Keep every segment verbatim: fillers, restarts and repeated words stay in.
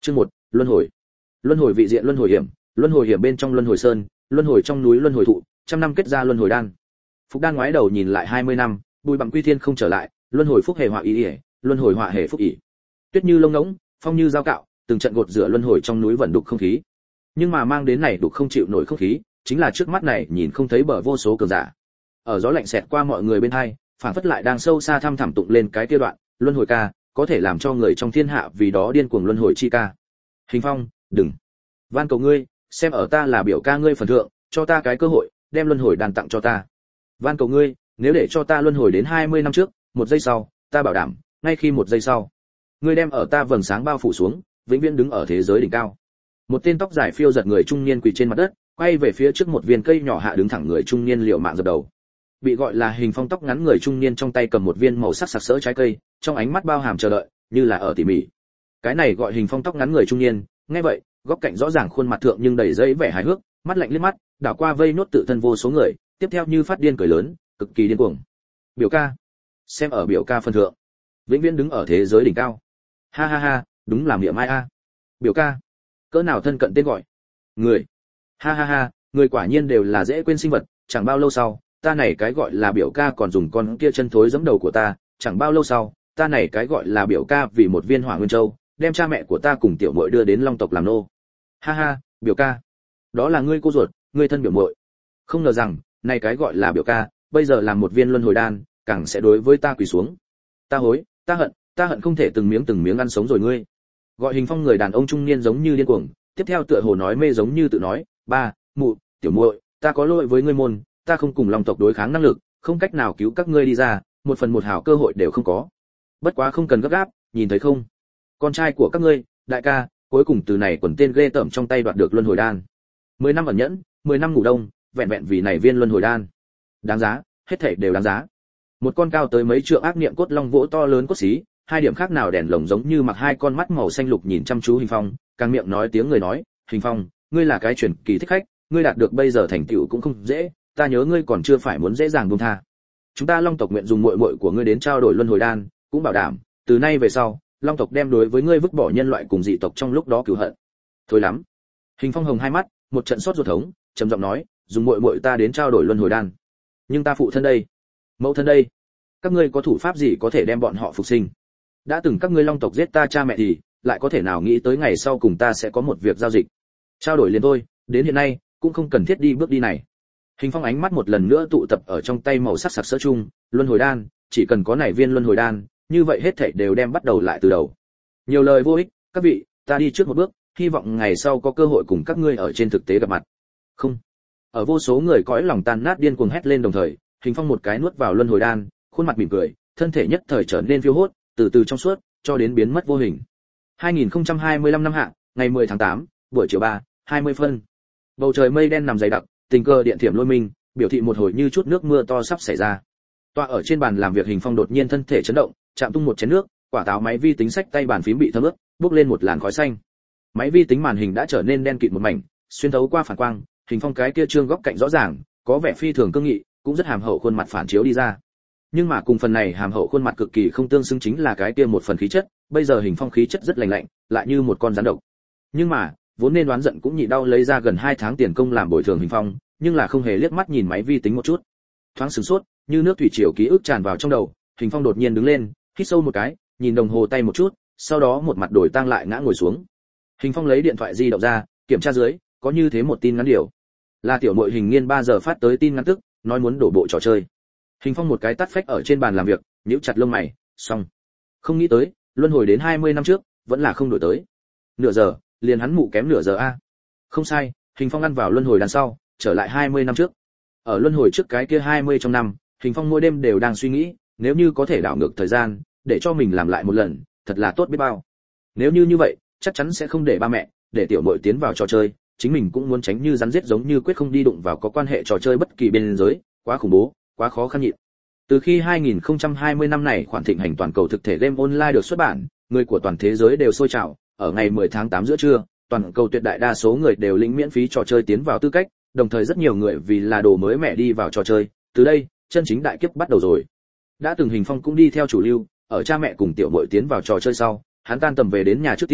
Chương một, luân hồi. Luân hồi vị diện luân hồi hiểm, luân hồi hiểm bên trong luân hồi sơn, luân hồi trong núi luân hồi thụ, trăm năm kết ra luân hồi đan. Phục Đan ngoái đầu nhìn lại hai mươi năm, bùi bặm quy thiên không trở lại, luân hồi phúc hề họa ý, ý luân hồi họa hề phúc ý. Tuyết như lông ngỗng, phong như dao cạo, từng trận gột rửa luân hồi trong núi vận đục không khí. Nhưng mà mang đến này đục không chịu nổi không khí, chính là trước mắt này nhìn không thấy bờ vô số cường giả. Ở gió lạnh xẹt qua mọi người bên hai, phản phất lại đang sâu xa thăm thẳm tụng lên cái kia đoạn, luân hồi ca, có thể làm cho người trong thiên hạ vì đó điên cuồng luân hồi chi ca. Hình Phong, đừng. Van cầu ngươi, xem ở ta là biểu ca ngươi phần thượng, cho ta cái cơ hội, đem luân hồi đan tặng cho ta. Van cầu ngươi, nếu để cho ta luân hồi đến hai mươi năm trước, một giây sau, ta bảo đảm, ngay khi một giây sau, ngươi đem ở ta vầng sáng bao phủ xuống, vĩnh viễn đứng ở thế giới đỉnh cao. Một tên tóc dài phiêu giật người trung niên quỳ trên mặt đất, quay về phía trước một viên cây nhỏ hạ đứng thẳng người trung niên liều mạng giật đầu. Bị gọi là Hình Phong tóc ngắn người trung niên trong tay cầm một viên màu sắc sặc sỡ trái cây, trong ánh mắt bao hàm chờ đợi, như là ở tỉ mỉ. Cái này gọi Hình Phong tóc ngắn người trung niên, nghe vậy, góc cạnh rõ ràng khuôn mặt thượng nhưng đầy dây vẻ hài hước, mắt lạnh liếc mắt, đảo qua vây nốt tự thân vô số người, tiếp theo như phát điên cười lớn, cực kỳ điên cuồng. Biểu ca, xem ở biểu ca phần thượng, vĩnh viễn đứng ở thế giới đỉnh cao. Ha ha ha, đúng là miệng mai a. Biểu ca, cỡ nào thân cận tên gọi. Người. Ha ha ha, người quả nhiên đều là dễ quên sinh vật, chẳng bao lâu sau, ta này cái gọi là biểu ca còn dùng con kia chân thối giẫm đầu của ta, chẳng bao lâu sau, ta này cái gọi là biểu ca vì một viên hỏa nguyên châu, đem cha mẹ của ta cùng tiểu muội đưa đến Long tộc làm nô. Ha ha, biểu ca, đó là ngươi cô ruột, ngươi thân biểu muội. Không ngờ rằng, này cái gọi là biểu ca, bây giờ làm một viên luân hồi đan, càng sẽ đối với ta quỳ xuống. Ta hối, ta hận, ta hận không thể từng miếng từng miếng ăn sống rồi ngươi. Gọi Hình Phong người đàn ông trung niên giống như điên cuồng, tiếp theo tựa hồ nói mê giống như tự nói, ba, mụ, tiểu muội, ta có lỗi với ngươi môn, ta không cùng Long tộc đối kháng năng lực, không cách nào cứu các ngươi đi ra, một phần một hảo cơ hội đều không có. Bất quá không cần gấp gáp, nhìn thấy không? Con trai của các ngươi, đại ca, cuối cùng từ này quần tên ghê tởm trong tay đoạt được luân hồi đan. mười năm ẩn nhẫn, mười năm ngủ đông, vẹn vẹn vì này viên luân hồi đan. Đáng giá, hết thảy đều đáng giá. Một con cao tới mấy trượng ác niệm cốt long vỗ to lớn cốt xí, hai điểm khác nào đèn lồng giống như mặc hai con mắt màu xanh lục nhìn chăm chú Hình Phong, càng miệng nói tiếng người nói, Hình Phong, ngươi là cái truyền kỳ thích khách, ngươi đạt được bây giờ thành tựu cũng không dễ, ta nhớ ngươi còn chưa phải muốn dễ dàng buông tha. Chúng ta Long tộc nguyện dùng muội muội của ngươi đến trao đổi luân hồi đan, cũng bảo đảm, từ nay về sau, Long tộc đem đối với ngươi vứt bỏ nhân loại cùng dị tộc trong lúc đó cừu hận. Thôi lắm. Hình Phong hồng hai mắt, một trận sốt ruột thống, trầm giọng nói, dùng muội muội ta đến trao đổi luân hồi đan. Nhưng ta phụ thân đây, mẫu thân đây, các ngươi có thủ pháp gì có thể đem bọn họ phục sinh? Đã từng các ngươi Long tộc giết ta cha mẹ thì, lại có thể nào nghĩ tới ngày sau cùng ta sẽ có một việc giao dịch. Trao đổi liền thôi, đến hiện nay, cũng không cần thiết đi bước đi này. Hình Phong ánh mắt một lần nữa tụ tập ở trong tay màu sắc sặc sỡ chung, luân hồi đan, chỉ cần có này viên luân hồi đan, như vậy hết thảy đều đem bắt đầu lại từ đầu. Nhiều lời vô ích, các vị, ta đi trước một bước, hy vọng ngày sau có cơ hội cùng các ngươi ở trên thực tế gặp mặt. Không. Ở vô số người cõi lòng tan nát điên cuồng hét lên đồng thời, Hình Phong một cái nuốt vào luân hồi đan, khuôn mặt mỉm cười, thân thể nhất thời trở nên phiêu hốt, từ từ trong suốt, cho đến biến mất vô hình. hai nghìn không trăm hai mươi lăm năm hạ, ngày mười tháng tám, buổi chiều ba, hai mươi phân. Bầu trời mây đen nằm dày đặc, tình cờ điện thiểm lôi minh, biểu thị một hồi như chút nước mưa to sắp xảy ra. Tọa ở trên bàn làm việc Hình Phong đột nhiên thân thể chấn động, chạm tung một chén nước, quả táo máy vi tính sách tay bàn phím bị thấm ướt, bốc lên một làn khói xanh. Máy vi tính màn hình đã trở nên đen kịt một mảnh, xuyên thấu qua phản quang, Hình Phong cái kia trương góc cạnh rõ ràng, có vẻ phi thường cương nghị, cũng rất hàm hậu khuôn mặt phản chiếu đi ra. Nhưng mà cùng phần này hàm hậu khuôn mặt cực kỳ không tương xứng chính là cái kia một phần khí chất, bây giờ Hình Phong khí chất rất lạnh lạnh, lại như một con rắn độc. Nhưng mà, vốn nên đoán giận cũng nhịn đau lấy ra gần hai tháng tiền công làm bồi thường Hình Phong, nhưng là không hề liếc mắt nhìn máy vi tính một chút. Thoáng sửng sốt, như nước thủy triều ký ức tràn vào trong đầu, Hình Phong đột nhiên đứng lên, hít sâu một cái, nhìn đồng hồ tay một chút, sau đó một mặt đổi tang lại ngã ngồi xuống. Hình Phong lấy điện thoại di động ra, kiểm tra dưới, có như thế một tin ngắn điều. Là tiểu muội Hình Nghiên ba giờ phát tới tin ngắn tức, nói muốn đổ bộ trò chơi. Hình Phong một cái tát phách ở trên bàn làm việc, nhíu chặt lông mày, xong. Không nghĩ tới, luân hồi đến hai mươi năm trước, vẫn là không đổi tới. Nửa giờ, liền hắn mụ kém nửa giờ a. Không sai, Hình Phong ăn vào luân hồi đằng sau, trở lại hai mươi năm trước. Ở luân hồi trước cái kia hai mươi trong năm, Hình Phong mỗi đêm đều đang suy nghĩ, nếu như có thể đảo ngược thời gian, để cho mình làm lại một lần, thật là tốt biết bao. Nếu như như vậy, chắc chắn sẽ không để ba mẹ, để tiểu muội tiến vào trò chơi, chính mình cũng muốn tránh như rắn giết giống như quyết không đi đụng vào có quan hệ trò chơi bất kỳ bên giới, quá khủng bố, quá khó khăn nhịn. Từ khi hai nghìn không trăm hai mươi năm này khoản thịnh hành toàn cầu thực thể game online được xuất bản, người của toàn thế giới đều sôi trào, ở ngày mười tháng tám giữa trưa, toàn cầu tuyệt đại đa số người đều lĩnh miễn phí trò chơi tiến vào tư cách, đồng thời rất nhiều người vì là đồ mới mẻ đi vào trò chơi, từ đây, chân chính đại kiếp bắt đầu rồi. Đã từng Hình Phong cũng đi theo chủ lưu, ở cha mẹ cùng tiểu muội tiến vào trò chơi sau, hắn tan tầm về đến nhà trước tiên,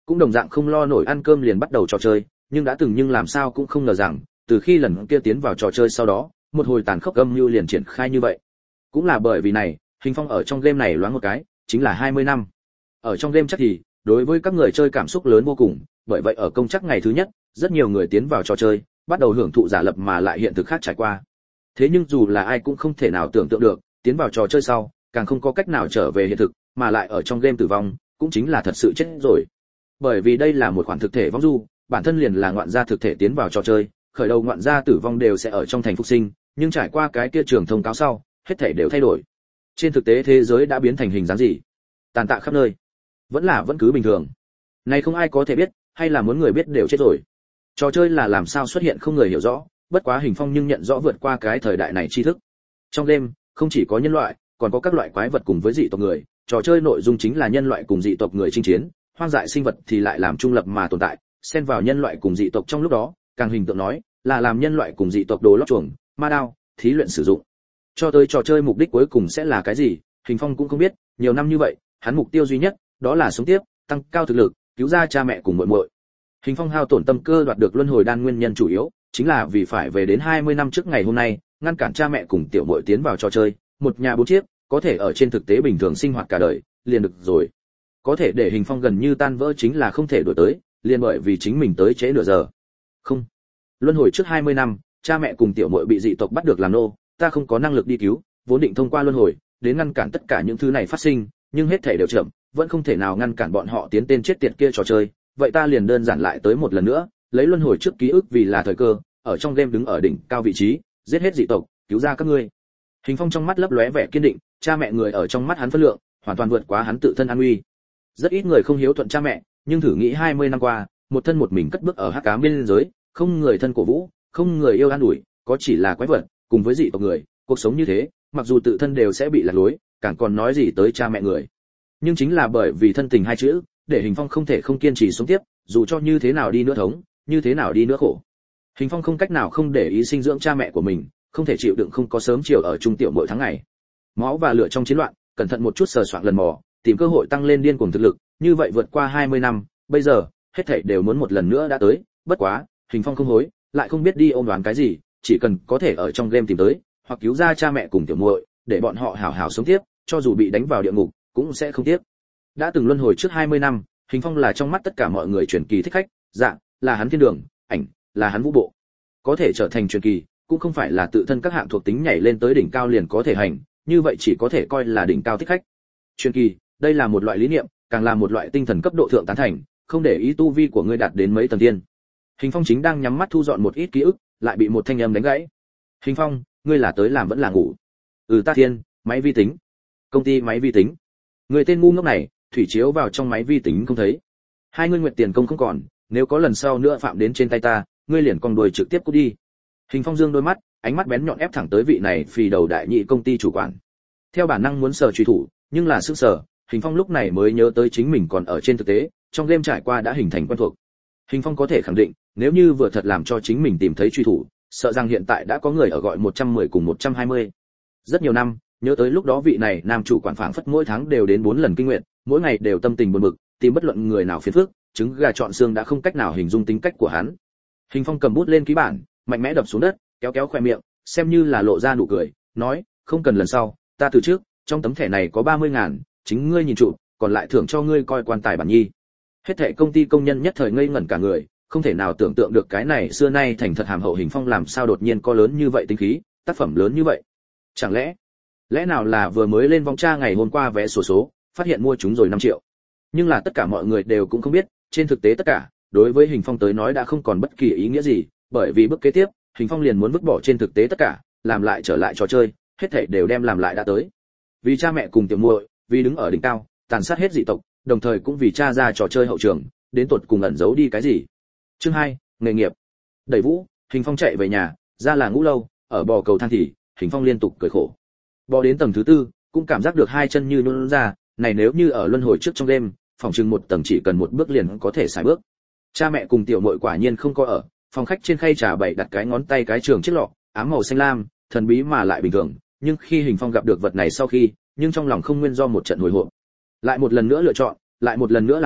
cũng đồng dạng không lo nổi ăn cơm liền bắt đầu trò chơi, nhưng đã từng nhưng làm sao cũng không ngờ rằng, từ khi lần kia tiến vào trò chơi sau đó, một hồi tàn khốc âm mưu liền triển khai như vậy. Cũng là bởi vì này, Hình Phong ở trong game này loáng một cái, chính là hai mươi năm. Ở trong game chắc thì, đối với các người chơi cảm xúc lớn vô cùng, bởi vậy ở công chắc ngày thứ nhất, rất nhiều người tiến vào trò chơi, bắt đầu hưởng thụ giả lập mà lại hiện thực khác trải qua. Thế nhưng dù là ai cũng không thể nào tưởng tượng được, tiến vào trò chơi sau, càng không có cách nào trở về hiện thực, mà lại ở trong game tử vong, cũng chính là thật sự chết rồi. Bởi vì đây là một khoản thực thể vong du, bản thân liền là ngoạn gia thực thể tiến vào trò chơi, khởi đầu ngoạn gia tử vong đều sẽ ở trong thành phục sinh, nhưng trải qua cái kia trường thông cáo sau, hết thảy đều thay đổi. Trên thực tế thế giới đã biến thành hình dáng gì? Tàn tạ khắp nơi, vẫn là vẫn cứ bình thường. Này không ai có thể biết, hay là muốn người biết đều chết rồi. Trò chơi là làm sao xuất hiện không người hiểu rõ, bất quá Hình Phong nhưng nhận rõ vượt qua cái thời đại này tri thức. Trong game, không chỉ có nhân loại, còn có các loại quái vật cùng với dị tộc người, trò chơi nội dung chính là nhân loại cùng dị tộc người chinh chiến, hoang dại sinh vật thì lại làm trung lập mà tồn tại, xen vào nhân loại cùng dị tộc trong lúc đó, càng hình tượng nói, là làm nhân loại cùng dị tộc đồ lót chuồng, ma đao, thí luyện sử dụng. Cho tới trò chơi mục đích cuối cùng sẽ là cái gì, Hình Phong cũng không biết, nhiều năm như vậy, hắn mục tiêu duy nhất, đó là sống tiếp, tăng cao thực lực, cứu ra cha mẹ cùng muội muội. Hình Phong hao tổn tâm cơ đoạt được luân hồi đan nguyên nhân chủ yếu, chính là vì phải về đến hai mươi năm trước ngày hôm nay, ngăn cản cha mẹ cùng tiểu muội tiến vào trò chơi, một nhà bốn chiếc, có thể ở trên thực tế bình thường sinh hoạt cả đời, liền được rồi. Có thể để Hình Phong gần như tan vỡ chính là không thể đổi tới, liền bởi vì chính mình tới trễ nửa giờ. Không. Luân hồi trước hai mươi năm, cha mẹ cùng tiểu muội bị dị tộc bắt được làm nô, ta không có năng lực đi cứu, vốn định thông qua luân hồi, đến ngăn cản tất cả những thứ này phát sinh, nhưng hết thảy đều chậm, vẫn không thể nào ngăn cản bọn họ tiến tên chết tiệt kia trò chơi, vậy ta liền đơn giản lại tới một lần nữa, lấy luân hồi trước ký ức vì là thời cơ, ở trong game đứng ở đỉnh cao vị trí, giết hết dị tộc, cứu ra các ngươi. Hình Phong trong mắt lấp lóe vẻ kiên định, cha mẹ người ở trong mắt hắn phân lượng, hoàn toàn vượt quá hắn tự thân an nguy. Rất ít người không hiếu thuận cha mẹ, nhưng thử nghĩ hai mươi năm qua, một thân một mình cất bước ở hắc ám biên giới, không người thân cổ vũ, không người yêu an ủi, có chỉ là quái vật, cùng với dị tộc người, cuộc sống như thế, mặc dù tự thân đều sẽ bị lạc lối, càng còn nói gì tới cha mẹ người. Nhưng chính là bởi vì thân tình hai chữ, để Hình Phong không thể không kiên trì sống tiếp, dù cho như thế nào đi nữa thống, như thế nào đi nữa khổ. Hình Phong không cách nào không để ý sinh dưỡng cha mẹ của mình, không thể chịu đựng không có sớm chiều ở trung tiểu mỗi tháng ngày. Máu và lửa trong chiến loạn, cẩn thận một chút sờ soạn lần mò, tìm cơ hội tăng lên điên cuồng thực lực, như vậy vượt qua hai mươi năm, bây giờ, hết thảy đều muốn một lần nữa đã tới, bất quá, Hình Phong không hối, lại không biết đi ôm đoán cái gì, chỉ cần có thể ở trong game tìm tới, hoặc cứu ra cha mẹ cùng tiểu muội, để bọn họ hảo hảo sống tiếp, cho dù bị đánh vào địa ngục, cũng sẽ không tiếc. Đã từng luân hồi trước hai mươi năm, Hình Phong là trong mắt tất cả mọi người truyền kỳ thích khách, dạng, là hắn thiên đường, ảnh, là hắn vũ bộ. Có thể trở thành truyền kỳ, cũng không phải là tự thân các hạng thuộc tính nhảy lên tới đỉnh cao liền có thể hành, như vậy chỉ có thể coi là đỉnh cao thích khách. Truyền kỳ, đây là một loại lý niệm, càng là một loại tinh thần cấp độ thượng tán thành, không để ý tu vi của ngươi đạt đến mấy tầng tiên. Hình Phong chính đang nhắm mắt thu dọn một ít ký ức, lại bị một thanh âm đánh gãy. Hình Phong, ngươi là tới làm vẫn là ngủ? Ừ ta thiên, máy vi tính. Công ty máy vi tính. Người tên ngu ngốc này, thủy chiếu vào trong máy vi tính không thấy. Hai ngươi nguyện tiền công không còn, nếu có lần sau nữa phạm đến trên tay ta, ngươi liền con đuôi trực tiếp cút đi. Hình Phong dương đôi mắt, ánh mắt bén nhọn ép thẳng tới vị này phì đầu đại nhị công ty chủ quản. Theo bản năng muốn sờ truy thủ, nhưng là sức sở, Hình Phong lúc này mới nhớ tới chính mình còn ở trên thực tế, trong game trải qua đã hình thành quen thuộc. Hình Phong có thể khẳng định, nếu như vừa thật làm cho chính mình tìm thấy truy thủ, sợ rằng hiện tại đã có người ở gọi một trăm mười cùng một trăm hai mươi. Rất nhiều năm, nhớ tới lúc đó vị này nam chủ quản phảng phất mỗi tháng đều đến bốn lần kinh nguyệt, mỗi ngày đều tâm tình buồn bực, tìm bất luận người nào phiền phức, trứng gà chọn xương đã không cách nào hình dung tính cách của hắn. Hình Phong cầm bút lên ký bản, mạnh mẽ đập xuống đất, kéo kéo khóe miệng, xem như là lộ ra nụ cười, nói, không cần lần sau, ta từ trước, trong tấm thẻ này có ba mươi ngàn, chính ngươi nhìn trụ, còn lại thưởng cho ngươi coi quan tài bản nhi. Hết thảy công ty công nhân nhất thời ngây ngẩn cả người, không thể nào tưởng tượng được cái này xưa nay thành thật hàm hậu Hình Phong làm sao đột nhiên có lớn như vậy tính khí, tác phẩm lớn như vậy. Chẳng lẽ, lẽ nào là vừa mới lên vong tra ngày hôm qua vé sổ số, phát hiện mua chúng rồi năm triệu. Nhưng là tất cả mọi người đều cũng không biết, trên thực tế tất cả, đối với Hình Phong tới nói đã không còn bất kỳ ý nghĩa gì, bởi vì bước kế tiếp, Hình Phong liền muốn vứt bỏ trên thực tế tất cả, làm lại trở lại trò chơi, hết thảy đều đem làm lại đã tới. Vì cha mẹ cùng tiểu muội, vì đứng ở đỉnh cao, tàn sát hết dị tộc, đồng thời cũng vì cha ra trò chơi hậu trường, đến tuột cùng ẩn giấu đi cái gì. Chương hai, nghề nghiệp. Đẩy Vũ, Hình Phong chạy về nhà, ra là ngũ lâu, ở bò cầu thang thì, Hình Phong liên tục cười khổ. Bò đến tầng thứ tư, cũng cảm giác được hai chân như nhũn ra, này nếu như ở luân hồi trước trong đêm, phòng trưng một tầng chỉ cần một bước liền có thể xài bước. Cha mẹ cùng tiểu muội quả nhiên không có ở, phòng khách trên khay trà bày đặt cái ngón tay cái trường chiếc lọ, ám màu xanh lam, thần bí mà lại bình thường, nhưng khi Hình Phong gặp được vật này sau khi, nhưng trong lòng không nguyên do một trận hồi hộp. Lại một lần nữa lựa chọn, lại một lần nữa làm lại,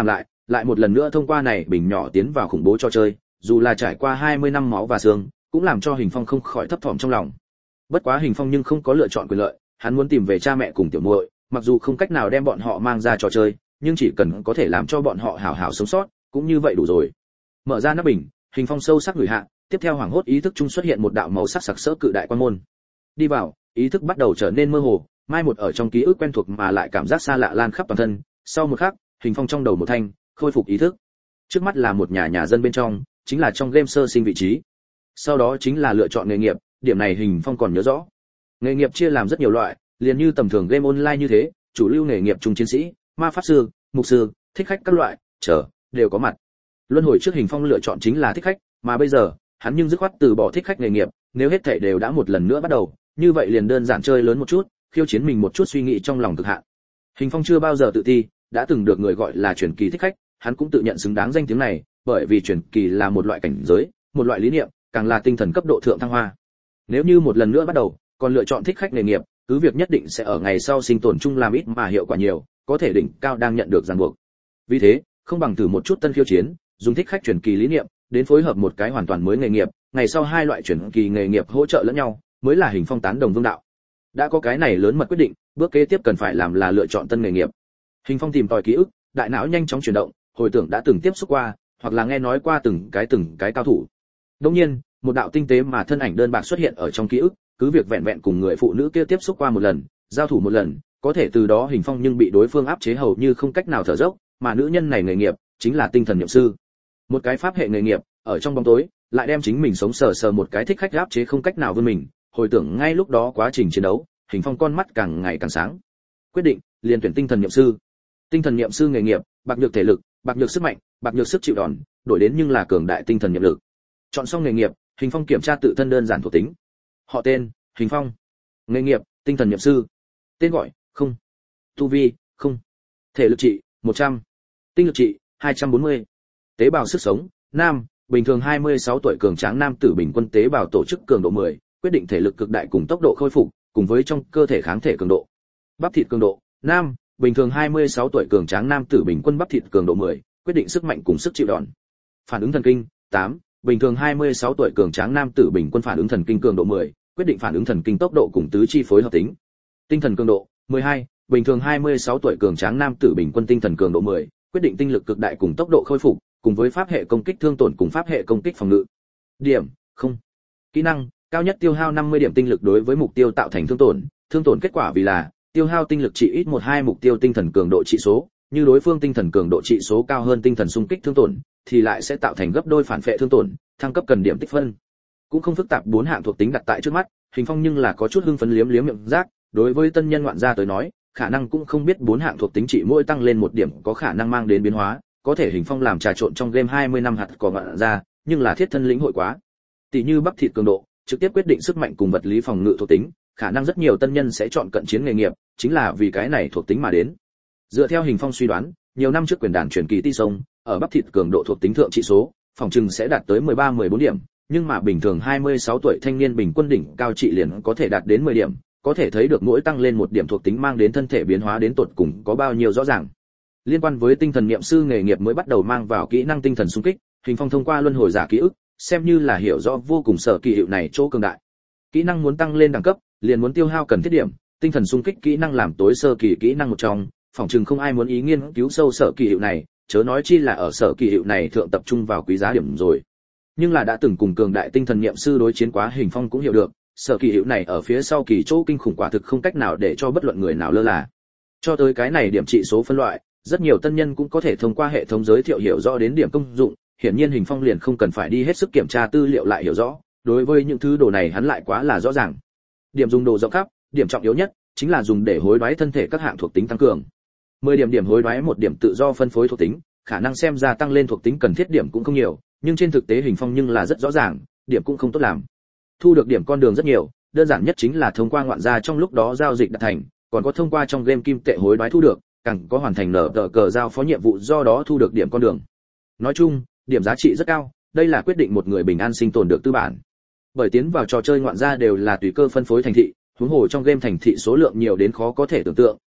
lại một lần nữa thông qua này bình nhỏ tiến vào khủng bố trò chơi, dù là trải qua hai mươi năm máu và xương, cũng làm cho Hình Phong không khỏi thấp thỏm trong lòng. Bất quá Hình Phong nhưng không có lựa chọn quyền lợi, hắn muốn tìm về cha mẹ cùng tiểu muội, mặc dù không cách nào đem bọn họ mang ra trò chơi, nhưng chỉ cần có thể làm cho bọn họ hảo hảo sống sót, cũng như vậy đủ rồi. Mở ra nắp bình, Hình Phong sâu sắc ngửi hạ, tiếp theo hoảng hốt ý thức trung xuất hiện một đạo màu sắc sặc sỡ cự đại quan môn. Đi vào, ý thức bắt đầu trở nên mơ hồ, mai một ở trong ký ức quen thuộc mà lại cảm giác xa lạ lan khắp toàn thân. Sau một khắc, Hình Phong trong đầu một thanh, khôi phục ý thức. Trước mắt là một nhà nhà dân bên trong, chính là trong game sơ sinh vị trí. Sau đó chính là lựa chọn nghề nghiệp, điểm này Hình Phong còn nhớ rõ. Nghề nghiệp chia làm rất nhiều loại, liền như tầm thường game online như thế, chủ lưu nghề nghiệp trung chiến sĩ, ma pháp sư, mục sư, thích khách các loại, chờ đều có mặt. Luân hồi trước Hình Phong lựa chọn chính là thích khách, mà bây giờ, hắn nhưng dứt khoát từ bỏ thích khách nghề nghiệp, nếu hết thảy đều đã một lần nữa bắt đầu, như vậy liền đơn giản chơi lớn một chút, khiêu chiến mình một chút suy nghĩ trong lòng cực hạn. Hình Phong chưa bao giờ tự ti, đã từng được người gọi là truyền kỳ thích khách, hắn cũng tự nhận xứng đáng danh tiếng này, bởi vì truyền kỳ là một loại cảnh giới, một loại lý niệm, càng là tinh thần cấp độ thượng thăng hoa. Nếu như một lần nữa bắt đầu, còn lựa chọn thích khách nghề nghiệp, cứ việc nhất định sẽ ở ngày sau sinh tồn chung làm ít mà hiệu quả nhiều, có thể đỉnh cao đang nhận được ràng buộc. Vì thế, không bằng thử một chút tân khiêu chiến, dùng thích khách truyền kỳ lý niệm, đến phối hợp một cái hoàn toàn mới nghề nghiệp, ngày sau hai loại truyền kỳ nghề nghiệp hỗ trợ lẫn nhau, mới là Hình Phong tán đồng vương đạo. Đã có cái này lớn mật quyết định, bước kế tiếp cần phải làm là lựa chọn tân nghề nghiệp. Hình Phong tìm tòi ký ức, đại não nhanh chóng chuyển động, hồi tưởng đã từng tiếp xúc qua, hoặc là nghe nói qua từng cái từng cái cao thủ. Đương nhiên, một đạo tinh tế mà thân ảnh đơn bạc xuất hiện ở trong ký ức, cứ việc vẹn vẹn cùng người phụ nữ kia tiếp xúc qua một lần, giao thủ một lần, có thể từ đó Hình Phong nhưng bị đối phương áp chế hầu như không cách nào thở dốc, mà nữ nhân này nghề nghiệp chính là tinh thần niệm sư. Một cái pháp hệ nghề nghiệp, ở trong bóng tối, lại đem chính mình sống sờ sờ một cái thích khách áp chế không cách nào vươn mình, hồi tưởng ngay lúc đó quá trình chiến đấu, Hình Phong con mắt càng ngày càng sáng. Quyết định, liền tuyển tinh thần niệm sư. Tinh thần niệm sư nghề nghiệp, bạc nhược thể lực, bạc nhược sức mạnh, bạc nhược sức chịu đòn, đổi đến nhưng là cường đại tinh thần niệm lực. Chọn xong nghề nghiệp, Hình Phong kiểm tra tự thân đơn giản thuộc tính. Họ tên, Hình Phong. Nghề nghiệp, tinh thần niệm sư. Tên gọi, không. Tu vi, không. Thể lực trị, một trăm. Tinh lực trị, hai trăm bốn mươi. Tế bào sức sống, nam, bình thường hai mươi sáu tuổi cường tráng nam tử bình quân tế bào tổ chức cường độ mười, quyết định thể lực cực đại cùng tốc độ khôi phục, cùng với trong cơ thể kháng thể cường độ. Bắp thịt cường độ, nam, bình thường hai mươi sáu tuổi cường tráng nam tử bình quân bắp thịt cường độ mười, quyết định sức mạnh cùng sức chịu đòn. Phản ứng thần kinh, tám, bình thường hai mươi sáu tuổi cường tráng nam tử bình quân phản ứng thần kinh cường độ mười, quyết định phản ứng thần kinh tốc độ cùng tứ chi phối hợp tính. Tinh thần cường độ, mười hai, bình thường hai mươi sáu tuổi cường tráng nam tử bình quân tinh thần cường độ mười, quyết định tinh lực cực đại cùng tốc độ khôi phục, cùng với pháp hệ công kích thương tổn cùng pháp hệ công kích phòng ngự. Điểm, không. Kỹ năng, cao nhất tiêu hao năm mươi điểm tinh lực đối với mục tiêu tạo thành thương tổn, thương tổn kết quả vì là tiêu hao tinh lực trị ít một hai mục tiêu tinh thần cường độ trị số, như đối phương tinh thần cường độ trị số cao hơn tinh thần xung kích thương tổn, thì lại sẽ tạo thành gấp đôi phản phệ thương tổn, thăng cấp cần điểm tích phân. Cũng không phức tạp, bốn hạng thuộc tính đặt tại trước mắt, Hình Phong nhưng là có chút hưng phấn liếm liếm miệng rác, đối với tân nhân ngoạn gia tới nói, khả năng cũng không biết bốn hạng thuộc tính trị mỗi tăng lên một điểm có khả năng mang đến biến hóa, có thể Hình Phong làm trà trộn trong game hai mươi năm hạt cỏ ngoạn gia, nhưng là thiết thân lĩnh hội quá. Tỷ như bắp thịt cường độ, trực tiếp quyết định sức mạnh cùng vật lý phòng ngự thuộc tính, khả năng rất nhiều tân nhân sẽ chọn cận chiến nghề nghiệp, chính là vì cái này thuộc tính mà đến. Dựa theo Hình Phong suy đoán, nhiều năm trước quyền đàn truyền kỳ ti sông, ở bắp thịt cường độ thuộc tính thượng trị số, phòng trừng sẽ đạt tới mười ba mười bốn điểm, nhưng mà bình thường hai mươi sáu tuổi thanh niên bình quân đỉnh cao trị liền có thể đạt đến mười điểm, có thể thấy được mỗi tăng lên một điểm thuộc tính mang đến thân thể biến hóa đến tột cùng có bao nhiêu rõ ràng. Liên quan với tinh thần niệm sư nghề nghiệp mới bắt đầu mang vào kỹ năng tinh thần xung kích, Hình Phong thông qua luân hồi giả ký ức, xem như là hiểu rõ vô cùng sở kỳ hiệu này chỗ cường đại. Kỹ năng muốn tăng lên đẳng cấp, liền muốn tiêu hao cần thiết điểm, tinh thần xung kích kỹ năng làm tối sơ kỳ kỹ năng một trong, phòng chừng không ai muốn ý nghiên cứu sâu sở kỳ hiệu này, chớ nói chi là ở sở kỳ hiệu này thượng tập trung vào quý giá điểm rồi. Nhưng là đã từng cùng cường đại tinh thần niệm sư đối chiến quá, Hình Phong cũng hiểu được, sở kỳ hiệu này ở phía sau kỳ chỗ kinh khủng quả thực không cách nào để cho bất luận người nào lơ là. Cho tới cái này điểm trị số phân loại, rất nhiều tân nhân cũng có thể thông qua hệ thống giới thiệu hiểu rõ đến điểm công dụng, hiển nhiên Hình Phong liền không cần phải đi hết sức kiểm tra tư liệu lại hiểu rõ, đối với những thứ đồ này hắn lại quá là rõ ràng. Điểm dùng đồ rộng khắp, điểm trọng yếu nhất chính là dùng để hối đoái thân thể các hạng thuộc tính tăng cường. mười điểm điểm hối đoái một điểm tự do phân phối thuộc tính, khả năng xem ra tăng lên thuộc tính cần thiết điểm cũng không nhiều, nhưng trên thực tế Hình Phong nhưng là rất rõ ràng, điểm cũng không tốt làm. Thu được điểm con đường rất nhiều, đơn giản nhất chính là thông qua ngoạn gia trong lúc đó giao dịch đạt thành, còn có thông qua trong game kim tệ hối đoái thu được, càng có hoàn thành nở tờ cờ giao phó nhiệm vụ do đó thu được điểm con đường. Nói chung, điểm giá trị rất cao, đây là quyết định một người bình an sinh tồn được tư bản. Bởi tiến vào trò chơi ngoạn gia đều là tùy cơ phân phối thành thị, huống hồ trong game thành thị số lượng nhiều đến khó có thể tưởng tượng,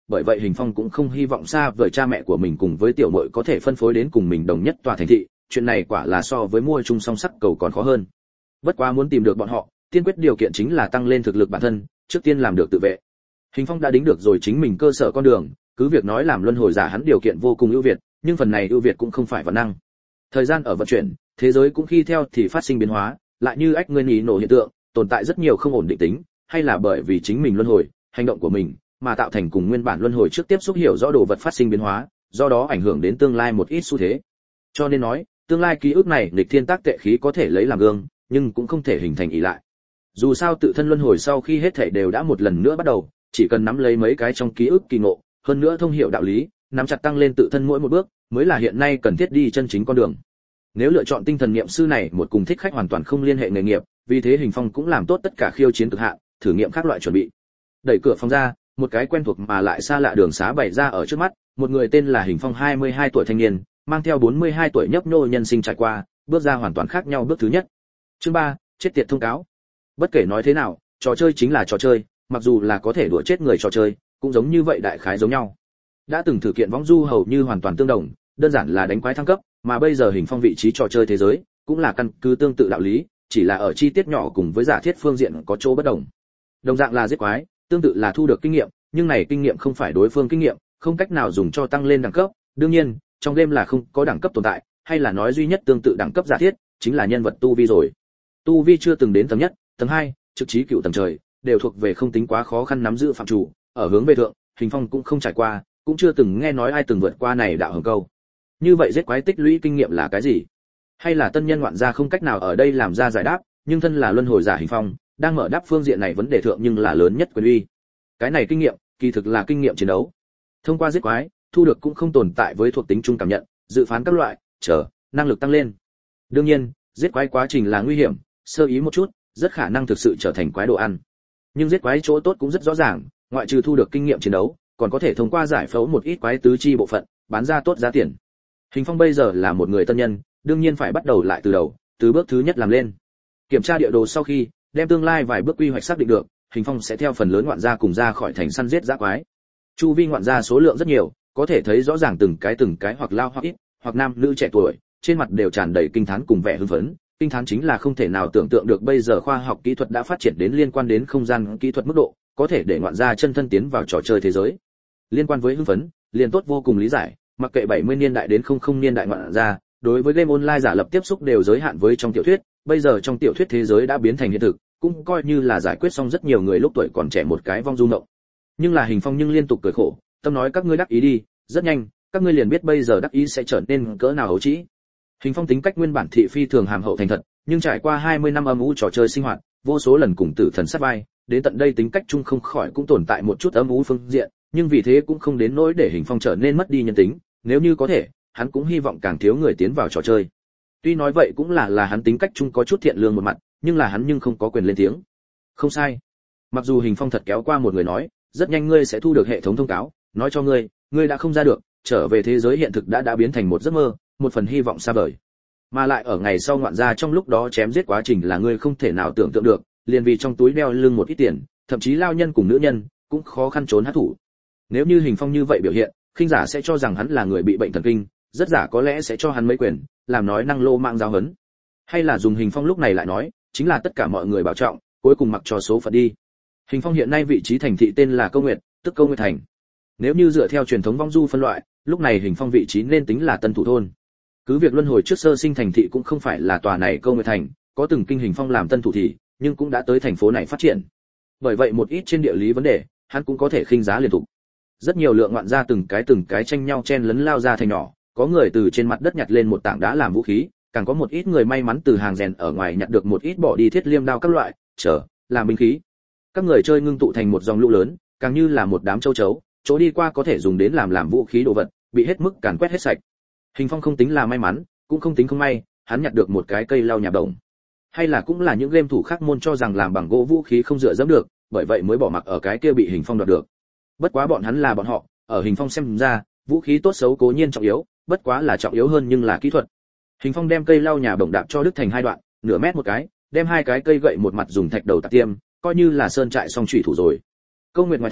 bởi vậy Hình Phong cũng không hy vọng xa vời cha mẹ của mình cùng với tiểu muội có thể phân phối đến cùng mình đồng nhất tòa thành thị, chuyện này quả là so với mua chung song sắc cầu còn khó hơn. Bất quá muốn tìm được bọn họ, tiên quyết điều kiện chính là tăng lên thực lực bản thân, trước tiên làm được tự vệ. Hình Phong đã đính được rồi chính mình cơ sở con đường, cứ việc nói làm luân hồi giả hắn điều kiện vô cùng ưu việt, nhưng phần này ưu việt cũng không phải vận năng. Thời gian ở vận chuyển, thế giới cũng khi theo thì phát sinh biến hóa, lại như ách nguyên ý nổ hiện tượng, tồn tại rất nhiều không ổn định tính, hay là bởi vì chính mình luân hồi, hành động của mình mà tạo thành cùng nguyên bản luân hồi trước tiếp xúc hiểu rõ đồ vật phát sinh biến hóa, do đó ảnh hưởng đến tương lai một ít xu thế. Cho nên nói, tương lai ký ức này nghịch thiên tác tệ khí có thể lấy làm gương, nhưng cũng không thể hình thành ỷ lại. Dù sao tự thân luân hồi sau khi hết thảy đều đã một lần nữa bắt đầu, chỉ cần nắm lấy mấy cái trong ký ức kỳ ngộ, hơn nữa thông hiểu đạo lý, nắm chặt tăng lên tự thân mỗi một bước, mới là hiện nay cần thiết đi chân chính con đường. Nếu lựa chọn tinh thần niệm sư này một cùng thích khách hoàn toàn không liên hệ nghề nghiệp, vì thế Hình Phong cũng làm tốt tất cả khiêu chiến cực hạn, thử nghiệm các loại chuẩn bị. Đẩy cửa phòng ra, một cái quen thuộc mà lại xa lạ đường xá bày ra ở trước mắt, một người tên là Hình Phong hai mươi hai tuổi thanh niên, mang theo bốn mươi hai tuổi nhấp nhô nhân sinh trải qua, bước ra hoàn toàn khác nhau bước thứ nhất. Chương ba, chết tiệt thông cáo. Bất kể nói thế nào, trò chơi chính là trò chơi, mặc dù là có thể đùa chết người trò chơi, cũng giống như vậy đại khái giống nhau. Đã từng thử kiện võng du hầu như hoàn toàn tương đồng, đơn giản là đánh quái thăng cấp, mà bây giờ Hình Phong vị trí trò chơi thế giới cũng là căn cứ tương tự đạo lý, chỉ là ở chi tiết nhỏ cùng với giả thiết phương diện có chỗ bất đồng. Đồng dạng là giết quái, tương tự là thu được kinh nghiệm, nhưng này kinh nghiệm không phải đối phương kinh nghiệm, không cách nào dùng cho tăng lên đẳng cấp. Đương nhiên, trong game là không có đẳng cấp tồn tại, hay là nói duy nhất tương tự đẳng cấp giả thiết, chính là nhân vật tu vi rồi. Tu vi chưa từng đến tầng nhất, tầng hai, trực chí cựu tầng trời, đều thuộc về không tính quá khó khăn nắm giữ phạm chủ, ở hướng về thượng, Hình Phong cũng không trải qua, cũng chưa từng nghe nói ai từng vượt qua này đạo hồng câu. Như vậy giết quái tích lũy kinh nghiệm là cái gì? Hay là tân nhân ngoạn gia không cách nào ở đây làm ra giải đáp, nhưng thân là luân hồi giả Hình Phong, đang mở đáp phương diện này vấn đề thượng nhưng là lớn nhất quyền uy. Cái này kinh nghiệm, kỳ thực là kinh nghiệm chiến đấu. Thông qua giết quái, thu được cũng không tồn tại với thuộc tính chung cảm nhận, dự phán các loại, chờ, năng lực tăng lên. Đương nhiên, giết quái quá trình là nguy hiểm, sơ ý một chút, rất khả năng thực sự trở thành quái đồ ăn. Nhưng giết quái chỗ tốt cũng rất rõ ràng, ngoại trừ thu được kinh nghiệm chiến đấu, còn có thể thông qua giải phẫu một ít quái tứ chi bộ phận, bán ra tốt giá tiền. Hình Phong bây giờ là một người tân nhân, đương nhiên phải bắt đầu lại từ đầu, từ bước thứ nhất làm lên. Kiểm tra địa đồ sau khi, đem tương lai vài bước quy hoạch xác định được, Hình Phong sẽ theo phần lớn ngoạn gia cùng ra khỏi thành săn giết dã quái. Chu vi ngoạn gia số lượng rất nhiều, có thể thấy rõ ràng từng cái từng cái hoặc lao hoặc ít, hoặc nam nữ trẻ tuổi, trên mặt đều tràn đầy kinh thán cùng vẻ hưng phấn. Kinh thán chính là không thể nào tưởng tượng được bây giờ khoa học kỹ thuật đã phát triển đến liên quan đến không gian kỹ thuật mức độ, có thể để ngoạn gia chân thân tiến vào trò chơi thế giới. Liên quan với hưng phấn, liền tốt vô cùng lý giải, mặc kệ bảy mươi niên đại đến không không niên đại ngoạn gia, đối với game online giả lập tiếp xúc đều giới hạn với trong tiểu thuyết, bây giờ trong tiểu thuyết thế giới đã biến thành hiện thực, cũng coi như là giải quyết xong rất nhiều người lúc tuổi còn trẻ một cái vong du ngộng. Nhưng là Hình Phong nhưng liên tục cười khổ, tâm nói các ngươi đắc ý đi, rất nhanh, các ngươi liền biết bây giờ đắc ý sẽ trở nên cỡ nào hấu trĩ. Hình Phong tính cách nguyên bản thị phi thường hàm hậu thành thật, nhưng trải qua hai mươi năm âm u trò chơi sinh hoạt, vô số lần cùng tử thần sát vai, đến tận đây tính cách chung không khỏi cũng tồn tại một chút âm u phương diện, nhưng vì thế cũng không đến nỗi để Hình Phong trở nên mất đi nhân tính, nếu như có thể, hắn cũng hy vọng càng thiếu người tiến vào trò chơi. Tuy nói vậy cũng là là hắn tính cách chung có chút thiện lương một mặt, nhưng là hắn nhưng không có quyền lên tiếng. Không sai. Mặc dù Hình Phong thật kéo qua một người nói, rất nhanh ngươi sẽ thu được hệ thống thông cáo, nói cho ngươi, ngươi đã không ra được, trở về thế giới hiện thực đã đã biến thành một giấc mơ, một phần hy vọng xa vời. Mà lại ở ngày sau ngoạn gia trong lúc đó chém giết quá trình là ngươi không thể nào tưởng tượng được, liền vì trong túi đeo lưng một ít tiền, thậm chí lao nhân cùng nữ nhân cũng khó khăn trốn hắc thủ. Nếu như Hình Phong như vậy biểu hiện, khinh giả sẽ cho rằng hắn là người bị bệnh thần kinh, rất giả có lẽ sẽ cho hắn mấy quyền, làm nói năng lô mạng giáo huấn. Hay là dùng Hình Phong lúc này lại nói, chính là tất cả mọi người bảo trọng, cuối cùng mặc cho số phận đi. Hình Phong hiện nay vị trí thành thị tên là Câu Nguyệt, tức Câu Nguyệt thành. Nếu như dựa theo truyền thống vong du phân loại, lúc này Hình Phong vị trí nên tính là Tân Thủ thôn. Cứ việc luân hồi trước sơ sinh thành thị cũng không phải là tòa này Câu Nguyệt thành, có từng kinh Hình Phong làm Tân Thủ thị, nhưng cũng đã tới thành phố này phát triển. Bởi vậy một ít trên địa lý vấn đề, hắn cũng có thể khinh giá liên tục. Rất nhiều lượng ngoạn gia từng cái từng cái tranh nhau chen lấn lao ra thành nhỏ, có người từ trên mặt đất nhặt lên một tảng đá làm vũ khí, càng có một ít người may mắn từ hàng rèn ở ngoài nhặt được một ít bỏ đi thiết liêm đao các loại, chờ, làm binh khí. Các người chơi ngưng tụ thành một dòng lũ lớn, càng như là một đám châu chấu, chỗ đi qua có thể dùng đến làm làm vũ khí đồ vật, bị hết mức càn quét hết sạch. Hình Phong không tính là may mắn, cũng không tính không may, hắn nhặt được một cái cây lau nhà bổng. Hay là cũng là những game thủ khác môn cho rằng làm bằng gỗ vũ khí không dựa dẫm được, bởi vậy mới bỏ mặc ở cái kia bị Hình Phong đoạt được. Bất quá bọn hắn là bọn họ, ở Hình Phong xem ra, vũ khí tốt xấu cố nhiên trọng yếu, bất quá là trọng yếu hơn nhưng là kỹ thuật. Hình Phong đem cây lau nhà bổng đạp cho đứt thành hai đoạn, nửa mét một cái, đem hai cái cây gậy một mặt dùng thạch đầu tạc tiêm, coi như là sơn trại song chủy thủ rồi. Câu Nguyệt ngoài thành,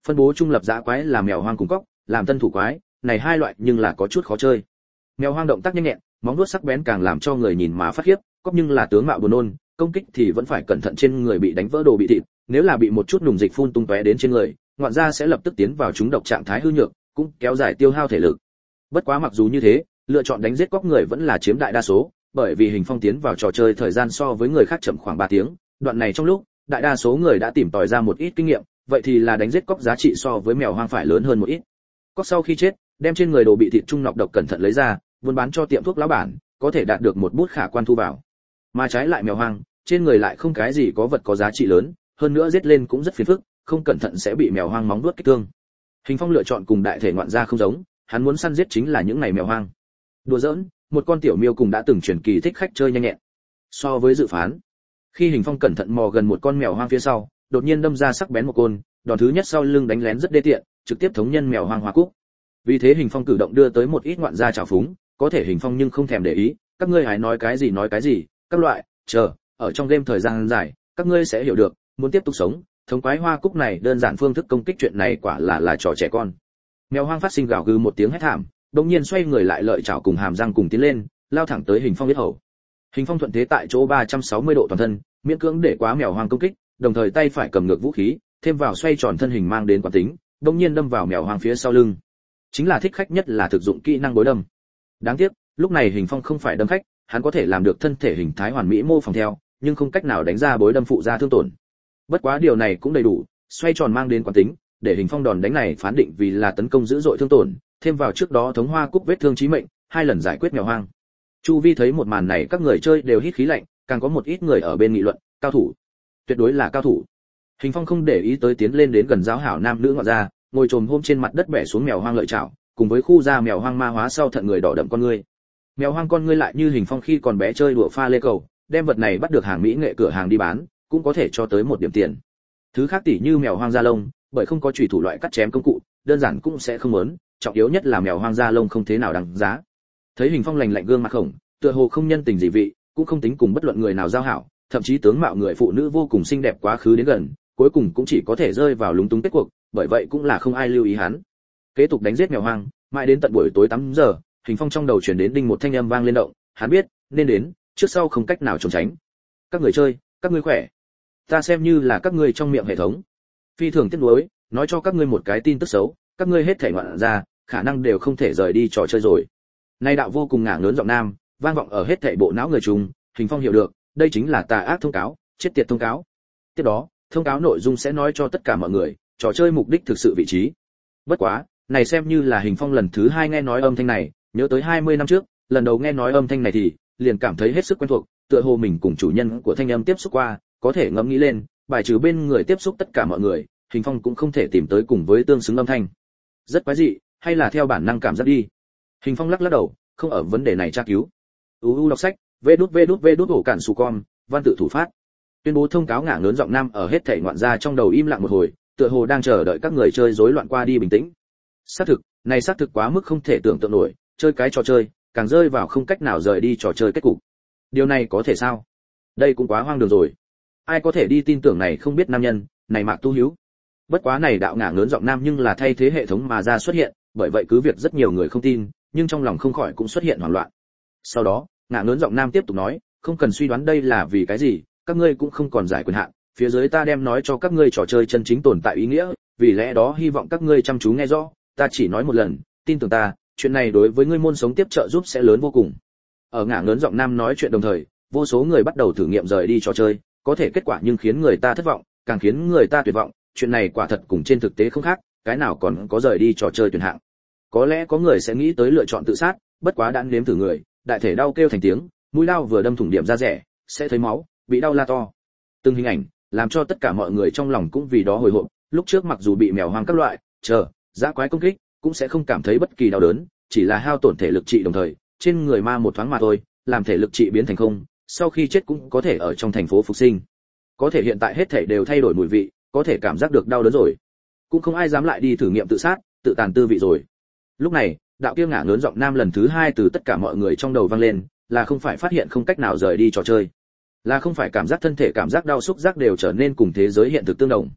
phân bố trung lập dã quái là mèo hoang cùng cóc, làm tân thủ quái, này hai loại nhưng là có chút khó chơi. Mèo hoang động tác nhanh nhẹn, móng vuốt sắc bén càng làm cho người nhìn mà phát khiếp, cóc nhưng là tướng mạo buồn nôn, công kích thì vẫn phải cẩn thận trên người bị đánh vỡ đồ bị thịt, nếu là bị một chút nùng dịch phun tung tóe đến trên người, ngoạn gia sẽ lập tức tiến vào trúng độc trạng thái hư nhược, cũng kéo dài tiêu hao thể lực. Bất quá mặc dù như thế, lựa chọn đánh giết cóc người vẫn là chiếm đại đa số, bởi vì Hình Phong tiến vào trò chơi thời gian so với người khác chậm khoảng ba tiếng, đoạn này trong lúc, đại đa số người đã tìm tòi ra một ít kinh nghiệm, vậy thì là đánh giết cóc giá trị so với mèo hoang phải lớn hơn một ít. Cóc sau khi chết, đem trên người đồ bị thịt trung nọc độc cẩn thận lấy ra, buôn bán cho tiệm thuốc lão bản, có thể đạt được một bút khả quan thu vào. Mà trái lại mèo hoang, trên người lại không cái gì có vật có giá trị lớn, hơn nữa giết lên cũng rất phiền phức, không cẩn thận sẽ bị mèo hoang móng vuốt kích thương. Hình Phong lựa chọn cùng đại thể ngoạn gia không giống, hắn muốn săn giết chính là những này mèo hoang. Đùa giỡn, một con tiểu miêu cùng đã từng truyền kỳ thích khách chơi nhanh nhẹn. So với dự phán, khi Hình Phong cẩn thận mò gần một con mèo hoang phía sau, đột nhiên đâm ra sắc bén một côn, đòn thứ nhất sau lưng đánh lén rất đê tiện, trực tiếp thống nhân mèo hoang hoa cúc. Vì thế Hình Phong cử động đưa tới một ít ngoạn gia trào phúng, có thể Hình Phong nhưng không thèm để ý, các ngươi hãy nói cái gì nói cái gì, các loại, chờ, ở trong game thời gian dài, các ngươi sẽ hiểu được, muốn tiếp tục sống, thống quái hoa cúc này đơn giản phương thức công kích chuyện này quả là là trò trẻ con. Mèo hoang phát sinh gào gừ một tiếng hét thảm, đột nhiên xoay người lại lợi chảo cùng hàm răng cùng tiến lên, lao thẳng tới Hình Phong huyết hầu. Hình Phong thuận thế tại chỗ ba trăm sáu mươi độ toàn thân, miễn cưỡng để quá mèo hoang công kích, đồng thời tay phải cầm ngược vũ khí, thêm vào xoay tròn thân hình mang đến quán tính, đột nhiên đâm vào mèo hoang phía sau lưng. Chính là thích khách nhất là thực dụng kỹ năng bối đâm. Đáng tiếc, lúc này Hình Phong không phải đâm khách, hắn có thể làm được thân thể hình thái hoàn mỹ mô phỏng theo, nhưng không cách nào đánh ra bối đâm phụ ra thương tổn. Bất quá điều này cũng đầy đủ, xoay tròn mang đến quán tính, để Hình Phong đòn đánh này phán định vì là tấn công dữ dội thương tổn, thêm vào trước đó thống hoa cúc vết thương chí mệnh, hai lần giải quyết mèo hoang. Chu vi thấy một màn này các người chơi đều hít khí lạnh, càng có một ít người ở bên nghị luận, cao thủ, tuyệt đối là cao thủ. Hình Phong không để ý tới tiến lên đến gần giáo hảo nam nữ ngoại gia, ngồi trồm hôm trên mặt đất bẻ xuống mèo hoang lợi chảo, cùng với khu ra mèo hoang ma hóa sau thận người đỏ đậm con ngươi. Mèo hoang con ngươi lại như Hình Phong khi còn bé chơi đùa pha lê cầu, đem vật này bắt được hàng mỹ nghệ cửa hàng đi bán, cũng có thể cho tới một điểm tiền. Thứ khác tỉ như mèo hoang da lông, bởi không có chủy thủ loại cắt chém công cụ, đơn giản cũng sẽ không muốn, trọng yếu nhất là mèo hoang da lông không thế nào đáng giá. Thấy Hình Phong lành lạnh gương mặt khổng, tựa hồ không nhân tình gì vị, cũng không tính cùng bất luận người nào giao hảo, thậm chí tướng mạo người phụ nữ vô cùng xinh đẹp quá khứ đến gần, cuối cùng cũng chỉ có thể rơi vào lúng túng kết cuộc, bởi vậy cũng là không ai lưu ý hắn. Kế tục đánh giết mèo hoang, mãi đến tận buổi tối tám giờ, Hình Phong trong đầu truyền đến đinh một thanh âm vang lên động, hắn biết, nên đến, trước sau không cách nào trốn tránh. Các người chơi, các ngươi khỏe. Ta xem như là các ngươi trong miệng hệ thống. Phi thường tiếc nuối, nói cho các ngươi một cái tin tức xấu, các ngươi hết thể ngoạn ra, khả năng đều không thể rời đi trò chơi rồi. Nay đạo vô cùng ngả ngớn giọng nam, vang vọng ở hết thảy bộ não người chúng, Hình Phong hiểu được, đây chính là tà ác thông cáo, chết tiệt thông cáo. Tiếp đó, thông cáo nội dung sẽ nói cho tất cả mọi người, trò chơi mục đích thực sự vị trí. Bất quá, này xem như là Hình Phong lần thứ hai nghe nói âm thanh này, nhớ tới hai mươi năm trước, lần đầu nghe nói âm thanh này thì liền cảm thấy hết sức quen thuộc, tựa hồ mình cùng chủ nhân của thanh âm tiếp xúc qua, có thể ngẫm nghĩ lên, bài trừ bên người tiếp xúc tất cả mọi người, Hình Phong cũng không thể tìm tới cùng với tương xứng âm thanh. Rất quái dị, hay là theo bản năng cảm giác đi. Hình Phong lắc lắc đầu, không ở vấn đề này tra cứu. u u đọc sách, vê đút vê đút vê đút ổ cản sù con, văn tự thủ phát. Tuyên bố thông cáo ngả ngớn giọng nam ở hết thảy ngoạn gia trong đầu im lặng một hồi, tựa hồ đang chờ đợi các người chơi rối loạn qua đi bình tĩnh. Xác thực, này xác thực quá mức không thể tưởng tượng nổi, chơi cái trò chơi, càng rơi vào không cách nào rời đi trò chơi kết cục. Điều này có thể sao? Đây cũng quá hoang đường rồi. Ai có thể đi tin tưởng này không biết nam nhân, này Mạc Tu Hiếu. Bất quá này đạo ngả ngớn giọng nam nhưng là thay thế hệ thống mà ra xuất hiện, bởi vậy cứ việc rất nhiều người không tin, nhưng trong lòng không khỏi cũng xuất hiện hoảng loạn. Sau đó, ngả ngớn giọng nam tiếp tục nói, không cần suy đoán đây là vì cái gì, các ngươi cũng không còn giải quyền hạn, phía dưới ta đem nói cho các ngươi trò chơi chân chính tồn tại ý nghĩa, vì lẽ đó hy vọng các ngươi chăm chú nghe rõ, ta chỉ nói một lần, tin tưởng ta, chuyện này đối với ngươi môn sống tiếp trợ giúp sẽ lớn vô cùng. Ở ngả ngớn giọng nam nói chuyện đồng thời, vô số người bắt đầu thử nghiệm rời đi trò chơi, có thể kết quả nhưng khiến người ta thất vọng, càng khiến người ta tuyệt vọng, chuyện này quả thật cùng trên thực tế không khác, cái nào còn có rời đi trò chơi tuyển hạng. Có lẽ có người sẽ nghĩ tới lựa chọn tự sát, bất quá đã nếm thử người, đại thể đau kêu thành tiếng, mũi đau vừa đâm thủng điểm da rẻ, sẽ thấy máu, bị đau la to. Từng hình ảnh, làm cho tất cả mọi người trong lòng cũng vì đó hồi hộp, lúc trước mặc dù bị mèo hoang các loại, chờ, dã quái công kích, cũng sẽ không cảm thấy bất kỳ đau đớn, chỉ là hao tổn thể lực trị đồng thời, trên người ma một thoáng mà thôi, làm thể lực trị biến thành không, sau khi chết cũng có thể ở trong thành phố phục sinh. Có thể hiện tại hết thể đều thay đổi mùi vị, có thể cảm giác được đau đớn rồi. Cũng không ai dám lại đi thử nghiệm tự sát, tự tàn tư vị rồi. Lúc này, đạo kia ngả ngớn giọng nam lần thứ hai từ tất cả mọi người trong đầu vang lên, là không phải phát hiện không cách nào rời đi trò chơi, là không phải cảm giác thân thể cảm giác đau xúc giác đều trở nên cùng thế giới hiện thực tương đồng.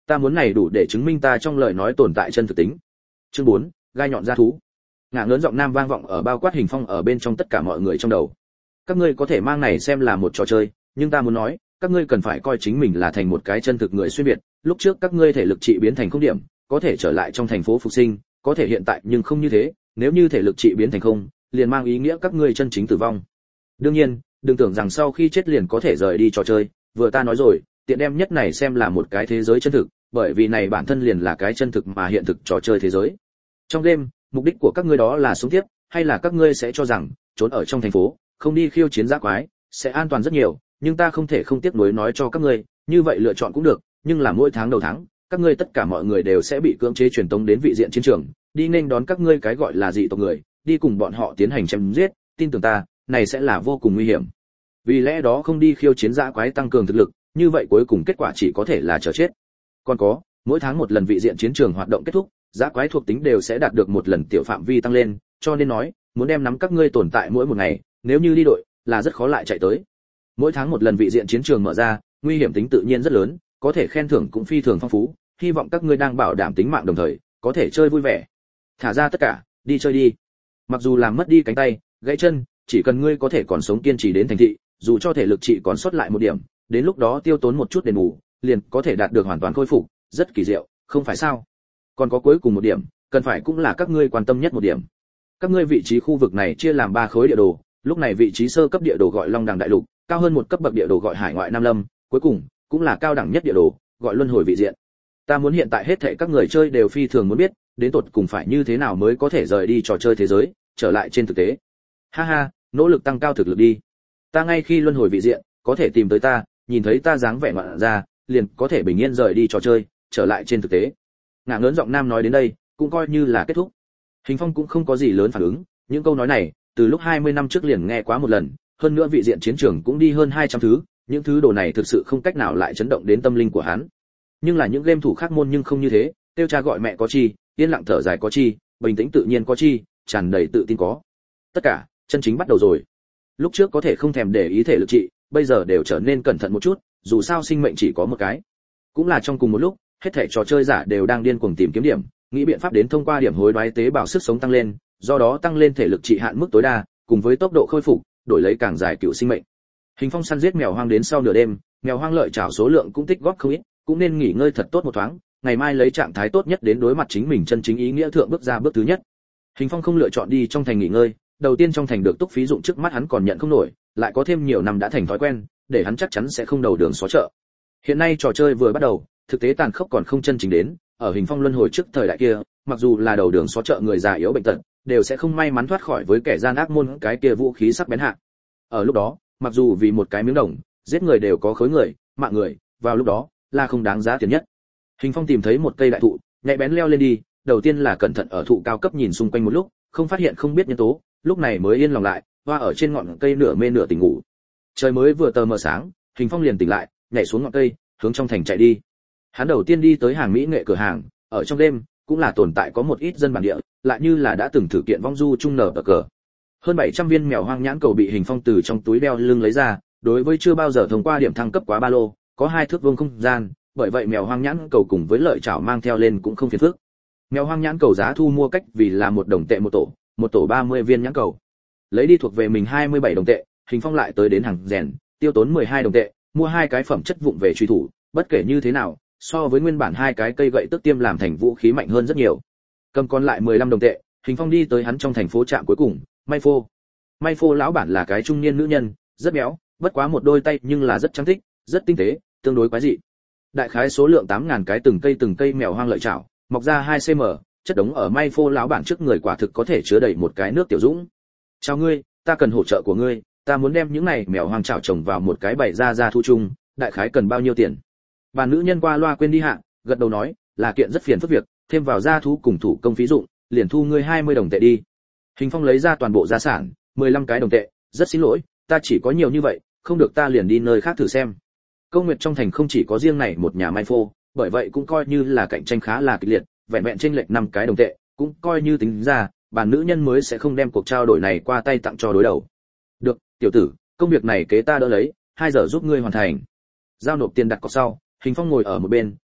Ta muốn này đủ để chứng minh ta trong lời nói tồn tại chân thực tính. Chương bốn, gai nhọn ra thú. Ngả ngớn giọng nam vang vọng ở bao quát Hình Phong ở bên trong tất cả mọi người trong đầu. Các ngươi có thể mang này xem là một trò chơi, nhưng ta muốn nói, các ngươi cần phải coi chính mình là thành một cái chân thực người xuyên việt. Lúc trước các ngươi thể lực trị biến thành không điểm, có thể trở lại trong thành phố phục sinh, có thể hiện tại nhưng không như thế, nếu như thể lực trị biến thành không, liền mang ý nghĩa các ngươi chân chính tử vong. Đương nhiên, đừng tưởng rằng sau khi chết liền có thể rời đi trò chơi, vừa ta nói rồi, tiện đem nhất này xem là một cái thế giới chân thực, bởi vì này bản thân liền là cái chân thực mà hiện thực trò chơi thế giới. Trong đêm, mục đích của các ngươi đó là sống tiếp, hay là các ngươi sẽ cho rằng trốn ở trong thành phố, không đi khiêu chiến dã quái, sẽ an toàn rất nhiều, nhưng ta không thể không tiếc nuối nói cho các ngươi, như vậy lựa chọn cũng được, nhưng là mỗi tháng đầu tháng, các ngươi tất cả mọi người đều sẽ bị cưỡng chế truyền tống đến vị diện chiến trường, đi nên đón các ngươi cái gọi là dị tộc người, đi cùng bọn họ tiến hành chém giết, tin tưởng ta, này sẽ là vô cùng nguy hiểm. Vì lẽ đó không đi khiêu chiến dã quái tăng cường thực lực, như vậy cuối cùng kết quả chỉ có thể là chờ chết. Còn có, mỗi tháng một lần vị diện chiến trường hoạt động kết thúc, dã quái thuộc tính đều sẽ đạt được một lần tiểu phạm vi tăng lên, cho nên nói, muốn đem nắm các ngươi tồn tại mỗi một ngày, nếu như đi đội, là rất khó lại chạy tới. Mỗi tháng một lần vị diện chiến trường mở ra, nguy hiểm tính tự nhiên rất lớn, có thể khen thưởng cũng phi thường phong phú, hy vọng các ngươi đang bảo đảm tính mạng đồng thời, có thể chơi vui vẻ. Thả ra tất cả, đi chơi đi. Mặc dù làm mất đi cánh tay, gãy chân, chỉ cần ngươi có thể còn sống kiên trì đến thành thị, dù cho thể lực chỉ còn sót lại một điểm, đến lúc đó tiêu tốn một chút đền bù, liền có thể đạt được hoàn toàn khôi phục, rất kỳ diệu, không phải sao? Còn có cuối cùng một điểm, cần phải cũng là các ngươi quan tâm nhất một điểm. Các ngươi vị trí khu vực này chia làm ba khối địa đồ, lúc này vị trí sơ cấp địa đồ gọi Long Đằng Đại Lục, cao hơn một cấp bậc địa đồ gọi Hải Ngoại Nam Lâm, cuối cùng cũng là cao đẳng nhất địa đồ, gọi Luân Hồi Vị Diện. Ta muốn hiện tại hết thảy các người chơi đều phi thường muốn biết, đến tột cùng phải như thế nào mới có thể rời đi trò chơi thế giới, trở lại trên thực tế. Ha ha, nỗ lực tăng cao thực lực đi. Ta ngay khi Luân Hồi Vị Diện, có thể tìm tới ta, nhìn thấy ta dáng vẻ ngoạn ra, liền có thể bình yên rời đi trò chơi, trở lại trên thực tế. Ngả ngớn giọng nam nói đến đây, cũng coi như là kết thúc. Hình Phong cũng không có gì lớn phản ứng, những câu nói này, từ lúc hai mươi năm trước liền nghe quá một lần, hơn nữa vị diện chiến trường cũng đi hơn hai trăm thứ, những thứ đồ này thực sự không cách nào lại chấn động đến tâm linh của hắn. Nhưng là những game thủ khác môn nhưng không như thế, tiêu cha gọi mẹ có chi, yên lặng thở dài có chi, bình tĩnh tự nhiên có chi, tràn đầy tự tin có. Tất cả, chân chính bắt đầu rồi. Lúc trước có thể không thèm để ý thể lực trị, bây giờ đều trở nên cẩn thận một chút, dù sao sinh mệnh chỉ có một cái. Cũng là trong cùng một lúc, hết thảy trò chơi giả đều đang điên cuồng tìm kiếm điểm, nghĩ biện pháp đến thông qua điểm hối đoái tế bào sức sống tăng lên, do đó tăng lên thể lực trị hạn mức tối đa, cùng với tốc độ khôi phục, đổi lấy càng dài cựu sinh mệnh. Hình Phong săn giết mèo hoang đến sau nửa đêm, mèo hoang lợi trảo số lượng cũng tích góp không ít, cũng nên nghỉ ngơi thật tốt một thoáng, ngày mai lấy trạng thái tốt nhất đến đối mặt chính mình chân chính ý nghĩa thượng bước ra bước thứ nhất. Hình Phong không lựa chọn đi trong thành nghỉ ngơi, đầu tiên trong thành được túc phí dụng trước mắt hắn còn nhận không nổi, lại có thêm nhiều năm đã thành thói quen, để hắn chắc chắn sẽ không đầu đường xó chợ. Hiện nay trò chơi vừa bắt đầu, thực tế tàn khốc còn không chân chính đến, ở Hình Phong luân hồi trước thời đại kia, mặc dù là đầu đường xó chợ người già yếu bệnh tật, đều sẽ không may mắn thoát khỏi với kẻ gian ác môn cái kia vũ khí sắc bén hạ. Ở lúc đó, mặc dù vì một cái miếng đồng, giết người đều có khối người, mạng người, vào lúc đó là không đáng giá tiền nhất. Hình Phong tìm thấy một cây đại thụ, nhạy bén leo lên đi, đầu tiên là cẩn thận ở thụ cao cấp nhìn xung quanh một lúc, không phát hiện không biết nhân tố, lúc này mới yên lòng lại, hoa ở trên ngọn cây nửa mê nửa tỉnh ngủ. Trời mới vừa tờ mờ sáng, Hình Phong liền tỉnh lại, nhảy xuống ngọn cây, hướng trong thành chạy đi. Hắn đầu tiên đi tới hàng mỹ nghệ cửa hàng, ở trong đêm cũng là tồn tại có một ít dân bản địa, lại như là đã từng thử kiện vong du chung nở cờ. Hơn bảy trăm viên mèo hoang nhãn cầu bị Hình Phong từ trong túi đeo lưng lấy ra, đối với chưa bao giờ thông qua điểm thăng cấp quá ba lô, có hai thước vuông không gian, bởi vậy mèo hoang nhãn cầu cùng với lợi chảo mang theo lên cũng không phiền phức. Mèo hoang nhãn cầu giá thu mua cách vì là một đồng tệ một tổ, một tổ ba mươi viên nhãn cầu. Lấy đi thuộc về mình hai mươi bảy đồng tệ, Hình Phong lại tới đến hàng rèn, tiêu tốn mười hai đồng tệ, mua hai cái phẩm chất vụng về truy thủ, bất kể như thế nào, so với nguyên bản hai cái cây gậy tức tiêm làm thành vũ khí mạnh hơn rất nhiều. Cầm còn lại mười lăm đồng tệ, Hình Phong đi tới hắn trong thành phố trạm cuối cùng, May Phô. May Phô lão bản là cái trung niên nữ nhân, rất béo, bất quá một đôi tay nhưng là rất trắng thích, rất tinh tế, tương đối quái dị. Đại khái số lượng tám nghìn cái từng cây từng cây mèo hoang lợi chảo, mọc ra hai xăng ti mét, chất đống ở May Phô lão bản trước người quả thực có thể chứa đầy một cái nước tiểu dũng. "Chào ngươi, ta cần hỗ trợ của ngươi, ta muốn đem những này mèo hoang chảo trồng vào một cái bày ra ra thu chung, đại khái cần bao nhiêu tiền?" Bà nữ nhân qua loa quên đi hạ, gật đầu nói, "Là kiện rất phiền phức việc, thêm vào gia thú cùng thủ công phí dụng, liền thu ngươi hai mươi đồng tệ đi." Hình Phong lấy ra toàn bộ gia sản, mười lăm cái đồng tệ, "Rất xin lỗi, ta chỉ có nhiều như vậy, không được ta liền đi nơi khác thử xem." Câu Nguyệt trong thành không chỉ có riêng này một nhà May Phô, bởi vậy cũng coi như là cạnh tranh khá là kịch liệt, vẹn vẹn chênh lệch năm cái đồng tệ, cũng coi như tính ra, bà nữ nhân mới sẽ không đem cuộc trao đổi này qua tay tặng cho đối đầu. "Được, tiểu tử, công việc này kế ta đỡ lấy, hai giờ giúp ngươi hoàn thành." Giao nộp tiền đặt cọc sau, Hình Phong ngồi ở một bên,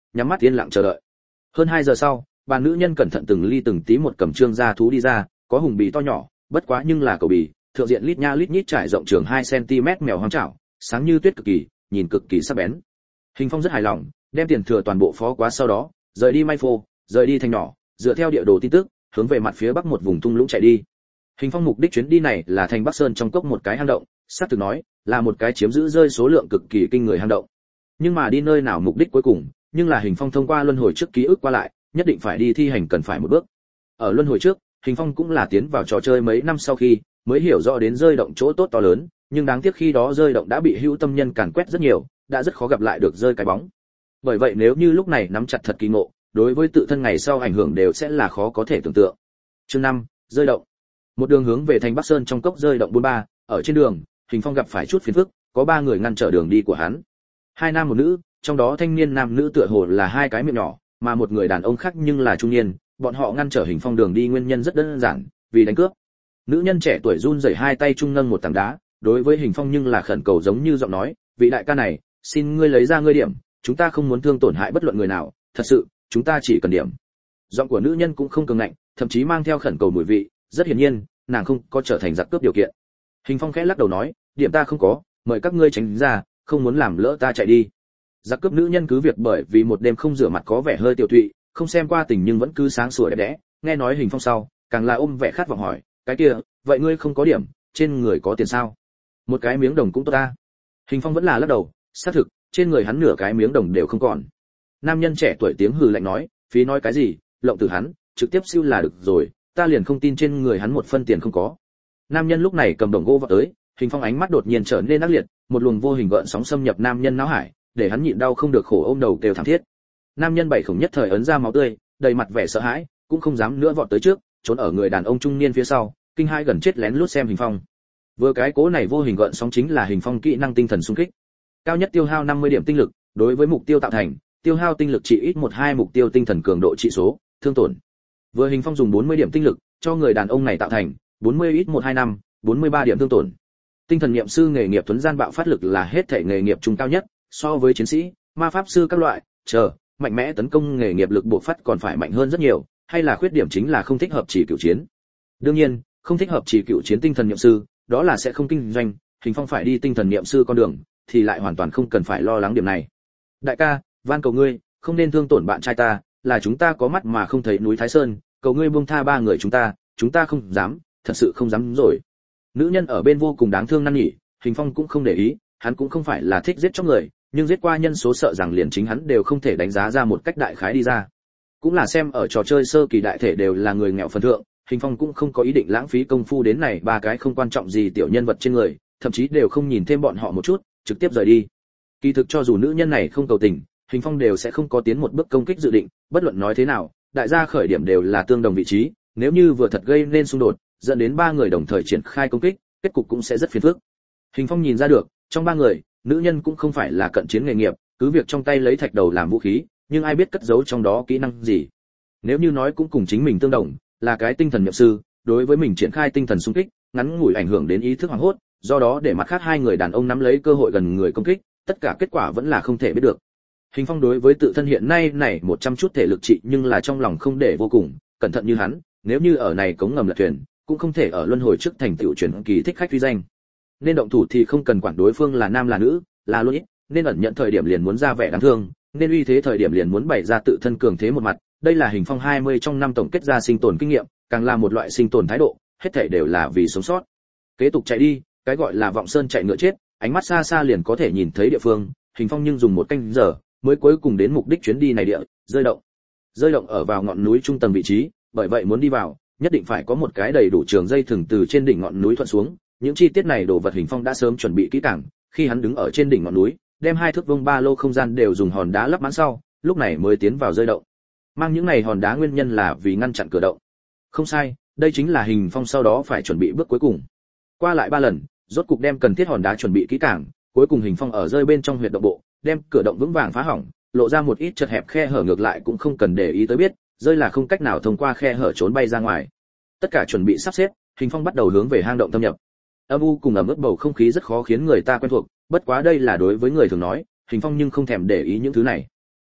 nhắm mắt yên lặng chờ đợi. Hơn hai giờ sau, bà nữ nhân cẩn thận từng ly từng tí một cầm trương da thú đi ra, có hùng bì to nhỏ, bất quá nhưng là cầu bì, thượng diện lít nha lít nhít trải rộng trường hai xăng ti mét mèo hoang chảo, sáng như tuyết cực kỳ, nhìn cực kỳ sắc bén. Hình Phong rất hài lòng, đem tiền thừa toàn bộ phó quá sau đó, rời đi May Phô, rời đi thành nhỏ, dựa theo địa đồ tin tức, hướng về mặt phía bắc một vùng thung lũng chạy đi. Hình Phong mục đích chuyến đi này là thành Bắc Sơn trong cốc một cái hang động, xác thực nói, là một cái chiếm giữ rơi số lượng cực kỳ kinh người hang động. Nhưng mà đi nơi nào mục đích cuối cùng, nhưng là Hình Phong thông qua luân hồi trước ký ức qua lại, nhất định phải đi thi hành cần phải một bước. Ở luân hồi trước, Hình Phong cũng là tiến vào trò chơi mấy năm sau khi, mới hiểu rõ đến rơi động chỗ tốt to lớn, nhưng đáng tiếc khi đó rơi động đã bị hữu tâm nhân càn quét rất nhiều, đã rất khó gặp lại được rơi cái bóng. Bởi vậy nếu như lúc này nắm chặt thật kỳ ngộ, đối với tự thân ngày sau ảnh hưởng đều sẽ là khó có thể tưởng tượng. Chương năm, rơi động. Một đường hướng về thành Bắc Sơn trong cốc rơi động bốn ba, ở trên đường, Hình Phong gặp phải chút phiền phức, có ba người ngăn trở đường đi của hắn. Hai nam một nữ, trong đó thanh niên nam nữ tựa hồ là hai cái miệng nhỏ, mà một người đàn ông khác nhưng là trung niên, bọn họ ngăn trở Hình Phong đường đi nguyên nhân rất đơn giản, vì đánh cướp. Nữ nhân trẻ tuổi run rẩy hai tay trung nâng một tảng đá, đối với Hình Phong nhưng là khẩn cầu giống như giọng nói, vị đại ca này, xin ngươi lấy ra ngươi điểm, chúng ta không muốn thương tổn hại bất luận người nào, thật sự, chúng ta chỉ cần điểm. Giọng của nữ nhân cũng không cường ngạnh, thậm chí mang theo khẩn cầu mùi vị, rất hiển nhiên, nàng không có trở thành giặc cướp điều kiện. Hình Phong khẽ lắc đầu nói, điểm ta không có, mời các ngươi tránh ra, không muốn làm lỡ ta chạy đi. Giặc cướp nữ nhân cứ việc bởi vì một đêm không rửa mặt có vẻ hơi tiểu thụy, không xem qua tình nhưng vẫn cứ sáng sủa đẹp đẽ, nghe nói Hình Phong sau, càng là ôm vẻ khát vọng hỏi, cái kia, vậy ngươi không có điểm, trên người có tiền sao? Một cái miếng đồng cũng tốt ta. Hình Phong vẫn là lắc đầu, xác thực, trên người hắn nửa cái miếng đồng đều không còn. Nam nhân trẻ tuổi tiếng hừ lạnh nói, phí nói cái gì, lộng từ hắn, trực tiếp siêu là được rồi, ta liền không tin trên người hắn một phân tiền không có. Nam nhân lúc này cầm đồng gỗ vào tới, Hình Phong ánh mắt đột nhiên trở nên ác liệt, một luồng vô hình gợn sóng xâm nhập nam nhân não hải, để hắn nhịn đau không được khổ ôm đầu kêu thảm thiết. Nam nhân bảy khổng nhất thời ấn ra máu tươi, đầy mặt vẻ sợ hãi, cũng không dám nữa vọt tới trước, trốn ở người đàn ông trung niên phía sau, kinh hai gần chết lén lút xem Hình Phong. Vừa cái cố này vô hình gợn sóng chính là Hình Phong kỹ năng tinh thần xung kích. Cao nhất tiêu hao năm mươi điểm tinh lực, đối với mục tiêu tạo thành, tiêu hao tinh lực chỉ ít một hai mục tiêu tinh thần cường độ trị số, thương tổn. Vừa Hình Phong dùng bốn mươi điểm tinh lực, cho người đàn ông này tạo thành bốn mươi ít một hai năm, bốn mươi ba điểm thương tổn. Tinh thần niệm sư nghề nghiệp tuấn gian bạo phát lực là hết thể nghề nghiệp trung cao nhất, so với chiến sĩ, ma pháp sư các loại, chờ, mạnh mẽ tấn công nghề nghiệp lực bộc phát còn phải mạnh hơn rất nhiều, hay là khuyết điểm chính là không thích hợp chỉ cựu chiến. Đương nhiên, không thích hợp chỉ cựu chiến tinh thần niệm sư, đó là sẽ không kinh doanh, Hình Phong phải đi tinh thần niệm sư con đường, thì lại hoàn toàn không cần phải lo lắng điểm này. Đại ca, van cầu ngươi, không nên thương tổn bạn trai ta, là chúng ta có mắt mà không thấy núi Thái Sơn, cầu ngươi buông tha ba người chúng ta, chúng ta không dám, thật sự không dám rồi. Nữ nhân ở bên vô cùng đáng thương năn nỉ, Hình Phong cũng không để ý, hắn cũng không phải là thích giết chóc người, nhưng giết qua nhân số sợ rằng liền chính hắn đều không thể đánh giá ra một cách đại khái đi ra. Cũng là xem ở trò chơi sơ kỳ đại thể đều là người nghèo phần thượng, Hình Phong cũng không có ý định lãng phí công phu đến này ba cái không quan trọng gì tiểu nhân vật trên người, thậm chí đều không nhìn thêm bọn họ một chút, trực tiếp rời đi. Kỳ thực cho dù nữ nhân này không cầu tình, Hình Phong đều sẽ không có tiến một bước công kích dự định, bất luận nói thế nào, đại gia khởi điểm đều là tương đồng vị trí, nếu như vừa thật gây nên xung đột, dẫn đến ba người đồng thời triển khai công kích, kết cục cũng sẽ rất phiền phức. Hình Phong nhìn ra được, trong ba người, nữ nhân cũng không phải là cận chiến nghề nghiệp, cứ việc trong tay lấy thạch đầu làm vũ khí, nhưng ai biết cất giấu trong đó kỹ năng gì. Nếu như nói cũng cùng chính mình tương đồng, là cái tinh thần niệm sư, đối với mình triển khai tinh thần xung kích, ngắn ngủi ảnh hưởng đến ý thức hoảng hốt, do đó để mặt khác hai người đàn ông nắm lấy cơ hội gần người công kích, tất cả kết quả vẫn là không thể biết được. Hình Phong đối với tự thân hiện nay này một trăm chút thể lực trị nhưng là trong lòng không để vô cùng, cẩn thận như hắn, nếu như ở này cống ngầm lật thuyền, cũng không thể ở luân hồi trước thành tựu chuyển kỳ thích khách uy danh. Nên động thủ thì không cần quản đối phương là nam là nữ, là luôn ít, nên ẩn nhận thời điểm liền muốn ra vẻ đáng thương, nên uy thế thời điểm liền muốn bày ra tự thân cường thế một mặt, đây là Hình Phong hai mươi trong năm tổng kết ra sinh tồn kinh nghiệm, càng là một loại sinh tồn thái độ, hết thảy đều là vì sống sót. Kế tục chạy đi, cái gọi là vọng sơn chạy ngựa chết, ánh mắt xa xa liền có thể nhìn thấy địa phương, Hình Phong nhưng dùng một canh giờ mới cuối cùng đến mục đích chuyến đi này địa, rơi động. Rơi động ở vào ngọn núi trung tầng vị trí, bởi vậy muốn đi vào, nhất định phải có một cái đầy đủ trường dây thừng từ trên đỉnh ngọn núi thuận xuống, những chi tiết này đồ vật Hình Phong đã sớm chuẩn bị kỹ càng, khi hắn đứng ở trên đỉnh ngọn núi, đem hai thước vuông ba lô không gian đều dùng hòn đá lấp mãn sau, lúc này mới tiến vào rơi động. Mang những này hòn đá nguyên nhân là vì ngăn chặn cửa động. Không sai, đây chính là Hình Phong sau đó phải chuẩn bị bước cuối cùng. Qua lại ba lần, rốt cục đem cần thiết hòn đá chuẩn bị kỹ càng, cuối cùng Hình Phong ở rơi bên trong huyệt động bộ, đem cửa động vững vàng phá hỏng, lộ ra một ít chật hẹp khe hở, ngược lại cũng không cần để ý tới biết, rơi là không cách nào thông qua khe hở trốn bay ra ngoài. Tất cả chuẩn bị sắp xếp, Hình Phong bắt đầu hướng về hang động thâm nhập. Âm u cùng ẩm ướt bầu không khí rất khó khiến người ta quen thuộc, bất quá đây là đối với người thường nói, Hình Phong nhưng không thèm để ý những thứ này.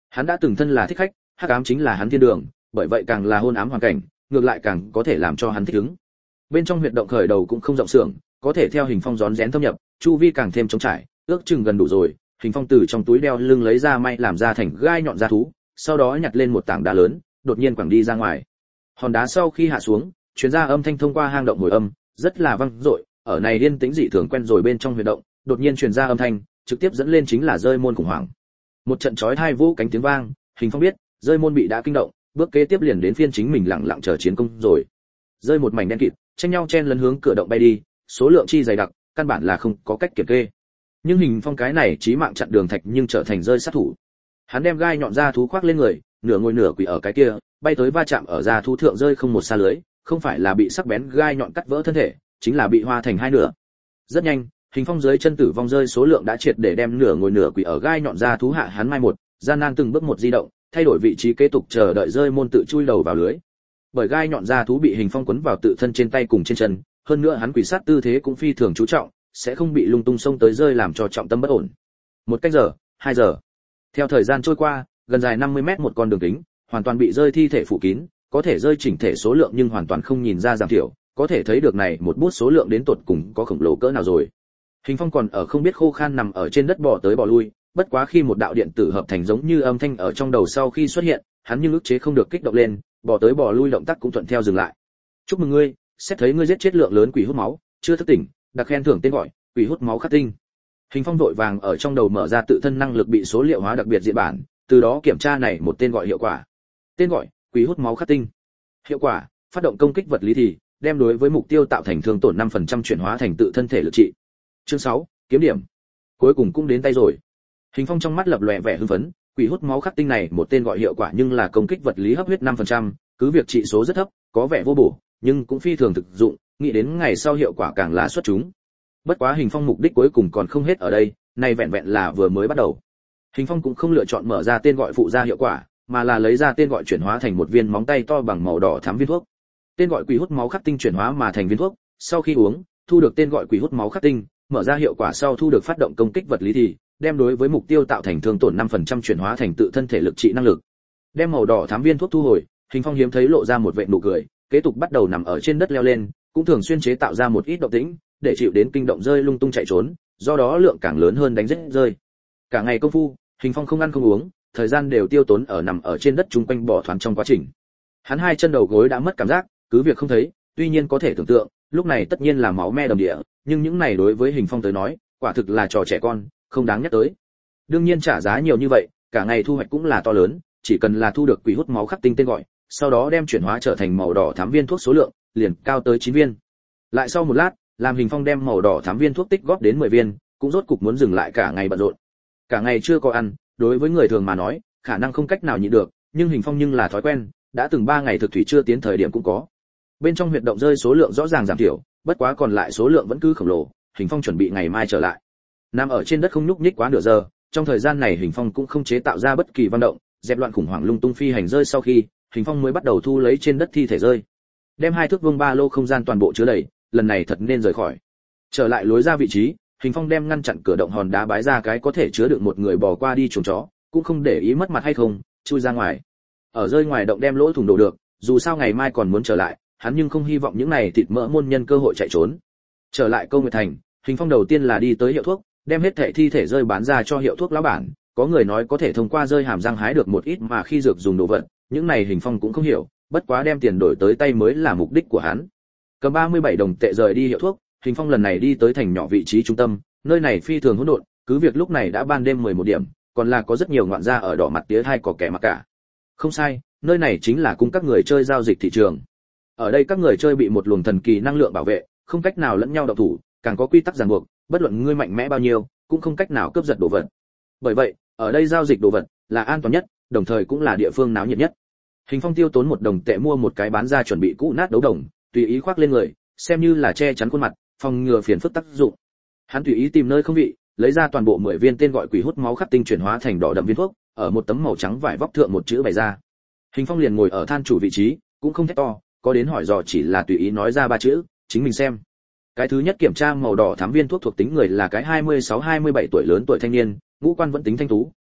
Hắn đã từng thân là thích khách, hắc ám chính là hắn thiên đường, bởi vậy càng là hôn ám hoàn cảnh, ngược lại càng có thể làm cho hắn thích ứng. Bên trong huyệt động khởi đầu cũng không rộng xưởng, có thể theo Hình Phong rón rén thâm nhập, chu vi càng thêm trống trải, ước chừng gần đủ rồi. Hình Phong từ trong túi đeo lưng lấy ra may làm ra thành gai nhọn da thú, sau đó nhặt lên một tảng đá lớn, đột nhiên quẳng đi ra ngoài. Hòn đá sau khi hạ xuống, truyền ra âm thanh thông qua hang động hồi âm, rất là vang dội. Ở này yên tĩnh dị thường quen rồi bên trong huyệt động, đột nhiên truyền ra âm thanh, trực tiếp dẫn lên chính là rơi môn khủng hoảng. Một trận chói tai vũ cánh tiếng vang, Hình Phong biết, rơi môn bị đã kinh động, bước kế tiếp liền đến phiên chính mình lặng lặng chờ chiến công rồi. Rơi một mảnh đen kịt, tranh nhau chen lấn hướng cửa động bay đi, số lượng chi dày đặc, căn bản là không có cách kiểm kê. Nhưng Hình Phong cái này chí mạng chặn đường thạch nhưng trở thành rơi sát thủ. Hắn đem gai nhọn ra thú khoác lên người, nửa ngồi nửa quỳ ở cái kia, bay tới va chạm ở ra thú thượng rơi không một xa lưới, không phải là bị sắc bén gai nhọn cắt vỡ thân thể, chính là bị hoa thành hai nửa. Rất nhanh, Hình Phong dưới chân tử vong rơi số lượng đã triệt để đem nửa ngồi nửa quỳ ở gai nhọn ra thú hạ hắn mai một, gian nan từng bước một di động, thay đổi vị trí kế tục chờ đợi rơi môn tự chui đầu vào lưới. Bởi gai nhọn ra thú bị Hình Phong quấn vào tự thân trên tay cùng trên chân, hơn nữa hắn quỳ sát tư thế cũng phi thường chú trọng, sẽ không bị lung tung xông tới rơi làm cho trọng tâm bất ổn. Một cách giờ, hai giờ. Theo thời gian trôi qua, gần dài năm mươi mét một con đường kính, hoàn toàn bị rơi thi thể phủ kín, có thể rơi chỉnh thể số lượng nhưng hoàn toàn không nhìn ra giảm thiểu, có thể thấy được này một bút số lượng đến tột cùng có khổng lồ cỡ nào rồi. Hình Phong còn ở không biết khô khan nằm ở trên đất bò tới bò lui, bất quá khi một đạo điện tử hợp thành giống như âm thanh ở trong đầu sau khi xuất hiện, hắn nhưng ức chế không được kích động lên, bò tới bò lui động tác cũng thuận theo dừng lại. Chúc mừng ngươi, xét thấy ngươi giết chết lượng lớn quỷ hút máu, chưa thức tỉnh, đặc khen thưởng tên gọi, quỷ hút máu khắc tinh. Hình Phong vội vàng ở trong đầu mở ra tự thân năng lực bị số liệu hóa đặc biệt diện bản, từ đó kiểm tra này một tên gọi hiệu quả. Tên gọi, quỷ hút máu khắc tinh. Hiệu quả, phát động công kích vật lý thì đem đối với mục tiêu tạo thành thương tổn năm phần trăm chuyển hóa thành tự thân thể lực trị. Chương sáu, kiếm điểm. Cuối cùng cũng đến tay rồi. Hình Phong trong mắt lập lòe vẻ hưng phấn, quỷ hút máu khắc tinh này một tên gọi hiệu quả nhưng là công kích vật lý hấp huyết năm phần trăm, cứ việc trị số rất thấp, có vẻ vô bổ, nhưng cũng phi thường thực dụng, nghĩ đến ngày sau hiệu quả càng là xuất chúng. Bất quá Hình Phong mục đích cuối cùng còn không hết ở đây, này vẹn vẹn là vừa mới bắt đầu. Hình Phong cũng không lựa chọn mở ra tên gọi phụ ra hiệu quả, mà là lấy ra tên gọi chuyển hóa thành một viên móng tay to bằng màu đỏ thắm viên thuốc. Tên gọi quỷ hút máu khắc tinh chuyển hóa mà thành viên thuốc, sau khi uống, thu được tên gọi quỷ hút máu khắc tinh, mở ra hiệu quả sau thu được phát động công kích vật lý thì đem đối với mục tiêu tạo thành thương tổn năm phần trăm chuyển hóa thành tự thân thể lực trị năng lực. Đem màu đỏ thắm viên thuốc thu hồi, Hình Phong hiếm thấy lộ ra một vệt nụ cười, kế tục bắt đầu nằm ở trên đất leo lên, cũng thường xuyên chế tạo ra một ít động tĩnh, để chịu đến kinh động rơi lung tung chạy trốn, do đó lượng càng lớn hơn đánh giết rơi. Cả ngày công phu, Hình Phong không ăn không uống, thời gian đều tiêu tốn ở nằm ở trên đất chung quanh bò thoáng trong quá trình. Hắn hai chân đầu gối đã mất cảm giác, cứ việc không thấy, tuy nhiên có thể tưởng tượng, lúc này tất nhiên là máu me đầm địa, nhưng những này đối với Hình Phong tới nói, quả thực là trò trẻ con, không đáng nhắc tới. Đương nhiên trả giá nhiều như vậy, cả ngày thu hoạch cũng là to lớn, chỉ cần là thu được quỷ hút máu khắc tinh tên gọi, sau đó đem chuyển hóa trở thành màu đỏ thắm viên thuốc số lượng, liền cao tới chín viên. Lại sau một lát, làm Hình Phong đem màu đỏ thắm viên thuốc tích góp đến mười viên, cũng rốt cục muốn dừng lại cả ngày bận rộn. Cả ngày chưa có ăn, đối với người thường mà nói, khả năng không cách nào nhịn được, nhưng Hình Phong nhưng là thói quen, đã từng ba ngày thực thủy chưa tiến thời điểm cũng có. Bên trong huyệt động rơi số lượng rõ ràng giảm thiểu, bất quá còn lại số lượng vẫn cứ khổng lồ, Hình Phong chuẩn bị ngày mai trở lại. Nằm ở trên đất không nhúc nhích quá nửa giờ, trong thời gian này Hình Phong cũng không chế tạo ra bất kỳ vận động, dẹp loạn khủng hoảng lung tung phi hành rơi sau khi, Hình Phong mới bắt đầu thu lấy trên đất thi thể rơi. Đem hai thước vuông ba lô không gian toàn bộ chứa đầy, lần này thật nên rời khỏi. Trở lại lối ra vị trí, Hình Phong đem ngăn chặn cửa động hòn đá bái ra cái có thể chứa được một người bò qua đi chuồng chó, cũng không để ý mất mặt hay không, chui ra ngoài. Ở rơi ngoài động đem lỗ thủng đổ được, dù sao ngày mai còn muốn trở lại, hắn nhưng không hy vọng những này thịt mỡ môn nhân cơ hội chạy trốn. Trở lại Câu Nguyệt Thành, Hình Phong đầu tiên là đi tới hiệu thuốc, đem hết thảy thi thể rơi bán ra cho hiệu thuốc lão bản, có người nói có thể thông qua rơi hàm răng hái được một ít mà khi dược dùng đồ vật, những này Hình Phong cũng không hiểu, bất quá đem tiền đổi tới tay mới là mục đích của hắn. Cầm ba mươi bảy đồng tệ rời đi hiệu thuốc, Hình Phong lần này đi tới thành nhỏ vị trí trung tâm, nơi này phi thường hỗn độn, cứ việc lúc này đã ban đêm mười một điểm, còn là có rất nhiều ngoạn gia ở đỏ mặt tía hai có kẻ mặc cả. Không sai, nơi này chính là cung các người chơi giao dịch thị trường. Ở đây các người chơi bị một luồng thần kỳ năng lượng bảo vệ, không cách nào lẫn nhau động thủ, càng có quy tắc ràng buộc, bất luận ngươi mạnh mẽ bao nhiêu, cũng không cách nào cướp giật đồ vật. Bởi vậy, ở đây giao dịch đồ vật là an toàn nhất, đồng thời cũng là địa phương náo nhiệt nhất. Hình Phong tiêu tốn một đồng tệ mua một cái bán ra chuẩn bị cũ nát đấu đồng, tùy ý khoác lên người, xem như là che chắn khuôn mặt, phòng ngừa phiền phức tác dụng. Hắn tùy ý tìm nơi không vị, lấy ra toàn bộ mười viên tên gọi quỷ hút máu khắc tinh chuyển hóa thành đỏ đậm viên thuốc, ở một tấm màu trắng vải vóc thượng một chữ bày ra. Hình Phong liền ngồi ở than chủ vị trí, cũng không thét to, có đến hỏi dò chỉ là tùy ý nói ra ba chữ, chính mình xem. Cái thứ nhất kiểm tra màu đỏ thắm viên thuốc thuộc tính người là cái hai mươi sáu hai mươi bảy tuổi lớn tuổi thanh niên, ngũ quan vẫn tính thanh tú,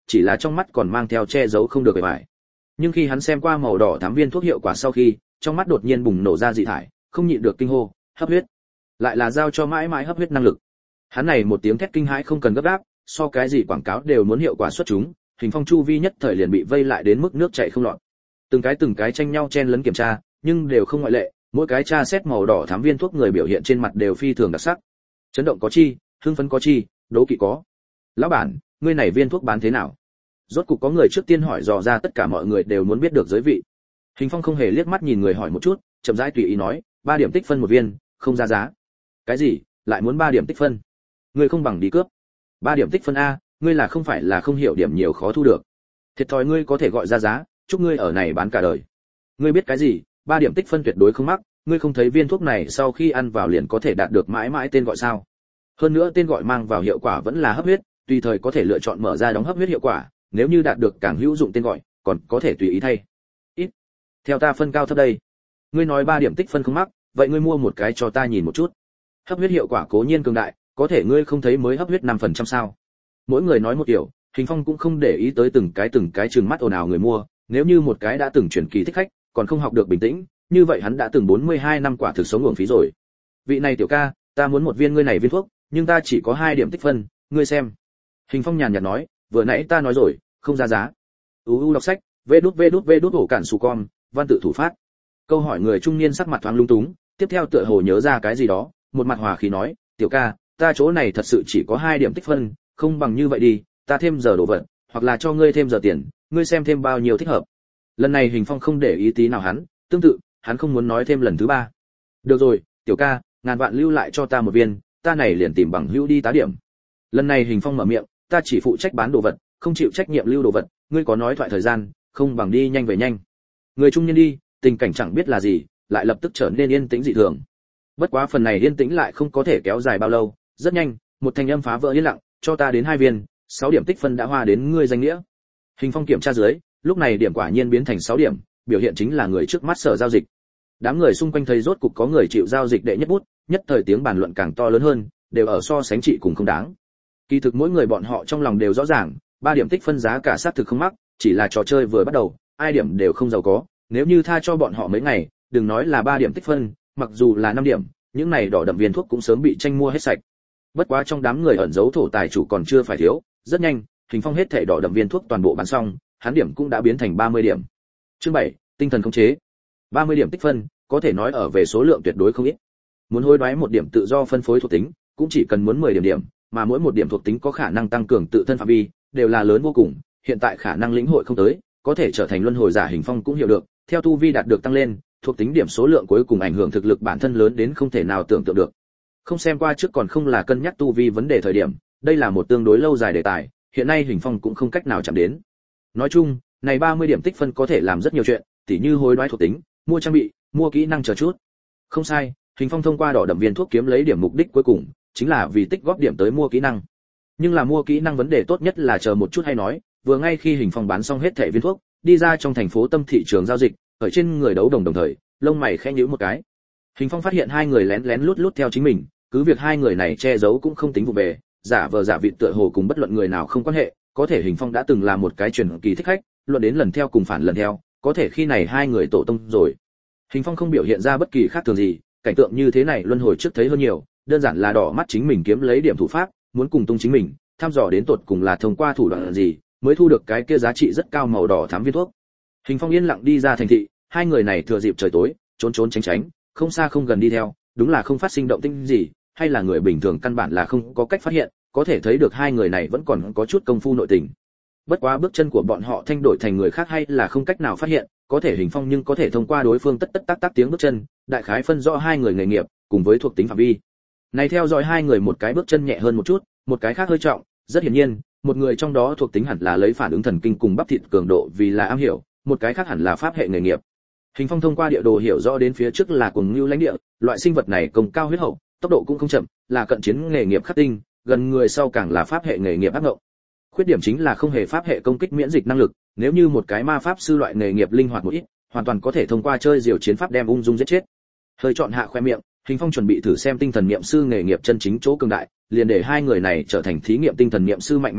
chỉ là trong mắt còn mang theo che giấu không được bề bại. Nhưng khi hắn xem qua màu đỏ thám viên thuốc hiệu quả sau khi, trong mắt đột nhiên bùng nổ ra dị thải, không nhịn được kinh hô, hấp huyết. Lại là giao cho mãi mãi hấp huyết năng lực. Hắn này một tiếng thét kinh hãi không cần gấp gáp, so cái gì quảng cáo đều muốn hiệu quả xuất chúng, Hình Phong chu vi nhất thời liền bị vây lại đến mức nước chảy không lọt. Từng cái từng cái tranh nhau chen lấn kiểm tra, nhưng đều không ngoại lệ, mỗi cái tra xét màu đỏ thám viên thuốc người biểu hiện trên mặt đều phi thường đặc sắc. Chấn động có chi, hưng phấn có chi, đố kỵ có. Lão bản, ngươi này viên thuốc bán thế nào? Rốt cục có người trước tiên hỏi dò ra, tất cả mọi người đều muốn biết được giới vị. Hình Phong không hề liếc mắt nhìn người hỏi một chút, chậm rãi tùy ý nói, ba điểm tích phân một viên, không ra giá. Cái gì? Lại muốn ba điểm tích phân? Ngươi không bằng đi cướp. Ba điểm tích phân a, ngươi là không phải là không hiểu điểm nhiều khó thu được. Thiệt thòi ngươi có thể gọi ra giá, chúc ngươi ở này bán cả đời. Ngươi biết cái gì? Ba điểm tích phân tuyệt đối không mắc, ngươi không thấy viên thuốc này sau khi ăn vào liền có thể đạt được mãi mãi tên gọi sao? Hơn nữa tên gọi mang vào hiệu quả vẫn là hấp huyết, tùy thời có thể lựa chọn mở ra đóng hấp huyết hiệu quả, nếu như đạt được càng hữu dụng tên gọi, còn có thể tùy ý thay. Ít. Theo ta phân cao thấp đây. Ngươi nói ba điểm tích phân không mắc, vậy ngươi mua một cái cho ta nhìn một chút. Hấp huyết hiệu quả cố nhiên cường đại, có thể ngươi không thấy mới hấp huyết năm phần trăm sao? Mỗi người nói một kiểu, Hình Phong cũng không để ý tới từng cái từng cái trừng mắt ồn ào người mua, nếu như một cái đã từng chuyển kỳ thích khách, còn không học được bình tĩnh, như vậy hắn đã từng bốn mươi hai năm quả thực sống uổng phí rồi. Vị này tiểu ca, ta muốn một viên ngươi này viên thuốc, nhưng ta chỉ có hai điểm tích phân, ngươi xem. Hình Phong nhàn nhạt nói, vừa nãy ta nói rồi, không ra giá. U đọc sách, vê đút vê đút vê đút ổ cản su con, văn tự thủ phát. Câu hỏi người trung niên sắc mặt thoáng lung túng, tiếp theo tựa hồ nhớ ra cái gì đó, một mặt hòa khí nói, tiểu ca, ta chỗ này thật sự chỉ có hai điểm tích phân, không bằng như vậy đi, ta thêm giờ đồ vật, hoặc là cho ngươi thêm giờ tiền, ngươi xem thêm bao nhiêu thích hợp. Lần này Hình Phong không để ý tí nào hắn, tương tự, hắn không muốn nói thêm lần thứ ba. Được rồi, tiểu ca, ngàn vạn lưu lại cho ta một viên, ta này liền tìm bằng hữu đi tá điểm. Lần này Hình Phong mở miệng, ta chỉ phụ trách bán đồ vật, không chịu trách nhiệm lưu đồ vật, ngươi có nói thoại thời gian, không bằng đi nhanh về nhanh. Người trung niên đi, tình cảnh chẳng biết là gì, lại lập tức trở nên yên tĩnh dị thường. Bất quá phần này yên tĩnh lại không có thể kéo dài bao lâu, rất nhanh, một thanh âm phá vỡ yên lặng, cho ta đến hai viên, sáu điểm tích phân đã hoa đến ngươi danh nghĩa. Hình Phong kiểm tra dưới, lúc này điểm quả nhiên biến thành sáu điểm, biểu hiện chính là người trước mắt sở giao dịch. Đám người xung quanh thấy rốt cục có người chịu giao dịch đệ nhất bút, nhất thời tiếng bàn luận càng to lớn hơn, đều ở so sánh trị cùng không đáng. Kỳ thực mỗi người bọn họ trong lòng đều rõ ràng, ba điểm tích phân giá cả sát thực không mắc, chỉ là trò chơi vừa bắt đầu, ai điểm đều không giàu có, nếu như tha cho bọn họ mấy ngày, đừng nói là ba điểm tích phân, mặc dù là năm điểm, những này đỏ đậm viên thuốc cũng sớm bị tranh mua hết sạch. Bất quá trong đám người ẩn giấu thổ tài chủ còn chưa phải thiếu, rất nhanh, Hình Phong hết thảy đỏ đậm viên thuốc toàn bộ bán xong, hắn điểm cũng đã biến thành ba mươi điểm. Chương bảy, tinh thần khống chế. ba mươi điểm tích phân, có thể nói ở về số lượng tuyệt đối không ít. Muốn hối đoái một điểm tự do phân phối thuộc tính, cũng chỉ cần muốn mười điểm điểm, mà mỗi một điểm thuộc tính có khả năng tăng cường tự thân phạm vi, đều là lớn vô cùng, hiện tại khả năng lĩnh hội không tới, có thể trở thành luân hồi giả. Hình Phong cũng hiểu được, theo tu vi đạt được tăng lên, thuộc tính điểm số lượng cuối cùng ảnh hưởng thực lực bản thân lớn đến không thể nào tưởng tượng được. Không xem qua trước còn không là cân nhắc tu vi vấn đề thời điểm, đây là một tương đối lâu dài đề tài, hiện nay Hình Phong cũng không cách nào chạm đến. Nói chung, này ba mươi điểm tích phân có thể làm rất nhiều chuyện, tỉ như hối đoái thuộc tính, mua trang bị, mua kỹ năng chờ chút. Không sai, Hình Phong thông qua đỏ đậm viên thuốc kiếm lấy điểm mục đích cuối cùng, chính là vì tích góp điểm tới mua kỹ năng. Nhưng là mua kỹ năng vấn đề tốt nhất là chờ một chút hay nói, vừa ngay khi Hình Phong bán xong hết thẻ viên thuốc, đi ra trong thành phố tâm thị trường giao dịch, ở trên người đấu đồng đồng thời, lông mày khẽ nhíu một cái. Hình Phong phát hiện hai người lén lén lút lút theo chính mình, cứ việc hai người này che giấu cũng không tính vụ về, giả vờ giả vịt tựa hồ cùng bất luận người nào không quan hệ, có thể Hình Phong đã từng là một cái truyền kỳ thích khách, luận đến lần theo cùng phản lần theo, có thể khi này hai người tổ tông rồi. Hình Phong không biểu hiện ra bất kỳ khác thường gì, cảnh tượng như thế này luân hồi trước thấy hơn nhiều, đơn giản là đỏ mắt chính mình kiếm lấy điểm thủ pháp, muốn cùng tung chính mình, thăm dò đến tột cùng là thông qua thủ đoạn gì, mới thu được cái kia giá trị rất cao màu đỏ thám viên thuốc. Hình Phong yên lặng đi ra thành thị, hai người này thừa dịp trời tối, trốn trốn tránh tránh, không xa không gần đi theo, đúng là không phát sinh động tĩnh gì, hay là người bình thường căn bản là không có cách phát hiện, có thể thấy được hai người này vẫn còn có chút công phu nội tình. Bất quá bước chân của bọn họ thay đổi thành người khác hay là không cách nào phát hiện, có thể Hình Phong nhưng có thể thông qua đối phương tất tất tác tác tiếng bước chân, đại khái phân rõ hai người nghề nghiệp, cùng với thuộc tính phạm vi. Này theo dõi hai người một cái bước chân nhẹ hơn một chút, một cái khác hơi trọng, rất hiển nhiên, một người trong đó thuộc tính hẳn là lấy phản ứng thần kinh cùng bắp thịt cường độ vì là am hiểu, một cái khác hẳn là pháp hệ nghề nghiệp. Hình Phong thông qua địa đồ hiểu rõ đến phía trước là cuồng lưu lãnh địa, loại sinh vật này công cao huyết hậu, tốc độ cũng không chậm, là cận chiến nghề nghiệp khắc tinh, gần người sau càng là pháp hệ nghề nghiệp ác ngộng. Khuyết điểm chính là không hề pháp hệ công kích miễn dịch năng lực, nếu như một cái ma pháp sư loại nghề nghiệp linh hoạt một ít, hoàn toàn có thể thông qua chơi diều chiến pháp đem ung dung giết chết. Hơi chọn hạ khoe miệng, Hình Phong chuẩn bị thử xem tinh thần niệm sư nghề nghiệp chân chính chỗ cường đại, liền để hai người này trở thành thí nghiệm tinh thần niệm sư mạnh mẽ nhất,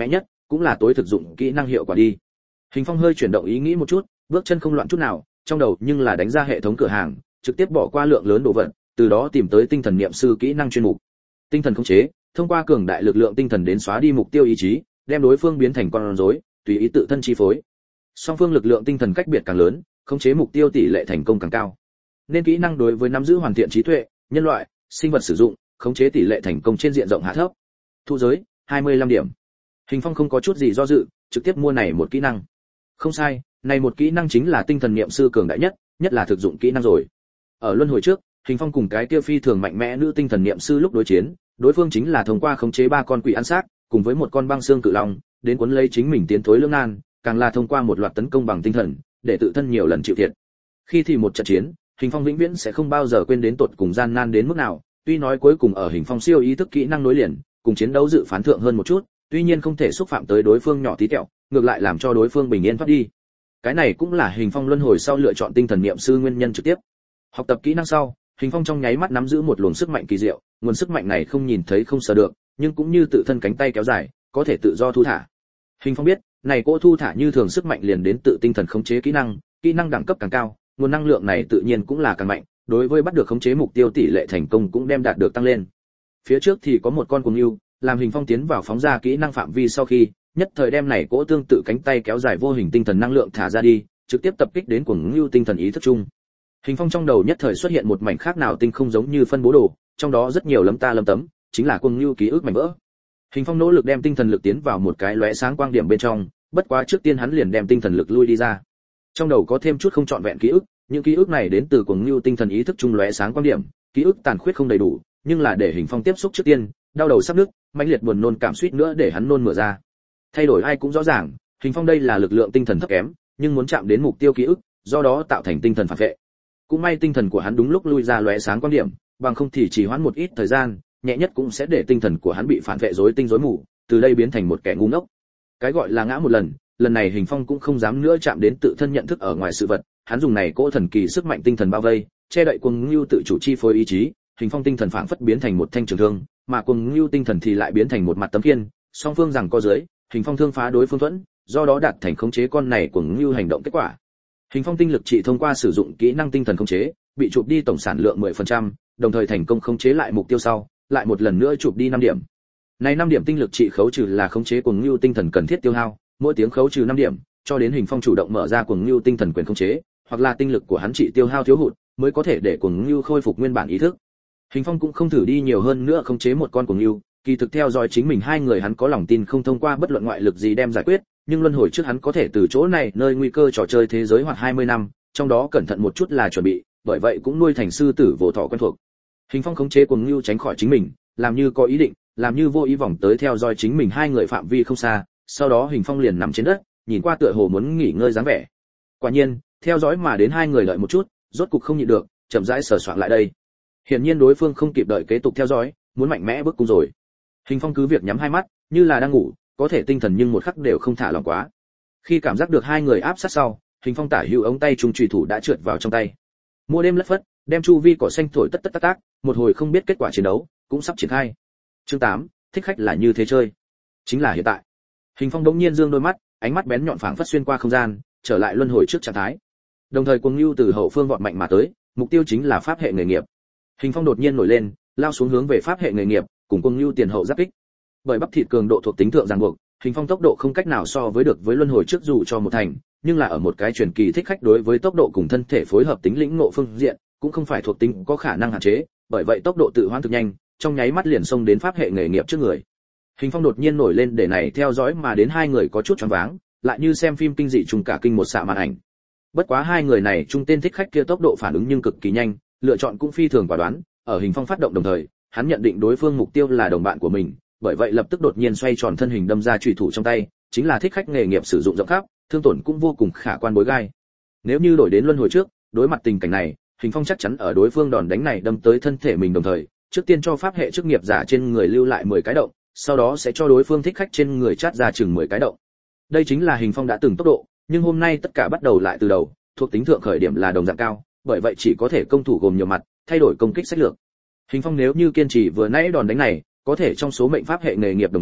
cũng là tối thực dụng kỹ năng hiệu quả đi. Hình Phong hơi chuyển động ý nghĩ một chút, bước chân không loạn chút nào, trong đầu nhưng là đánh ra hệ thống cửa hàng, trực tiếp bỏ qua lượng lớn đồ vật, từ đó tìm tới tinh thần niệm sư kỹ năng chuyên mục. Tinh thần khống chế, thông qua cường đại lực lượng tinh thần đến xóa đi mục tiêu ý chí, đem đối phương biến thành con rối, tùy ý tự thân chi phối. Song phương lực lượng tinh thần cách biệt càng lớn, khống chế mục tiêu tỷ lệ thành công càng cao. Nên kỹ năng đối với nắm giữ hoàn thiện trí tuệ, nhân loại, sinh vật sử dụng, khống chế tỷ lệ thành công trên diện rộng hạ thấp. Thu giới, hai mươi lăm điểm. Hình Phong không có chút gì do dự, trực tiếp mua này một kỹ năng. Không sai, này một kỹ năng chính là tinh thần niệm sư cường đại nhất, nhất là thực dụng kỹ năng rồi. Ở luân hồi trước, Hình Phong cùng cái kia phi thường mạnh mẽ nữ tinh thần niệm sư lúc đối chiến, đối phương chính là thông qua khống chế ba con quỷ ăn xác, cùng với một con băng xương cự long, đến cuốn lấy chính mình tiến thối lưỡng nan, càng là thông qua một loạt tấn công bằng tinh thần, để tự thân nhiều lần chịu thiệt. Khi thì một trận chiến, Hình Phong vĩnh viễn sẽ không bao giờ quên đến tột cùng gian nan đến mức nào, tuy nói cuối cùng ở Hình Phong siêu ý thức kỹ năng nối liền, cùng chiến đấu dự phán thượng hơn một chút, tuy nhiên không thể xúc phạm tới đối phương nhỏ tí tẹo, ngược lại làm cho đối phương bình yên thoát đi. Cái này cũng là Hình Phong luân hồi sau lựa chọn tinh thần niệm sư nguyên nhân trực tiếp. Học tập kỹ năng sau, Hình Phong trong nháy mắt nắm giữ một luồng sức mạnh kỳ diệu, nguồn sức mạnh này không nhìn thấy không sờ được, nhưng cũng như tự thân cánh tay kéo dài, có thể tự do thu thả. Hình Phong biết, này cô thu thả như thường sức mạnh liền đến tự tinh thần khống chế kỹ năng, kỹ năng đẳng cấp càng cao, nguồn năng lượng này tự nhiên cũng là càng mạnh, đối với bắt được khống chế mục tiêu tỷ lệ thành công cũng đem đạt được tăng lên. Phía trước thì có một con cuồng yêu, làm Hình Phong tiến vào phóng ra kỹ năng phạm vi sau khi, nhất thời đem này cỗ tương tự cánh tay kéo dài vô hình tinh thần năng lượng thả ra đi, trực tiếp tập kích đến cuồng yêu tinh thần ý thức chung. Hình Phong trong đầu nhất thời xuất hiện một mảnh khác nào tinh không giống như phân bố đồ, trong đó rất nhiều lấm ta lấm tấm, chính là cuồng yêu ký ức mảnh vỡ. Hình Phong nỗ lực đem tinh thần lực tiến vào một cái lóe sáng quang điểm bên trong, bất quá trước tiên hắn liền đem tinh thần lực lui đi ra. Trong đầu có thêm chút không trọn vẹn ký ức, những ký ức này đến từ cuồng yêu tinh thần ý thức trung lóe sáng quang điểm, ký ức tàn khuyết không đầy đủ, nhưng là để Hình Phong tiếp xúc trước tiên, đau đầu sắp nứt, mãnh liệt buồn nôn cảm suýt nữa để hắn nôn mửa ra. Thay đổi ai cũng rõ ràng, Hình Phong đây là lực lượng tinh thần thấp kém, nhưng muốn chạm đến mục tiêu ký ức, do đó tạo thành tinh thần phản vệ. Cũng may tinh thần của hắn đúng lúc lui ra lóe sáng quang điểm, bằng không thì chỉ hoãn một ít thời gian, nhẹ nhất cũng sẽ để tinh thần của hắn bị phản vệ rối tinh rối mù, từ đây biến thành một kẻ ngu ngốc. Cái gọi là ngã một lần, lần này Hình Phong cũng không dám nữa chạm đến tự thân nhận thức ở ngoài sự vật, hắn dùng này cỗ thần kỳ sức mạnh tinh thần bao vây, che đậy cuồng ngưu tự chủ chi phối ý chí, Hình Phong tinh thần phảng phất biến thành một thanh trường thương, mà cuồng ngưu tinh thần thì lại biến thành một mặt tấm khiên, song phương rằng có dưới, Hình Phong thương phá đối phương thuẫn, do đó đạt thành khống chế con này cuồng ngưu hành động kết quả. Hình Phong tinh lực trị thông qua sử dụng kỹ năng tinh thần khống chế, bị chụp đi tổng sản lượng mười phần trăm, đồng thời thành công khống chế lại mục tiêu sau, lại một lần nữa chụp đi năm điểm. Này năm điểm tinh lực trị khấu trừ là khống chế cuồng ngưu tinh thần cần thiết tiêu hao, mỗi tiếng khấu trừ năm điểm, cho đến Hình Phong chủ động mở ra cuồng ngưu tinh thần quyền khống chế, hoặc là tinh lực của hắn trị tiêu hao thiếu hụt, mới có thể để cuồng ngưu khôi phục nguyên bản ý thức. Hình Phong cũng không thử đi nhiều hơn nữa khống chế một con cuồng ngưu, kỳ thực theo dõi chính mình hai người hắn có lòng tin không thông qua bất luận ngoại lực gì đem giải quyết, nhưng luân hồi trước hắn có thể từ chỗ này nơi nguy cơ trò chơi thế giới hoặc hai mươi năm, trong đó cẩn thận một chút là chuẩn bị, bởi vậy cũng nuôi thành sư tử vô thọ quen thuộc. Hình Phong khống chế cuồng ngưu tránh khỏi chính mình, làm như có ý định, làm như vô ý vòng tới theo dõi chính mình hai người phạm vi không xa, sau đó Hình Phong liền nằm trên đất, nhìn qua tựa hồ muốn nghỉ ngơi dáng vẻ. Quả nhiên, theo dõi mà đến hai người đợi một chút, rốt cục không nhịn được, chậm rãi sờ soạng lại đây. Hiển nhiên đối phương không kịp đợi kế tục theo dõi, muốn mạnh mẽ bước cung rồi. Hình Phong cứ việc nhắm hai mắt, như là đang ngủ, có thể tinh thần nhưng một khắc đều không thả lỏng quá. Khi cảm giác được hai người áp sát sau, Hình Phong tả hữu ống tay trung chùy thủ đã trượt vào trong tay. Mua đêm lất phất, đem chu vi cỏ xanh thổi tất tất tác tác, một hồi không biết kết quả chiến đấu cũng sắp triển khai. Chương tám, thích khách là như thế chơi. Chính là hiện tại. Hình Phong đống nhiên dương đôi mắt, ánh mắt bén nhọn phảng phất xuyên qua không gian, trở lại luân hồi trước trạng thái. Đồng thời cuồng nhu từ hậu phương vọt mạnh mà tới, mục tiêu chính là pháp hệ nghề nghiệp. Hình Phong đột nhiên nổi lên, lao xuống hướng về pháp hệ nghề nghiệp, cùng cuồng nhu tiền hậu giáp kích. Bởi bắp thịt cường độ thuộc tính thượng ràng buộc, Hình Phong tốc độ không cách nào so với được với luân hồi trước dù cho một thành, nhưng là ở một cái truyền kỳ thích khách đối với tốc độ cùng thân thể phối hợp tính lĩnh ngộ phương diện, cũng không phải thuộc tính có khả năng hạn chế, bởi vậy tốc độ tự hoán thực nhanh, trong nháy mắt liền xông đến pháp hệ nghề nghiệp trước người. Hình Phong đột nhiên nổi lên để này theo dõi mà đến hai người có chút choáng váng, lại như xem phim kinh dị trùng cả kinh một xạ màn ảnh. Bất quá hai người này trung tên thích khách kia tốc độ phản ứng nhưng cực kỳ nhanh, lựa chọn cũng phi thường quả đoán, ở Hình Phong phát động đồng thời, hắn nhận định đối phương mục tiêu là đồng bạn của mình, bởi vậy lập tức đột nhiên xoay tròn thân hình đâm ra chủy thủ trong tay, chính là thích khách nghề nghiệp sử dụng rộng khắp, thương tổn cũng vô cùng khả quan bối gai. Nếu như đổi đến luân hồi trước, đối mặt tình cảnh này, Hình Phong chắc chắn ở đối phương đòn đánh này đâm tới thân thể mình đồng thời, trước tiên cho pháp hệ chức nghiệp giả trên người lưu lại mười cái động, sau đó sẽ cho đối phương thích khách trên người chát ra chừng mười cái động. Đây chính là Hình Phong đã từng tốc độ, nhưng hôm nay tất cả bắt đầu lại từ đầu, thuộc tính thượng khởi điểm là đồng dạng cao, bởi vậy chỉ có thể công thủ gồm nhiều mặt, thay đổi công kích sách lược. Hình Phong nếu như kiên trì vừa nãy đòn đánh này, có thể trong số mệnh pháp hệ nghề nghiệp đồng thời,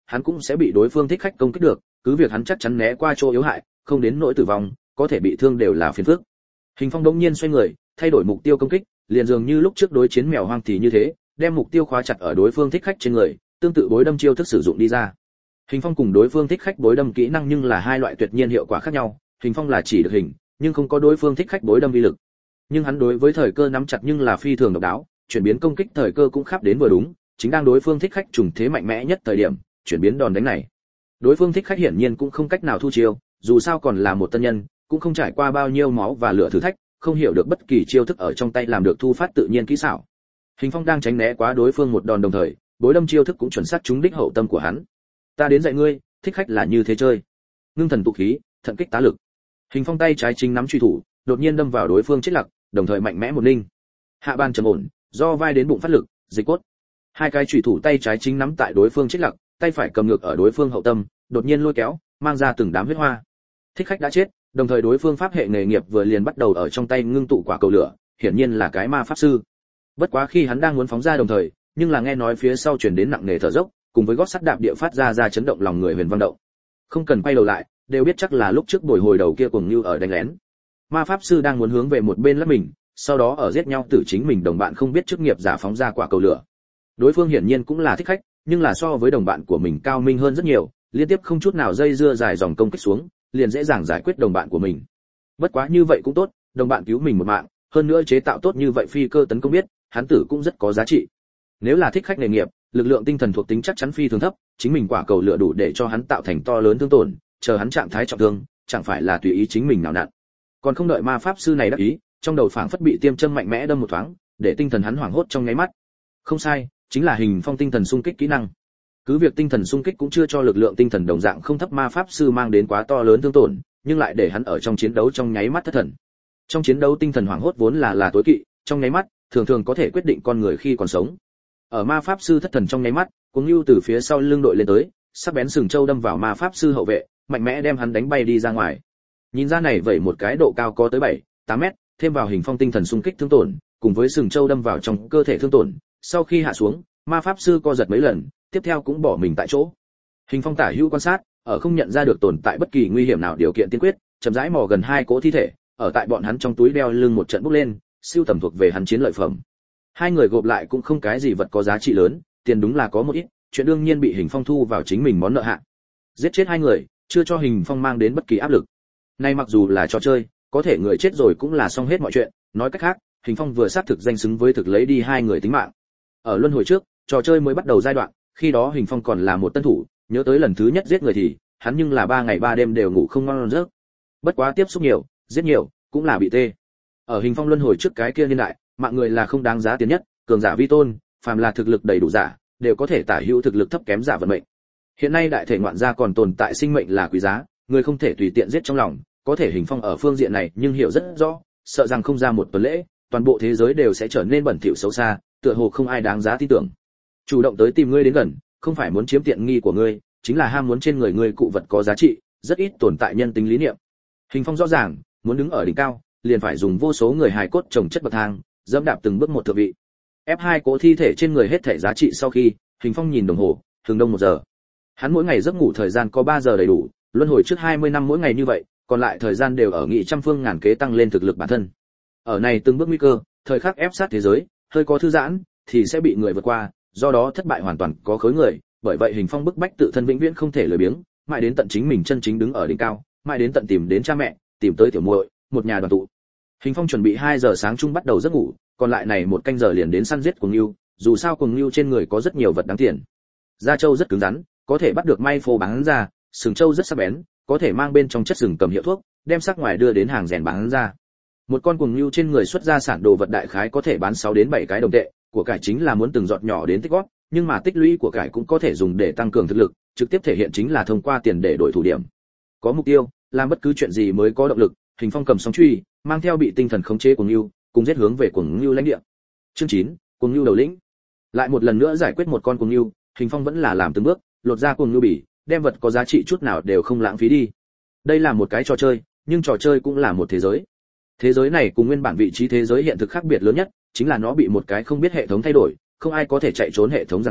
hắn cũng sẽ bị đối phương thích khách công kích được, cứ việc hắn chắc chắn né qua chỗ yếu hại, không đến nỗi tử vong, có thể bị thương đều là phiền phức. Hình Phong đống nhiên xoay người, thay đổi mục tiêu công kích, liền dường như lúc trước đối chiến mèo hoang thì như thế, đem mục tiêu khóa chặt ở đối phương thích khách trên người, tương tự bối đâm chiêu thức sử dụng đi ra. Hình Phong cùng đối phương thích khách bối đâm kỹ năng nhưng là hai loại tuyệt nhiên hiệu quả khác nhau, Hình Phong là chỉ được hình, nhưng không có đối phương thích khách bối đâm vi lực. Nhưng hắn đối với thời cơ nắm chặt nhưng là phi thường độc đáo, chuyển biến công kích thời cơ cũng khắp đến vừa đúng, chính đang đối phương thích khách trùng thế mạnh mẽ nhất thời điểm, chuyển biến đòn đánh này. Đối phương thích khách hiển nhiên cũng không cách nào thu chiêu, dù sao còn là một tân nhân, cũng không trải qua bao nhiêu máu và lửa thử thách, không hiểu được bất kỳ chiêu thức ở trong tay làm được thu phát tự nhiên kỹ xảo. Hình Phong đang tránh né quá đối phương một đòn đồng thời, bối đâm chiêu thức cũng chuẩn xác trúng đích hậu tâm của hắn. Ta đến dạy ngươi, thích khách là như thế chơi. Ngưng thần tụ khí, thận kích tá lực. Hình Phong tay trái chính nắm truy thủ, đột nhiên đâm vào đối phương chết lặc, đồng thời mạnh mẽ một ninh. Hạ bàn trầm ổn, do vai đến bụng phát lực, dịch cốt. Hai cái truy thủ tay trái chính nắm tại đối phương chết lặc, tay phải cầm ngược ở đối phương hậu tâm, đột nhiên lôi kéo, mang ra từng đám huyết hoa. Thích khách đã chết, đồng thời đối phương pháp hệ nghề nghiệp vừa liền bắt đầu ở trong tay ngưng tụ quả cầu lửa, hiển nhiên là cái ma pháp sư. Bất quá khi hắn đang muốn phóng ra đồng thời, nhưng là nghe nói phía sau truyền đến nặng nề thở dốc, cùng với gót sắt đạp địa phát ra ra chấn động lòng người huyền văn động. Không cần quay đầu lại, đều biết chắc là lúc trước bồi hồi đầu kia cuồng như ở đánh lén. Ma pháp sư đang muốn hướng về một bên lấp mình, sau đó ở giết nhau tử chính mình đồng bạn không biết chức nghiệp giả phóng ra quả cầu lửa. Đối phương hiển nhiên cũng là thích khách, nhưng là so với đồng bạn của mình cao minh hơn rất nhiều, liên tiếp không chút nào dây dưa dài dòng công kích xuống, liền dễ dàng giải quyết đồng bạn của mình. Bất quá như vậy cũng tốt, đồng bạn cứu mình một mạng, hơn nữa chế tạo tốt như vậy phi cơ tấn công biết, hắn tử cũng rất có giá trị. Nếu là thích khách nghề nghiệp, lực lượng tinh thần thuộc tính chắc chắn phi thường thấp, chính mình quả cầu lửa đủ để cho hắn tạo thành to lớn thương tổn, chờ hắn trạng thái trọng thương, chẳng phải là tùy ý chính mình nào nạn. Còn không đợi ma pháp sư này đáp ý, trong đầu phảng phất bị tiêm châm mạnh mẽ đâm một thoáng, để tinh thần hắn hoảng hốt trong nháy mắt. Không sai, chính là Hình Phong tinh thần xung kích kỹ năng. Cứ việc tinh thần xung kích cũng chưa cho lực lượng tinh thần đồng dạng không thấp ma pháp sư mang đến quá to lớn thương tổn, nhưng lại để hắn ở trong chiến đấu trong nháy mắt thất thần. Trong chiến đấu tinh thần hoảng hốt vốn là là tối kỵ, trong nháy mắt, thường thường có thể quyết định con người khi còn sống. Ở ma pháp sư thất thần trong nháy mắt, Cuồng Nưu từ phía sau lưng đội lên tới, sắc bén sừng châu đâm vào ma pháp sư hậu vệ, mạnh mẽ đem hắn đánh bay đi ra ngoài. Nhìn ra này vậy một cái độ cao có tới bảy, tám mét, thêm vào Hình Phong tinh thần xung kích thương tổn, cùng với sừng châu đâm vào trong cơ thể thương tổn, sau khi hạ xuống, ma pháp sư co giật mấy lần, tiếp theo cũng bỏ mình tại chỗ. Hình Phong tả hữu quan sát, ở không nhận ra được tồn tại bất kỳ nguy hiểm nào điều kiện tiên quyết, chậm rãi mò gần hai cỗ thi thể, ở tại bọn hắn trong túi đeo lưng một trận bốc lên, siêu tầm thuộc về hắn chiến lợi phẩm. Hai người gộp lại cũng không cái gì vật có giá trị lớn, tiền đúng là có một ít, chuyện đương nhiên bị Hình Phong thu vào chính mình món nợ hạ. Giết chết hai người, chưa cho Hình Phong mang đến bất kỳ áp lực. Nay mặc dù là trò chơi, có thể người chết rồi cũng là xong hết mọi chuyện, nói cách khác, Hình Phong vừa xác thực danh xứng với thực lấy đi hai người tính mạng. Ở luân hồi trước, trò chơi mới bắt đầu giai đoạn, khi đó Hình Phong còn là một tân thủ, nhớ tới lần thứ nhất giết người thì, hắn nhưng là ba ngày ba đêm đều ngủ không ngon giấc. Bất quá tiếp xúc nhiều, giết nhiều, cũng là bị tê. Ở Hình Phong luân hồi trước cái kia niên đại, mạng người là không đáng giá tiền nhất, cường giả vi tôn, phàm là thực lực đầy đủ giả, đều có thể tả hữu thực lực thấp kém giả vận mệnh. Hiện nay đại thể ngoạn gia còn tồn tại sinh mệnh là quý giá, người không thể tùy tiện giết trong lòng, có thể Hình Phong ở phương diện này nhưng hiểu rất rõ, sợ rằng không ra một tuần lễ, toàn bộ thế giới đều sẽ trở nên bẩn thỉu xấu xa, tựa hồ không ai đáng giá tin tưởng. Chủ động tới tìm ngươi đến gần, không phải muốn chiếm tiện nghi của ngươi, chính là ham muốn trên người ngươi cụ vật có giá trị, rất ít tồn tại nhân tính lý niệm. Hình Phong rõ ràng, muốn đứng ở đỉnh cao, liền phải dùng vô số người hài cốt trồng chất bậc thang, dẫm đạp từng bước một thượng vị. ép hai cỗ thi thể trên người hết thể giá trị sau khi, Hình Phong nhìn đồng hồ, thường đông một giờ. Hắn mỗi ngày giấc ngủ thời gian có ba giờ đầy đủ, luân hồi trước hai mươi năm mỗi ngày như vậy, còn lại thời gian đều ở nghị trăm phương ngàn kế tăng lên thực lực bản thân. Ở này từng bước nguy cơ, thời khắc ép sát thế giới, hơi có thư giãn thì sẽ bị người vượt qua, do đó thất bại hoàn toàn có khối người, bởi vậy Hình Phong bức bách tự thân vĩnh viễn không thể lười biếng, mãi đến tận chính mình chân chính đứng ở đỉnh cao, mãi đến tận tìm đến cha mẹ, tìm tới tiểu muội, một nhà đoàn tụ. Hình Phong chuẩn bị hai giờ sáng chung bắt đầu giấc ngủ, còn lại này một canh giờ liền đến săn giết Cuồng Nưu, dù sao Cuồng Nưu trên người có rất nhiều vật đáng tiền. Da trâu rất cứng rắn, có thể bắt được may phô bán ra, sừng trâu rất sắc bén, có thể mang bên trong chất sừng cầm hiệu thuốc, đem sắc ngoài đưa đến hàng rèn bán ra. Một con Cuồng Nưu trên người xuất ra sản đồ vật đại khái có thể bán sáu đến bảy cái đồng tệ, của cải chính là muốn từng giọt nhỏ đến tích góp, nhưng mà tích lũy của cải cũng có thể dùng để tăng cường thực lực, trực tiếp thể hiện chính là thông qua tiền để đổi thủ điểm. Có mục tiêu, làm bất cứ chuyện gì mới có động lực. Hình Phong cầm song truy, mang theo bị tinh thần khống chế Cuồng Nưu, cùng giết hướng về Cuồng Nưu lãnh địa. Chương chín, Cuồng Nưu đầu lĩnh. Lại một lần nữa giải quyết một con Cuồng Nưu, Hình Phong vẫn là làm từng bước, lột ra Cuồng Nưu bỉ, đem vật có giá trị chút nào đều không lãng phí đi. Đây là một cái trò chơi, nhưng trò chơi cũng là một thế giới. Thế giới này cùng nguyên bản vị trí thế giới hiện thực khác biệt lớn nhất, chính là nó bị một cái không biết hệ thống thay đổi, không ai có thể chạy trốn hệ thống ràng buộc,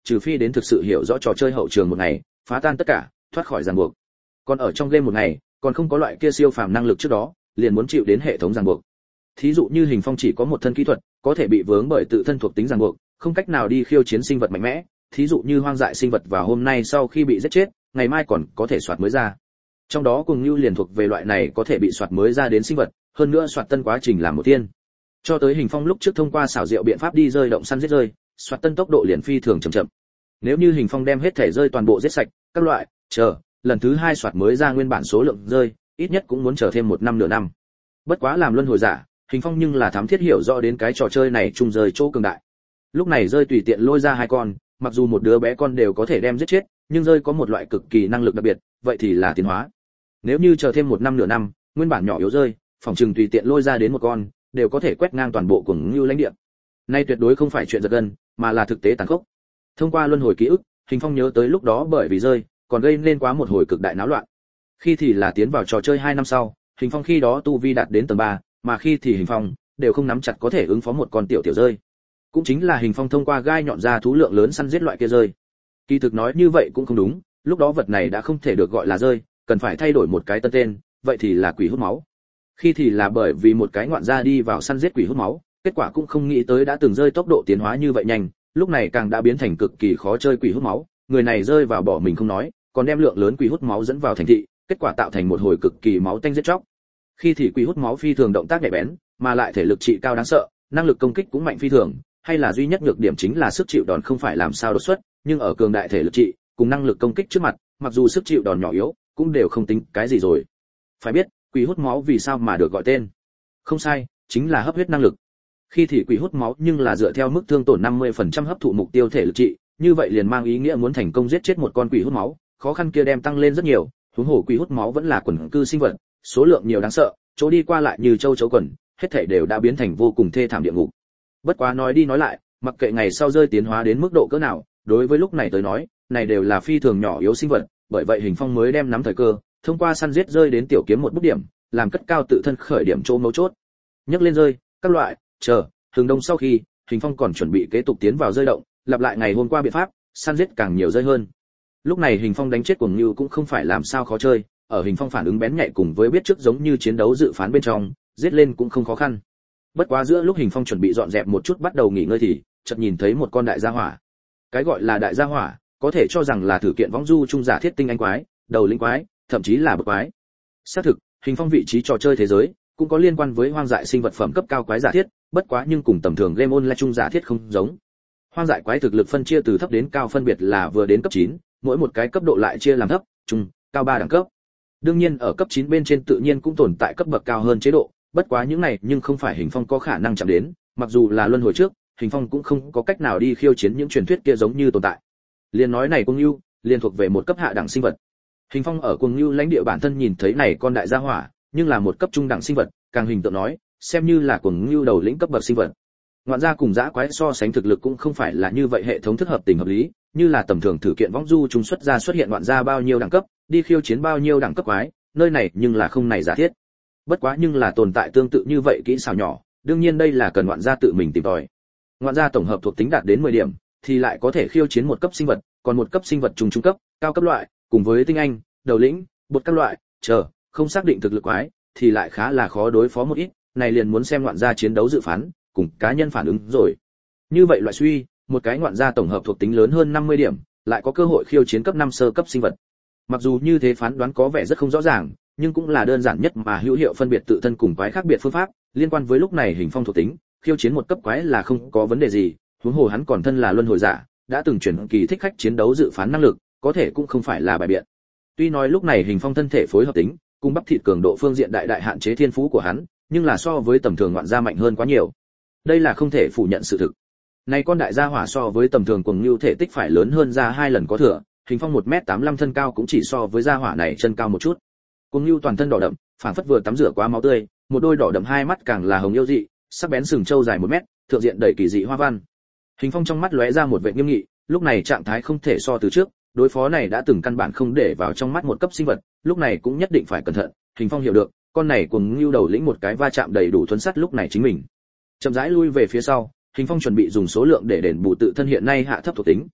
trừ phi đến thực sự hiểu rõ trò chơi hậu trường một ngày, phá tan tất cả, thoát khỏi ràng buộc. Còn ở trong game một ngày, còn không có loại kia siêu phàm năng lực trước đó, liền muốn chịu đến hệ thống ràng buộc. Thí dụ như Hình Phong chỉ có một thân kỹ thuật, có thể bị vướng bởi tự thân thuộc tính ràng buộc, không cách nào đi khiêu chiến sinh vật mạnh mẽ, thí dụ như hoang dại sinh vật vào hôm nay sau khi bị giết chết, ngày mai còn có thể soạt mới ra. Trong đó Cuồng Nưu liền thuộc về loại này có thể bị soạt mới ra đến sinh vật, hơn nữa soạt tân quá trình làm một tiên. Cho tới Hình Phong lúc trước thông qua xảo diệu biện pháp đi rơi động săn giết rơi, soạt tân tốc độ liền phi thường chậm chậm. Nếu như Hình Phong đem hết thể rơi toàn bộ giết sạch, các loại, chờ, lần thứ hai soạt mới ra nguyên bản số lượng rơi, ít nhất cũng muốn chờ thêm một năm nửa năm. Bất quá làm luân hồi giả, Hình Phong nhưng là thám thiết hiểu rõ đến cái trò chơi này trung rơi chỗ cường đại. Lúc này rơi tùy tiện lôi ra hai con, mặc dù một đứa bé con đều có thể đem giết chết, nhưng rơi có một loại cực kỳ năng lực đặc biệt, vậy thì là tiến hóa. Nếu như chờ thêm một năm nửa năm, nguyên bản nhỏ yếu rơi, phòng trừng tùy tiện lôi ra đến một con, đều có thể quét ngang toàn bộ Cuồng Nưu lãnh địa. Nay tuyệt đối không phải chuyện giật gân, mà là thực tế tàn khốc. Thông qua luân hồi ký ức, Hình Phong nhớ tới lúc đó bởi vì rơi, còn gây nên quá một hồi cực đại náo loạn. Khi thì là tiến vào trò chơi hai năm sau, Hình Phong khi đó tu vi đạt đến tầng ba, mà khi thì Hình Phong đều không nắm chặt có thể ứng phó một con tiểu tiểu rơi. Cũng chính là Hình Phong thông qua gai nhọn ra thú lượng lớn săn giết loại kia rơi. Kỳ thực nói như vậy cũng không đúng, lúc đó vật này đã không thể được gọi là rơi, cần phải thay đổi một cái tân tên, vậy thì là quỷ hút máu. Khi thì là bởi vì một cái ngoạn gia đi vào săn giết quỷ hút máu, kết quả cũng không nghĩ tới đã từng rơi tốc độ tiến hóa như vậy nhanh, lúc này càng đã biến thành cực kỳ khó chơi quỷ hút máu, người này rơi vào bỏ mình không nói, còn đem lượng lớn quỷ hút máu dẫn vào thành thị, kết quả tạo thành một hồi cực kỳ máu tanh giết chóc. Khi thì quỷ hút máu phi thường động tác nhạy bén, mà lại thể lực trị cao đáng sợ, năng lực công kích cũng mạnh phi thường, hay là duy nhất nhược điểm chính là sức chịu đòn không phải làm sao đột xuất, nhưng ở cường đại thể lực trị cùng năng lực công kích trước mặt, mặc dù sức chịu đòn nhỏ yếu, cũng đều không tính cái gì rồi. Phải biết, quỷ hút máu vì sao mà được gọi tên? Không sai, chính là hấp huyết năng lực. Khi thì quỷ hút máu nhưng là dựa theo mức thương tổn năm mươi phần trăm hấp thụ mục tiêu thể lực trị, như vậy liền mang ý nghĩa muốn thành công giết chết một con quỷ hút máu, khó khăn kia đem tăng lên rất nhiều, huống hồ quỷ hút máu vẫn là quần cư sinh vật, số lượng nhiều đáng sợ, chỗ đi qua lại như châu chấu quần, hết thảy đều đã biến thành vô cùng thê thảm địa ngục. Bất quá nói đi nói lại, mặc kệ ngày sau rơi tiến hóa đến mức độ cỡ nào, đối với lúc này tới nói, này đều là phi thường nhỏ yếu sinh vật, bởi vậy Hình Phong mới đem nắm thời cơ, thông qua săn giết rơi đến tiểu kiếm một bút điểm, làm cất cao tự thân khởi điểm chỗ mấu chốt. Nhấc lên rơi, các loại, chờ, hừng đông sau khi, Hình Phong còn chuẩn bị kế tục tiến vào rơi động, lặp lại ngày hôm qua biện pháp, săn giết càng nhiều rơi hơn. Lúc này Hình Phong đánh chết Cuồng Nưu cũng không phải làm sao khó chơi, ở Hình Phong phản ứng bén nhạy cùng với biết trước giống như chiến đấu dự phán bên trong, giết lên cũng không khó khăn. Bất quá giữa lúc Hình Phong chuẩn bị dọn dẹp một chút bắt đầu nghỉ ngơi thì, chợt nhìn thấy một con đại gia hỏa. Cái gọi là đại gia hỏa, có thể cho rằng là thử kiện võng du trung giả thiết tinh anh quái, đầu linh quái, thậm chí là bậc quái. Xác thực, Hình Phong vị trí trò chơi thế giới cũng có liên quan với hoang dại sinh vật phẩm cấp cao quái giả thiết, bất quá nhưng cùng tầm thường game online trung giả thiết không giống. Hoang dại quái thực lực phân chia từ thấp đến cao phân biệt là vừa đến cấp chín, mỗi một cái cấp độ lại chia làm thấp, trung, cao ba đẳng cấp. Đương nhiên ở cấp chín bên trên tự nhiên cũng tồn tại cấp bậc cao hơn chế độ, bất quá những này nhưng không phải Hình Phong có khả năng chạm đến, mặc dù là luân hồi trước, Hình Phong cũng không có cách nào đi khiêu chiến những truyền thuyết kia giống như tồn tại. Liên nói này Cuồng Nưu, liên thuộc về một cấp hạ đẳng sinh vật. Hình Phong ở Cuồng Nưu lãnh địa bản thân nhìn thấy này con đại gia hỏa, nhưng là một cấp trung đẳng sinh vật, càng hình tượng nói, xem như là Cuồng Nưu đầu lĩnh cấp bậc sinh vật. Ngoạn gia cùng dã quái so sánh thực lực cũng không phải là như vậy hệ thống thức hợp tình hợp lý, như là tầm thường thử kiện võng du chúng xuất ra xuất hiện ngoạn gia bao nhiêu đẳng cấp, đi khiêu chiến bao nhiêu đẳng cấp quái, nơi này nhưng là không này giả thiết. Bất quá nhưng là tồn tại tương tự như vậy kỹ xảo nhỏ, đương nhiên đây là cần ngoạn gia tự mình tìm tòi. Ngoạn gia tổng hợp thuộc tính đạt đến mười điểm, thì lại có thể khiêu chiến một cấp sinh vật, còn một cấp sinh vật trung trung cấp, cao cấp loại, cùng với tinh anh, đầu lĩnh, bột các loại, chờ, không xác định thực lực quái, thì lại khá là khó đối phó một ít, này liền muốn xem ngoạn gia chiến đấu dự phán, cùng cá nhân phản ứng rồi. Như vậy loại suy, một cái ngoạn gia tổng hợp thuộc tính lớn hơn năm mươi điểm, lại có cơ hội khiêu chiến cấp năm sơ cấp sinh vật. Mặc dù như thế phán đoán có vẻ rất không rõ ràng, nhưng cũng là đơn giản nhất mà hữu hiệu phân biệt tự thân cùng quái khác biệt phương pháp, liên quan với lúc này Hình Phong thuộc tính, khiêu chiến một cấp quái là không có vấn đề gì, huống hồ hắn còn thân là luân hồi giả, đã từng chuyển kỳ thích khách chiến đấu dự phán năng lực, có thể cũng không phải là bài biện. Tuy nói lúc này Hình Phong thân thể phối hợp tính, cùng bắp thịt cường độ phương diện đại đại hạn chế thiên phú của hắn, nhưng là so với tầm thường ngoạn gia mạnh hơn quá nhiều. Đây là không thể phủ nhận sự thực. Này con đại gia hỏa so với tầm thường Cuồng Nưu thể tích phải lớn hơn ra hai lần có thừa, Hình Phong một mét tám mươi lăm thân cao cũng chỉ so với gia hỏa này chân cao một chút. Cuồng Nưu toàn thân đỏ đậm, phảng phất vừa tắm rửa quá máu tươi, một đôi đỏ đậm hai mắt càng là hồng yêu dị, sắc bén sừng trâu dài một mét, thượng diện đầy kỳ dị hoa văn. Hình Phong trong mắt lóe ra một vẻ nghiêm nghị, lúc này trạng thái không thể so từ trước, đối phó này đã từng căn bản không để vào trong mắt một cấp sinh vật, lúc này cũng nhất định phải cẩn thận. Hình Phong hiểu được, con này Cuồng Nưu đầu lĩnh một cái va chạm đầy đủ thuần sắt lúc này chính mình. Chậm rãi lui về phía sau, Hình Phong chuẩn bị dùng số lượng để đền bù tự thân hiện nay hạ thấp thuộc tính.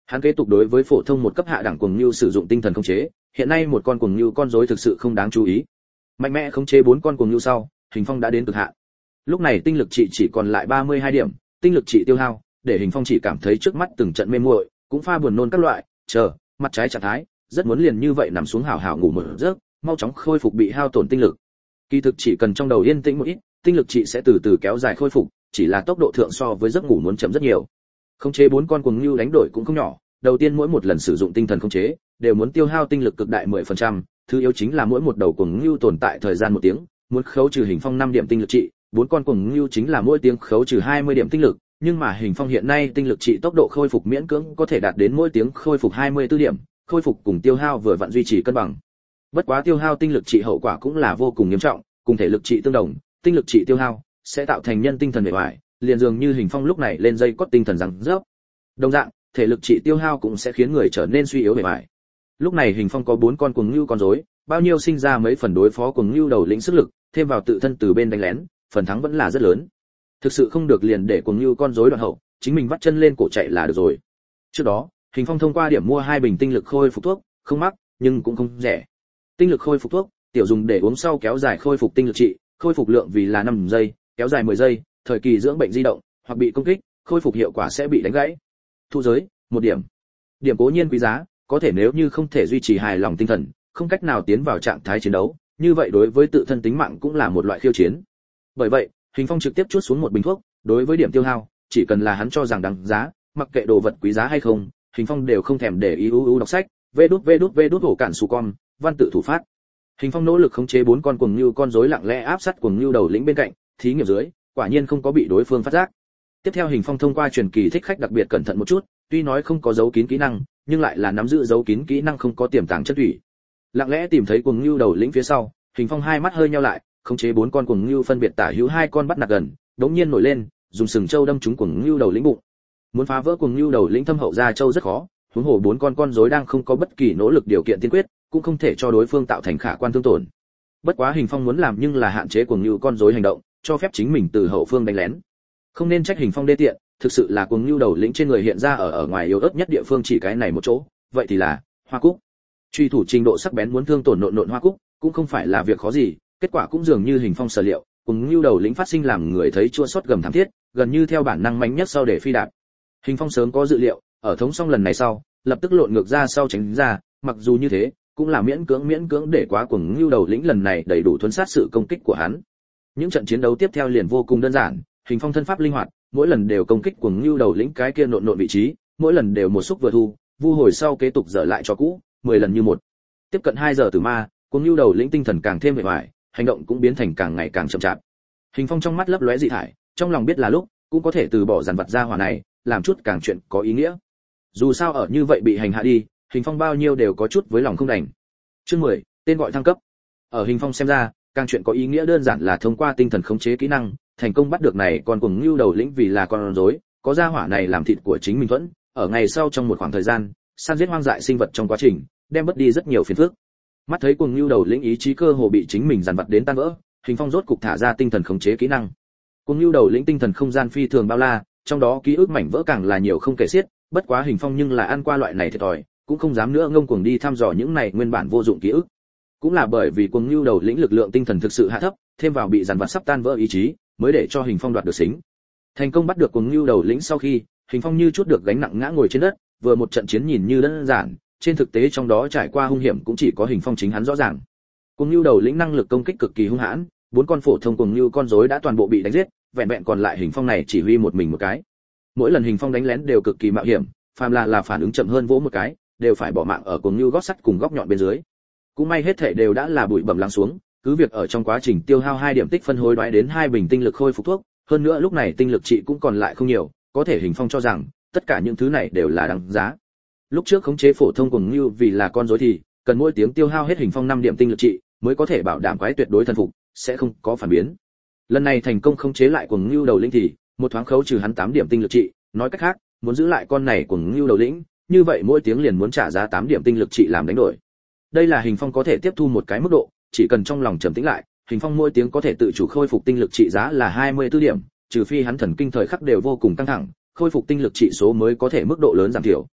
Hắn kế tục đối với phổ thông một cấp hạ đẳng cuồng nhu sử dụng tinh thần khống chế, hiện nay một con cuồng nhu con rối thực sự không đáng chú ý. Mạnh mẽ khống chế bốn con cuồng nhu sau, Hình Phong đã đến cực hạn. Lúc này tinh lực trị chỉ còn lại ba mươi hai điểm, tinh lực trị tiêu hao, để Hình Phong chỉ cảm thấy trước mắt từng trận mê muội, cũng pha buồn nôn các loại, chờ, mặt trái trạng thái, rất muốn liền như vậy nằm xuống hào hào ngủ một giấc, mau chóng khôi phục bị hao tổn tinh lực. Kỳ thực chỉ cần trong đầu yên tĩnh một ít, tinh lực trị sẽ từ từ kéo dài khôi phục, chỉ là tốc độ thượng so với giấc ngủ muốn chậm rất nhiều. Khống chế bốn con cuồng nhu đánh đổi cũng không nhỏ, đầu tiên mỗi một lần sử dụng tinh thần khống chế, đều muốn tiêu hao tinh lực cực đại mười phần trăm, thứ yếu chính là mỗi một đầu cuồng nhu tồn tại thời gian một tiếng, muốn khấu trừ Hình Phong năm điểm tinh lực trị, bốn con cuồng nhu chính là mỗi tiếng khấu trừ hai mươi điểm tinh lực, nhưng mà Hình Phong hiện nay tinh lực trị tốc độ khôi phục miễn cưỡng có thể đạt đến mỗi tiếng khôi phục hai mươi tư điểm, khôi phục cùng tiêu hao vừa vặn duy trì cân bằng. Bất quá tiêu hao tinh lực trị hậu quả cũng là vô cùng nghiêm trọng, cùng thể lực trị tương đồng, tinh lực trị tiêu hao sẽ tạo thành nhân tinh thần bề ngoài, liền dường như Hình Phong lúc này lên dây cót tinh thần rằng rớp. Đồng dạng, thể lực trị tiêu hao cũng sẽ khiến người trở nên suy yếu bề ngoài. Lúc này Hình Phong có bốn con cuồng nhu con rối, bao nhiêu sinh ra mấy phần đối phó cuồng nhu đầu lĩnh sức lực, thêm vào tự thân từ bên đánh lén, phần thắng vẫn là rất lớn. Thực sự không được liền để cuồng nhu con rối đoạn hậu, chính mình vắt chân lên cổ chạy là được rồi. Trước đó, Hình Phong thông qua điểm mua hai bình tinh lực khôi phục thuốc, không mắc, nhưng cũng không rẻ. Tinh lực khôi phục thuốc, tiểu dùng để uống sau kéo dài khôi phục tinh lực trị, khôi phục lượng vì là năm giây, kéo dài mười giây, thời kỳ dưỡng bệnh di động hoặc bị công kích, khôi phục hiệu quả sẽ bị đánh gãy. Thu giới, một điểm. Điểm cố nhiên quý giá, có thể nếu như không thể duy trì hài lòng tinh thần, không cách nào tiến vào trạng thái chiến đấu, như vậy đối với tự thân tính mạng cũng là một loại khiêu chiến. Bởi vậy, Hình Phong trực tiếp chuốt xuống một bình thuốc, đối với điểm tiêu hao, chỉ cần là hắn cho rằng đáng giá, mặc kệ đồ vật quý giá hay không, Hình Phong đều không thèm để ý u u đọc sách, vê đút vê đút vê đút hổ cản sù con, văn tự thủ phát. Hình Phong nỗ lực khống chế bốn con cuồng nhu con rối lặng lẽ áp sát cuồng nhu đầu lĩnh bên cạnh, thí nghiệm dưới, quả nhiên không có bị đối phương phát giác. Tiếp theo Hình Phong thông qua truyền kỳ thích khách đặc biệt cẩn thận một chút, tuy nói không có dấu kín kỹ năng, nhưng lại là nắm giữ dấu kín kỹ năng không có tiềm tàng chất thủy. Lặng lẽ tìm thấy cuồng nhu đầu lĩnh phía sau, Hình Phong hai mắt hơi nheo lại, khống chế bốn con cuồng nhu phân biệt tả hữu hai con bắt nạt gần, đống nhiên nổi lên, dùng sừng châu đâm trúng cuồng nhu đầu lĩnh bụng. Muốn phá vỡ cuồng nhu đầu lĩnh thâm hậu ra châu rất khó, huống hồ bốn con con rối đang không có bất kỳ nỗ lực điều kiện tiên quyết, cũng không thể cho đối phương tạo thành khả quan thương tổn. Bất quá Hình Phong muốn làm nhưng là hạn chế cuồng nhu con rối hành động, cho phép chính mình từ hậu phương đánh lén. Không nên trách Hình Phong đê tiện, thực sự là cuồng nhu đầu lĩnh trên người hiện ra ở ở ngoài yếu ớt nhất địa phương chỉ cái này một chỗ, vậy thì là hoa cúc. Truy thủ trình độ sắc bén muốn thương tổn nộn nộn hoa cúc, cũng không phải là việc khó gì, kết quả cũng dường như Hình Phong sở liệu, cuồng nhu đầu lĩnh phát sinh làm người thấy chua xót gầm thảm thiết, gần như theo bản năng mạnh nhất sau để phi đạp. Hình Phong sớm có dự liệu, ở thống xong lần này sau, lập tức lộn ngược ra sau tránh ra, mặc dù như thế, cũng là miễn cưỡng miễn cưỡng để quá cuồng nhu đầu lĩnh lần này đầy đủ thuần sát sự công kích của hắn. Những trận chiến đấu tiếp theo liền vô cùng đơn giản, Hình Phong thân pháp linh hoạt, mỗi lần đều công kích cuồng nhu đầu lĩnh cái kia nộn nộn vị trí, mỗi lần đều một xúc vừa thu, vu hồi sau kế tục dở lại cho cũ, mười lần như một. Tiếp cận hai giờ từ ma, cuồng nhu đầu lĩnh tinh thần càng thêm mệt mỏi, hành động cũng biến thành càng ngày càng chậm chạp. Hình Phong trong mắt lấp lóe dị thải, trong lòng biết là lúc, cũng có thể từ bỏ dàn vật ra hỏa này, làm chút càng chuyện có ý nghĩa. Dù sao ở như vậy bị hành hạ đi, Hình Phong bao nhiêu đều có chút với lòng không đành. Chương mười, tên gọi thăng cấp. Ở Hình Phong xem ra, càng chuyện có ý nghĩa đơn giản là thông qua tinh thần khống chế kỹ năng, thành công bắt được này còn cuồng nhu đầu lĩnh vì là con rối, có gia hỏa này làm thịt của chính mình thuẫn, ở ngày sau trong một khoảng thời gian, săn giết hoang dại sinh vật trong quá trình, đem mất đi rất nhiều phiền phức. Mắt thấy cuồng nhu đầu lĩnh ý chí cơ hồ bị chính mình dàn vặt đến tan vỡ, Hình Phong rốt cục thả ra tinh thần khống chế kỹ năng. Cuồng nhu đầu lĩnh tinh thần không gian phi thường bao la, trong đó ký ức mảnh vỡ càng là nhiều không kể xiết, bất quá Hình Phong nhưng là ăn qua loại này thiệt thòi, cũng không dám nữa ngông cuồng đi thăm dò những này nguyên bản vô dụng ký ức. Cũng là bởi vì cuồng nhu đầu lĩnh lực lượng tinh thần thực sự hạ thấp, thêm vào bị dàn vặt sắp tan vỡ ý chí, mới để cho Hình Phong đoạt được xính. Thành công bắt được cuồng nhu đầu lĩnh sau khi, Hình Phong như chút được gánh nặng ngã ngồi trên đất, vừa một trận chiến nhìn như đơn giản, trên thực tế trong đó trải qua hung hiểm cũng chỉ có Hình Phong chính hắn rõ ràng. Cuồng nhu đầu lĩnh năng lực công kích cực kỳ hung hãn, bốn con phổ thông cuồng nhu con rối đã toàn bộ bị đánh giết, vẹn vẹn còn lại Hình Phong này chỉ huy một mình một cái. Mỗi lần Hình Phong đánh lén đều cực kỳ mạo hiểm, phàm là là phản ứng chậm hơn vỗ một cái, đều phải bỏ mạng ở cuồng nhu gót sắt cùng góc nhọn bên dưới. Cũng may hết thảy đều đã là bụi bẩm lắng xuống, cứ việc ở trong quá trình tiêu hao hai điểm tích phân hối đoái đến hai bình tinh lực khôi phục thuốc, hơn nữa lúc này tinh lực trị cũng còn lại không nhiều, có thể Hình Phong cho rằng tất cả những thứ này đều là đáng giá. Lúc trước khống chế phổ thông cuồng nhu vì là con rối thì cần mỗi tiếng tiêu hao hết Hình Phong năm điểm tinh lực trị mới có thể bảo đảm quái tuyệt đối thần phục, sẽ không có phản biến. Lần này thành công khống chế lại cuồng nhu đầu lĩnh thì một thoáng khấu trừ hắn tám điểm tinh lực trị, nói cách khác, muốn giữ lại con này cuồng nhu đầu lĩnh, như vậy mỗi tiếng liền muốn trả giá tám điểm tinh lực trị làm đánh đổi. Đây là Hình Phong có thể tiếp thu một cái mức độ, chỉ cần trong lòng trầm tĩnh lại, Hình Phong mỗi tiếng có thể tự chủ khôi phục tinh lực trị giá là hai mươi tư điểm, trừ phi hắn thần kinh thời khắc đều vô cùng căng thẳng, khôi phục tinh lực trị số mới có thể mức độ lớn giảm thiểu.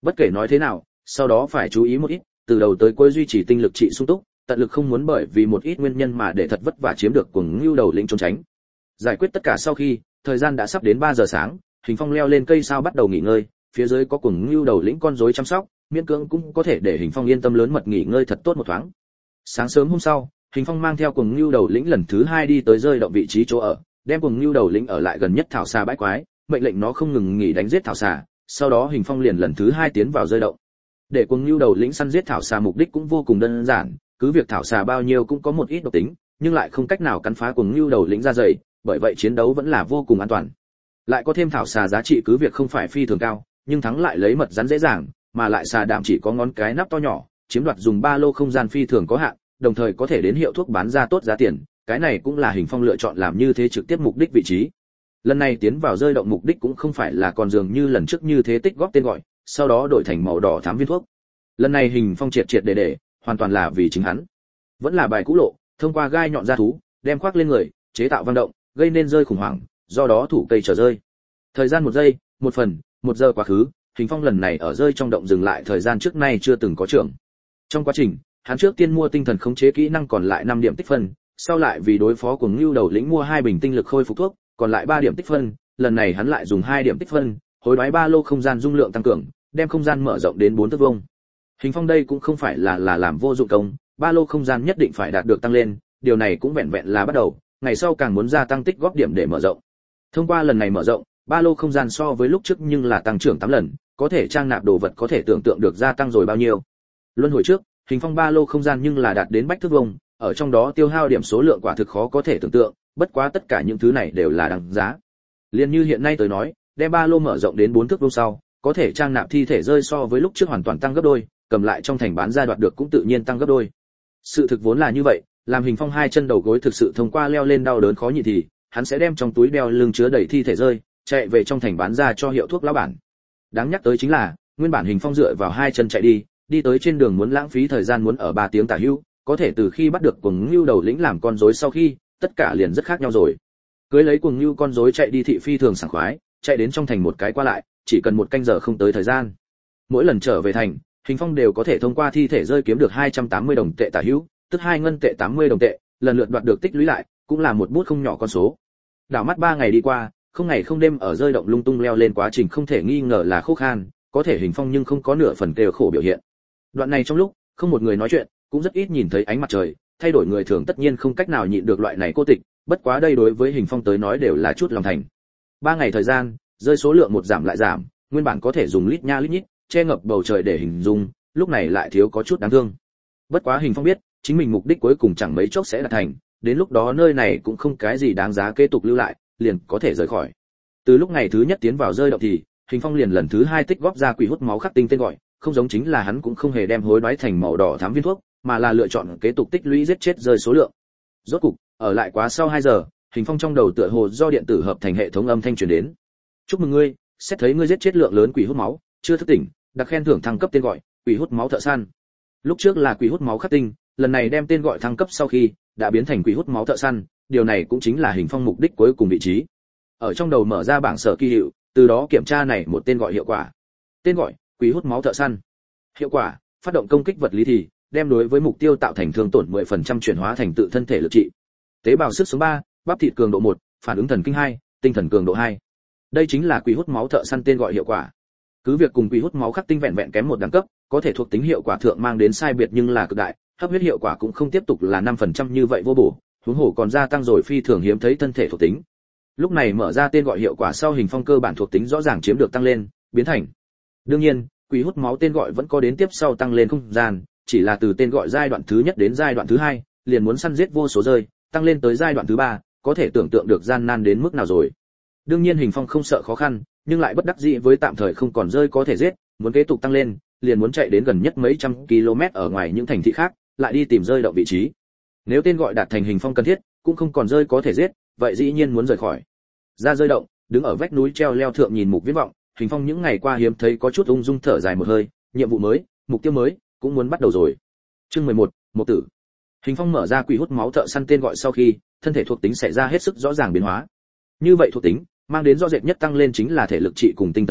Bất kể nói thế nào, sau đó phải chú ý một ít, từ đầu tới cuối duy trì tinh lực trị sung túc, tận lực không muốn bởi vì một ít nguyên nhân mà để thật vất vả chiếm được cuồng ngưu đầu lĩnh trốn tránh. Giải quyết tất cả sau khi, thời gian đã sắp đến ba giờ sáng, Hình Phong leo lên cây sao bắt đầu nghỉ ngơi, phía dưới có cuồng ngưu đầu lĩnh con rối chăm sóc, miễn cưỡng cũng có thể để Hình Phong yên tâm lớn mật nghỉ ngơi thật tốt một thoáng. Sáng sớm hôm sau, Hình Phong mang theo cuồng ngưu đầu lĩnh lần thứ hai đi tới rơi động vị trí chỗ ở, đem cuồng ngưu đầu lĩnh ở lại gần nhất thảo xà bãi quái, mệnh lệnh nó không ngừng nghỉ đánh giết thảo xà, sau đó Hình Phong liền lần thứ hai tiến vào rơi động. Để cuồng ngưu đầu lĩnh săn giết thảo xà mục đích cũng vô cùng đơn giản, cứ việc thảo xà bao nhiêu cũng có một ít độc tính, nhưng lại không cách nào cắn phá cuồng ngưu đầu lĩnh ra dày, bởi vậy chiến đấu vẫn là vô cùng an toàn. Lại có thêm thảo xà giá trị cứ việc không phải phi thường cao, nhưng thắng lại lấy mật rắn dễ dàng, mà lại xà đạm chỉ có ngón cái nắp to nhỏ, chiếm đoạt dùng ba lô không gian phi thường có hạn, đồng thời có thể đến hiệu thuốc bán ra tốt giá tiền, cái này cũng là Hình Phong lựa chọn làm như thế trực tiếp mục đích vị trí. Lần này tiến vào rơi động mục đích cũng không phải là còn dường như lần trước như thế tích góp tên gọi, sau đó đổi thành màu đỏ thám viên thuốc. Lần này Hình Phong triệt triệt để để, hoàn toàn là vì chính hắn. Vẫn là bài cũ lộ, thông qua gai nhọn ra thú, đem khoác lên người, chế tạo vang động, gây nên rơi khủng hoảng, do đó thủ cây trở rơi. Thời gian một giây, một phần, một giờ quá khứ, Hình Phong lần này ở rơi trong động dừng lại thời gian trước nay chưa từng có trưởng. Trong quá trình, hắn trước tiên mua tinh thần khống chế kỹ năng còn lại năm điểm tích phân, sau lại vì đối phó của Ngưu đầu lĩnh mua hai bình tinh lực khôi phục thuốc, còn lại ba điểm tích phân, lần này hắn lại dùng hai điểm tích phân, hối đoái ba lô không gian dung lượng tăng cường, đem không gian mở rộng đến bốn thước vuông. Hình Phong đây cũng không phải là là làm vô dụng công, ba lô không gian nhất định phải đạt được tăng lên, điều này cũng vẹn vẹn là bắt đầu, ngày sau càng muốn gia tăng tích góp điểm để mở rộng. Thông qua lần này mở rộng, ba lô không gian so với lúc trước nhưng là tăng trưởng tám lần, có thể trang nạp đồ vật có thể tưởng tượng được gia tăng rồi bao nhiêu. Luân hồi trước, Hình Phong ba lô không gian nhưng là đạt đến bách thước vuông, ở trong đó tiêu hao điểm số lượng quả thực khó có thể tưởng tượng, bất quá tất cả những thứ này đều là đáng giá. Liên như hiện nay tới nói, đem ba lô mở rộng đến bốn thước vuông sau, có thể trang nạp thi thể rơi so với lúc trước hoàn toàn tăng gấp đôi, cầm lại trong thành bán ra đoạt được cũng tự nhiên tăng gấp đôi. Sự thực vốn là như vậy, làm Hình Phong hai chân đầu gối thực sự thông qua leo lên đau đớn khó nhịn thì, hắn sẽ đem trong túi đeo lưng chứa đầy thi thể rơi, chạy về trong thành bán ra cho hiệu thuốc lão bản. Đáng nhắc tới chính là, nguyên bản Hình Phong dựa vào hai chân chạy đi, đi tới trên đường muốn lãng phí thời gian muốn ở ba tiếng tả hữu, có thể từ khi bắt được cuồng ngưu đầu lĩnh làm con rối sau khi, tất cả liền rất khác nhau rồi. Cưới lấy cuồng ngưu con rối chạy đi thị phi thường sảng khoái, chạy đến trong thành một cái qua lại, chỉ cần một canh giờ không tới thời gian. Mỗi lần trở về thành, Hình Phong đều có thể thông qua thi thể rơi kiếm được hai trăm tám mươi đồng tệ tả hữu, tức hai ngân tệ tám mươi đồng tệ, lần lượt đoạt được tích lũy lại, cũng là một bút không nhỏ con số. Đảo mắt ba ngày đi qua, không ngày không đêm ở rơi động lung tung leo lên quá trình không thể nghi ngờ là khô khan, có thể Hình Phong nhưng không có nửa phần kêu khổ biểu hiện. Đoạn này trong lúc, không một người nói chuyện, cũng rất ít nhìn thấy ánh mặt trời, thay đổi người thường tất nhiên không cách nào nhịn được loại này cô tịch, bất quá đây đối với Hình Phong tới nói đều là chút lòng thành. Ba ngày thời gian, rơi số lượng một giảm lại giảm, nguyên bản có thể dùng lít nha lít nhít, che ngập bầu trời để hình dung, lúc này lại thiếu có chút đáng thương. Bất quá Hình Phong biết, chính mình mục đích cuối cùng chẳng mấy chốc sẽ đạt thành, đến lúc đó nơi này cũng không cái gì đáng giá kế tục lưu lại, liền có thể rời khỏi. Từ lúc ngày thứ nhất tiến vào rơi động thì, Hình Phong liền lần thứ hai tích góp ra quỷ hút máu khắc tinh tên gọi, không giống chính là hắn cũng không hề đem hối đoái thành màu đỏ thám viên thuốc, mà là lựa chọn kế tục tích lũy giết chết rơi số lượng. Rốt cục, ở lại quá sau hai giờ, Hình Phong trong đầu tựa hồ do điện tử hợp thành hệ thống âm thanh truyền đến. Chúc mừng ngươi, xét thấy ngươi giết chết lượng lớn quỷ hút máu, chưa thức tỉnh, đặc khen thưởng thăng cấp tên gọi, quỷ hút máu thợ săn. Lúc trước là quỷ hút máu khắc tinh, lần này đem tên gọi thăng cấp sau khi, đã biến thành quỷ hút máu thợ săn, điều này cũng chính là Hình Phong mục đích cuối cùng vị trí. Ở trong đầu mở ra bảng sở kỳ hiệu, từ đó kiểm tra này một tên gọi hiệu quả. Tên gọi, quỷ hút máu thợ săn. Hiệu quả, phát động công kích vật lý thì đem đối với mục tiêu tạo thành thương tổn mười phần trăm chuyển hóa thành tự thân thể lực trị. Tế bào sức sống ba, bắp thịt cường độ một, phản ứng thần kinh hai, tinh thần cường độ hai. Đây chính là quỷ hút máu thợ săn tên gọi hiệu quả. Cứ việc cùng quỷ hút máu khắc tinh vẹn vẹn kém một đẳng cấp, có thể thuộc tính hiệu quả thượng mang đến sai biệt nhưng là cực đại, hấp huyết hiệu quả cũng không tiếp tục là năm phần trăm như vậy vô bổ, huống hồ còn gia tăng rồi phi thường hiếm thấy thân thể thuộc tính. Lúc này mở ra tên gọi hiệu quả sau Hình Phong cơ bản thuộc tính rõ ràng chiếm được tăng lên, biến thành. Đương nhiên, quỷ hút máu tên gọi vẫn có đến tiếp sau tăng lên không gian, chỉ là từ tên gọi giai đoạn thứ nhất đến giai đoạn thứ hai, liền muốn săn giết vô số rơi, tăng lên tới giai đoạn thứ ba, có thể tưởng tượng được gian nan đến mức nào rồi. Đương nhiên Hình Phong không sợ khó khăn, nhưng lại bất đắc dĩ với tạm thời không còn rơi có thể giết, muốn kế tục tăng lên, liền muốn chạy đến gần nhất mấy trăm km ở ngoài những thành thị khác, lại đi tìm rơi động vị trí. Nếu tên gọi đạt thành Hình Phong cần thiết, cũng không còn rơi có thể giết, vậy dĩ nhiên muốn rời khỏi. Ra rơi động, đứng ở vách núi treo leo thượng nhìn mục viễn vọng, Hình Phong những ngày qua hiếm thấy có chút ung dung thở dài một hơi, nhiệm vụ mới, mục tiêu mới, cũng muốn bắt đầu rồi. Chương mười một, một tử. Hình Phong mở ra quỷ hút máu thợ săn tên gọi sau khi, thân thể thuộc tính xảy ra hết sức rõ ràng biến hóa. Như vậy thuộc tính, mang đến rõ rệt nhất tăng lên chính là thể lực trị cùng tinh thần trị,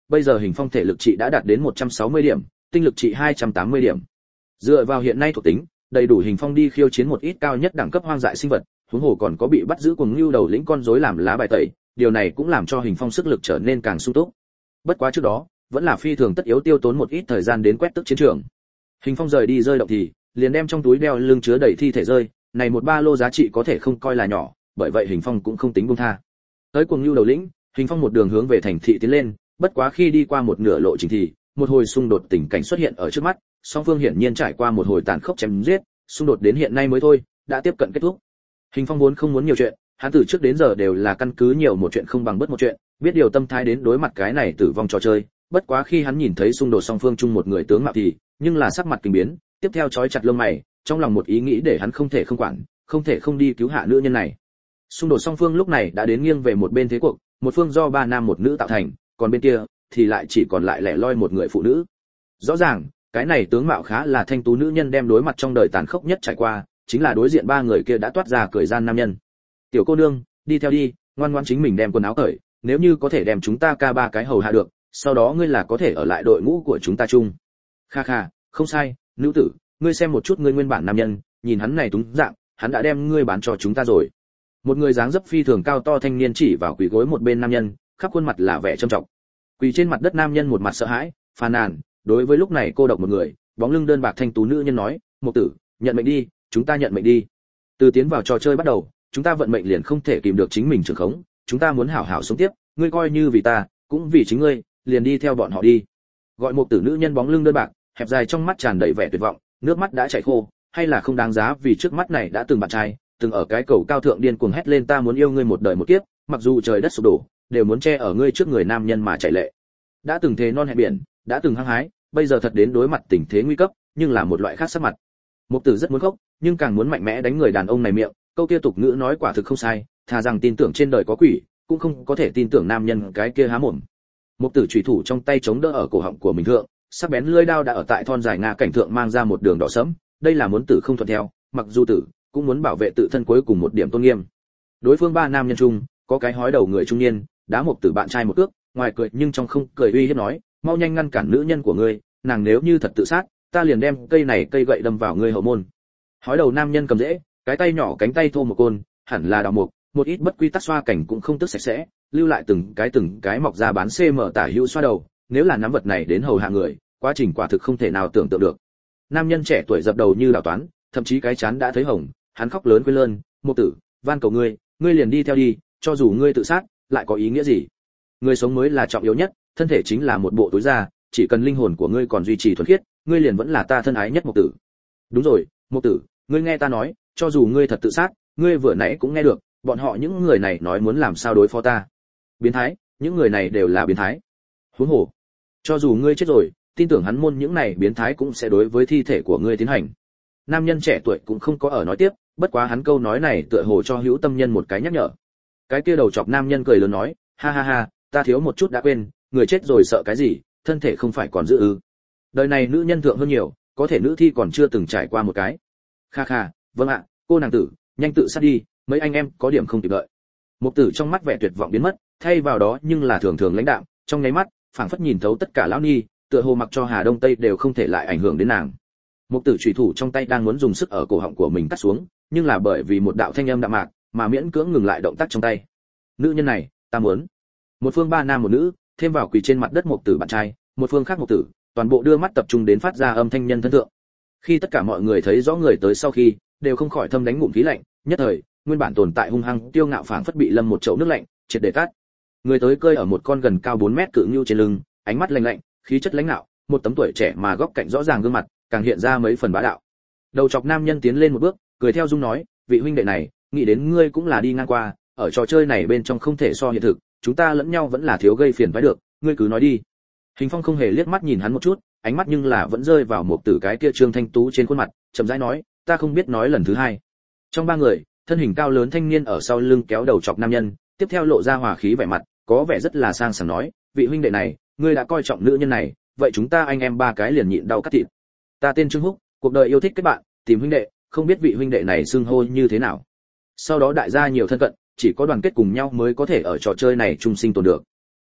bây giờ Hình Phong thể lực trị đã đạt đến một trăm sáu mươi điểm, tinh lực trị hai trăm tám mươi điểm. Dựa vào hiện nay thuộc tính, đầy đủ Hình Phong đi khiêu chiến một ít cao nhất đẳng cấp hoang dại sinh vật, huống hồ còn có bị bắt giữ cùng lưu đầu lĩnh con rối làm lá bài tẩy, điều này cũng làm cho Hình Phong sức lực trở nên càng sung túc. Bất quá trước đó, vẫn là phi thường tất yếu tiêu tốn một ít thời gian đến quét tước chiến trường. Hình Phong rời đi rơi động thì, liền đem trong túi đeo lưng chứa đầy thi thể rơi, này một ba lô giá trị có thể không coi là nhỏ, bởi vậy Hình Phong cũng không tính buông tha. Tới cuồng lưu đầu lĩnh, Hình Phong một đường hướng về thành thị tiến lên, bất quá khi đi qua một nửa lộ trình thì, một hồi xung đột tình cảnh xuất hiện ở trước mắt, song phương hiển nhiên trải qua một hồi tàn khốc chém giết, xung đột đến hiện nay mới thôi, đã tiếp cận kết thúc. Hình Phong vốn không muốn nhiều chuyện, hắn từ trước đến giờ đều là căn cứ nhiều một chuyện không bằng bất một chuyện, biết điều tâm thái đến đối mặt cái này tử vong trò chơi, bất quá khi hắn nhìn thấy xung đột song phương chung một người tướng mạo thì, nhưng là sắc mặt kinh biến, tiếp theo chói chặt lông mày, trong lòng một ý nghĩ để hắn không thể không quản, không thể không đi cứu hạ nữ nhân này. Xung đột song phương lúc này đã đến nghiêng về một bên thế cuộc, một phương do ba nam một nữ tạo thành, còn bên kia thì lại chỉ còn lại lẻ loi một người phụ nữ. Rõ ràng, cái này tướng mạo khá là thanh tú nữ nhân đem đối mặt trong đời tàn khốc nhất trải qua, chính là đối diện ba người kia đã toát ra cười gian nam nhân. Tiểu cô nương, đi theo đi, ngoan ngoãn chính mình đem quần áo cởi, nếu như có thể đem chúng ta ca ba cái hầu hạ được, sau đó ngươi là có thể ở lại đội ngũ của chúng ta chung. Kha kha, không sai, nữ tử, ngươi xem một chút ngươi nguyên bản nam nhân, nhìn hắn này túng dạng, hắn đã đem ngươi bán cho chúng ta rồi. Một người dáng dấp phi thường cao to thanh niên chỉ vào quỳ gối một bên nam nhân, khắp khuôn mặt là vẻ trầm trọng. Quỳ trên mặt đất nam nhân một mặt sợ hãi, phàn nàn, đối với lúc này cô độc một người, bóng lưng đơn bạc thanh tú nữ nhân nói, "Mục tử, nhận mệnh đi, chúng ta nhận mệnh đi. Từ tiến vào trò chơi bắt đầu, chúng ta vận mệnh liền không thể kìm được chính mình trường khống, chúng ta muốn hảo hảo sống tiếp, ngươi coi như vì ta, cũng vì chính ngươi, liền đi theo bọn họ đi." Gọi Mục tử nữ nhân bóng lưng đơn bạc, hẹp dài trong mắt tràn đầy vẻ tuyệt vọng, nước mắt đã chảy khô, hay là không đáng giá vì trước mắt này đã từng bạn trai, từng ở cái cầu cao thượng điên cuồng hét lên ta muốn yêu ngươi một đời một kiếp, mặc dù trời đất sụp đổ, đều muốn che ở ngươi trước người nam nhân mà chảy lệ. Đã từng thề non hẹn biển, đã từng hăng hái, bây giờ thật đến đối mặt tình thế nguy cấp, nhưng là một loại khác sắc mặt. Mục tử rất muốn khóc, nhưng càng muốn mạnh mẽ đánh người đàn ông này miệng, câu kia tục ngữ nói quả thực không sai, thà rằng tin tưởng trên đời có quỷ, cũng không có thể tin tưởng nam nhân cái kia há mồm. Mục tử chủy thủ trong tay chống đỡ ở cổ họng của mình thượng, sắc bén lưỡi dao đã ở tại thon dài nga cảnh thượng mang ra một đường đỏ sẫm, đây là muốn tử không thuận theo, mặc dù tử cũng muốn bảo vệ tự thân cuối cùng một điểm tôn nghiêm. Đối phương ba nam nhân chung, có cái hói đầu người trung niên, đá Mục tử bạn trai một cước, ngoài cười nhưng trong không cười uy hiếp nói, mau nhanh ngăn cản nữ nhân của ngươi, nàng nếu như thật tự sát, ta liền đem cây này cây gậy đâm vào ngươi hậu môn. Hói đầu nam nhân cầm rễ, cái tay nhỏ cánh tay thô một côn, hẳn là đào mục, một ít bất quy tắc xoa cảnh cũng không tức sạch sẽ, lưu lại từng cái từng cái mọc ra bán cm tả hữu xoa đầu, nếu là nắm vật này đến hầu hạ người, quá trình quả thực không thể nào tưởng tượng được. Nam nhân trẻ tuổi dập đầu như đào toán, thậm chí cái chán đã thấy hồng, hắn khóc lớn quên lơn, Mục tử, van cầu ngươi, ngươi liền đi theo đi, cho dù ngươi tự sát, lại có ý nghĩa gì? Người sống mới là trọng yếu nhất, thân thể chính là một bộ túi da, chỉ cần linh hồn của ngươi còn duy trì thuần khiết, ngươi liền vẫn là ta thân ái nhất Mục tử. Đúng rồi, Mục tử, ngươi nghe ta nói, cho dù ngươi thật tự sát, ngươi vừa nãy cũng nghe được, bọn họ những người này nói muốn làm sao đối phó ta. Biến thái, những người này đều là biến thái. Huống hồ, cho dù ngươi chết rồi, tin tưởng hắn môn những này biến thái cũng sẽ đối với thi thể của ngươi tiến hành. Nam nhân trẻ tuổi cũng không có ở nói tiếp, bất quá hắn câu nói này tựa hồ cho hữu tâm nhân một cái nhắc nhở. Cái kia đầu chọc nam nhân cười lớn nói, ha ha ha, ta thiếu một chút đã quên, người chết rồi sợ cái gì, thân thể không phải còn giữ ư? Đời này nữ nhân thượng hơn nhiều, có thể nữ thi còn chưa từng trải qua một cái. Kha kha, vâng ạ, cô nàng tử, nhanh tự sát đi, mấy anh em có điểm không kịp đợi. Mục tử trong mắt vẻ tuyệt vọng biến mất, thay vào đó nhưng là thường thường lãnh đạm, trong nháy mắt, phảng phất nhìn thấu tất cả lão ni, tựa hồ mặc cho Hà Đông Tây đều không thể lại ảnh hưởng đến nàng. Mục tử chủy thủ trong tay đang muốn dùng sức ở cổ họng của mình cắt xuống, nhưng là bởi vì một đạo thanh âm đạm mạc, mà miễn cưỡng ngừng lại động tác trong tay. Nữ nhân này, ta muốn. Một phương ba nam một nữ, thêm vào quỳ trên mặt đất Mục tử bạn trai, một phương khác Mục tử, toàn bộ đưa mắt tập trung đến phát ra âm thanh nhân thân thượng. Khi tất cả mọi người thấy rõ người tới sau khi, đều không khỏi thâm đánh ngụm khí lạnh, nhất thời, nguyên bản tồn tại hung hăng, tiêu ngạo phảng phất bị lâm một chậu nước lạnh, triệt để tắt. Người tới cơi ở một con gần cao bốn mét cự ngưu trên lưng, ánh mắt lạnh lạnh, khí chất lãnh nạo, một tấm tuổi trẻ mà góc cạnh rõ ràng gương mặt, càng hiện ra mấy phần bá đạo. Đầu chọc nam nhân tiến lên một bước, cười theo dung nói, vị huynh đệ này, nghĩ đến ngươi cũng là đi ngang qua, ở trò chơi này bên trong không thể so hiện thực, chúng ta lẫn nhau vẫn là thiếu gây phiền toái được, ngươi cứ nói đi. Hình Phong không hề liếc mắt nhìn hắn một chút, ánh mắt nhưng là vẫn rơi vào một tử cái kia trương thanh tú trên khuôn mặt, chậm rãi nói, ta không biết nói lần thứ hai. Trong ba người, thân hình cao lớn thanh niên ở sau lưng kéo đầu chọc nam nhân, tiếp theo lộ ra hòa khí vẻ mặt, có vẻ rất là sang sảng nói, vị huynh đệ này, ngươi đã coi trọng nữ nhân này, vậy chúng ta anh em ba cái liền nhịn đau cắt thịt. Ta tên Trương Húc, cuộc đời yêu thích kết bạn, tìm huynh đệ, không biết vị huynh đệ này xưng hô như thế nào. Sau đó đại gia nhiều thân cận, chỉ có đoàn kết cùng nhau mới có thể ở trò chơi này chung sinh tồn được.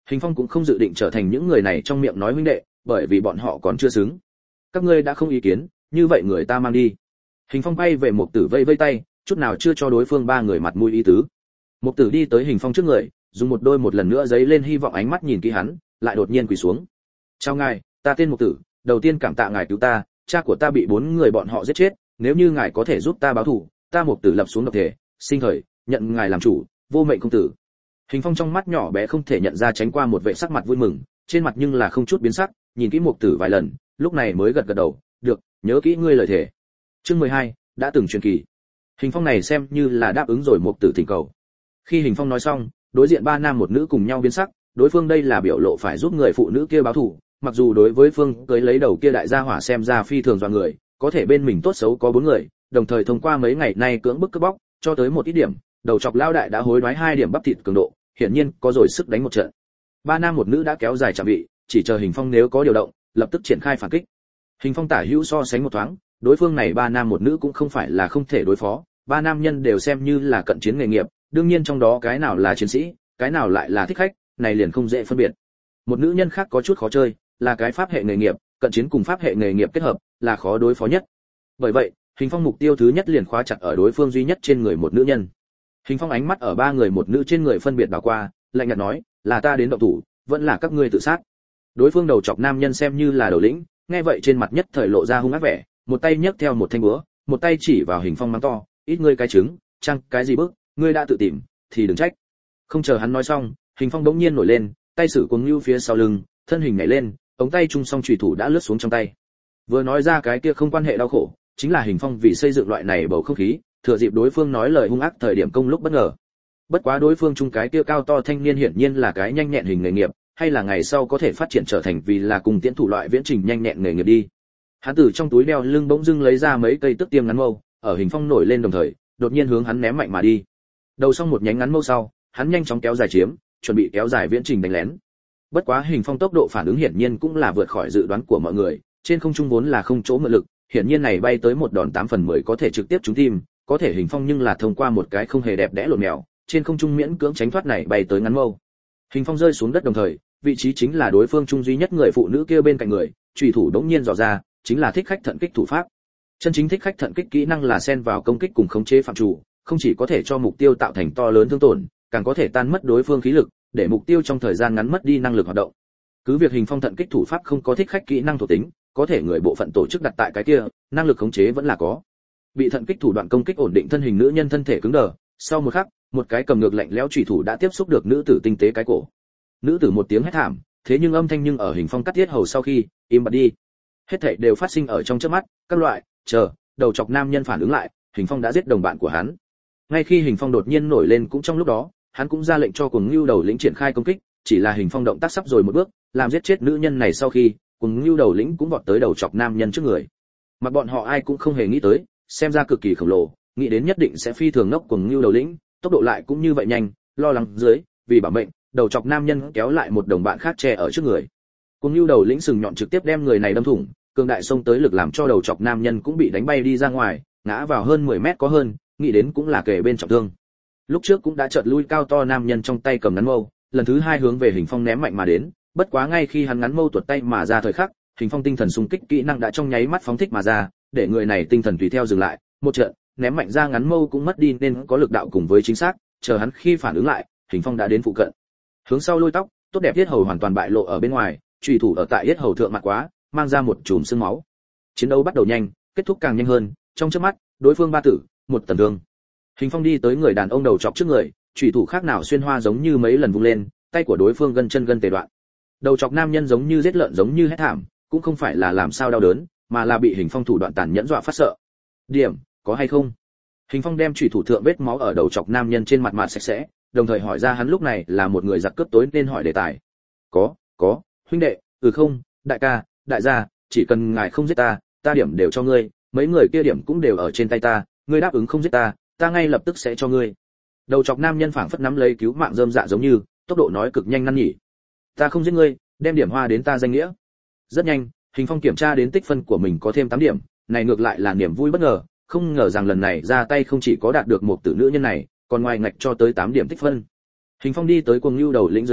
Hình Phong cũng không dự định trở thành những người này trong miệng nói huynh đệ, bởi vì bọn họ còn chưa xứng. Các ngươi đã không ý kiến, như vậy người ta mang đi. Hình Phong bay về Mục Tử vây vây tay, chút nào chưa cho đối phương ba người mặt mũi ý tứ. Mục Tử đi tới Hình Phong trước người, dùng một đôi một lần nữa giấy lên hy vọng ánh mắt nhìn kỹ hắn, lại đột nhiên quỳ xuống. "Chào ngài, ta tên Mục Tử, đầu tiên cảm tạ ngài cứu ta, cha của ta bị bốn người bọn họ giết chết, nếu như ngài có thể giúp ta báo thù, ta Mục Tử lập xuống độc thể, sinh thời nhận ngài làm chủ, vô mệnh công tử." Hình Phong trong mắt nhỏ bé không thể nhận ra tránh qua một vẻ sắc mặt vui mừng, trên mặt nhưng là không chút biến sắc, nhìn kỹ Mục Tử vài lần, lúc này mới gật gật đầu, "Được, nhớ kỹ ngươi lời thề." Chương mười hai, đã từng truyền kỳ. Hình Phong này xem như là đáp ứng rồi Mục Tử thỉnh cầu. Khi Hình Phong nói xong, đối diện ba nam một nữ cùng nhau biến sắc, đối phương đây là biểu lộ phải giúp người phụ nữ kia báo thù, mặc dù đối với phương cưới lấy đầu kia đại gia hỏa xem ra phi thường dọa người, có thể bên mình tốt xấu có bốn người, đồng thời thông qua mấy ngày nay cưỡng bức cướp bóc, cho tới một ít điểm, đầu chọc lao đại đã hối đoái hai điểm bắp thịt cường độ, hiển nhiên có rồi sức đánh một trận. Ba nam một nữ đã kéo dài chạm vị, chỉ chờ Hình Phong nếu có điều động, lập tức triển khai phản kích. Hình Phong tả hữu so sánh một thoáng, đối phương này ba nam một nữ cũng không phải là không thể đối phó, ba nam nhân đều xem như là cận chiến nghề nghiệp, đương nhiên trong đó cái nào là chiến sĩ, cái nào lại là thích khách, này liền không dễ phân biệt. Một nữ nhân khác có chút khó chơi, là cái pháp hệ nghề nghiệp, cận chiến cùng pháp hệ nghề nghiệp kết hợp, là khó đối phó nhất. Bởi vậy, Hình Phong mục tiêu thứ nhất liền khóa chặt ở đối phương duy nhất trên người một nữ nhân. Hình Phong ánh mắt ở ba người một nữ trên người phân biệt đảo qua, lạnh nhạt nói, là ta đến động thủ, vẫn là các ngươi tự sát. Đối phương đầu chọc nam nhân xem như là đầu lĩnh, nghe vậy trên mặt nhất thời lộ ra hung ác vẻ, một tay nhấc theo một thanh búa, một tay chỉ vào Hình Phong mắng to, ít ngươi cái trứng, chăng cái gì bước, ngươi đã tự tìm, thì đừng trách. Không chờ hắn nói xong, Hình Phong đống nhiên nổi lên, tay sử cuồng lưu phía sau lưng, thân hình nhảy lên, ống tay trung song chủy thủ đã lướt xuống trong tay. Vừa nói ra cái kia không quan hệ đau khổ, chính là Hình Phong vì xây dựng loại này bầu không khí, thừa dịp đối phương nói lời hung ác thời điểm công lúc bất ngờ. Bất quá đối phương chung cái kia cao to thanh niên hiển nhiên là cái nhanh nhẹn hình nghề nghiệp, hay là ngày sau có thể phát triển trở thành vì là cùng tiễn thủ loại viễn trình nhanh nhẹn nghề nghiệp đi. Hắn từ trong túi đeo lưng bỗng dưng lấy ra mấy cây tức tiêm ngắn mâu, ở Hình Phong nổi lên đồng thời, đột nhiên hướng hắn ném mạnh mà đi. Đầu xong một nhánh ngắn mâu sau, hắn nhanh chóng kéo dài chiếm, chuẩn bị kéo dài viễn trình đánh lén. Bất quá Hình Phong tốc độ phản ứng hiển nhiên cũng là vượt khỏi dự đoán của mọi người, trên không trung vốn là không chỗ mượn lực, hiển nhiên này bay tới một đòn tám phần mười có thể trực tiếp trúng tim, có thể Hình Phong nhưng là thông qua một cái không hề đẹp đẽ lộn mèo, trên không trung miễn cưỡng tránh thoát này bay tới ngắn mâu. Hình Phong rơi xuống đất đồng thời, vị trí chính là đối phương trung duy nhất người phụ nữ kia bên cạnh người, chủy thủ đống nhiên dò ra, chính là thích khách thận kích thủ pháp. Chân chính thích khách thận kích kỹ năng là xen vào công kích cùng khống chế phạm chủ, không chỉ có thể cho mục tiêu tạo thành to lớn thương tổn, càng có thể tan mất đối phương khí lực, để mục tiêu trong thời gian ngắn mất đi năng lực hoạt động. Cứ việc Hình Phong thận kích thủ pháp không có thích khách kỹ năng thuộc tính, có thể người bộ phận tổ chức đặt tại cái kia, năng lực khống chế vẫn là có. Bị thận kích thủ đoạn công kích ổn định thân hình nữ nhân thân thể cứng đờ, sau một khắc, một cái cầm ngược lạnh lẽo chủy thủ đã tiếp xúc được nữ tử tinh tế cái cổ. Nữ tử một tiếng hét thảm, thế nhưng âm thanh nhưng ở Hình Phong cắt tiết hầu sau khi im bặt đi. Hết thảy đều phát sinh ở trong chớp mắt, các loại, chờ, đầu chọc nam nhân phản ứng lại, Hình Phong đã giết đồng bạn của hắn. Ngay khi Hình Phong đột nhiên nổi lên cũng trong lúc đó, hắn cũng ra lệnh cho Cuồng Nưu đầu lĩnh triển khai công kích, chỉ là Hình Phong động tác sắp rồi một bước, làm giết chết nữ nhân này sau khi, Cuồng Nưu đầu lĩnh cũng vọt tới đầu chọc nam nhân trước người. Mà bọn họ ai cũng không hề nghĩ tới, xem ra cực kỳ khổng lồ, nghĩ đến nhất định sẽ phi thường ngốc Cuồng Nưu đầu lĩnh, tốc độ lại cũng như vậy nhanh, lo lắng dưới, vì bảo mệnh, đầu chọc nam nhân kéo lại một đồng bạn khác che ở trước người. Cuồng Nưu đầu lĩnh sừng nhọn trực tiếp đem người này đâm thủng, cường đại xông tới lực làm cho đầu chọc nam nhân cũng bị đánh bay đi ra ngoài, ngã vào hơn mười mét có hơn, nghĩ đến cũng là kề bên trọng thương. Lúc trước cũng đã chợt lui cao to nam nhân trong tay cầm ngắn mâu, lần thứ hai hướng về Hình Phong ném mạnh mà đến, bất quá ngay khi hắn ngắn mâu tuột tay mà ra thời khắc, Hình Phong tinh thần xung kích kỹ năng đã trong nháy mắt phóng thích mà ra, để người này tinh thần tùy theo dừng lại, một trận, ném mạnh ra ngắn mâu cũng mất đi nên có lực đạo cùng với chính xác, chờ hắn khi phản ứng lại, Hình Phong đã đến phụ cận. Hướng sau lôi tóc, tốt đẹp yết hầu hoàn toàn bại lộ ở bên ngoài, chủy thủ ở tại yết hầu thượng mặt quá, mang ra một chùm sương máu. Chiến đấu bắt đầu nhanh, kết thúc càng nhanh hơn, trong chớp mắt, đối phương ba tử, một tần thương. Hình Phong đi tới người đàn ông đầu chọc trước người, chủy thủ khác nào xuyên hoa giống như mấy lần vung lên, tay của đối phương gân chân gân tề đoạn. Đầu chọc nam nhân giống như giết lợn giống như hét thảm, cũng không phải là làm sao đau đớn, mà là bị Hình Phong thủ đoạn tàn nhẫn dọa phát sợ. Điểm, có hay không? Hình Phong đem chủy thủ thượng vết máu ở đầu chọc nam nhân trên mặt mặt sạch sẽ, đồng thời hỏi ra hắn lúc này là một người giặc cướp tối nên hỏi đề tài. Có, có, huynh đệ, ừ không, đại ca, đại gia, chỉ cần ngài không giết ta, ta điểm đều cho ngươi, mấy người kia điểm cũng đều ở trên tay ta, ngươi đáp ứng không giết ta, ta ngay lập tức sẽ cho ngươi. Đầu chọc nam nhân phảng phất nắm lấy cứu mạng rơm dạ giống như, tốc độ nói cực nhanh năn nhỉ. Ta không giết ngươi, đem điểm hoa đến ta danh nghĩa. Rất nhanh, Hình Phong kiểm tra đến tích phân của mình có thêm tám điểm, này ngược lại là niềm vui bất ngờ, không ngờ rằng lần này ra tay không chỉ có đạt được một tử nữ nhân này, còn ngoài ngạch cho tới tám điểm tích phân. Hình Phong đi tới Cuồng Nưu đầu lĩnh dưới thân,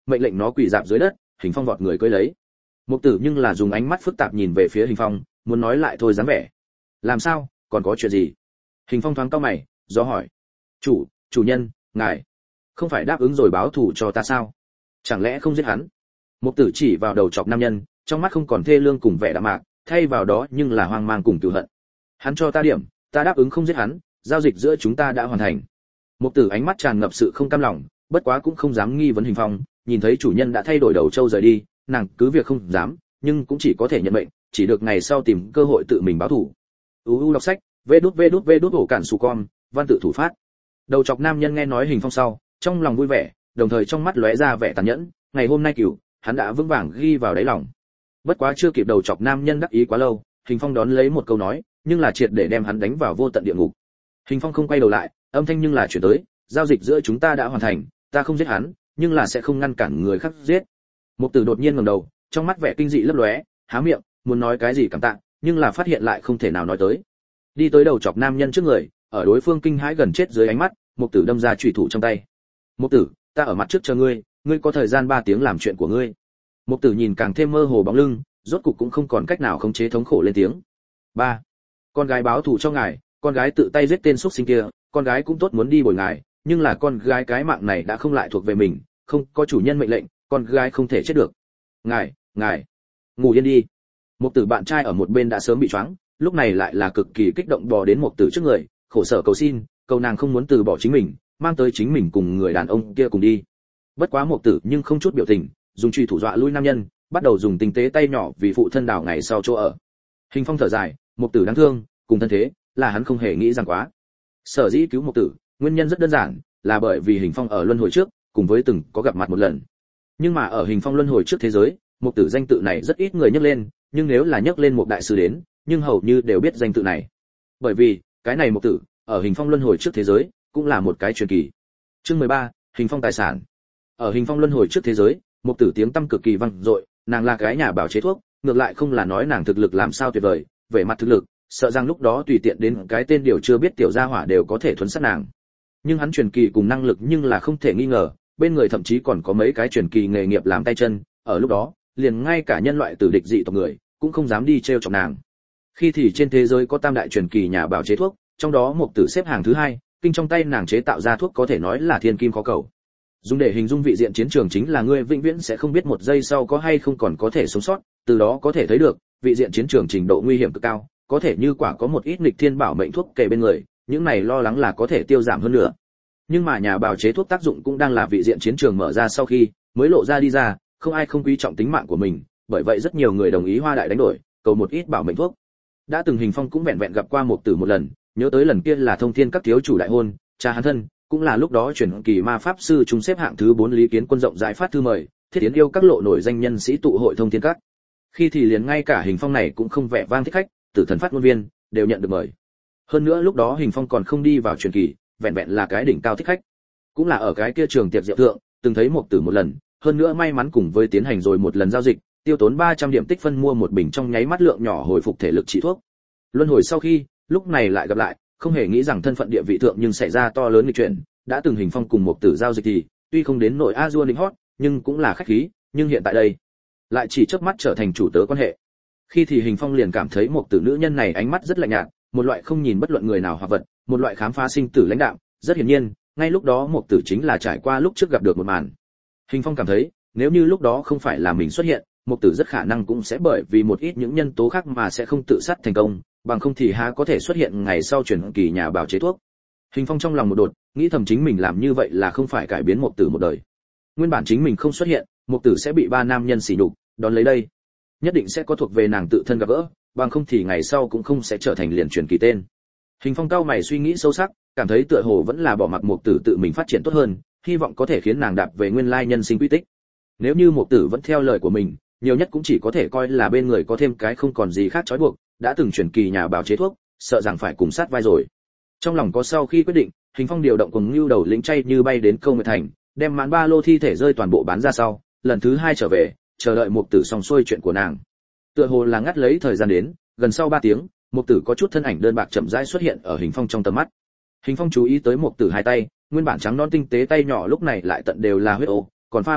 mệnh lệnh nó quỳ dạp dưới đất, Hình Phong vọt người cưỡi lấy. Mục Tử nhưng là dùng ánh mắt phức tạp nhìn về phía Hình Phong, muốn nói lại thôi dáng vẻ. Làm sao, còn có chuyện gì? Hình Phong thoáng cau mày, do hỏi. Chủ, chủ nhân, ngài không phải đáp ứng rồi báo thù cho ta sao? Chẳng lẽ không giết hắn? Mục Tử chỉ vào đầu chọc nam nhân, trong mắt không còn thê lương cùng vẻ đạm mạc, thay vào đó nhưng là hoang mang cùng cừu hận. Hắn cho ta điểm, ta đáp ứng không giết hắn, giao dịch giữa chúng ta đã hoàn thành. Mục Tử ánh mắt tràn ngập sự không cam lòng, bất quá cũng không dám nghi vấn Hình Phong, nhìn thấy chủ nhân đã thay đổi đầu trâu rời đi, nàng cứ việc không dám, nhưng cũng chỉ có thể nhận mệnh, chỉ được ngày sau tìm cơ hội tự mình báo thù. u u đọc sách, vê đút vê đút vê đút ổ cản sù con, văn tự thủ phát. Đầu chọc nam nhân nghe nói Hình Phong sau, trong lòng vui vẻ, đồng thời trong mắt lóe ra vẻ tàn nhẫn, ngày hôm nay cửu, hắn đã vững vàng ghi vào đáy lòng. Bất quá chưa kịp đầu chọc nam nhân đắc ý quá lâu, Hình Phong đón lấy một câu nói, nhưng là triệt để đem hắn đánh vào vô tận địa ngục. Hình Phong không quay đầu lại, âm thanh nhưng là chuyển tới, giao dịch giữa chúng ta đã hoàn thành, ta không giết hắn, nhưng là sẽ không ngăn cản người khác giết. Mục Tử đột nhiên ngẩng đầu, trong mắt vẻ kinh dị lấp lóe, há miệng, muốn nói cái gì cảm tạ, nhưng là phát hiện lại không thể nào nói tới. Đi tới đầu chọc nam nhân trước người, ở đối phương kinh hãi gần chết dưới ánh mắt, Mục Tử đâm ra chủy thủ trong tay. Mục Tử, ta ở mặt trước chờ ngươi, ngươi có thời gian ba tiếng làm chuyện của ngươi. Mục Tử nhìn càng thêm mơ hồ bóng lưng, rốt cục cũng không còn cách nào khống chế thống khổ lên tiếng. Ba, con gái báo thù cho ngài, con gái tự tay giết tên xúc sinh kia, con gái cũng tốt muốn đi bồi ngài, nhưng là con gái cái mạng này đã không lại thuộc về mình, không có chủ nhân mệnh lệnh, con gái không thể chết được. Ngài, ngài, ngủ yên đi. Mục Tử bạn trai ở một bên đã sớm bị choáng, lúc này lại là cực kỳ kích động bò đến Mục Tử trước người, khổ sở cầu xin, cầu nàng không muốn từ bỏ chính mình, mang tới chính mình cùng người đàn ông kia cùng đi. Bất quá Mục Tử nhưng không chút biểu tình, dùng chùy thủ dọa lui nam nhân, bắt đầu dùng tinh tế tay nhỏ vì phụ thân đào ngày sau chỗ ở. Hình Phong thở dài, Mục Tử đáng thương, cùng thân thế, là hắn không hề nghĩ rằng quá. Sở dĩ cứu Mục Tử, nguyên nhân rất đơn giản, là bởi vì Hình Phong ở luân hồi trước, cùng với từng có gặp mặt một lần. Nhưng mà ở Hình Phong luân hồi trước thế giới, Mục Tử danh tự này rất ít người nhắc lên, nhưng nếu là nhắc lên một đại sư đến, nhưng hầu như đều biết danh tự này. Bởi vì, cái này Mục Tử, ở Hình Phong luân hồi trước thế giới, cũng là một cái truyền kỳ. Chương mười ba, Hình Phong tài sản. Ở Hình Phong luân hồi trước thế giới, Mục Tử tiếng tăm cực kỳ vang dội, nàng là cái nhà bảo chế thuốc, ngược lại không là nói nàng thực lực làm sao tuyệt vời, về mặt thực lực, sợ rằng lúc đó tùy tiện đến cái tên điều chưa biết tiểu gia hỏa đều có thể thuần sát nàng. Nhưng hắn truyền kỳ cùng năng lực nhưng là không thể nghi ngờ, bên người thậm chí còn có mấy cái truyền kỳ nghề nghiệp làm tay chân, ở lúc đó, liền ngay cả nhân loại tử địch dị tộc người cũng không dám đi trêu chọc nàng. Khi thì trên thế giới có tam đại truyền kỳ nhà bảo chế thuốc, trong đó Mục Tử xếp hàng thứ hai, kinh trong tay nàng chế tạo ra thuốc có thể nói là thiên kim khó cầu. Dùng để hình dung vị diện chiến trường chính là ngươi vĩnh viễn sẽ không biết một giây sau có hay không còn có thể sống sót, từ đó có thể thấy được, vị diện chiến trường trình độ nguy hiểm cực cao, có thể như quả có một ít nghịch thiên bảo mệnh thuốc kề bên người, những này lo lắng là có thể tiêu giảm hơn nữa. Nhưng mà nhà bào chế thuốc tác dụng cũng đang là vị diện chiến trường mở ra sau khi mới lộ ra đi ra, không ai không quý trọng tính mạng của mình, bởi vậy rất nhiều người đồng ý hoa đại đánh đổi, cầu một ít bảo mệnh thuốc. Đã từng Hình Phong cũng vẹn vẹn gặp qua Mục Tử một lần, nhớ tới lần kia là Thông Thiên các thiếu chủ đại hôn, cha hắn thân, cũng là lúc đó chuyển kỳ ma pháp sư chúng xếp hạng thứ bốn Lý Kiến Quân rộng rãi phát thư mời, thiết tiến yêu các lộ nổi danh nhân sĩ tụ hội Thông Thiên các. Khi thì liền ngay cả Hình Phong này cũng không vẻ vang thích khách, Tử Thần phát ngôn viên đều nhận được mời. Hơn nữa lúc đó Hình Phong còn không đi vào truyền kỳ, vẹn vẹn là cái đỉnh cao thích khách. Cũng là ở cái kia trường tiệc rượu thượng, từng thấy Mục Tử một lần, hơn nữa may mắn cùng với tiến hành rồi một lần giao dịch, tiêu tốn ba trăm điểm tích phân mua một bình trong nháy mắt lượng nhỏ hồi phục thể lực trị thuốc. Luân hồi sau khi, lúc này lại gặp lại, không hề nghĩ rằng thân phận địa vị thượng nhưng xảy ra to lớn nghịch chuyển, đã từng Hình Phong cùng Mục Tử giao dịch thì, tuy không đến nội Azure đỉnh hot, nhưng cũng là khách khí, nhưng hiện tại đây, lại chỉ chớp mắt trở thành chủ tớ quan hệ. Khi thì Hình Phong liền cảm thấy Mục Tử nữ nhân này ánh mắt rất lạnh nhạt, một loại không nhìn bất luận người nào hoặc vật, một loại khám phá sinh tử lãnh đạm, rất hiển nhiên, ngay lúc đó Mục Tử chính là trải qua lúc trước gặp được một màn. Hình Phong cảm thấy, nếu như lúc đó không phải là mình xuất hiện, Mục Tử rất khả năng cũng sẽ bởi vì một ít những nhân tố khác mà sẽ không tự sát thành công, bằng không thì há có thể xuất hiện ngày sau truyền kỳ nhà bảo chế thuốc. Hình Phong trong lòng một đột, nghĩ thầm chính mình làm như vậy là không phải cải biến Mục Tử một đời. Nguyên bản chính mình không xuất hiện, Mục Tử sẽ bị ba nam nhân sỉ nhục, đón lấy đây, nhất định sẽ có thuộc về nàng tự thân gặp gỡ, bằng không thì ngày sau cũng không sẽ trở thành liền truyền kỳ tên. Hình Phong cao mày suy nghĩ sâu sắc, cảm thấy tựa hồ vẫn là bỏ mặc Mục Tử tự mình phát triển tốt hơn, hy vọng có thể khiến nàng đạp về nguyên lai nhân sinh quy tích. Nếu như Mục Tử vẫn theo lời của mình, nhiều nhất cũng chỉ có thể coi là bên người có thêm cái không còn gì khác trói buộc, đã từng truyền kỳ nhà bảo chế thuốc, sợ rằng phải cùng sát vai rồi. Trong lòng có sau khi quyết định, Hình Phong điều động cùng Nưu Đầu lĩnh chay như bay đến Câu Nguyệt Thành, đem mãn ba lô thi thể rơi toàn bộ bán ra sau, lần thứ hai trở về, chờ đợi Mục Tử xong xuôi chuyện của nàng. Tựa hồ là ngắt lấy thời gian đến, gần sau ba tiếng, Mục Tử có chút thân ảnh đơn bạc chậm rãi xuất hiện ở Hình Phong trong tầm mắt. Hình Phong chú ý tới Mục Tử hai tay, nguyên bản trắng non tinh tế tay nhỏ lúc này lại tận đều là huyết ô, còn pha bùn đất,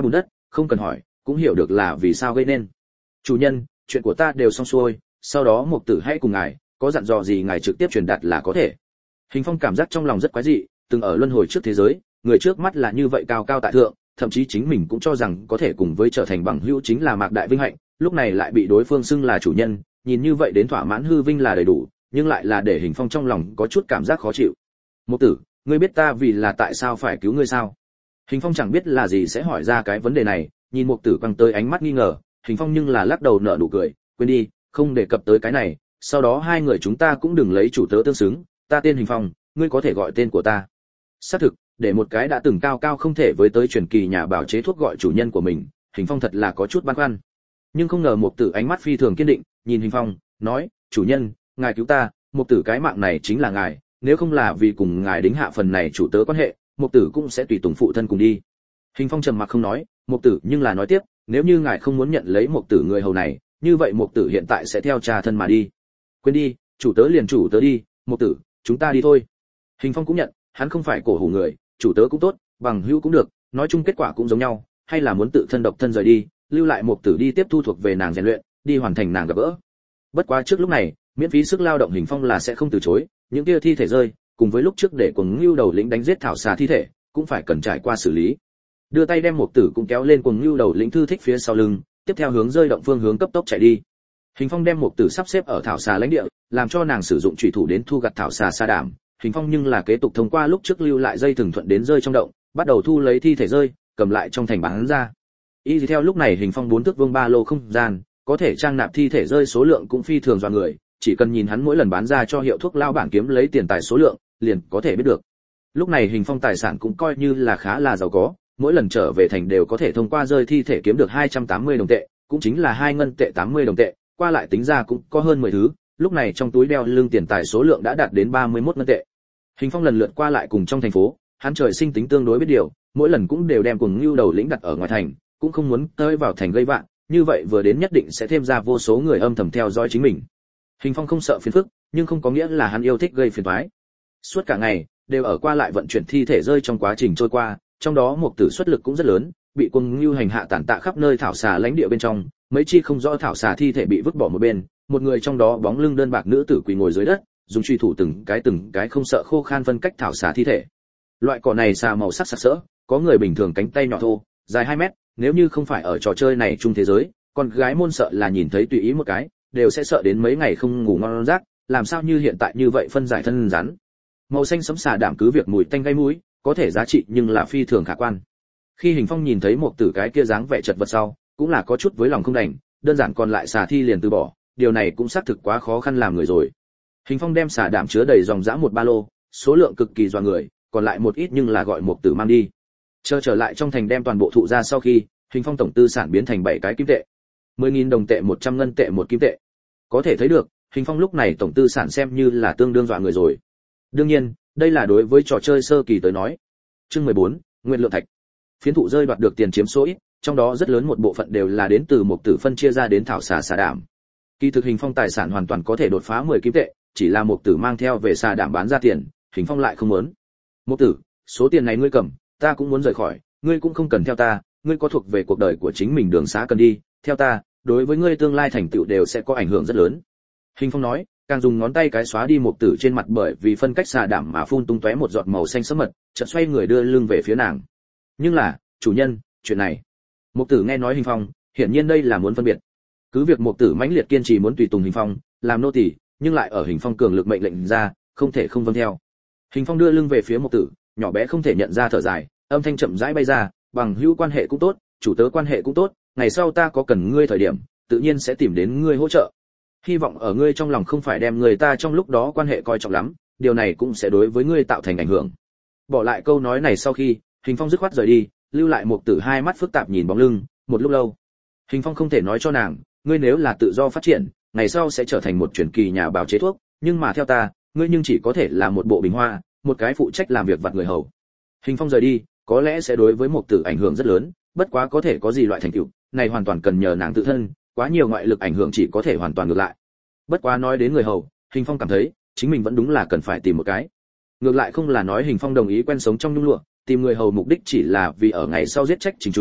không cần hỏi cũng hiểu được là vì sao gây nên. Chủ nhân, chuyện của ta đều xong xuôi, sau đó Mục Tử hãy cùng ngài, có dặn dò gì ngài trực tiếp truyền đạt là có thể. Hình Phong cảm giác trong lòng rất quái dị, từng ở luân hồi trước thế giới, người trước mắt là như vậy cao cao tại thượng, thậm chí chính mình cũng cho rằng có thể cùng với trở thành bằng hữu chính là Mạc Đại vinh hạnh, lúc này lại bị đối phương xưng là chủ nhân, nhìn như vậy đến thỏa mãn hư vinh là đầy đủ, nhưng lại là để Hình Phong trong lòng có chút cảm giác khó chịu. Mục Tử, ngươi biết ta vì là tại sao phải cứu ngươi sao? Hình Phong chẳng biết là gì sẽ hỏi ra cái vấn đề này, nhìn Mục Tử quăng tới ánh mắt nghi ngờ, Hình Phong nhưng là lắc đầu nở nụ cười, quên đi, không đề cập tới cái này, sau đó hai người chúng ta cũng đừng lấy chủ tớ tương xứng, ta tên Hình Phong, ngươi có thể gọi tên của ta. Xác thực, để một cái đã từng cao cao không thể với tới truyền kỳ nhà bảo chế thuốc gọi chủ nhân của mình, Hình Phong thật là có chút băn khoăn. Nhưng không ngờ Mục Tử ánh mắt phi thường kiên định, nhìn Hình Phong, nói, chủ nhân, ngài cứu ta, Mục Tử cái mạng này chính là ngài, nếu không là vì cùng ngài đính hạ phần này chủ tớ quan hệ, Mục Tử cũng sẽ tùy tùng phụ thân cùng đi. Hình Phong trầm mặc không nói, Mục Tử nhưng là nói tiếp, nếu như ngài không muốn nhận lấy Mục Tử người hầu này, như vậy Mục Tử hiện tại sẽ theo cha thân mà đi. Quên đi, chủ tớ liền chủ tớ đi, Mục Tử, chúng ta đi thôi. Hình Phong cũng nhận, hắn không phải cổ hủ người, chủ tớ cũng tốt, bằng hữu cũng được, nói chung kết quả cũng giống nhau, hay là muốn tự thân độc thân rời đi, lưu lại Mục Tử đi tiếp thu thuộc về nàng rèn luyện, đi hoàn thành nàng gặp gỡ. Bất quá trước lúc này, miễn phí sức lao động Hình Phong là sẽ không từ chối, những kia thi thể rơi, cùng với lúc trước để Cuồng Ngưu đầu lĩnh đánh giết thảo xà thi thể, cũng phải cần trải qua xử lý. Đưa tay đem Mục Tử cũng kéo lên Cuồng Ngưu đầu lĩnh thư thích phía sau lưng, tiếp theo hướng rơi động phương hướng cấp tốc chạy đi. Hình Phong đem Mục Tử sắp xếp ở thảo xà lãnh địa, làm cho nàng sử dụng chủy thủ đến thu gặt thảo xà sa đảm. Hình Phong nhưng là kế tục thông qua lúc trước lưu lại dây thừng thuận đến rơi trong động, bắt đầu thu lấy thi thể rơi, cầm lại trong thành bán ra. Y theo lúc này Hình Phong bốn thước vuông ba lô không gian, có thể trang nạp thi thể rơi số lượng cũng phi thường dọa người, chỉ cần nhìn hắn mỗi lần bán ra cho hiệu thuốc lao bản kiếm lấy tiền tài số lượng, liền có thể biết được. Lúc này Hình Phong tài sản cũng coi như là khá là giàu có, mỗi lần trở về thành đều có thể thông qua rơi thi thể kiếm được hai trăm tám mươi đồng tệ, cũng chính là hai ngân tệ tám mươi đồng tệ, qua lại tính ra cũng có hơn mười thứ, lúc này trong túi đeo lưng tiền tài số lượng đã đạt đến ba mươi mốt ngân tệ. Hình Phong lần lượt qua lại cùng trong thành phố, hắn trời sinh tính tương đối biết điều, mỗi lần cũng đều đem Cuồng Ngưu đầu lĩnh đặt ở ngoài thành, cũng không muốn tới vào thành gây vạn, như vậy vừa đến nhất định sẽ thêm ra vô số người âm thầm theo dõi chính mình. Hình Phong không sợ phiền phức, nhưng không có nghĩa là hắn yêu thích gây phiền toái. Suốt cả ngày đều ở qua lại vận chuyển thi thể rơi trong quá trình trôi qua, trong đó Mục Tử xuất lực cũng rất lớn, bị Cuồng Ngưu hành hạ tàn tạ khắp nơi thảo xà lãnh địa bên trong, mấy chi không rõ thảo xà thi thể bị vứt bỏ một bên, một người trong đó bóng lưng đơn bạc nữ tử quỳ ngồi dưới đất, dùng truy thủ từng cái từng cái không sợ khô khan phân cách thảo xà thi thể. Loại cỏ này xà màu sắc sặc sỡ, có người bình thường cánh tay nhỏ thô, dài hai mét, nếu như không phải ở trò chơi này chung thế giới, con gái môn sợ là nhìn thấy tùy ý một cái, đều sẽ sợ đến mấy ngày không ngủ ngon giấc, làm sao như hiện tại như vậy phân giải thân rắn. Màu xanh sẫm xà đảm cứ việc mùi tanh gây mũi, có thể giá trị nhưng là phi thường khả quan. Khi Hình Phong nhìn thấy Mục Tử cái kia dáng vẻ chật vật sau, cũng là có chút với lòng không đành, đơn giản còn lại xà thi liền từ bỏ, điều này cũng xác thực quá khó khăn làm người rồi. Hình Phong đem xà đảm chứa đầy dòng dã một ba lô, số lượng cực kỳ dọa người, còn lại một ít nhưng là gọi Mục Tử mang đi. Chờ trở lại trong thành đem toàn bộ thụ ra sau khi, Hình Phong tổng tư sản biến thành bảy cái kim tệ. mười nghìn đồng tệ một trăm ngân tệ một kim tệ. Có thể thấy được, Hình Phong lúc này tổng tư sản xem như là tương đương dọa người rồi. Đương nhiên, đây là đối với trò chơi sơ kỳ tới nói. Chương mười bốn, Nguyên lượng thạch. Phiến thụ rơi đoạt được tiền chiếm số ít, trong đó rất lớn một bộ phận đều là đến từ Mục Tử phân chia ra đến thảo xà xà đảm. Kỳ thực Hình Phong tài sản hoàn toàn có thể đột phá mười kim tệ, chỉ là Mục Tử mang theo về xà đảm bán ra tiền, Hình Phong lại không muốn. Mục Tử, số tiền này ngươi cầm, ta cũng muốn rời khỏi, ngươi cũng không cần theo ta, ngươi có thuộc về cuộc đời của chính mình đường xá cần đi, theo ta, đối với ngươi tương lai thành tựu đều sẽ có ảnh hưởng rất lớn. Hình Phong nói, càng dùng ngón tay cái xóa đi Mục Tử trên mặt bởi vì phân cách xà đảm mà phun tung tóe một giọt màu xanh sẫm mật, chợt xoay người đưa lưng về phía nàng. Nhưng là, chủ nhân, chuyện này. Mục Tử nghe nói Hình Phong, hiển nhiên đây là muốn phân biệt. Cứ việc Mục Tử mãnh liệt kiên trì muốn tùy tùng Hình Phong, làm nô tỳ, nhưng lại ở Hình Phong cường lực mệnh lệnh ra, không thể không vâng theo. Hình Phong đưa lưng về phía Mục Tử, nhỏ bé không thể nhận ra thở dài, âm thanh chậm rãi bay ra, bằng hữu quan hệ cũng tốt, chủ tớ quan hệ cũng tốt, ngày sau ta có cần ngươi thời điểm, tự nhiên sẽ tìm đến ngươi hỗ trợ. Hy vọng ở ngươi trong lòng không phải đem người ta trong lúc đó quan hệ coi trọng lắm, điều này cũng sẽ đối với ngươi tạo thành ảnh hưởng. Bỏ lại câu nói này sau khi, Hình Phong dứt khoát rời đi, lưu lại Mục Tử hai mắt phức tạp nhìn bóng lưng, một lúc lâu. Hình Phong không thể nói cho nàng, ngươi nếu là tự do phát triển, ngày sau sẽ trở thành một truyền kỳ nhà bào chế thuốc, nhưng mà theo ta, ngươi nhưng chỉ có thể là một bộ bình hoa, một cái phụ trách làm việc vặt người hầu. Hình Phong rời đi, có lẽ sẽ đối với Mục Tử ảnh hưởng rất lớn, bất quá có thể có gì loại thành tựu, này hoàn toàn cần nhờ nàng tự thân, quá nhiều ngoại lực ảnh hưởng chỉ có thể hoàn toàn ngược lại. Bất quá nói đến người hầu, Hình Phong cảm thấy, chính mình vẫn đúng là cần phải tìm một cái. Ngược lại không là nói Hình Phong đồng ý quen sống trong nhung lụa, tìm người hầu mục đích chỉ là vì ở ngày sau giết trách Trình Trung,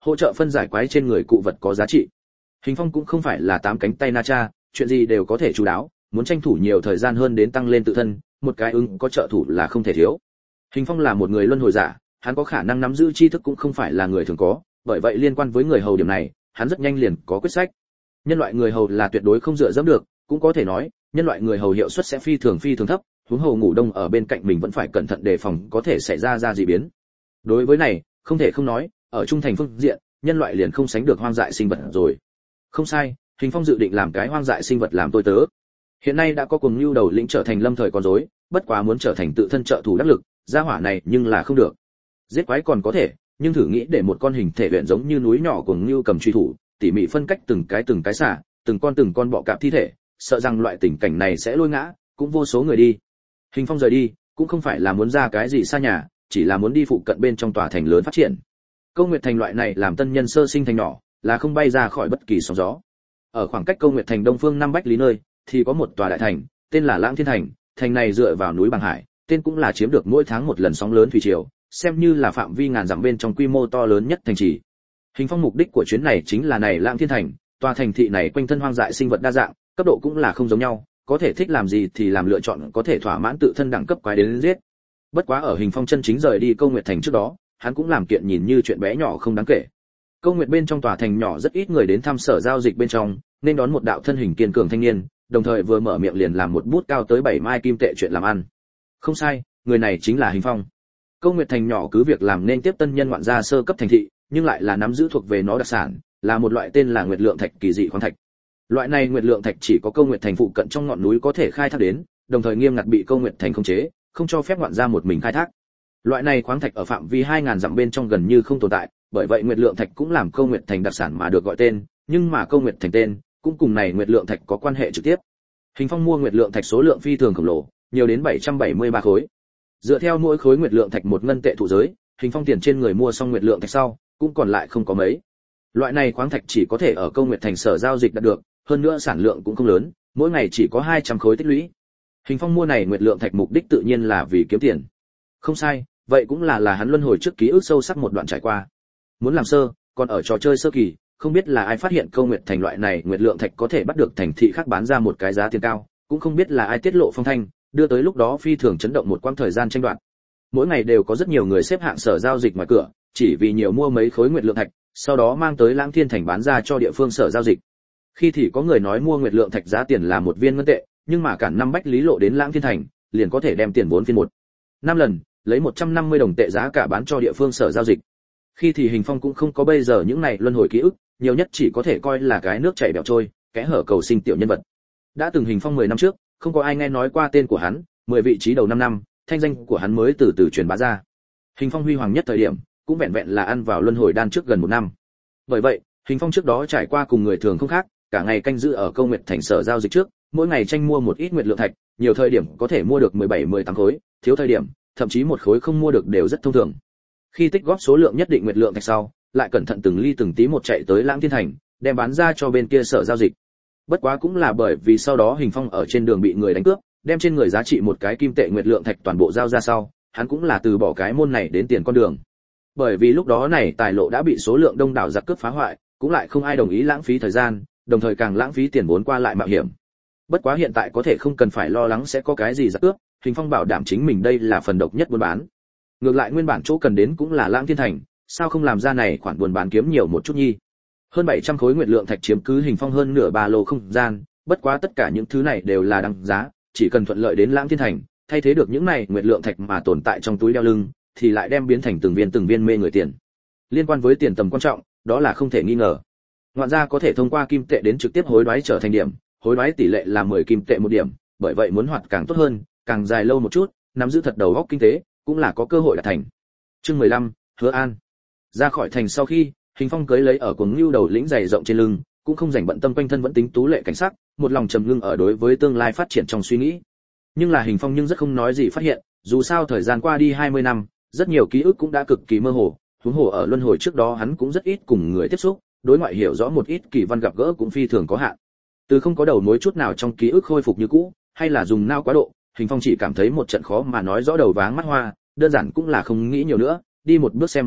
hỗ trợ phân giải quái trên người cụ vật có giá trị. Hình Phong cũng không phải là tám cánh tay na cha, chuyện gì đều có thể chú đáo, muốn tranh thủ nhiều thời gian hơn đến tăng lên tự thân, một cái ứng có trợ thủ là không thể thiếu. Hình Phong là một người luân hồi giả, hắn có khả năng nắm giữ tri thức cũng không phải là người thường có, bởi vậy liên quan với người hầu điểm này, hắn rất nhanh liền có quyết sách. Nhân loại người hầu là tuyệt đối không dựa dẫm được, cũng có thể nói, nhân loại người hầu hiệu suất sẽ phi thường phi thường thấp, huống hồ ngủ đông ở bên cạnh mình vẫn phải cẩn thận đề phòng có thể xảy ra ra dị biến. Đối với này, không thể không nói, ở trung thành phương diện, nhân loại liền không sánh được hoang dại sinh vật rồi. Không sai, Hình Phong dự định làm cái hoang dại sinh vật làm tôi tớ. Hiện nay đã có cùng nhu đầu lĩnh trở thành lâm thời con rối, bất quá muốn trở thành tự thân trợ thủ đắc lực, gia hỏa này nhưng là không được. Giết quái còn có thể, nhưng thử nghĩ để một con hình thể luyện giống như núi nhỏ cùng nhu cầm truy thủ, tỉ mỉ phân cách từng cái từng cái xả, từng con từng con bọ cạp thi thể, sợ rằng loại tình cảnh này sẽ lôi ngã, cũng vô số người đi. Hình Phong rời đi, cũng không phải là muốn ra cái gì xa nhà, chỉ là muốn đi phụ cận bên trong tòa thành lớn phát triển. Câu Nguyệt Thành loại này làm tân nhân sơ sinh thành nhỏ, là không bay ra khỏi bất kỳ sóng gió. Ở khoảng cách Câu Nguyệt Thành đông phương năm bách lý nơi, thì có một tòa đại thành, tên là Lãng Thiên Thành, thành này dựa vào núi bằng hải, tên cũng là chiếm được mỗi tháng một lần sóng lớn thủy triều, xem như là phạm vi ngàn dặm bên trong quy mô to lớn nhất thành trì. Hình Phong mục đích của chuyến này chính là này Lãng Thiên Thành, tòa thành thị này quanh thân hoang dại sinh vật đa dạng, cấp độ cũng là không giống nhau, có thể thích làm gì thì làm lựa chọn có thể thỏa mãn tự thân đẳng cấp quái đến giết. Bất quá ở Hình Phong chân chính rời đi Câu Nguyệt Thành trước đó, hắn cũng làm kiện nhìn như chuyện bé nhỏ không đáng kể. Câu Nguyệt bên trong tòa thành nhỏ rất ít người đến thăm sở giao dịch bên trong, nên đón một đạo thân hình kiên cường thanh niên, đồng thời vừa mở miệng liền làm một bút cao tới bảy mai kim tệ chuyện làm ăn. Không sai, người này chính là Hình Phong. Câu Nguyệt Thành nhỏ cứ việc làm nên tiếp tân nhân ngoạn gia sơ cấp thành thị, nhưng lại là nắm giữ thuộc về nó đặc sản, là một loại tên là Nguyệt Lượng Thạch kỳ dị khoáng thạch. Loại này Nguyệt Lượng Thạch chỉ có Câu Nguyệt Thành phụ cận trong ngọn núi có thể khai thác đến, đồng thời nghiêm ngặt bị Câu Nguyệt Thành khống chế, không cho phép ngoạn gia một mình khai thác. Loại này khoáng thạch ở phạm vi hai nghìn dặm bên trong gần như không tồn tại, bởi vậy Nguyệt Lượng Thạch cũng làm Câu Nguyệt Thành đặc sản mà được gọi tên, nhưng mà Câu Nguyệt Thành tên cũng cùng này Nguyệt Lượng Thạch có quan hệ trực tiếp. Hình Phong mua Nguyệt Lượng Thạch số lượng phi thường khổng lồ, nhiều đến bảy trăm bảy mươi ba khối. Dựa theo mỗi khối Nguyệt Lượng Thạch một ngân tệ thụ giới, Hình Phong tiền trên người mua xong Nguyệt Lượng Thạch sau, cũng còn lại không có mấy. Loại này khoáng thạch chỉ có thể ở Câu Nguyệt Thành sở giao dịch đạt được, hơn nữa sản lượng cũng không lớn, mỗi ngày chỉ có hai trăm khối tích lũy. Hình Phong mua này Nguyệt Lượng Thạch mục đích tự nhiên là vì kiếm tiền. Không sai, vậy cũng là là hắn luân hồi trước ký ức sâu sắc một đoạn trải qua. Muốn làm sơ, còn ở trò chơi sơ kỳ, không biết là ai phát hiện Câu Nguyệt Thành loại này Nguyệt Lượng Thạch có thể bắt được thành thị khác bán ra một cái giá tiền cao, cũng không biết là ai tiết lộ phong thanh, đưa tới lúc đó phi thường chấn động một quãng thời gian tranh đoạt. Mỗi ngày đều có rất nhiều người xếp hạng sở giao dịch ngoài cửa, chỉ vì nhiều mua mấy khối Nguyệt Lượng Thạch, sau đó mang tới Lãng Thiên Thành bán ra cho địa phương sở giao dịch. Khi thì có người nói mua Nguyệt Lượng Thạch giá tiền là một viên ngân tệ, nhưng mà cản năm bách lý lộ đến Lãng Thiên Thành, liền có thể đem tiền vốn phiên một năm lần, lấy một trăm năm mươi đồng tệ giá cả bán cho địa phương sở giao dịch. Khi thì Hình Phong cũng không có bây giờ những này luân hồi ký ức, nhiều nhất chỉ có thể coi là cái nước chảy bèo trôi, kẽ hở cầu sinh tiểu nhân vật. Đã từng Hình Phong mười năm trước, không có ai nghe nói qua tên của hắn, mười vị trí đầu năm năm, thanh danh của hắn mới từ từ truyền bá ra. Hình Phong huy hoàng nhất thời điểm, cũng vẹn vẹn là ăn vào luân hồi đan trước gần một năm. Bởi vậy, Hình Phong trước đó trải qua cùng người thường không khác, cả ngày canh giữ ở Câu Nguyệt Thành sở giao dịch trước, mỗi ngày tranh mua một ít Nguyệt Lượng Thạch, nhiều thời điểm có thể mua được mười bảy mười tám khối, thiếu thời điểm, thậm chí một khối không mua được đều rất thông thường. Khi tích góp số lượng nhất định Nguyệt Lượng Thạch sau, lại cẩn thận từng ly từng tí một chạy tới Lãng Thiên Thành, đem bán ra cho bên kia sở giao dịch. Bất quá cũng là bởi vì sau đó Hình Phong ở trên đường bị người đánh cướp, đem trên người giá trị một cái kim tệ Nguyệt Lượng Thạch toàn bộ giao ra sau, hắn cũng là từ bỏ cái môn này đến tiền con đường. Bởi vì lúc đó này tài lộ đã bị số lượng đông đảo giặc cướp phá hoại, cũng lại không ai đồng ý lãng phí thời gian, đồng thời càng lãng phí tiền vốn qua lại mạo hiểm. Bất quá hiện tại có thể không cần phải lo lắng sẽ có cái gì giặc cướp, Hình Phong bảo đảm chính mình đây là phần độc nhất buôn bán. Ngược lại nguyên bản chỗ cần đến cũng là Lãng Thiên Thành, sao không làm ra này khoản buôn bán kiếm nhiều một chút nhi. Hơn bảy trăm khối Nguyệt Lượng Thạch chiếm cứ Hình Phong hơn nửa ba lô không gian, bất quá tất cả những thứ này đều là đăng giá, chỉ cần thuận lợi đến Lãng Thiên Thành, thay thế được những này Nguyệt Lượng Thạch mà tồn tại trong túi đeo lưng, thì lại đem biến thành từng viên từng viên mê người tiền. Liên quan với tiền tầm quan trọng, đó là không thể nghi ngờ. Ngoạn gia có thể thông qua kim tệ đến trực tiếp hối đoái trở thành điểm, hối đoái tỷ lệ là mười kim tệ một điểm, bởi vậy muốn hoạt càng tốt hơn, càng dài lâu một chút, nắm giữ thật đầu óc kinh tế, cũng là có cơ hội đạt thành. Chương mười lăm, Hứa An. Ra khỏi thành sau khi, Hình Phong cưới lấy ở cuồng nưu đầu lĩnh dày rộng trên lưng, cũng không dành bận tâm quanh thân vẫn tính tú lệ cảnh sắc, một lòng trầm ngưng ở đối với tương lai phát triển trong suy nghĩ. Nhưng là Hình Phong nhưng rất không nói gì phát hiện, dù sao thời gian qua đi hai mươi năm, rất nhiều ký ức cũng đã cực kỳ mơ hồ, huống hồ ở luân hồi trước đó hắn cũng rất ít cùng người tiếp xúc, đối ngoại hiểu rõ một ít kỳ văn gặp gỡ cũng phi thường có hạn. Từ không có đầu mối chút nào trong ký ức khôi phục như cũ, hay là dùng não quá độ, Hình Phong chỉ cảm thấy một trận khó mà nói rõ đầu váng mắt hoa, đơn giản cũng là không nghĩ nhiều nữa, đi một bước xem một bước,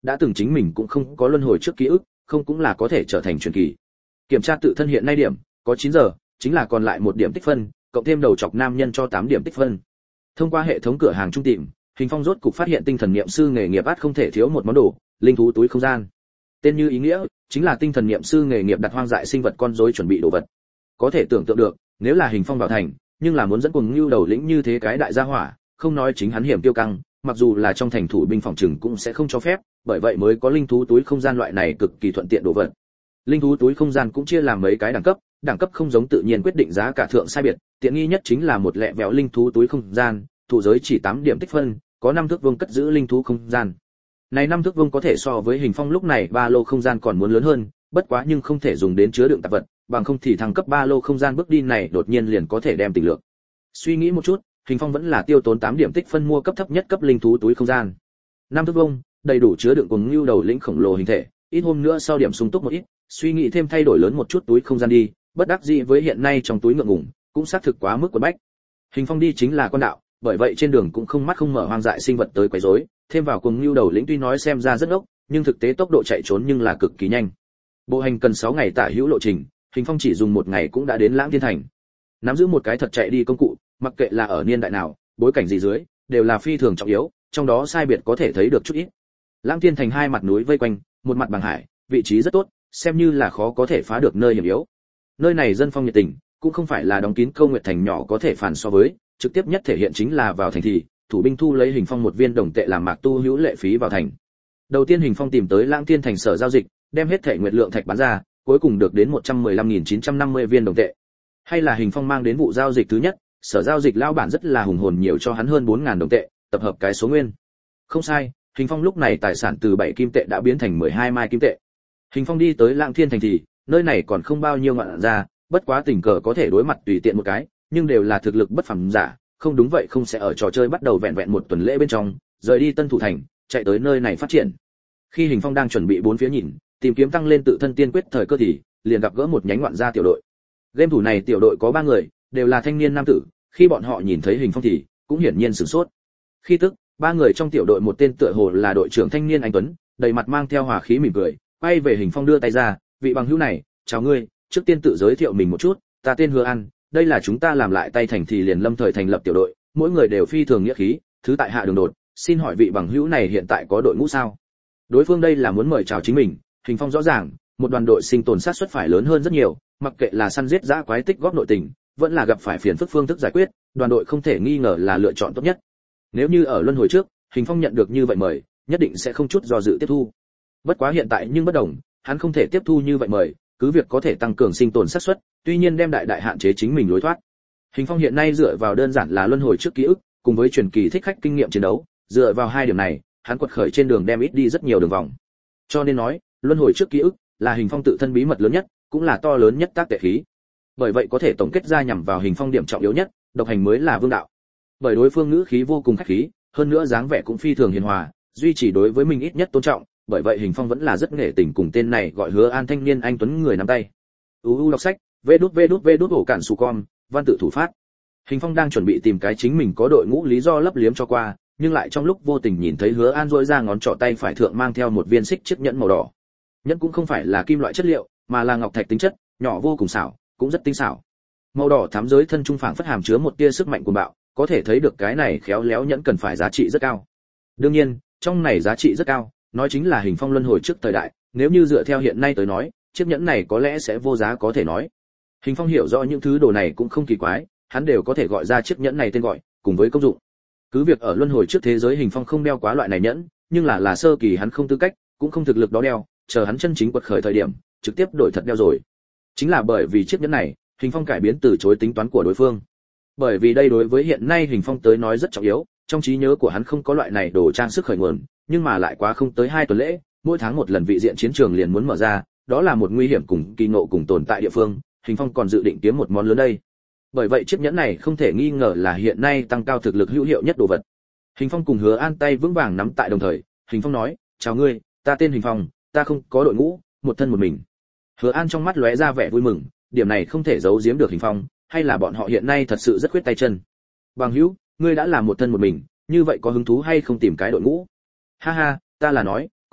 đã từng chính mình cũng không có luân hồi trước ký ức, không cũng là có thể trở thành truyền kỳ. Kiểm tra tự thân hiện nay điểm, có chín giờ, chính là còn lại một điểm tích phân, cộng thêm đầu chọc nam nhân cho tám điểm tích phân. Thông qua hệ thống cửa hàng trung tìm, Hình Phong rốt cục phát hiện tinh thần niệm sư nghề nghiệp ắt không thể thiếu một món đồ, linh thú túi không gian. Tên như ý nghĩa, chính là tinh thần niệm sư nghề nghiệp đặt hoang dại sinh vật con rối chuẩn bị đồ vật. Có thể tưởng tượng được, nếu là Hình Phong vào thành, nhưng là muốn dẫn cùng Nưu Đầu lĩnh như thế cái đại gia hỏa, không nói chính hắn hiểm tiêu căng, mặc dù là trong thành thủ binh phòng trừng cũng sẽ không cho phép, bởi vậy mới có linh thú túi không gian loại này cực kỳ thuận tiện đồ vật. Linh thú túi không gian cũng chia làm mấy cái đẳng cấp, đẳng cấp không giống tự nhiên quyết định giá cả thượng sai biệt, tiện nghi nhất chính là một lẹ vẹo linh thú túi không gian, thụ giới chỉ tám điểm tích phân, có năm thước vuông cất giữ linh thú không gian. Này năm thước vuông có thể so với Hình Phong lúc này ba lô không gian còn muốn lớn hơn, bất quá nhưng không thể dùng đến chứa đựng tạp vật, bằng không thì thăng cấp ba lô không gian bước đi này đột nhiên liền có thể đem tình lượng. Suy nghĩ một chút, Hình Phong vẫn là tiêu tốn tám điểm tích phân mua cấp thấp nhất cấp linh thú túi không gian. Năm thước vuông, đầy đủ chứa đựng cùng Nưu Đầu lĩnh khổng lồ hình thể, ít hôm nữa sau điểm sung túc một ít, suy nghĩ thêm thay đổi lớn một chút túi không gian đi, bất đắc dĩ với hiện nay trong túi ngượng ngùng, cũng xác thực quá mức quần bách. Hình Phong đi chính là con đạo, bởi vậy trên đường cũng không mắt không mở hoang dại sinh vật tới quấy rối, thêm vào cùng Nưu Đầu lĩnh tuy nói xem ra rất ốc, nhưng thực tế tốc độ chạy trốn nhưng là cực kỳ nhanh. Bộ hành cần sáu ngày tả hữu lộ trình, Hình Phong chỉ dùng một ngày cũng đã đến Lãng Thiên Thành. Nắm giữ một cái thật chạy đi công cụ, mặc kệ là ở niên đại nào, bối cảnh gì dưới, đều là phi thường trọng yếu, trong đó sai biệt có thể thấy được chút ít. Lãng Thiên Thành hai mặt núi vây quanh, một mặt bằng hải, vị trí rất tốt, xem như là khó có thể phá được nơi hiểm yếu. Nơi này dân phong nhiệt tình, cũng không phải là đóng kín câu nguyệt thành nhỏ có thể phản so với, trực tiếp nhất thể hiện chính là vào thành thì, thủ binh thu lấy Hình Phong một viên đồng tệ làm mạc tu hữu lệ phí vào thành. Đầu tiên Hình Phong tìm tới Lãng Thiên Thành sở giao dịch, đem hết thể nguyệt lượng thạch bán ra, cuối cùng được đến một trăm mười lăm nghìn chín trăm năm mươi viên đồng tệ. Hay là Hình Phong mang đến vụ giao dịch thứ nhất, sở giao dịch lao bản rất là hùng hồn nhiều cho hắn hơn bốn nghìn đồng tệ, tập hợp cái số nguyên. Không sai, Hình Phong lúc này tài sản từ bảy kim tệ đã biến thành mười hai mai kim tệ. Hình Phong đi tới Lãng Thiên Thành thì, nơi này còn không bao nhiêu ngọn ra, bất quá tình cờ có thể đối mặt tùy tiện một cái, nhưng đều là thực lực bất phàm giả, không đúng vậy không sẽ ở trò chơi bắt đầu vẹn vẹn một tuần lễ bên trong, rời đi Tân Thủ Thành, chạy tới nơi này phát triển. Khi Hình Phong đang chuẩn bị bốn phía nhìn, tìm kiếm tăng lên tự thân tiên quyết thời cơ thì, liền gặp gỡ một nhánh ngoạn gia tiểu đội. Game thủ này tiểu đội có ba người, đều là thanh niên nam tử, khi bọn họ nhìn thấy Hình Phong thì, cũng hiển nhiên sửng sốt. Khi tức, ba người trong tiểu đội một tên tựa hồ là đội trưởng thanh niên anh tuấn, đầy mặt mang theo hòa khí mỉm cười, quay về Hình Phong đưa tay ra, vị bằng hữu này, chào ngươi, trước tiên tự giới thiệu mình một chút, ta tên Hứa An, đây là chúng ta làm lại tay thành thì liền lâm thời thành lập tiểu đội, mỗi người đều phi thường nghĩa khí, thứ tại hạ đường đột, xin hỏi vị bằng hữu này hiện tại có đội ngũ sao? Đối phương đây là muốn mời chào chính mình, Hình Phong rõ ràng, một đoàn đội sinh tồn sát suất phải lớn hơn rất nhiều, mặc kệ là săn giết dã quái tích góp nội tình, vẫn là gặp phải phiền phức phương thức giải quyết, đoàn đội không thể nghi ngờ là lựa chọn tốt nhất. Nếu như ở luân hồi trước, Hình Phong nhận được như vậy mời, nhất định sẽ không chút do dự tiếp thu. Bất quá hiện tại nhưng bất đồng, hắn không thể tiếp thu như vậy mời, cứ việc có thể tăng cường sinh tồn xác suất, tuy nhiên đem đại đại hạn chế chính mình lối thoát. Hình Phong hiện nay dựa vào đơn giản là luân hồi trước ký ức, cùng với truyền kỳ thích khách kinh nghiệm chiến đấu, dựa vào hai điểm này, hắn quật khởi trên đường đem ít đi rất nhiều đường vòng. Cho nên nói, luân hồi trước ký ức là Hình Phong tự thân bí mật lớn nhất, cũng là to lớn nhất tác tệ khí. Bởi vậy có thể tổng kết ra nhằm vào Hình Phong điểm trọng yếu nhất, độc hành mới là vương đạo. Bởi đối phương ngữ khí vô cùng khách khí, hơn nữa dáng vẻ cũng phi thường hiền hòa, duy trì đối với mình ít nhất tôn trọng, bởi vậy Hình Phong vẫn là rất nghệ tình cùng tên này gọi Hứa An thanh niên anh tuấn người nắm tay. uu đọc sách, vê đút vê đút vê đút ổ cản sù con, văn tự thủ phát. Hình Phong đang chuẩn bị tìm cái chính mình có đội ngũ lý do lấp liếm cho qua, nhưng lại trong lúc vô tình nhìn thấy Hứa An duỗi ra ngón trỏ tay phải thượng mang theo một viên xích chiếc nhẫn màu đỏ. Nhẫn cũng không phải là kim loại chất liệu, mà là ngọc thạch tính chất, nhỏ vô cùng xảo, cũng rất tinh xảo. Màu đỏ thắm giới thân trung phảng phất hàm chứa một tia sức mạnh cuồng bạo, có thể thấy được cái này khéo léo nhẫn cần phải giá trị rất cao. Đương nhiên, trong này giá trị rất cao, nói chính là Hình Phong luân hồi trước thời đại, nếu như dựa theo hiện nay tới nói, chiếc nhẫn này có lẽ sẽ vô giá có thể nói. Hình Phong hiểu rõ những thứ đồ này cũng không kỳ quái, hắn đều có thể gọi ra chiếc nhẫn này tên gọi, cùng với công dụng. Cứ việc ở luân hồi trước thế giới Hình Phong không đeo quá loại này nhẫn, nhưng là là sơ kỳ hắn không tư cách, cũng không thực lực đó đeo, chờ hắn chân chính quật khởi thời điểm, trực tiếp đổi thật đeo rồi. Chính là bởi vì chiếc nhẫn này, Hình Phong cải biến từ chối tính toán của đối phương. Bởi vì đây đối với hiện nay Hình Phong tới nói rất trọng yếu, trong trí nhớ của hắn không có loại này đồ trang sức khởi nguồn, nhưng mà lại quá không tới hai tuần lễ, mỗi tháng một lần vị diện chiến trường liền muốn mở ra, đó là một nguy hiểm cùng kỳ ngộ cùng tồn tại địa phương, Hình Phong còn dự định kiếm một món lớn đây. Bởi vậy chiếc nhẫn này không thể nghi ngờ là hiện nay tăng cao thực lực hữu hiệu nhất đồ vật. Hình Phong cùng Hứa An tay vững vàng nắm tại đồng thời, Hình Phong nói, chào ngươi, ta tên Hình Phong, ta không có đội ngũ, một thân một mình. Hứa An trong mắt lóe ra vẻ vui mừng, điểm này không thể giấu giếm được Hình Phong, hay là bọn họ hiện nay thật sự rất khuyết tay chân. Bằng hữu, ngươi đã là một thân một mình, như vậy có hứng thú hay không tìm cái đội ngũ? Ha ha, ta là nói,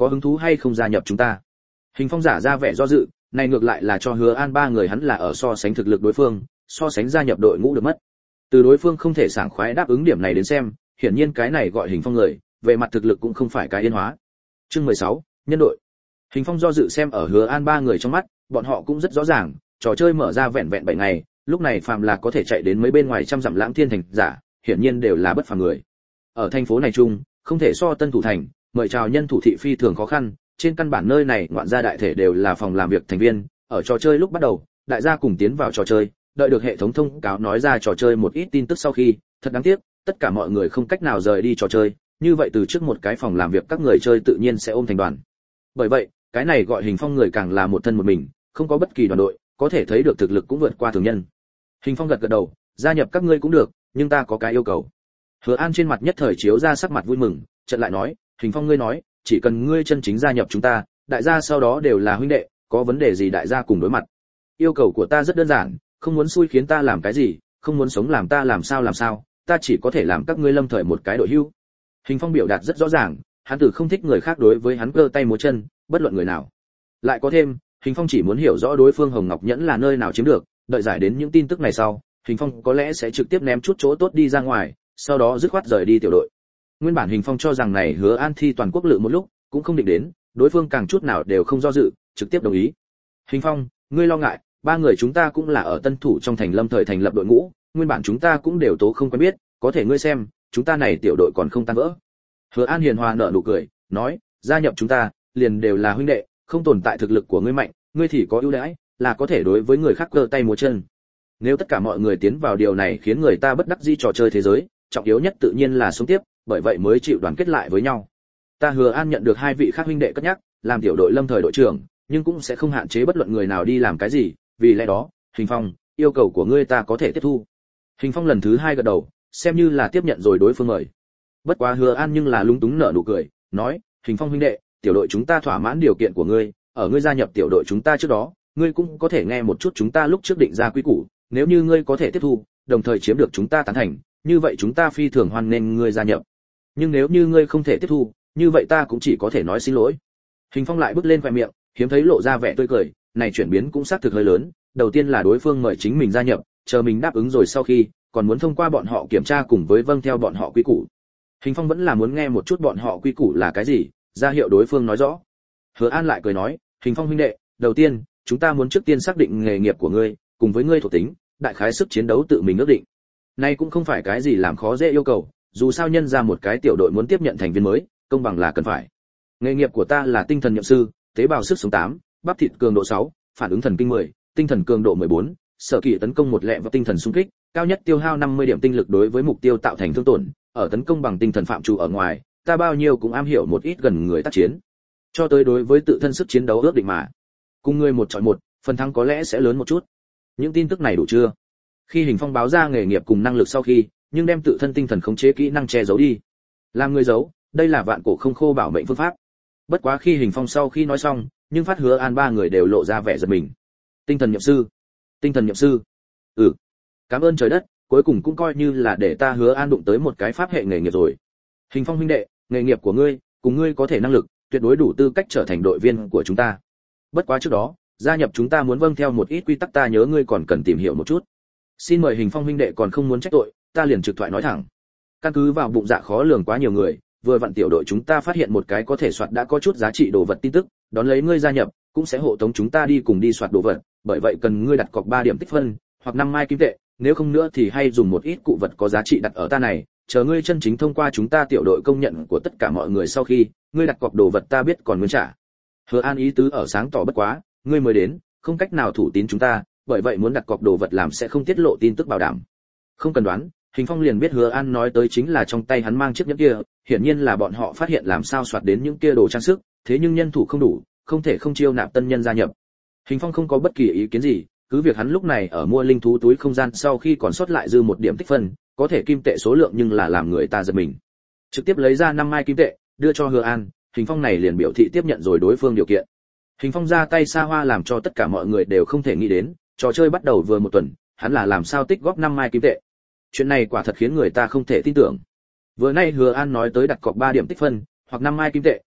có hứng thú hay không gia nhập chúng ta? Hình Phong giả ra vẻ do dự, này ngược lại là cho Hứa An ba người hắn là ở so sánh thực lực đối phương, so sánh gia nhập đội ngũ được mất. Từ đối phương không thể sảng khoái đáp ứng điểm này đến xem, hiển nhiên cái này gọi Hình Phong người, về mặt thực lực cũng không phải cái yên hóa. Chương mười sáu, nhân đội. Hình Phong do dự xem ở Hứa An ba người trong mắt, bọn họ cũng rất rõ ràng, trò chơi mở ra vẹn vẹn bảy ngày, lúc này phàm là có thể chạy đến mấy bên ngoài trăm dặm lãng thiên thành giả, hiển nhiên đều là bất phàm người. Ở thành phố này chung, không thể so Tân Thủ thành, mời chào nhân thủ thị phi thường khó khăn, trên căn bản nơi này ngoạn gia đại thể đều là phòng làm việc thành viên, ở trò chơi lúc bắt đầu, đại gia cùng tiến vào trò chơi, đợi được hệ thống thông cáo nói ra trò chơi một ít tin tức sau khi, thật đáng tiếc, tất cả mọi người không cách nào rời đi trò chơi, như vậy từ trước một cái phòng làm việc các người chơi tự nhiên sẽ ôm thành đoàn. Bởi vậy, cái này gọi Hình Phong người càng là một thân một mình, không có bất kỳ đoàn đội, có thể thấy được thực lực cũng vượt qua thường nhân. Hình Phong gật gật đầu, gia nhập các ngươi cũng được, nhưng ta có cái yêu cầu. Hứa An trên mặt nhất thời chiếu ra sắc mặt vui mừng, chợt lại nói, Hình Phong ngươi nói, chỉ cần ngươi chân chính gia nhập chúng ta, đại gia sau đó đều là huynh đệ, có vấn đề gì đại gia cùng đối mặt. Yêu cầu của ta rất đơn giản, không muốn xui khiến ta làm cái gì, không muốn sống làm ta làm sao làm sao, ta chỉ có thể làm các ngươi lâm thời một cái đội hưu. Hình Phong biểu đạt rất rõ ràng, hắn tử không thích người khác đối với hắn cơ tay múa chân, bất luận người nào. Lại có thêm, Hình Phong chỉ muốn hiểu rõ đối phương Hồng Ngọc Nhẫn là nơi nào chiếm được, đợi giải đến những tin tức này sau, Hình Phong có lẽ sẽ trực tiếp ném chút chỗ tốt đi ra ngoài, sau đó dứt khoát rời đi tiểu đội. Nguyên bản Hình Phong cho rằng này Hứa An thi toàn quốc lự một lúc, cũng không định đến, đối phương càng chút nào đều không do dự, trực tiếp đồng ý. Hình Phong, ngươi lo ngại, ba người chúng ta cũng là ở Tân Thủ trong thành lâm thời thành lập đội ngũ, nguyên bản chúng ta cũng đều tố không quen biết, có thể ngươi xem, chúng ta này tiểu đội còn không tan vỡ. Hứa An hiền hòa nở nụ cười, nói, gia nhập chúng ta, liền đều là huynh đệ, không tồn tại thực lực của ngươi mạnh, ngươi thì có ưu đãi, là có thể đối với người khác cơ tay múa chân. Nếu tất cả mọi người tiến vào điều này khiến người ta bất đắc dĩ trò chơi thế giới, trọng yếu nhất tự nhiên là sống tiếp, bởi vậy mới chịu đoàn kết lại với nhau. Ta Hứa An nhận được hai vị khác huynh đệ cất nhắc, làm tiểu đội lâm thời đội trưởng, nhưng cũng sẽ không hạn chế bất luận người nào đi làm cái gì, vì lẽ đó, Hình Phong, yêu cầu của ngươi ta có thể tiếp thu. Hình Phong lần thứ hai gật đầu, xem như là tiếp nhận rồi đối phương mời. Bất quá Hứa An nhưng là lúng túng nở nụ cười, nói, Hình Phong huynh đệ, tiểu đội chúng ta thỏa mãn điều kiện của ngươi, ở ngươi gia nhập tiểu đội chúng ta trước đó, ngươi cũng có thể nghe một chút chúng ta lúc trước định ra quy củ, nếu như ngươi có thể tiếp thu, đồng thời chiếm được chúng ta tán thành, như vậy chúng ta phi thường hoan nghênh ngươi gia nhập. Nhưng nếu như ngươi không thể tiếp thu, như vậy ta cũng chỉ có thể nói xin lỗi. Hình Phong lại bước lên khóe miệng, hiếm thấy lộ ra vẻ tươi cười, này chuyển biến cũng xác thực hơi lớn, đầu tiên là đối phương mời chính mình gia nhập, chờ mình đáp ứng rồi sau khi, còn muốn thông qua bọn họ kiểm tra cùng với vâng theo bọn họ quy củ. Hình Phong vẫn là muốn nghe một chút bọn họ quy củ là cái gì, ra hiệu đối phương nói rõ. Hứa An lại cười nói, Hình Phong huynh đệ, đầu tiên, chúng ta muốn trước tiên xác định nghề nghiệp của ngươi, cùng với ngươi thuộc tính, đại khái sức chiến đấu tự mình ước định. Nay cũng không phải cái gì làm khó dễ yêu cầu, dù sao nhân ra một cái tiểu đội muốn tiếp nhận thành viên mới, công bằng là cần phải. Nghề nghiệp của ta là tinh thần nhậm sư, tế bào sức sống tám, bắp thịt cường độ sáu, phản ứng thần kinh mười, tinh thần cường độ mười bốn, sở kỳ tấn công một lẹ và tinh thần xung kích, cao nhất tiêu hao năm mươi điểm tinh lực đối với mục tiêu tạo thành thương tổn, ở tấn công bằng tinh thần phạm trù ở ngoài, ta bao nhiêu cũng am hiểu một ít gần người tác chiến. Cho tới đối với tự thân sức chiến đấu ước định mà, cùng người một chọi một, phần thắng có lẽ sẽ lớn một chút. Những tin tức này đủ chưa? Khi Hình Phong báo ra nghề nghiệp cùng năng lực sau khi, nhưng đem tự thân tinh thần khống chế kỹ năng che giấu đi. Làm người giấu, đây là vạn cổ không khô bảo mệnh phương pháp. Bất quá khi Hình Phong sau khi nói xong, nhưng phát Hứa An ba người đều lộ ra vẻ giật mình. Tinh thần nhậm sư, tinh thần nhậm sư. Ừ, cảm ơn trời đất, cuối cùng cũng coi như là để ta Hứa An đụng tới một cái pháp hệ nghề nghiệp rồi. Hình Phong huynh đệ, nghề nghiệp của ngươi, cùng ngươi có thể năng lực, tuyệt đối đủ tư cách trở thành đội viên của chúng ta. Bất quá trước đó, gia nhập chúng ta muốn vâng theo một ít quy tắc ta nhớ ngươi còn cần tìm hiểu một chút. Xin mời Hình Phong huynh đệ còn không muốn trách tội, ta liền trực thoại nói thẳng. Căn cứ vào bụng dạ khó lường quá nhiều người, vừa vặn tiểu đội chúng ta phát hiện một cái có thể soạt đã có chút giá trị đồ vật tin tức, đón lấy ngươi gia nhập, cũng sẽ hộ tống chúng ta đi cùng đi soạt đồ vật, bởi vậy cần ngươi đặt cọc ba điểm tích phân, hoặc năm mai kim tệ, nếu không nữa thì hay dùng một ít cụ vật có giá trị đặt ở ta này, chờ ngươi chân chính thông qua chúng ta tiểu đội công nhận của tất cả mọi người sau khi, ngươi đặt cọc đồ vật ta biết còn nguyên trả. Hứa An ý tứ ở sáng tỏ bất quá, ngươi mới đến, không cách nào thủ tín chúng ta, bởi vậy muốn đặt cọc đồ vật làm sẽ không tiết lộ tin tức bảo đảm. Không cần đoán, Hình Phong liền biết Hứa An nói tới chính là trong tay hắn mang chiếc nhẫn kia, hiển nhiên là bọn họ phát hiện làm sao soạt đến những kia đồ trang sức, thế nhưng nhân thủ không đủ, không thể không chiêu nạp tân nhân gia nhập. Hình Phong không có bất kỳ ý kiến gì, cứ việc hắn lúc này ở mua linh thú túi không gian sau khi còn sót lại dư một điểm tích phân, có thể kim tệ số lượng nhưng là làm người ta giật mình. Trực tiếp lấy ra năm mai kim tệ, đưa cho Hứa An, Hình Phong này liền biểu thị tiếp nhận rồi đối phương điều kiện. Hình Phong ra tay xa hoa làm cho tất cả mọi người đều không thể nghĩ đến, trò chơi bắt đầu vừa một tuần, hắn là làm sao tích góp năm mai kim tệ. Chuyện này quả thật khiến người ta không thể tin tưởng. Vừa nay Hứa An nói tới đặt cọc ba điểm tích phân, hoặc năm mai kim tệ,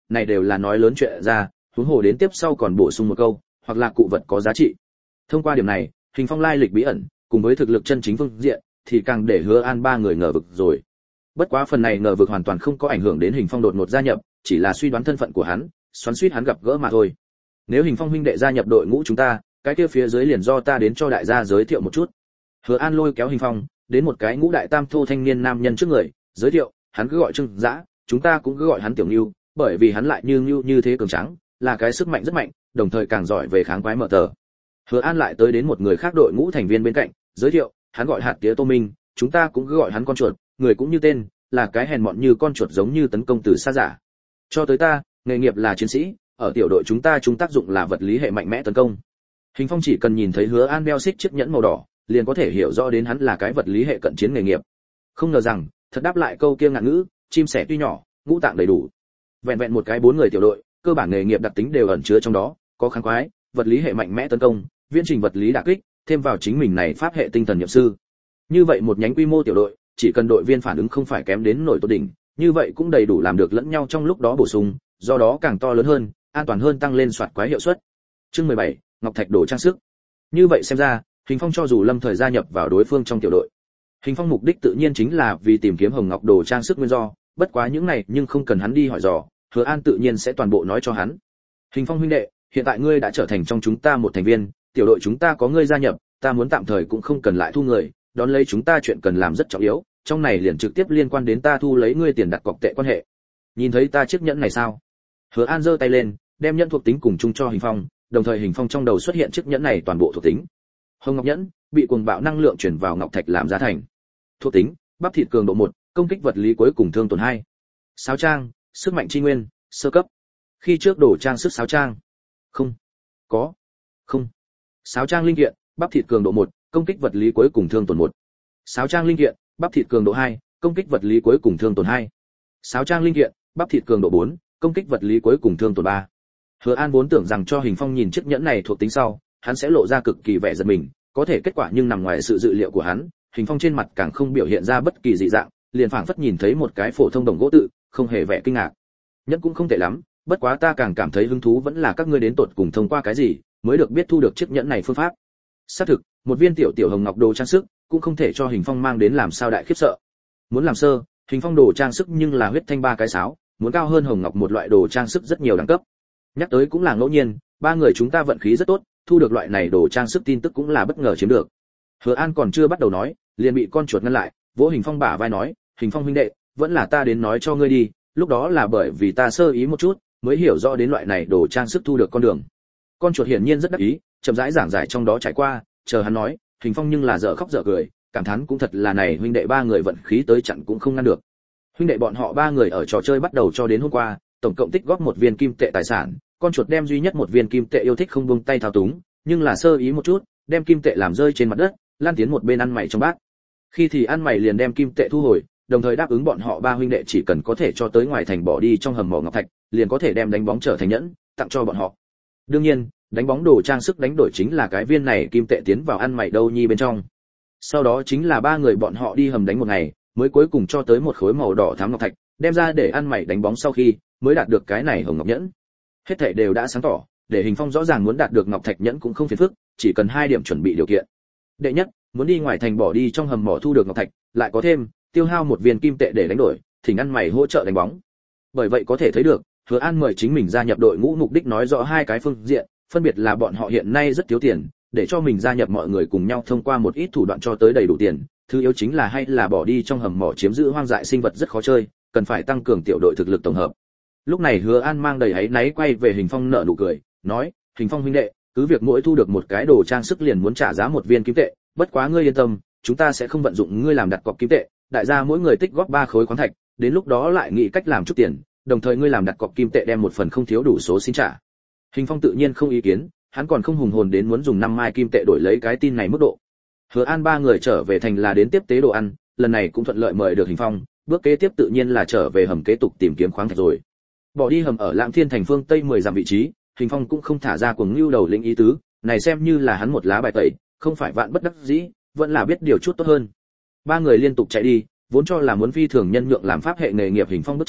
này đều là nói lớn chuyện ra, huống hồ đến tiếp sau còn bổ sung một câu, hoặc là cụ vật có giá trị. Thông qua điểm này, Hình Phong lai lịch bí ẩn, cùng với thực lực chân chính phương diện, thì càng để Hứa An ba người ngờ vực rồi. Bất quá phần này ngờ vực hoàn toàn không có ảnh hưởng đến Hình Phong đột ngột gia nhập, chỉ là suy đoán thân phận của hắn, xoắn xuýt hắn gặp gỡ mà thôi. Nếu Hình Phong huynh đệ gia nhập đội ngũ chúng ta, cái kia phía dưới liền do ta đến cho đại gia giới thiệu một chút. Hứa An lôi kéo Hình Phong đến một cái ngũ đại tam thô thanh niên nam nhân trước người, giới thiệu, hắn cứ gọi Trương Dã, chúng ta cũng cứ gọi hắn Tiểu Nưu, bởi vì hắn lại như Nưu như thế cường tráng, là cái sức mạnh rất mạnh, đồng thời càng giỏi về kháng quái mở tờ. Hứa An lại tới đến một người khác đội ngũ thành viên bên cạnh, giới thiệu, hắn gọi hạt tía Tô Minh, chúng ta cũng cứ gọi hắn con chuột, người cũng như tên, là cái hèn mọn như con chuột giống như tấn công từ xa giả. Cho tới ta, nghề nghiệp là chiến sĩ, ở tiểu đội chúng ta chúng tác dụng là vật lý hệ mạnh mẽ tấn công. Hình Phong chỉ cần nhìn thấy Hứa An đeo xích chiếc nhẫn màu đỏ, liền có thể hiểu rõ đến hắn là cái vật lý hệ cận chiến nghề nghiệp. Không ngờ rằng, thật đáp lại câu kia ngạn ngữ, chim sẻ tuy nhỏ, ngũ tạng đầy đủ. Vẹn vẹn một cái bốn người tiểu đội, cơ bản nghề nghiệp đặc tính đều ẩn chứa trong đó, có kháng quái, vật lý hệ mạnh mẽ tấn công, viễn trình vật lý đả kích, thêm vào chính mình này pháp hệ tinh thần nhiệm sư. Như vậy một nhánh quy mô tiểu đội, chỉ cần đội viên phản ứng không phải kém đến nổi tột đỉnh, như vậy cũng đầy đủ làm được lẫn nhau trong lúc đó bổ sung, do đó càng to lớn hơn, an toàn hơn, tăng lên soạt quái hiệu suất. Chương mười bảy, Ngọc Thạch đồ trang sức. Như vậy xem ra, Hình Phong cho dù lâm thời gia nhập vào đối phương trong tiểu đội, Hình Phong mục đích tự nhiên chính là vì tìm kiếm hồng ngọc đồ trang sức nguyên do, bất quá những này nhưng không cần hắn đi hỏi dò, Hứa An tự nhiên sẽ toàn bộ nói cho hắn. Hình Phong huynh đệ, hiện tại ngươi đã trở thành trong chúng ta một thành viên, tiểu đội chúng ta có ngươi gia nhập, ta muốn tạm thời cũng không cần lại thu người, đón lấy chúng ta chuyện cần làm rất trọng yếu, trong này liền trực tiếp liên quan đến ta thu lấy ngươi tiền đặt cọc tệ quan hệ. Nhìn thấy ta chiếc nhẫn này sao? Hứa An giơ tay lên, đem nhẫn thuộc tính cùng chung cho Hình Phong, đồng thời Hình Phong trong đầu xuất hiện chiếc nhẫn này toàn bộ thuộc tính. Hồng ngọc nhẫn, bị cuồng bạo năng lượng chuyển vào ngọc thạch làm giá thành. Thuộc tính, bắp thịt cường độ một, công kích vật lý cuối cùng thương tổn hai. Sáo trang, sức mạnh chi nguyên, sơ cấp. Khi trước đổ trang sức sáo trang. Không. Có. Không. Sáo trang linh kiện, bắp thịt cường độ một, công kích vật lý cuối cùng thương tổn một. Sáo trang linh kiện, bắp thịt cường độ hai, công kích vật lý cuối cùng thương tổn hai. Sáo trang linh kiện, bắp thịt cường độ bốn, công kích vật lý cuối cùng thương tổn ba. Hứa An vốn tưởng rằng cho Hình Phong nhìn chiếc nhẫn này thuộc tính sau, hắn sẽ lộ ra cực kỳ vẻ giật mình, có thể kết quả nhưng nằm ngoài sự dự liệu của hắn, Hình Phong trên mặt càng không biểu hiện ra bất kỳ dị dạng, liền phảng phất nhìn thấy một cái phổ thông đồng gỗ tự, không hề vẻ kinh ngạc. Nhẫn cũng không tệ lắm, bất quá ta càng cảm thấy hứng thú vẫn là các ngươi đến tột cùng thông qua cái gì, mới được biết thu được chiếc nhẫn này phương pháp. Xác thực, một viên tiểu tiểu hồng ngọc đồ trang sức, cũng không thể cho Hình Phong mang đến làm sao đại khiếp sợ. Muốn làm sơ, Hình Phong đồ trang sức nhưng là huyết thanh ba cái sáo, muốn cao hơn hồng ngọc một loại đồ trang sức rất nhiều đẳng cấp. Nhắc tới cũng là ngẫu nhiên, ba người chúng ta vận khí rất tốt, thu được loại này đồ trang sức tin tức cũng là bất ngờ chiếm được. Hứa An còn chưa bắt đầu nói, liền bị con chuột ngăn lại, vỗ Hình Phong bả vai nói, Hình Phong huynh đệ, vẫn là ta đến nói cho ngươi đi, lúc đó là bởi vì ta sơ ý một chút, mới hiểu rõ đến loại này đồ trang sức thu được con đường. Con chuột hiển nhiên rất đắc ý, chậm rãi giảng giải trong đó trải qua, chờ hắn nói, Hình Phong nhưng là dở khóc dở cười, cảm thán cũng thật là này huynh đệ ba người vận khí tới chặn cũng không ngăn được. Huynh đệ bọn họ ba người ở trò chơi bắt đầu cho đến hôm qua, tổng cộng tích góp một viên kim tệ tài sản, con chuột đem duy nhất một viên kim tệ yêu thích không buông tay thao túng, nhưng là sơ ý một chút, đem kim tệ làm rơi trên mặt đất, lan tiến một bên ăn mày trong bát. Khi thì ăn mày liền đem kim tệ thu hồi, đồng thời đáp ứng bọn họ ba huynh đệ chỉ cần có thể cho tới ngoài thành bỏ đi trong hầm mỏ ngọc thạch, liền có thể đem đánh bóng trở thành nhẫn, tặng cho bọn họ. Đương nhiên, đánh bóng đồ trang sức đánh đổi chính là cái viên này kim tệ tiến vào ăn mày đâu nhi bên trong. Sau đó chính là ba người bọn họ đi hầm đánh một ngày, mới cuối cùng cho tới một khối màu đỏ thắm ngọc thạch, đem ra để ăn mày đánh bóng sau khi, mới đạt được cái này hồng ngọc nhẫn. Hết thảy đều đã sáng tỏ, để Hình Phong rõ ràng muốn đạt được ngọc thạch nhẫn cũng không phiền phức, chỉ cần hai điểm chuẩn bị điều kiện. Đệ nhất, muốn đi ngoài thành bỏ đi trong hầm mỏ thu được ngọc thạch, lại có thêm tiêu hao một viên kim tệ để đánh đổi, thỉnh ăn mày hỗ trợ đánh bóng. Bởi vậy có thể thấy được, Hứa An mời chính mình gia nhập đội ngũ mục đích nói rõ hai cái phương diện, phân biệt là bọn họ hiện nay rất thiếu tiền, để cho mình gia nhập mọi người cùng nhau thông qua một ít thủ đoạn cho tới đầy đủ tiền, thứ yếu chính là hay là bỏ đi trong hầm mỏ chiếm giữ hoang dại sinh vật rất khó chơi, cần phải tăng cường tiểu đội thực lực tổng hợp. Lúc này Hứa An mang đầy áy náy quay về Hình Phong nở nụ cười, nói, Hình Phong huynh đệ, cứ việc mỗi thu được một cái đồ trang sức liền muốn trả giá một viên kim tệ, bất quá ngươi yên tâm, chúng ta sẽ không vận dụng ngươi làm đặt cọc kim tệ, đại gia mỗi người tích góp ba khối khoáng thạch, đến lúc đó lại nghĩ cách làm chút tiền, đồng thời ngươi làm đặt cọc kim tệ đem một phần không thiếu đủ số xin trả. Hình Phong tự nhiên không ý kiến, hắn còn không hùng hồn đến muốn dùng năm mai kim tệ đổi lấy cái tin này mức độ. Hứa An ba người trở về thành là đến tiếp tế đồ ăn, lần này cũng thuận lợi mời được Hình Phong, bước kế tiếp tự nhiên là trở về hầm kế tục tìm kiếm khoáng thạch rồi. Bỏ đi hầm ở Lãng Thiên thành phương tây mười dặm vị trí, Hình Phong cũng không thả ra cuồng lưu đầu lĩnh ý tứ, này xem như là hắn một lá bài tẩy, không phải vạn bất đắc dĩ, vẫn là biết điều chút tốt hơn. Ba người liên tục chạy đi, vốn cho là muốn phi thường nhân nhượng làm pháp hệ nghề nghiệp Hình Phong bước chân,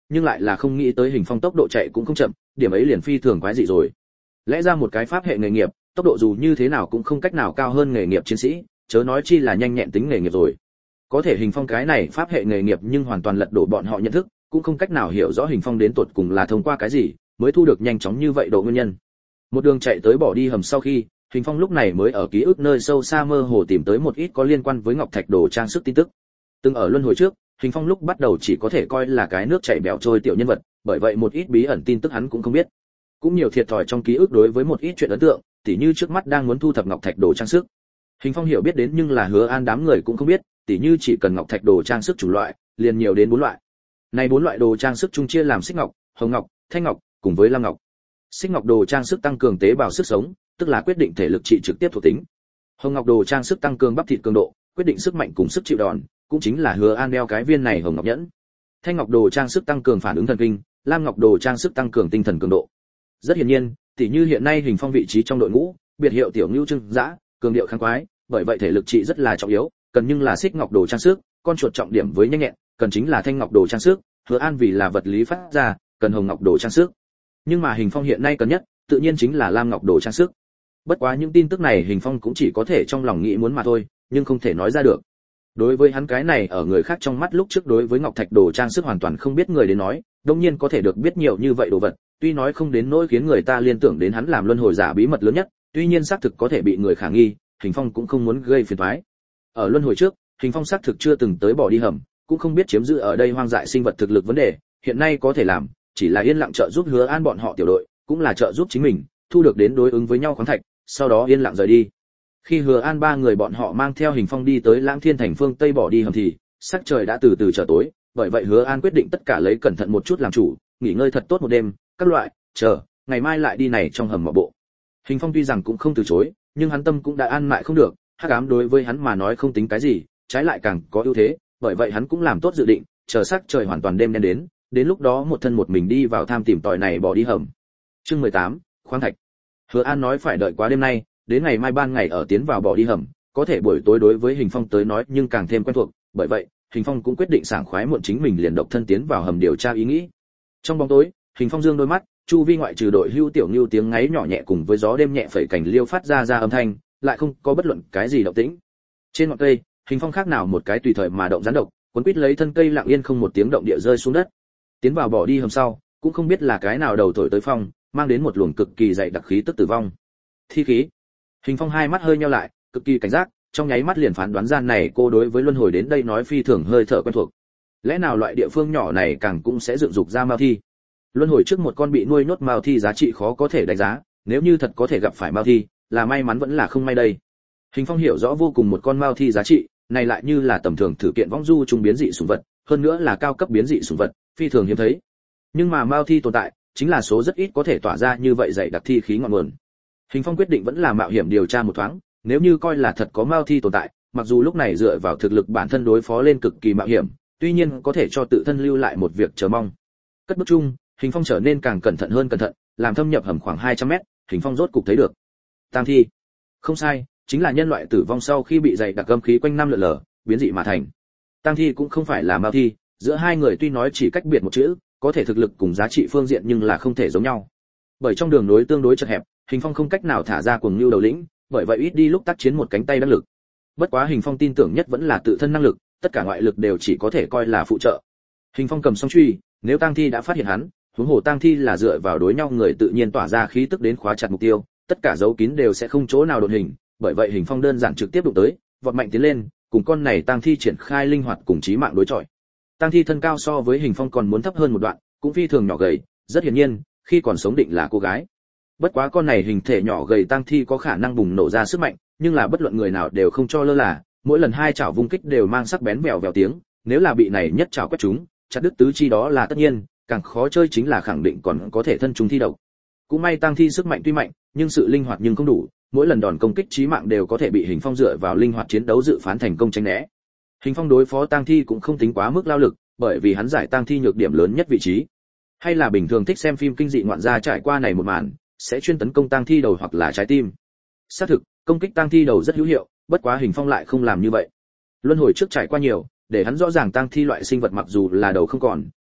nhưng lại là không nghĩ tới Hình Phong tốc độ chạy cũng không chậm, điểm ấy liền phi thường quái dị rồi. Lẽ ra một cái pháp hệ nghề nghiệp, tốc độ dù như thế nào cũng không cách nào cao hơn nghề nghiệp chiến sĩ, chớ nói chi là nhanh nhẹn tính nghề nghiệp rồi. Có thể Hình Phong cái này pháp hệ nghề nghiệp nhưng hoàn toàn lật đổ bọn họ nhận thức, cũng không cách nào hiểu rõ Hình Phong đến tột cùng là thông qua cái gì mới thu được nhanh chóng như vậy độ nguyên nhân. Một đường chạy tới bỏ đi hầm sau khi, Hình Phong lúc này mới ở ký ức nơi sâu xa mơ hồ tìm tới một ít có liên quan với ngọc thạch đồ trang sức tin tức. Từng ở luân hồi trước, Hình Phong lúc bắt đầu chỉ có thể coi là cái nước chảy bèo trôi tiểu nhân vật, bởi vậy một ít bí ẩn tin tức hắn cũng không biết. Cũng nhiều thiệt thòi trong ký ức đối với một ít chuyện ấn tượng, tỉ như trước mắt đang muốn thu thập ngọc thạch đồ trang sức. Hình Phong hiểu biết đến nhưng là Hứa An đám người cũng không biết, tỉ như chỉ cần ngọc thạch đồ trang sức chủng loại, liền nhiều đến bốn loại. Này bốn loại đồ trang sức chung chia làm xích ngọc, hồng ngọc, thanh ngọc cùng với lam ngọc. Xích ngọc đồ trang sức tăng cường tế bào sức sống, tức là quyết định thể lực trị trực tiếp thuộc tính. Hồng ngọc đồ trang sức tăng cường bắp thịt cường độ, quyết định sức mạnh cùng sức chịu đòn, cũng chính là Hứa An đeo cái viên này hồng ngọc nhẫn. Thanh ngọc đồ trang sức tăng cường phản ứng thần kinh, lam ngọc đồ trang sức tăng cường tinh thần cường độ. Rất hiển nhiên, tỉ như hiện nay Hình Phong vị trí trong đội ngũ, biệt hiệu tiểu Nưu Trưng Dã, cường điệu kháng quái, bởi vậy thể lực trị rất là trọng yếu, cần nhưng là xích ngọc đồ trang sức, con chuột trọng điểm với nhanh nhẹn, cần chính là thanh ngọc đồ trang sức, Hứa An vì là vật lý phát ra, cần hồng ngọc đồ trang sức. Nhưng mà Hình Phong hiện nay cần nhất, tự nhiên chính là lam ngọc đồ trang sức. Bất quá những tin tức này Hình Phong cũng chỉ có thể trong lòng nghĩ muốn mà thôi, nhưng không thể nói ra được. Đối với hắn cái này ở người khác trong mắt lúc trước đối với ngọc thạch đồ trang sức hoàn toàn không biết người đến nói, đương nhiên có thể được biết nhiều như vậy đồ vật, tuy nói không đến nỗi khiến người ta liên tưởng đến hắn làm luân hồi giả bí mật lớn nhất, tuy nhiên xác thực có thể bị người khả nghi, Hình Phong cũng không muốn gây phiền toái. Ở luân hồi trước, Hình Phong xác thực chưa từng tới bỏ đi hầm, cũng không biết chiếm giữ ở đây hoang dại sinh vật thực lực vấn đề, hiện nay có thể làm, chỉ là yên lặng trợ giúp Hứa An bọn họ tiểu đội, cũng là trợ giúp chính mình, thu được đến đối ứng với nhau khoáng thạch, sau đó yên lặng rời đi. Khi Hứa An ba người bọn họ mang theo Hình Phong đi tới Lãng Thiên thành phương Tây bỏ đi hầm thì, sắc trời đã từ từ trở tối, bởi vậy Hứa An quyết định tất cả lấy cẩn thận một chút làm chủ, nghỉ ngơi thật tốt một đêm, các loại, chờ, ngày mai lại đi này trong hầm mộ bộ. Hình Phong tuy rằng cũng không từ chối, nhưng hắn tâm cũng đã an mại không được, hắc ám đối với hắn mà nói không tính cái gì, trái lại càng có ưu thế, bởi vậy hắn cũng làm tốt dự định, chờ sắc trời hoàn toàn đêm đen đến, đến lúc đó một thân một mình đi vào tham tìm tòi này bỏ đi hầm. Chương mười tám, khoáng thạch. Hứa An nói phải đợi quá đêm nay, đến ngày mai ban ngày ở tiến vào bỏ đi hầm, có thể buổi tối đối với Hình Phong tới nói nhưng càng thêm quen thuộc, bởi vậy, Hình Phong cũng quyết định sảng khoái muộn chính mình liền độc thân tiến vào hầm điều tra ý nghĩ. Trong bóng tối, Hình Phong dương đôi mắt, chu vi ngoại trừ đội hưu tiểu Nưu tiếng ngáy nhỏ nhẹ cùng với gió đêm nhẹ phẩy cành liêu phát ra ra âm thanh, lại không có bất luận cái gì động tĩnh. Trên ngọn cây, Hình Phong khác nào một cái tùy thời mà động rắn độc, cuốn quít lấy thân cây lặng yên không một tiếng động địa rơi xuống đất. Tiến vào bỏ đi hầm sau, cũng không biết là cái nào đầu thổi tới phong, mang đến một luồng cực kỳ dày đặc khí tức tử vong. Thi khí. Hình Phong hai mắt hơi nheo lại, cực kỳ cảnh giác, trong nháy mắt liền phán đoán ra này cô đối với luân hồi đến đây nói phi thường hơi thở quen thuộc. Lẽ nào loại địa phương nhỏ này càng cũng sẽ dựng dục ra mao thi? Luân hồi trước một con bị nuôi nhốt mao thi giá trị khó có thể đánh giá, nếu như thật có thể gặp phải mao thi, là may mắn vẫn là không may đây. Hình Phong hiểu rõ vô cùng một con mao thi giá trị, này lại như là tầm thường thử kiện vong du trùng biến dị sủng vật, hơn nữa là cao cấp biến dị sủng vật, phi thường hiếm thấy. Nhưng mà mao thi tồn tại, chính là số rất ít có thể tỏa ra như vậy dày đặc thi khí ngọn nguồn. Hình Phong quyết định vẫn là mạo hiểm điều tra một thoáng, nếu như coi là thật có mao thi tồn tại, mặc dù lúc này dựa vào thực lực bản thân đối phó lên cực kỳ mạo hiểm, tuy nhiên có thể cho tự thân lưu lại một việc chờ mong. Cất bước chung, Hình Phong trở nên càng cẩn thận hơn cẩn thận, làm thâm nhập hầm khoảng hai trăm mét, Hình Phong rốt cục thấy được tang thi. Không sai, chính là nhân loại tử vong sau khi bị dày đặc âm khí quanh năm lượn lờ, biến dị mà thành. Tang thi cũng không phải là mao thi, giữa hai người tuy nói chỉ cách biệt một chữ, có thể thực lực cùng giá trị phương diện nhưng là không thể giống nhau. Bởi trong đường nối tương đối chật hẹp, Hình Phong không cách nào thả ra cuồng nhu đầu lĩnh, bởi vậy ít đi lúc tác chiến một cánh tay đắc lực. Bất quá Hình Phong tin tưởng nhất vẫn là tự thân năng lực, tất cả ngoại lực đều chỉ có thể coi là phụ trợ. Hình Phong cầm song truy, nếu tang thi đã phát hiện hắn, huống hồ tang thi là dựa vào đối nhau người tự nhiên tỏa ra khí tức đến khóa chặt mục tiêu, tất cả dấu kín đều sẽ không chỗ nào đột hình, bởi vậy Hình Phong đơn giản trực tiếp đụng tới, vọt mạnh tiến lên, cùng con này tang thi triển khai linh hoạt cùng chí mạng đối chọi. Tang thi thân cao so với Hình Phong còn muốn thấp hơn một đoạn, cũng phi thường nhỏ gầy, rất hiển nhiên, khi còn sống định là cô gái. Bất quá con này hình thể nhỏ gầy tang thi có khả năng bùng nổ ra sức mạnh, nhưng là bất luận người nào đều không cho lơ là, mỗi lần hai chảo vung kích đều mang sắc bén vèo vèo tiếng, nếu là bị này nhất chảo quét trúng, chặt đứt tứ chi đó là tất nhiên, càng khó chơi chính là khẳng định còn có thể thân trúng thi độc. Cũng may tang thi sức mạnh tuy mạnh, nhưng sự linh hoạt nhưng không đủ, mỗi lần đòn công kích chí mạng đều có thể bị Hình Phong dựa vào linh hoạt chiến đấu dự phán thành công tránh né. Hình Phong đối phó tang thi cũng không tính quá mức lao lực, bởi vì hắn giải tang thi nhược điểm lớn nhất vị trí. Hay là bình thường thích xem phim kinh dị ngoạn gia trải qua này một màn, sẽ chuyên tấn công tang thi đầu hoặc là trái tim. Xác thực, công kích tang thi đầu rất hữu hiệu, bất quá Hình Phong lại không làm như vậy. Luân hồi trước trải qua nhiều, để hắn rõ ràng tang thi loại sinh vật mặc dù là đầu không còn,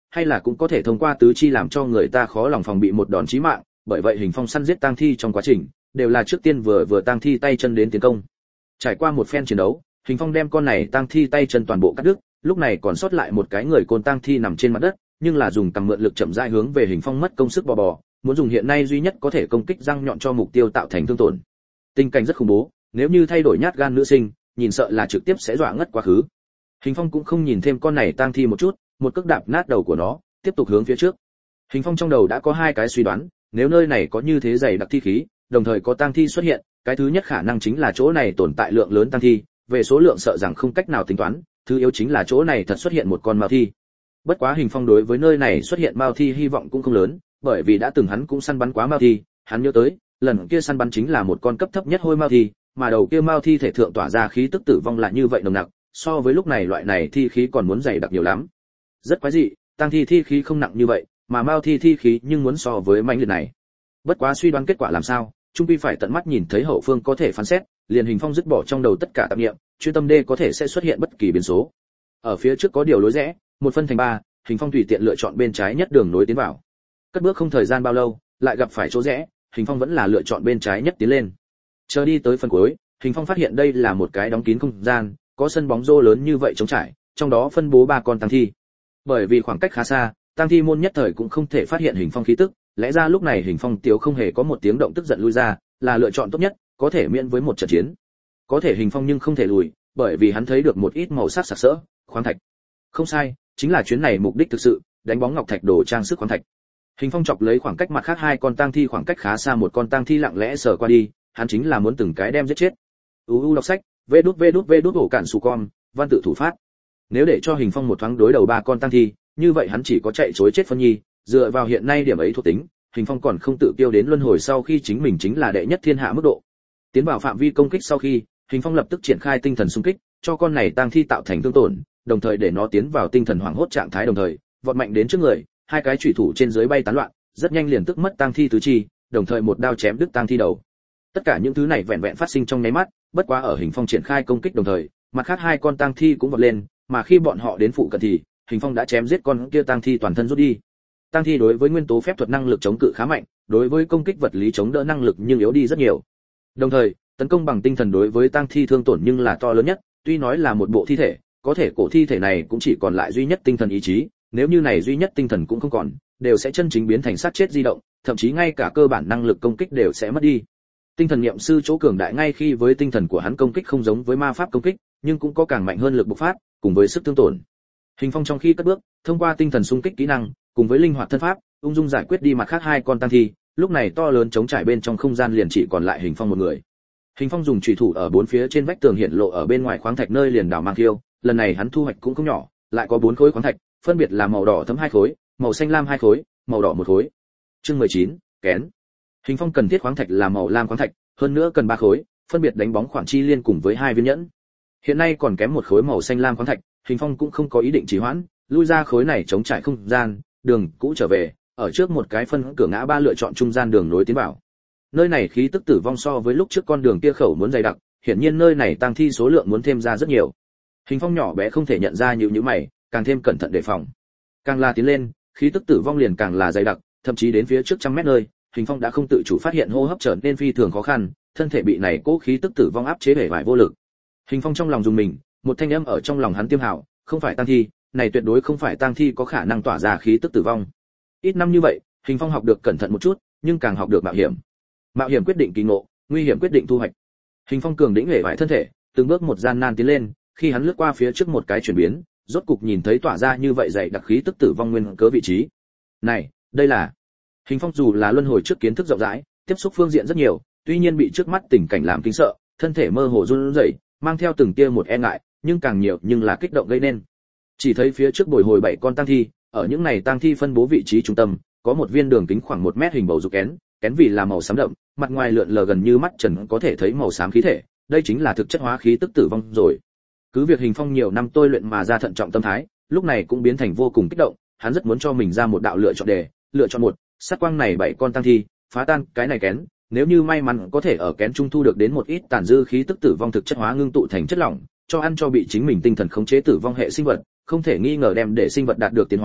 hay là cũng có thể thông qua tứ chi làm cho người ta khó lòng phòng bị một đòn chí mạng, bởi vậy Hình Phong săn giết tang thi trong quá trình đều là trước tiên vừa vừa tang thi tay chân đến tiến công. Trải qua một phen chiến đấu, Hình Phong đem con này tang thi tay chân toàn bộ cắt đứt, lúc này còn sót lại một cái người côn tang thi nằm trên mặt đất, nhưng là dùng cầm mượn lực chậm rãi hướng về Hình Phong mất công sức bò bò, muốn dùng hiện nay duy nhất có thể công kích răng nhọn cho mục tiêu tạo thành thương tổn. Tình cảnh rất khủng bố, nếu như thay đổi nhát gan nữ sinh, nhìn sợ là trực tiếp sẽ dọa ngất quá khứ. Hình Phong cũng không nhìn thêm con này tang thi một chút, một cước đạp nát đầu của nó, tiếp tục hướng phía trước. Hình Phong trong đầu đã có hai cái suy đoán, nếu nơi này có như thế dày đặc thi khí, đồng thời có tang thi xuất hiện, cái thứ nhất khả năng chính là chỗ này tồn tại lượng lớn tang thi, về số lượng sợ rằng không cách nào tính toán, thứ yếu chính là chỗ này thật xuất hiện một con mao thi. Bất quá Hình Phong đối với nơi này xuất hiện mao thi hy vọng cũng không lớn, bởi vì đã từng hắn cũng săn bắn quá mao thi, hắn nhớ tới, lần kia săn bắn chính là một con cấp thấp nhất hôi mao thi, mà đầu kia mao thi thể thượng tỏa ra khí tức tử vong là như vậy nồng nặc, so với lúc này loại này thi khí còn muốn dày đặc nhiều lắm. Rất quái dị, tang thi thi khí không nặng như vậy, mà mao thi thi khí nhưng muốn so với mãnh liệt này. Bất quá suy đoán kết quả làm sao, trung quy phải tận mắt nhìn thấy hậu phương có thể phán xét, liền Hình Phong dứt bỏ trong đầu tất cả tạp niệm, chuyên tâm đê có thể sẽ xuất hiện bất kỳ biến số. Ở phía trước có điều lối rẽ, một phân thành ba, Hình Phong tùy tiện lựa chọn bên trái nhất đường nối tiến vào. Cất bước không thời gian bao lâu, lại gặp phải chỗ rẽ, Hình Phong vẫn là lựa chọn bên trái nhất tiến lên. Chờ đi tới phần cuối, Hình Phong phát hiện đây là một cái đóng kín không gian, có sân bóng rổ lớn như vậy trống trải, trong đó phân bố ba con tang thi. Bởi vì khoảng cách khá xa, tang thi môn nhất thời cũng không thể phát hiện Hình Phong khí tức, lẽ ra lúc này Hình Phong tiểu không hề có một tiếng động tức giận lui ra, là lựa chọn tốt nhất, có thể miễn với một trận chiến. Có thể Hình Phong nhưng không thể lùi, bởi vì hắn thấy được một ít màu sắc sặc sỡ, khoáng thạch. Không sai, chính là chuyến này mục đích thực sự, đánh bóng ngọc thạch đồ trang sức khoáng thạch. Hình Phong chọc lấy khoảng cách mặt khác hai con tang thi khoảng cách khá xa một con tang thi lặng lẽ sờ qua đi, hắn chính là muốn từng cái đem giết chết. u u đọc sách, vê đút vê đút vê đút ổ cản sù con, văn tự thủ phát. Nếu để cho Hình Phong một thoáng đối đầu ba con tang thi, như vậy hắn chỉ có chạy trối chết phân nhi, dựa vào hiện nay điểm ấy thuộc tính, Hình Phong còn không tự tiêu đến luân hồi sau khi chính mình chính là đệ nhất thiên hạ mức độ. Tiến vào phạm vi công kích sau khi, Hình Phong lập tức triển khai tinh thần xung kích, cho con này tang thi tạo thành thương tổn, đồng thời để nó tiến vào tinh thần hoảng hốt trạng thái đồng thời, vọt mạnh đến trước người, hai cái chủy thủ trên dưới bay tán loạn, rất nhanh liền tức mất tang thi tứ chi, đồng thời một đao chém đứt tang thi đầu. Tất cả những thứ này vẹn vẹn phát sinh trong nháy mắt, bất quá ở Hình Phong triển khai công kích đồng thời, mặt khác hai con tang thi cũng vọt lên, mà khi bọn họ đến phụ cận thì, Hình Phong đã chém giết con kia tang thi toàn thân rút đi. Tang thi đối với nguyên tố phép thuật năng lực chống cự khá mạnh, đối với công kích vật lý chống đỡ năng lực nhưng yếu đi rất nhiều. Đồng thời, tấn công bằng tinh thần đối với tang thi thương tổn nhưng là to lớn nhất, tuy nói là một bộ thi thể, có thể cổ thi thể này cũng chỉ còn lại duy nhất tinh thần ý chí, nếu như này duy nhất tinh thần cũng không còn, đều sẽ chân chính biến thành xác chết di động, thậm chí ngay cả cơ bản năng lực công kích đều sẽ mất đi. Tinh thần niệm sư chỗ cường đại ngay khi với tinh thần của hắn công kích không giống với ma pháp công kích, nhưng cũng có càng mạnh hơn lực bộc phát, cùng với sức thương tổn. Hình Phong trong khi cất bước, thông qua tinh thần xung kích kỹ năng, cùng với linh hoạt thân pháp, ung dung giải quyết đi mặt khác hai con tang thi, lúc này to lớn chống trải bên trong không gian liền chỉ còn lại Hình Phong một người. Hình Phong dùng chủy thủ ở bốn phía trên vách tường hiện lộ ở bên ngoài khoáng thạch nơi liền đào mang thiêu, lần này hắn thu hoạch cũng không nhỏ, lại có bốn khối khoáng thạch, phân biệt là màu đỏ thấm hai khối, màu xanh lam hai khối, màu đỏ một khối. Chương mười chín, kén. Hình Phong cần thiết khoáng thạch là màu lam khoáng thạch, hơn nữa cần ba khối, phân biệt đánh bóng khoảng chi liên cùng với hai viên nhẫn. Hiện nay còn kém một khối màu xanh lam khoáng thạch, Hình Phong cũng không có ý định trì hoãn, lui ra khối này chống trải không gian, đường cũ trở về, ở trước một cái phân cửa ngã ba lựa chọn trung gian đường nối tiến vào. Nơi này khí tức tử vong so với lúc trước con đường kia khẩu muốn dày đặc, hiển nhiên nơi này tang thi số lượng muốn thêm ra rất nhiều. Hình Phong nhỏ bé không thể nhận ra nhíu nhíu mày, càng thêm cẩn thận đề phòng. Càng là tiến lên, khí tức tử vong liền càng là dày đặc, thậm chí đến phía trước trăm mét nơi, Hình Phong đã không tự chủ phát hiện hô hấp trở nên phi thường khó khăn, thân thể bị này cố khí tức tử vong áp chế bể bại vô lực. Hình Phong trong lòng dùng mình, một thanh âm ở trong lòng hắn tiêm hào, không phải tang thi, này tuyệt đối không phải tang thi có khả năng tỏa ra khí tức tử vong. Ít năm như vậy, Hình Phong học được cẩn thận một chút, nhưng càng học được mạo hiểm. Mạo hiểm quyết định kỳ ngộ, nguy hiểm quyết định thu hoạch. Hình Phong cường đĩnh hể vải thân thể, từng bước một gian nan tiến lên, khi hắn lướt qua phía trước một cái chuyển biến, rốt cục nhìn thấy tỏa ra như vậy dày đặc khí tức tử vong nguyên cớ vị trí. Này, đây là... Hình Phong dù là luân hồi trước kiến thức rộng rãi, tiếp xúc phương diện rất nhiều, tuy nhiên bị trước mắt tình cảnh làm kinh sợ, thân thể mơ hồ run rẩy, mang theo từng tia một e ngại, nhưng càng nhiều nhưng là kích động gây nên. Chỉ thấy phía trước bồi hồi bảy con tang thi, ở những này tang thi phân bố vị trí trung tâm, có một viên đường kính khoảng một mét hình bầu dục kén, kén vì là màu xám đậm, mặt ngoài lượn lờ gần như mắt trần có thể thấy màu xám khí thể, đây chính là thực chất hóa khí tức tử vong rồi. Cứ việc Hình Phong nhiều năm tôi luyện mà ra thận trọng tâm thái, lúc này cũng biến thành vô cùng kích động, hắn rất muốn cho mình ra một đạo lựa chọn đề, lựa chọn một, sát quang này bảy con tang thi, phá tan cái này kén, nếu như may mắn có thể ở kén trung thu được đến một ít tàn dư khí tức tử vong thực chất hóa ngưng tụ thành chất lỏng, cho ăn cho bị chính mình tinh thần khống chế tử vong hệ sinh vật, không thể nghi ngờ đem để sinh vật đạt được tiến hóa,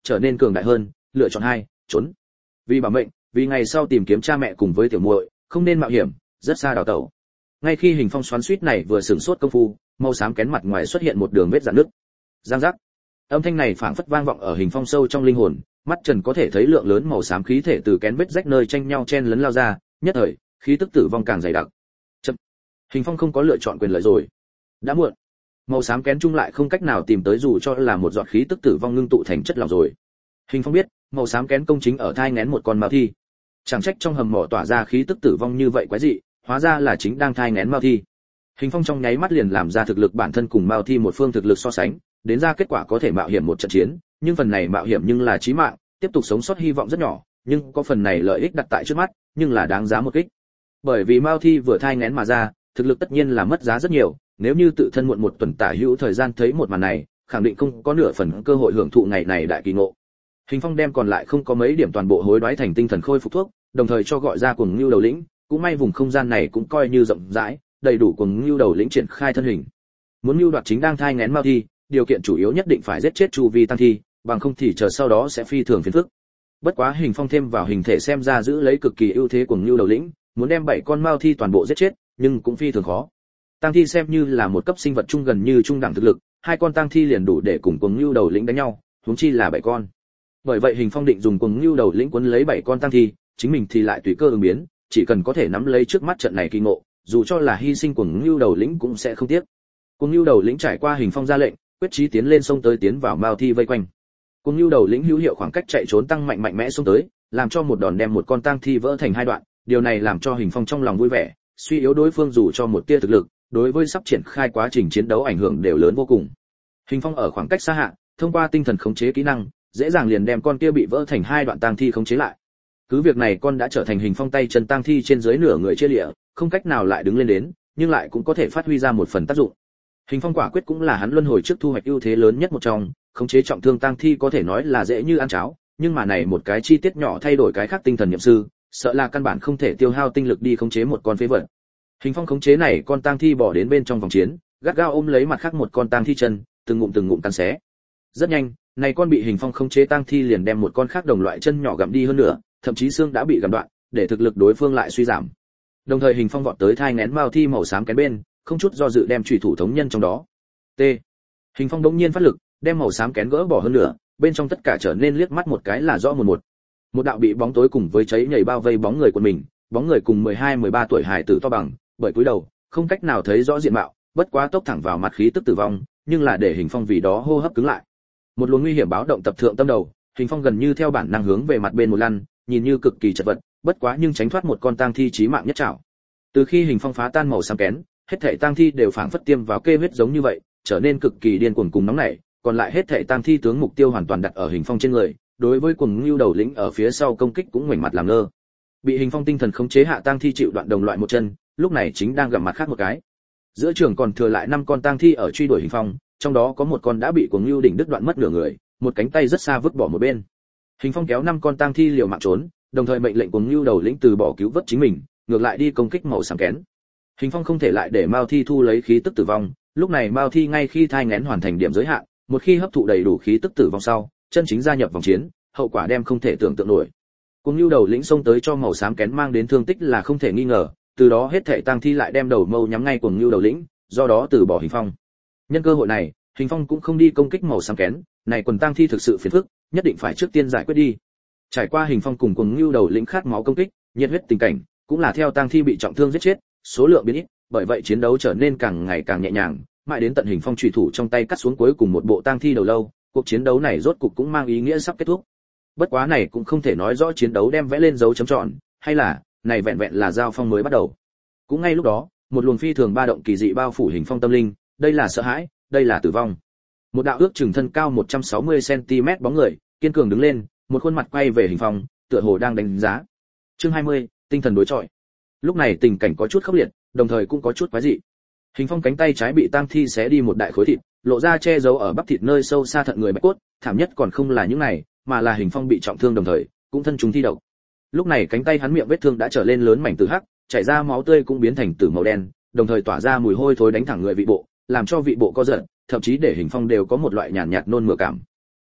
trở nên cường đại hơn, lựa chọn hai, trốn. Vì bảo mệnh, vì ngày sau tìm kiếm cha mẹ cùng với tiểu muội, không nên mạo hiểm, rất xa đào tẩu. Ngay khi Hình Phong xoắn xuýt này vừa sửng sốt công phu, màu xám kén mặt ngoài xuất hiện một đường vết rạn nứt. Giang giác. Âm thanh này phảng phất vang vọng ở Hình Phong sâu trong linh hồn, mắt Trần có thể thấy lượng lớn màu xám khí thể từ kén vết rách nơi tranh nhau chen lấn lao ra, nhất thời, khí tức tử vong càng dày đặc. Chậm. Hình Phong không có lựa chọn quyền lợi rồi. Đã muộn. Màu xám kén chung lại không cách nào tìm tới dù cho là một giọt khí tức tử vong ngưng tụ thành chất lỏng rồi. Hình Phong biết, màu xám kén công chính ở thai nghén một con mao thi. Chẳng trách trong hầm mỏ tỏa ra khí tức tử vong như vậy quái dị, hóa ra là chính đang thai nghén mao thi. Hình Phong trong nháy mắt liền làm ra thực lực bản thân cùng mao thi một phương thực lực so sánh, đến ra kết quả có thể mạo hiểm một trận chiến, nhưng phần này mạo hiểm nhưng là chí mạng, tiếp tục sống sót hy vọng rất nhỏ, nhưng có phần này lợi ích đặt tại trước mắt, nhưng là đáng giá một kích. Bởi vì mao thi vừa thai nghén mà ra, thực lực tất nhiên là mất giá rất nhiều, nếu như tự thân muộn một tuần tả hữu thời gian thấy một màn này, khẳng định không có nửa phần cơ hội hưởng thụ ngày này đại kỳ ngộ. Hình Phong đem còn lại không có mấy điểm toàn bộ hối đoái thành tinh thần khôi phục thuốc, đồng thời cho gọi ra cuồng ngưu đầu lĩnh, cũng may vùng không gian này cũng coi như rộng rãi, đầy đủ cuồng ngưu đầu lĩnh triển khai thân hình. Muốn ngưu đoạt chính đang thai nghén mao thi, điều kiện chủ yếu nhất định phải giết chết chu vi tăng thi, bằng không thì chờ sau đó sẽ phi thường phiền phức. Bất quá Hình Phong thêm vào hình thể xem ra giữ lấy cực kỳ ưu thế cuồng ngưu đầu lĩnh, muốn đem bảy con mao thi toàn bộ giết chết, nhưng cũng phi thường khó. Tăng thi xem như là một cấp sinh vật trung gần như trung đẳng thực lực, hai con tăng thi liền đủ để cùng cuồng ngưu đầu lĩnh đánh nhau, huống chi là bảy con. Bởi vậy Hình Phong định dùng cuồng ngưu đầu lĩnh quấn lấy bảy con tăng thi, chính mình thì lại tùy cơ ứng biến, chỉ cần có thể nắm lấy trước mắt trận này kỳ ngộ, dù cho là hy sinh cuồng ngưu đầu lĩnh cũng sẽ không tiếc. Cuồng ngưu đầu lĩnh trải qua Hình Phong ra lệnh, quyết chí tiến lên sông tới tiến vào mao thi vây quanh. Cuồng ngưu đầu lĩnh hữu hiệu khoảng cách chạy trốn tăng mạnh mạnh mẽ xông tới, làm cho một đòn đem một con tăng thi vỡ thành hai đoạn, điều này làm cho Hình Phong trong lòng vui vẻ, suy yếu đối phương dù cho một tia thực lực, đối với sắp triển khai quá trình chiến đấu ảnh hưởng đều lớn vô cùng. Hình Phong ở khoảng cách xa hạ, thông qua tinh thần khống chế kỹ năng, dễ dàng liền đem con kia bị vỡ thành hai đoạn tang thi khống chế lại. Cứ việc này con đã trở thành Hình Phong tay chân tang thi trên dưới nửa người chia lịa, không cách nào lại đứng lên đến, nhưng lại cũng có thể phát huy ra một phần tác dụng. Hình Phong quả quyết cũng là hắn luân hồi trước thu hoạch ưu thế lớn nhất một trong, khống chế trọng thương tang thi có thể nói là dễ như ăn cháo, nhưng mà này một cái chi tiết nhỏ thay đổi cái khác tinh thần niệm sư, sợ là căn bản không thể tiêu hao tinh lực đi khống chế một con phế vật. Hình Phong khống chế này con tang thi bỏ đến bên trong vòng chiến, gắt gao ôm lấy mặt khác một con tang thi chân, từng ngụm từng ngụm cắn xé. Rất nhanh, này con bị Hình Phong khống chế tang thi liền đem một con khác đồng loại chân nhỏ gặm đi hơn nữa, thậm chí xương đã bị gặm đoạn, để thực lực đối phương lại suy giảm. Đồng thời Hình Phong vọt tới thai nghén mao thi màu xám kén bên, không chút do dự đem chủy thủ thống nhân trong đó. T. Hình Phong đống nhiên phát lực, đem màu xám kén gỡ bỏ hơn nữa, bên trong tất cả trở nên liếc mắt một cái là rõ một một. Một đạo bị bóng tối cùng với cháy nhảy bao vây bóng người của mình, bóng người cùng mười hai mười ba tuổi hải tử to bằng, bởi cúi đầu, không cách nào thấy rõ diện mạo, bất quá tốc thẳng vào mặt khí tức tử vong, nhưng là để Hình Phong vì đó hô hấp cứng lại. Một luồng nguy hiểm báo động tập thượng tâm đầu, Hình Phong gần như theo bản năng hướng về mặt bên một lăn, nhìn như cực kỳ chật vật, bất quá nhưng tránh thoát một con tang thi chí mạng nhất chảo. Từ khi Hình Phong phá tan màu xám kén, hết thảy tang thi đều phảng phất tiêm vào kê huyết giống như vậy, trở nên cực kỳ điên cuồng cùng nóng nảy, còn lại hết thảy tang thi tướng mục tiêu hoàn toàn đặt ở Hình Phong trên người, đối với cuồng ngưu đầu lĩnh ở phía sau công kích cũng ngoảnh mặt làm ngơ. Bị Hình Phong tinh thần khống chế hạ tang thi chịu đoạn đồng loại một chân, lúc này chính đang gặm mặt khác một cái. Giữa trường còn thừa lại năm con tang thi ở truy đuổi Hình Phong, trong đó có một con đã bị cuồng ngưu đỉnh đứt đoạn mất nửa người, một cánh tay rất xa vứt bỏ một bên. Hình Phong kéo năm con tang thi liều mạng trốn, đồng thời mệnh lệnh cuồng ngưu đầu lĩnh từ bỏ cứu vớt chính mình, ngược lại đi công kích màu xám kén. Hình Phong không thể lại để Mao Thi thu lấy khí tức tử vong, lúc này Mao Thi ngay khi thai nghén hoàn thành điểm giới hạn, một khi hấp thụ đầy đủ khí tức tử vong sau, chân chính gia nhập vòng chiến, hậu quả đem không thể tưởng tượng nổi. Cuồng Nưu đầu lĩnh xông tới cho màu xám kén mang đến thương tích là không thể nghi ngờ, từ đó hết thảy tang thi lại đem đầu mâu nhắm ngay Cuồng Nưu đầu lĩnh, do đó từ bỏ Hình Phong. Nhân cơ hội này, Hình Phong cũng không đi công kích màu xám kén, này quần tang thi thực sự phiền phức, nhất định phải trước tiên giải quyết đi. Trải qua Hình Phong cùng Cuồng Nưu đầu lĩnh khát máu công kích, nhiệt huyết tình cảnh, cũng là theo tang thi bị trọng thương giết chết, số lượng biến ít, bởi vậy chiến đấu trở nên càng ngày càng nhẹ nhàng, mãi đến tận Hình Phong chủy thủ trong tay cắt xuống cuối cùng một bộ tang thi đầu lâu, cuộc chiến đấu này rốt cục cũng mang ý nghĩa sắp kết thúc. Bất quá này cũng không thể nói rõ chiến đấu đem vẽ lên dấu chấm tròn, hay là này vẹn vẹn là giao phong mới bắt đầu. Cũng ngay lúc đó, một luồng phi thường ba động kỳ dị bao phủ Hình Phong tâm linh, đây là sợ hãi, đây là tử vong. Một đạo ước chừng thân cao một trăm sáu mươi xăng ti mét bóng người, kiên cường đứng lên, một khuôn mặt quay về Hình Phong, tựa hồ đang đánh giá. Chương hai mươi, tinh thần đối chọi. Lúc này tình cảnh có chút khốc liệt, đồng thời cũng có chút quái dị. Hình Phong cánh tay trái bị tang thi xé đi một đại khối thịt, lộ ra che giấu ở bắp thịt nơi sâu xa thận người bạch cốt, thảm nhất còn không là những này, mà là Hình Phong bị trọng thương đồng thời, cũng thân trúng thi độc. Lúc này cánh tay hắn miệng vết thương đã trở lên lớn mảnh tử hắc, chảy ra máu tươi cũng biến thành tử màu đen, đồng thời tỏa ra mùi hôi thối đánh thẳng người vị bộ, làm cho vị bộ co giật, thậm chí để Hình Phong đều có một loại nhàn nhạt nôn mửa cảm.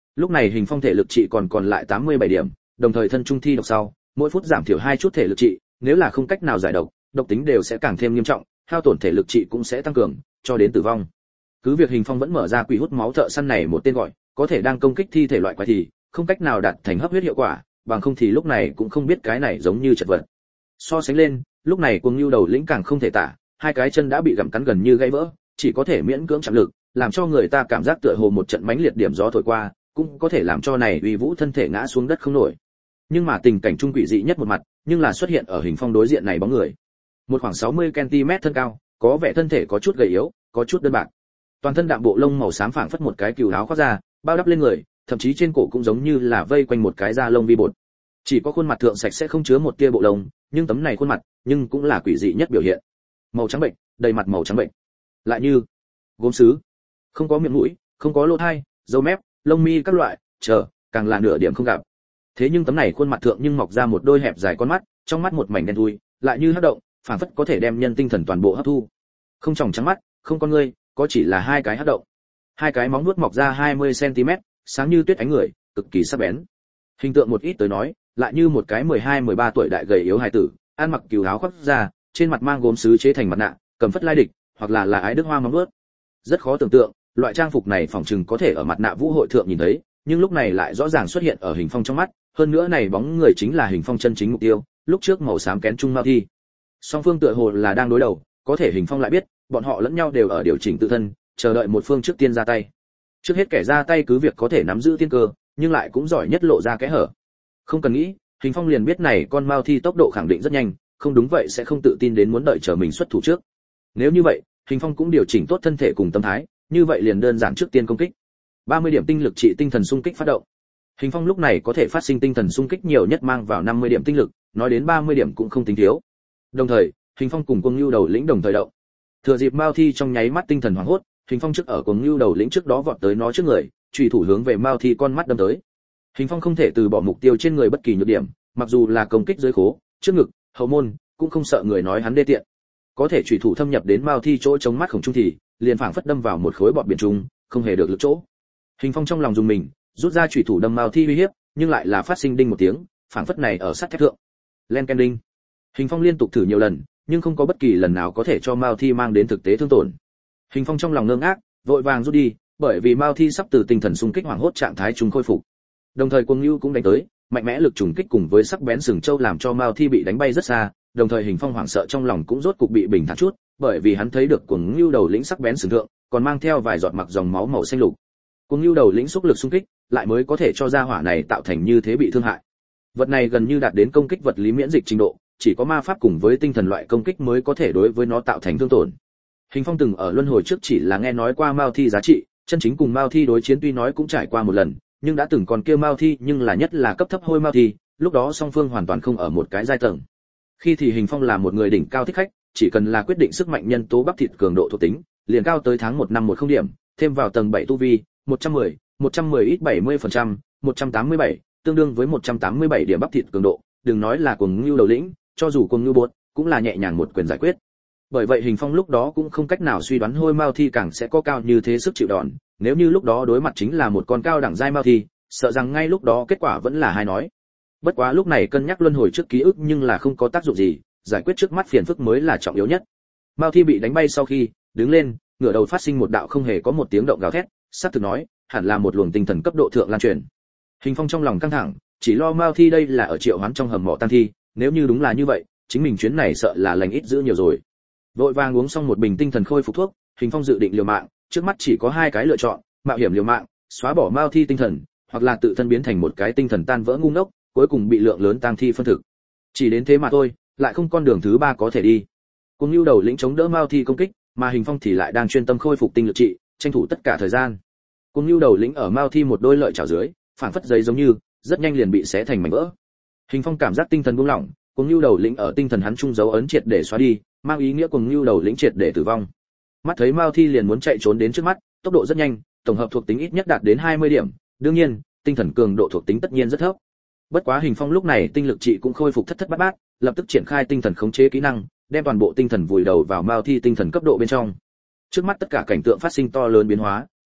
Lúc này Hình Phong thể lực trị còn còn lại tám mươi bảy điểm, đồng thời thân trung thi độc sau, mỗi phút giảm thiểu hai chút thể lực trị, nếu là không cách nào giải độc, độc tính đều sẽ càng thêm nghiêm trọng, hao tổn thể lực trị cũng sẽ tăng cường, cho đến tử vong. Cứ việc Hình Phong vẫn mở ra quỷ hút máu thợ săn này một tên gọi, có thể đang công kích thi thể loại quái thì không cách nào đạt thành hấp huyết hiệu quả, bằng không thì lúc này cũng không biết cái này giống như chật vật. So sánh lên, lúc này Cuồng Nưu Đầu lĩnh càng không thể tả, hai cái chân đã bị gặm cắn gần như gãy vỡ, chỉ có thể miễn cưỡng chạm lực, làm cho người ta cảm giác tựa hồ một trận mãnh liệt điểm gió thổi qua, cũng có thể làm cho này uy vũ thân thể ngã xuống đất không nổi. Nhưng mà tình cảnh trung quỷ dị nhất một mặt, nhưng là xuất hiện ở Hình Phong đối diện này bóng người. Một khoảng sáu mươi xăng-ti-mét thân cao, có vẻ thân thể có chút gầy yếu, có chút đơn bạc. Toàn thân đạm bộ lông màu xám phảng phất một cái cừu áo khoác ra, bao đắp lên người, thậm chí trên cổ cũng giống như là vây quanh một cái da lông vi bột. Chỉ có khuôn mặt thượng sạch sẽ không chứa một tia bộ lông, nhưng tấm này khuôn mặt, nhưng cũng là quỷ dị nhất biểu hiện. Màu trắng bệnh, đầy mặt màu trắng bệnh. Lại như gốm sứ, không có miệng mũi, không có lỗ tai, râu mép, lông mi các loại, chờ, càng là nửa điểm không gặp. Thế nhưng tấm này khuôn mặt thượng nhưng mọc ra một đôi hẹp dài con mắt, trong mắt một mảnh đen thui, lại như hấp động, phảng phất có thể đem nhân tinh thần toàn bộ hấp thu. Không tròng trắng mắt, không con ngươi, có chỉ là hai cái hấp động. Hai cái móng vuốt mọc ra hai mươi xăng-ti-mét, sáng như tuyết ánh người, cực kỳ sắc bén. Hình tượng một ít tới nói, lại như một cái mười hai mười ba tuổi đại gầy yếu hài tử, ăn mặc cừu áo khoác ra, trên mặt mang gốm sứ chế thành mặt nạ, cầm phất lai địch, hoặc là là ái đức hoa móng vuốt. Rất khó tưởng tượng, loại trang phục này phỏng chừng có thể ở mặt nạ vũ hội thượng nhìn thấy, nhưng lúc này lại rõ ràng xuất hiện ở Hình Phong trong mắt, hơn nữa này bóng người chính là Hình Phong chân chính mục tiêu, lúc trước màu xám kén trung Mao Thi. Song phương tựa hồ là đang đối đầu, có thể Hình Phong lại biết, bọn họ lẫn nhau đều ở điều chỉnh tự thân, chờ đợi một phương trước tiên ra tay. Trước hết kẻ ra tay cứ việc có thể nắm giữ tiên cơ, nhưng lại cũng giỏi nhất lộ ra kẽ hở. Không cần nghĩ, Hình Phong liền biết này con Mao Thi tốc độ khẳng định rất nhanh, không đúng vậy sẽ không tự tin đến muốn đợi chờ mình xuất thủ trước. Nếu như vậy, Hình Phong cũng điều chỉnh tốt thân thể cùng tâm thái, như vậy liền đơn giản trước tiên công kích. ba mươi điểm tinh lực trị tinh thần xung kích phát động. Hình Phong lúc này có thể phát sinh tinh thần xung kích nhiều nhất mang vào năm mươi điểm tinh lực, nói đến ba mươi điểm cũng không tính thiếu. Đồng thời, Hình Phong cùng Cuồng Nưu Đầu lĩnh đồng thời động. Thừa dịp Mao Thi trong nháy mắt tinh thần hoảng hốt, Hình Phong trước ở Cuồng Nưu Đầu lĩnh trước đó vọt tới nó trước người, chủy thủ hướng về Mao Thi con mắt đâm tới. Hình Phong không thể từ bỏ mục tiêu trên người bất kỳ nhược điểm, mặc dù là công kích dưới khố, trước ngực, hậu môn, cũng không sợ người nói hắn đê tiện. Có thể chủy thủ thâm nhập đến Mao Thi chỗ chống mắt khổng trung thì, liền phảng phất đâm vào một khối bọt biển trung, không hề được lực chỗ. Hình Phong trong lòng dùng mình, rút ra chủy thủ đâm Mao Thi uy hiếp, nhưng lại là phát sinh đinh một tiếng, phảng phất này ở sắt thép thượng. Len ken đinh. Hình Phong liên tục thử nhiều lần, nhưng không có bất kỳ lần nào có thể cho Mao Thi mang đến thực tế thương tổn. Hình Phong trong lòng ngơ ngác, vội vàng rút đi, bởi vì Mao Thi sắp từ tinh thần xung kích hoảng hốt trạng thái trung khôi phục. Đồng thời Cuồng Nưu cũng đánh tới, mạnh mẽ lực trùng kích cùng với sắc bén sừng châu làm cho Mao Thi bị đánh bay rất xa, đồng thời Hình Phong hoảng sợ trong lòng cũng rốt cục bị bình thản chút, bởi vì hắn thấy được Cuồng Nưu đầu lĩnh sắc bén sừng thượng, còn mang theo vài giọt mặc dòng máu màu xanh lục. Cuồng Nưu đầu lĩnh xúc lực xung kích, lại mới có thể cho ra hỏa này tạo thành như thế bị thương hại. Vật này gần như đạt đến công kích vật lý miễn dịch trình độ, chỉ có ma pháp cùng với tinh thần loại công kích mới có thể đối với nó tạo thành thương tổn. Hình Phong từng ở luân hồi trước chỉ là nghe nói qua Mao Thi giá trị, chân chính cùng Mao Thi đối chiến tuy nói cũng trải qua một lần, nhưng đã từng còn kia Mao Thi nhưng là nhất là cấp thấp hôi Mao Thi, lúc đó song phương hoàn toàn không ở một cái giai tầng. Khi thì Hình Phong là một người đỉnh cao thích khách, chỉ cần là quyết định sức mạnh nhân tố bắp thịt cường độ thuộc tính, liền cao tới tháng một năm một không điểm, thêm vào tầng bảy tu vi, một trăm mười, một trăm mười ít bảy mươi phần trăm, một trăm tám mươi bảy, tương đương với một trăm tám mươi bảy điểm bắp thịt cường độ, đừng nói là Cuồng Nưu đầu lĩnh, cho dù Cuồng Nưu bột, cũng là nhẹ nhàng một quyền giải quyết. Bởi vậy Hình Phong lúc đó cũng không cách nào suy đoán hôi Mao Thi càng sẽ có cao như thế sức chịu đòn, nếu như lúc đó đối mặt chính là một con cao đẳng giai Mao Thi, sợ rằng ngay lúc đó kết quả vẫn là hai nói. Bất quá lúc này cân nhắc luân hồi trước ký ức nhưng là không có tác dụng gì, giải quyết trước mắt phiền phức mới là trọng yếu nhất. Mao Thi bị đánh bay sau khi đứng lên, ngửa đầu phát sinh một đạo không hề có một tiếng động gào thét, sắp thực nói, hẳn là một luồng tinh thần cấp độ thượng lan truyền. Hình Phong trong lòng căng thẳng, chỉ lo Mao Thi đây là ở triệu hoán trong hầm mộ tăng thi, nếu như đúng là như vậy, chính mình chuyến này sợ là lành ít dữ nhiều rồi. Vội vàng uống xong một bình tinh thần khôi phục thuốc, Hình Phong dự định liều mạng, trước mắt chỉ có hai cái lựa chọn, mạo hiểm liều mạng, xóa bỏ Mao Thi tinh thần, hoặc là tự thân biến thành một cái tinh thần tan vỡ ngu ngốc, cuối cùng bị lượng lớn tang thi phân thực. Chỉ đến thế mà thôi, lại không con đường thứ ba có thể đi. Cuồng Nưu đầu lĩnh chống đỡ Mao Thi công kích, mà Hình Phong thì lại đang chuyên tâm khôi phục tinh lực trị, tranh thủ tất cả thời gian. Cuồng Nưu đầu lĩnh ở Mao Thi một đôi lợi chảo dưới, phản phất giấy giống như, rất nhanh liền bị xé thành mảnh vỡ. Hình Phong cảm giác tinh thần buông lỏng, Cuồng Nưu đầu lĩnh ở tinh thần hắn trung dấu ấn triệt để xóa đi, mang ý nghĩa Cuồng Nưu đầu lĩnh triệt để tử vong. Mắt thấy Mao Thi liền muốn chạy trốn đến trước mắt, tốc độ rất nhanh, tổng hợp thuộc tính ít nhất đạt đến hai mươi điểm, đương nhiên, tinh thần cường độ thuộc tính tất nhiên rất thấp. Bất quá Hình Phong lúc này tinh lực trị cũng khôi phục thất thất bát bát, lập tức triển khai tinh thần khống chế kỹ năng, đem toàn bộ tinh thần vùi đầu vào Mao Thi tinh thần cấp độ bên trong. Trước mắt tất cả cảnh tượng phát sinh to lớn biến hóa,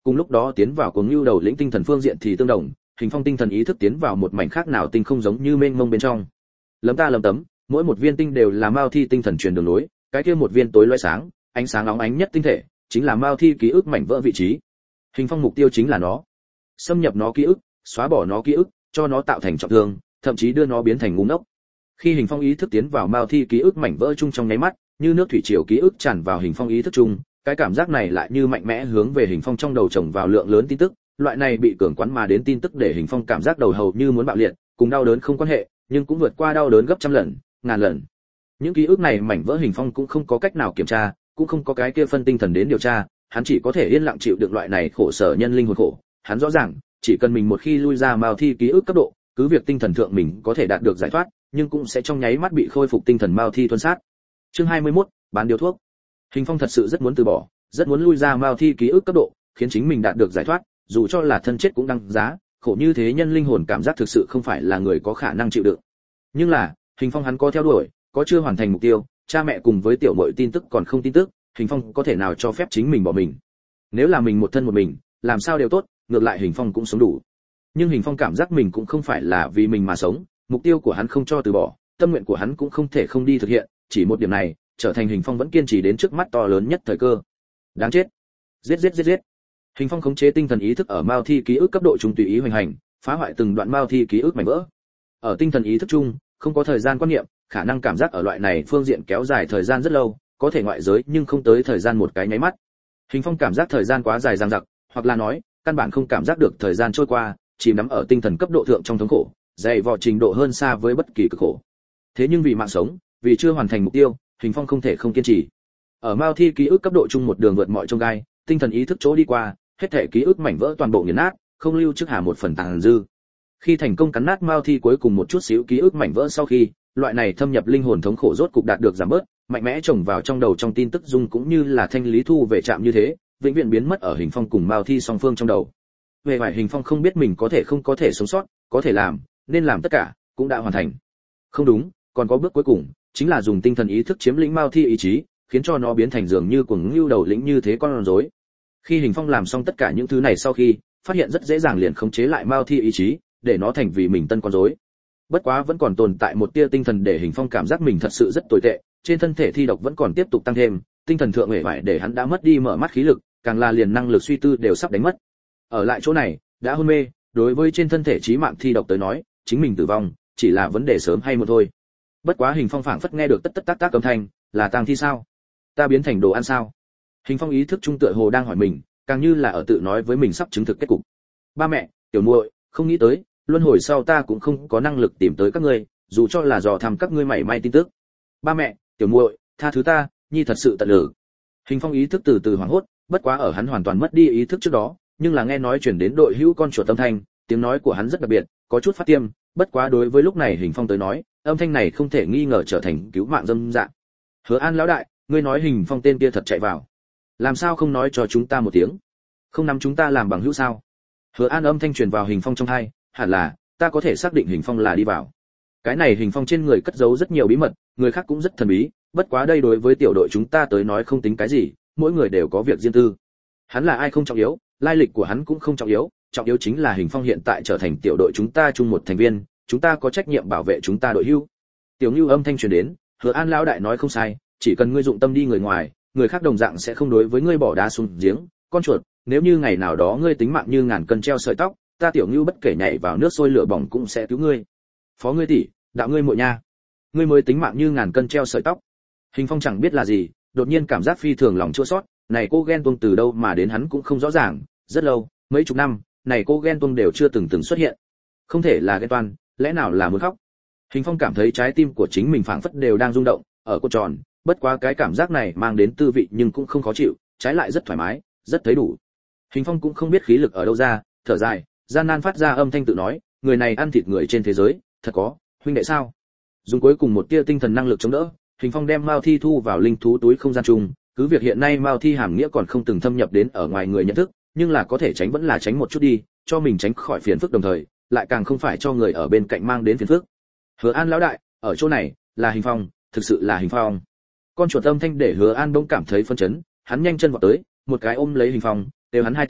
Cùng lúc đó tiến vào cuồng lưu đầu lĩnh tinh thần phương diện thì tương đồng, Hình Phong tinh thần ý thức tiến vào một mảnh khác nào tinh không giống như mênh mông bên trong. Lấm ta lấm tấm, mỗi một viên tinh đều là Mao Thi tinh thần truyền đường nối, cái kia một viên tối loé sáng, ánh sáng óng ánh nhất tinh thể, chính là Mao Thi ký ức mảnh vỡ vị trí. Hình Phong mục tiêu chính là nó, xâm nhập nó ký ức, xóa bỏ nó ký ức, cho nó tạo thành trọng thương, thậm chí đưa nó biến thành ngu ngốc. Khi Hình Phong ý thức tiến vào Mao Thi ký ức mảnh vỡ chung trong nháy mắt, như nước thủy triều ký ức tràn vào Hình Phong ý thức chung, cái cảm giác này lại như mạnh mẽ hướng về Hình Phong trong đầu chồng vào lượng lớn tin tức, loại này bị cường quán mà đến tin tức để Hình Phong cảm giác đầu hầu như muốn bạo liệt, cùng đau đớn không quan hệ, nhưng cũng vượt qua đau đớn gấp trăm lần, ngàn lần. Những ký ức này mảnh vỡ Hình Phong cũng không có cách nào kiểm tra, cũng không có cái kia phân tinh thần đến điều tra, hắn chỉ có thể yên lặng chịu đựng loại này khổ sở nhân linh hồn khổ. Hắn rõ ràng, chỉ cần mình một khi lui ra Mao Thi ký ức cấp độ, cứ việc tinh thần thượng mình có thể đạt được giải thoát, nhưng cũng sẽ trong nháy mắt bị khôi phục tinh thần Mao Thi tuân sát. Chương hai mươi mốt, bán điều thuốc. Hình Phong thật sự rất muốn từ bỏ, rất muốn lui ra Mao Thi ký ức cấp độ, khiến chính mình đạt được giải thoát, dù cho là thân chết cũng đăng giá, khổ như thế nhân linh hồn cảm giác thực sự không phải là người có khả năng chịu đựng. Nhưng là, Hình Phong hắn có theo đuổi, có chưa hoàn thành mục tiêu, cha mẹ cùng với tiểu muội tin tức còn không tin tức, Hình Phong có thể nào cho phép chính mình bỏ mình. Nếu là mình một thân một mình, làm sao đều tốt, ngược lại Hình Phong cũng sống đủ. Nhưng Hình Phong cảm giác mình cũng không phải là vì mình mà sống, mục tiêu của hắn không cho từ bỏ, tâm nguyện của hắn cũng không thể không đi thực hiện, chỉ một điểm này, trở thành Hình Phong vẫn kiên trì đến trước mắt to lớn nhất thời cơ. Đáng chết. Giết giết giết giết. Hình Phong khống chế tinh thần ý thức ở Mao Thi ký ức cấp độ trung tùy ý hoành hành, phá hoại từng đoạn Mao Thi ký ức mảnh vỡ. Ở tinh thần ý thức chung, không có thời gian quan niệm, khả năng cảm giác ở loại này phương diện kéo dài thời gian rất lâu, có thể ngoại giới nhưng không tới thời gian một cái nháy mắt. Hình Phong cảm giác thời gian quá dài dằng dặc, hoặc là nói, căn bản không cảm giác được thời gian trôi qua, chìm đắm ở tinh thần cấp độ thượng trong thống khổ, dày vò trình độ hơn xa với bất kỳ cực khổ. Thế nhưng vì mạng sống, vì chưa hoàn thành mục tiêu, Hình Phong không thể không kiên trì. Ở Mao Thi ký ức cấp độ chung một đường vượt mọi chông gai, tinh thần ý thức chỗ đi qua, hết thể ký ức mảnh vỡ toàn bộ nghiền nát, không lưu trước hà một phần tàn dư. Khi thành công cắn nát Mao Thi cuối cùng một chút xíu ký ức mảnh vỡ sau khi, loại này thâm nhập linh hồn thống khổ rốt cục đạt được giảm bớt, mạnh mẽ trồng vào trong đầu trong tin tức dung cũng như là thanh lý thu về trạm như thế, vĩnh viễn biến mất ở Hình Phong cùng Mao Thi song phương trong đầu. Về vải Hình Phong không biết mình có thể không có thể sống sót, có thể làm, nên làm tất cả, cũng đã hoàn thành. Không đúng, còn có bước cuối cùng, chính là dùng tinh thần ý thức chiếm lĩnh Mao Thi ý chí, khiến cho nó biến thành dường như cuồng ngưu đầu lĩnh như thế con rối. Khi Hình Phong làm xong tất cả những thứ này sau khi, phát hiện rất dễ dàng liền khống chế lại Mao Thi ý chí, để nó thành vì mình tân con rối. Bất quá vẫn còn tồn tại một tia tinh thần để Hình Phong cảm giác mình thật sự rất tồi tệ, trên thân thể thi độc vẫn còn tiếp tục tăng thêm, tinh thần thượng hề bại để hắn đã mất đi mở mắt khí lực, càng là liền năng lực suy tư đều sắp đánh mất. Ở lại chỗ này, đã hôn mê, đối với trên thân thể chí mạng thi độc tới nói, chính mình tử vong chỉ là vấn đề sớm hay muộn thôi. Bất quá Hình Phong phảng phất nghe được tất tất tác tác âm thanh, là tang thi sao? Ta biến thành đồ ăn sao? Hình Phong ý thức trung tựa hồ đang hỏi mình, càng như là ở tự nói với mình sắp chứng thực kết cục. Ba mẹ, tiểu muội, không nghĩ tới, luân hồi sau ta cũng không có năng lực tìm tới các ngươi, dù cho là dò thăm các ngươi mảy may tin tức. Ba mẹ, tiểu muội, tha thứ ta, nhi thật sự tận lực. Hình Phong ý thức từ từ hoảng hốt, bất quá ở hắn hoàn toàn mất đi ý thức trước đó, nhưng là nghe nói truyền đến đội hữu con chuột âm thanh, tiếng nói của hắn rất đặc biệt, có chút phát tiêm, bất quá đối với lúc này Hình Phong tới nói, âm thanh này không thể nghi ngờ trở thành cứu mạng dâm dạng. Hứa An lão đại, ngươi nói Hình Phong tên kia thật chạy vào, làm sao không nói cho chúng ta một tiếng, không nắm chúng ta làm bằng hữu sao? Hứa An âm thanh truyền vào Hình Phong trong tai, hẳn là ta có thể xác định Hình Phong là đi vào. Cái này Hình Phong trên người cất giấu rất nhiều bí mật, người khác cũng rất thần bí, bất quá đây đối với tiểu đội chúng ta tới nói không tính cái gì, mỗi người đều có việc riêng tư. Hắn là ai không trọng yếu, lai lịch của hắn cũng không trọng yếu, trọng yếu chính là Hình Phong hiện tại trở thành tiểu đội chúng ta chung một thành viên, chúng ta có trách nhiệm bảo vệ chúng ta đội hữu. Tiểu Nưu âm thanh truyền đến, Hứa An lão đại nói không sai, chỉ cần ngươi dụng tâm đi người ngoài, người khác đồng dạng sẽ không đối với ngươi bỏ đá xuống giếng, con chuột, nếu như ngày nào đó ngươi tính mạng như ngàn cân treo sợi tóc, ta Tiểu Nưu bất kể nhảy vào nước sôi lửa bỏng cũng sẽ cứu ngươi. Phó ngươi tỷ, đạo ngươi muội nha. Ngươi mới tính mạng như ngàn cân treo sợi tóc. Hình Phong chẳng biết là gì, đột nhiên cảm giác phi thường lòng chua xót, này cô ghen tuông từ đâu mà đến hắn cũng không rõ ràng, rất lâu, mấy chục năm, này cô ghen tuông đều chưa từng từng xuất hiện. Không thể là ghen toan, lẽ nào là muốn khóc? Hình Phong cảm thấy trái tim của chính mình phảng phất đều đang rung động, ở cột tròn, bất quá cái cảm giác này mang đến tư vị nhưng cũng không khó chịu, trái lại rất thoải mái, rất thấy đủ. Hình Phong cũng không biết khí lực ở đâu ra, thở dài, gian nan phát ra âm thanh tự nói, người này ăn thịt người trên thế giới, thật có, huynh đệ sao? Dùng cuối cùng một tia tinh thần năng lực chống đỡ, Hình Phong đem Mao Thi thu vào linh thú túi không gian chung, cứ việc hiện nay Mao Thi hàm nghĩa còn không từng thâm nhập đến ở ngoài người nhận thức, nhưng là có thể tránh vẫn là tránh một chút đi, cho mình tránh khỏi phiền phức đồng thời, lại càng không phải cho người ở bên cạnh mang đến phiền phức. Hứa An lão đại, ở chỗ này, là Hình Phong, thực sự là Hình Phong. Con chuột âm thanh để Hứa An bỗng cảm thấy phấn chấn, hắn nhanh chân vọt tới, một cái ôm lấy Hình Phong, kêu hắn hai tiếng,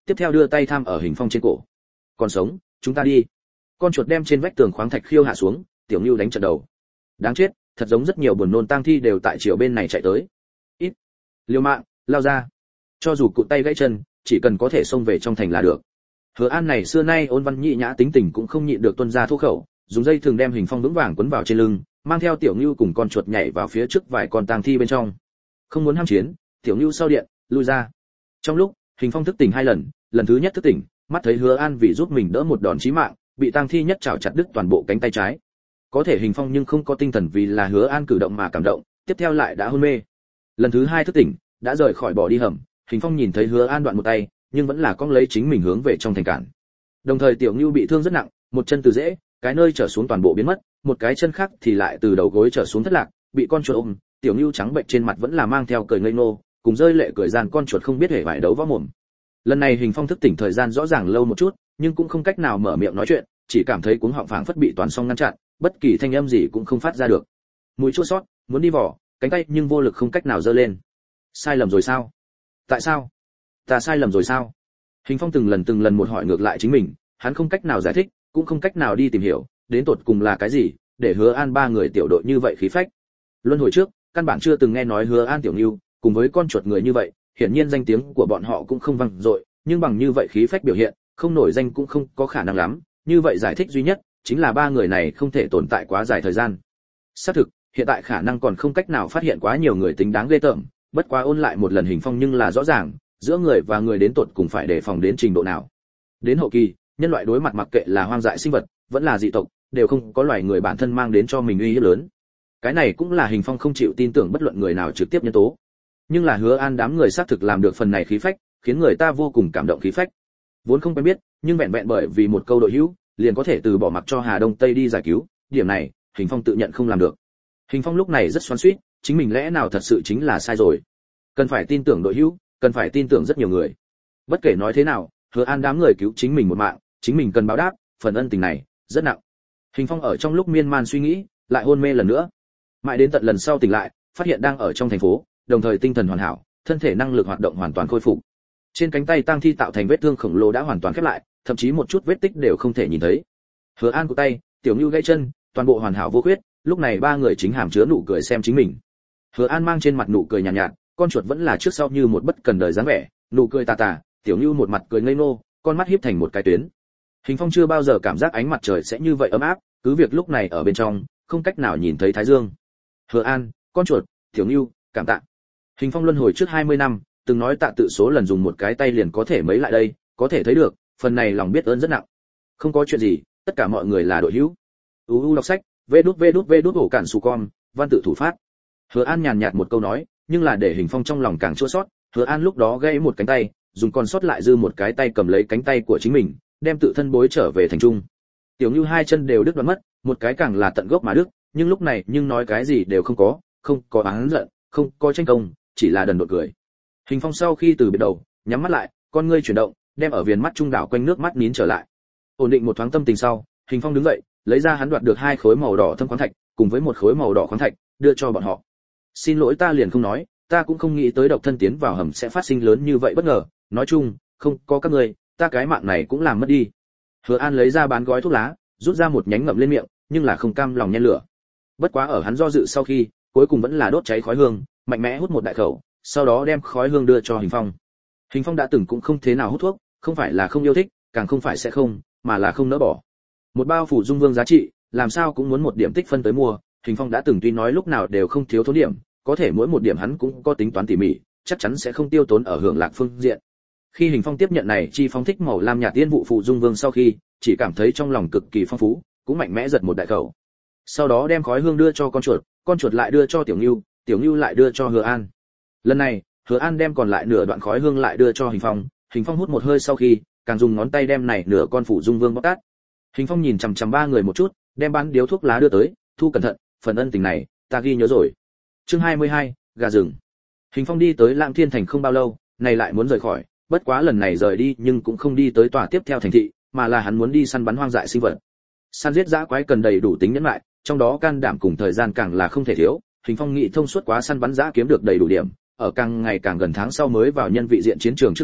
tiếp theo đưa tay tham ở Hình Phong trên cổ. Còn sống, chúng ta đi. Con chuột đem trên vách tường khoáng thạch khiêu hạ xuống, Tiểu Nưu đánh trận đầu. Đáng chết, thật giống rất nhiều buồn nôn tang thi đều tại chiều bên này chạy tới. Ít, liều mạng, lao ra. Cho dù cụt tay gãy chân, chỉ cần có thể xông về trong thành là được. Hứa An này xưa nay ôn văn nhị nhã tính tình cũng không nhịn được tuôn ra thô khẩu, dùng dây thường đem Hình Phong vững vàng quấn vào trên lưng, mang theo Tiểu Nưu cùng con chuột nhảy vào phía trước vài con tang thi bên trong. Không muốn ham chiến, Tiểu Nưu sau điện, lui ra. Trong lúc, Hình Phong thức tỉnh hai lần, lần thứ nhất thức tỉnh, mắt thấy Hứa An vì giúp mình đỡ một đòn chí mạng, bị tang thi nhất chảo chặt đứt toàn bộ cánh tay trái. Có thể Hình Phong nhưng không có tinh thần vì là Hứa An cử động mà cảm động, tiếp theo lại đã hôn mê. Lần thứ hai thức tỉnh, đã rời khỏi bỏ đi hầm, Hình Phong nhìn thấy Hứa An đoạn một tay, nhưng vẫn là cong lấy chính mình hướng về trong thành cản. Đồng thời Tiểu Nưu bị thương rất nặng, một chân từ rễ, cái nơi trở xuống toàn bộ biến mất, một cái chân khác thì lại từ đầu gối trở xuống thất lạc, bị con chuột ôm, Tiểu Nưu trắng bệnh trên mặt vẫn là mang theo cười ngây ngô, cùng rơi lệ cười gian con chuột không biết hề phải đấu võ mồm. Lần này Hình Phong thức tỉnh thời gian rõ ràng lâu một chút, nhưng cũng không cách nào mở miệng nói chuyện, chỉ cảm thấy cuống họng phảng phất bị toàn song ngăn chặn, bất kỳ thanh âm gì cũng không phát ra được. Mũi chua xót, muốn đi vỏ, cánh tay nhưng vô lực không cách nào giơ lên. Sai lầm rồi sao? Tại sao? Ta sai lầm rồi sao? Hình Phong từng lần từng lần một hỏi ngược lại chính mình, hắn không cách nào giải thích, cũng không cách nào đi tìm hiểu, đến tột cùng là cái gì, để Hứa An ba người tiểu đội như vậy khí phách. Luân hồi trước, căn bản chưa từng nghe nói Hứa An Tiểu Nưu, cùng với con chuột người như vậy, hiển nhiên danh tiếng của bọn họ cũng không vang dội, nhưng bằng như vậy khí phách biểu hiện, không nổi danh cũng không có khả năng lắm, như vậy giải thích duy nhất chính là ba người này không thể tồn tại quá dài thời gian. Xác thực, hiện tại khả năng còn không cách nào phát hiện quá nhiều người tính đáng ghê tởm, bất quá ôn lại một lần Hình Phong nhưng là rõ ràng, giữa người và người đến tột cùng phải đề phòng đến trình độ nào. Đến hậu kỳ, nhân loại đối mặt mặc kệ là hoang dại sinh vật, vẫn là dị tộc, đều không có loài người bản thân mang đến cho mình uy hiếp lớn. Cái này cũng là Hình Phong không chịu tin tưởng bất luận người nào trực tiếp nhân tố. Nhưng là Hứa An đám người xác thực làm được phần này khí phách, khiến người ta vô cùng cảm động khí phách. Vốn không quen biết, nhưng vẹn vẹn bởi vì một câu đội hữu, liền có thể từ bỏ mặc cho Hà Đông Tây đi giải cứu, điểm này, Hình Phong tự nhận không làm được. Hình Phong lúc này rất xoắn xuýt, chính mình lẽ nào thật sự chính là sai rồi? Cần phải tin tưởng đội hữu, cần phải tin tưởng rất nhiều người. Bất kể nói thế nào, Hứa An đám người cứu chính mình một mạng, chính mình cần báo đáp, phần ân tình này rất nặng. Hình Phong ở trong lúc miên man suy nghĩ, lại hôn mê lần nữa. Mãi đến tận lần sau tỉnh lại, phát hiện đang ở trong thành phố, đồng thời tinh thần hoàn hảo, thân thể năng lực hoạt động hoàn toàn khôi phục. Trên cánh tay tang thi tạo thành vết thương khổng lồ đã hoàn toàn khép lại, thậm chí một chút vết tích đều không thể nhìn thấy. Hứa An của tay, Tiểu Nưu gãy chân, toàn bộ hoàn hảo vô khuyết, lúc này ba người chính hàm chứa nụ cười xem chính mình. Hứa An mang trên mặt nụ cười nhàn nhạt, nhạt, con chuột vẫn là trước sau như một bất cần đời dáng vẻ, nụ cười tà tà, Tiểu Nưu một mặt cười ngây ngô, con mắt híp thành một cái tuyến. Hình Phong chưa bao giờ cảm giác ánh mặt trời sẽ như vậy ấm áp, cứ việc lúc này ở bên trong, không cách nào nhìn thấy thái dương. Hứa An, con chuột, Tiểu Nưu, cảm tạ. Hình Phong luân hồi trước hai mươi năm, từng nói tạ tự số lần dùng một cái tay liền có thể mấy lại đây, có thể thấy được, phần này lòng biết ơn rất nặng. Không có chuyện gì, tất cả mọi người là đội hữu. u u đọc sách, vê đút vê đút vê đút ổ cản su con, văn tự thủ phát. Hứa An nhàn nhạt một câu nói, nhưng là để Hình Phong trong lòng càng chua xót. Hứa An lúc đó gãy một cánh tay, dùng còn sót lại dư một cái tay cầm lấy cánh tay của chính mình, đem tự thân bối trở về thành trung. Tiểu Nưu hai chân đều đứt đoạn mất, một cái càng là tận gốc mà đứt, nhưng lúc này nhưng nói cái gì đều không có, không có oán giận, không có tranh công, chỉ là đần độn cười. Hình Phong sau khi từ biệt đầu, nhắm mắt lại, con ngươi chuyển động, đem ở viền mắt trung đảo quanh nước mắt nín trở lại. Ổn định một thoáng tâm tình sau, Hình Phong đứng dậy, lấy ra hắn đoạt được hai khối màu đỏ thâm khoáng thạch, cùng với một khối màu đỏ khoáng thạch, đưa cho bọn họ. Xin lỗi ta liền không nói, ta cũng không nghĩ tới độc thân tiến vào hầm sẽ phát sinh lớn như vậy bất ngờ, nói chung, không có các ngươi, ta cái mạng này cũng làm mất đi. Hứa An lấy ra bán gói thuốc lá, rút ra một nhánh ngậm lên miệng, nhưng là không cam lòng nhen lửa. Bất quá ở hắn do dự sau khi, cuối cùng vẫn là đốt cháy khói hương, mạnh mẽ hút một đại khẩu, sau đó đem khói hương đưa cho Hình Phong. Hình Phong đã từng cũng không thế nào hút thuốc, không phải là không yêu thích, càng không phải sẽ không, mà là không nỡ bỏ. Một bao phủ dung vương giá trị, làm sao cũng muốn một điểm tích phân tới mua, Hình Phong đã từng tuy nói lúc nào đều không thiếu thốn điểm, có thể mỗi một điểm hắn cũng có tính toán tỉ mỉ, chắc chắn sẽ không tiêu tốn ở hưởng lạc phương diện. Khi Hình Phong tiếp nhận này chi phong thích màu lam nhạt tiên vụ phụ dung vương sau khi, chỉ cảm thấy trong lòng cực kỳ phong phú, cũng mạnh mẽ giật một đại khẩu. Sau đó đem khói hương đưa cho con chuột, con chuột lại đưa cho Tiểu Nưu, Tiểu Nưu lại đưa cho Hứa An. Lần này, Hứa An đem còn lại nửa đoạn khói hương lại đưa cho Hình Phong, Hình Phong hút một hơi sau khi, càng dùng ngón tay đem này nửa con phủ dung vương bóc tát. Hình Phong nhìn chằm chằm ba người một chút, đem bán điếu thuốc lá đưa tới, thu cẩn thận, phần ân tình này, ta ghi nhớ rồi. Chương hai mươi hai, gà rừng. Hình Phong đi tới Lãng Thiên thành không bao lâu, này lại muốn rời khỏi, bất quá lần này rời đi nhưng cũng không đi tới tòa tiếp theo thành thị, mà là hắn muốn đi săn bắn hoang dại sinh vật. Săn giết dã quái cần đầy đủ tính nhẫn nại, trong đó can đảm cùng thời gian càng là không thể thiếu. Hình Phong nghĩ thông suốt quá săn bắn dã kiếm được đầy đủ điểm, ở càng ngày càng gần tháng sau mới vào nhân vị diện chiến trường trước đó,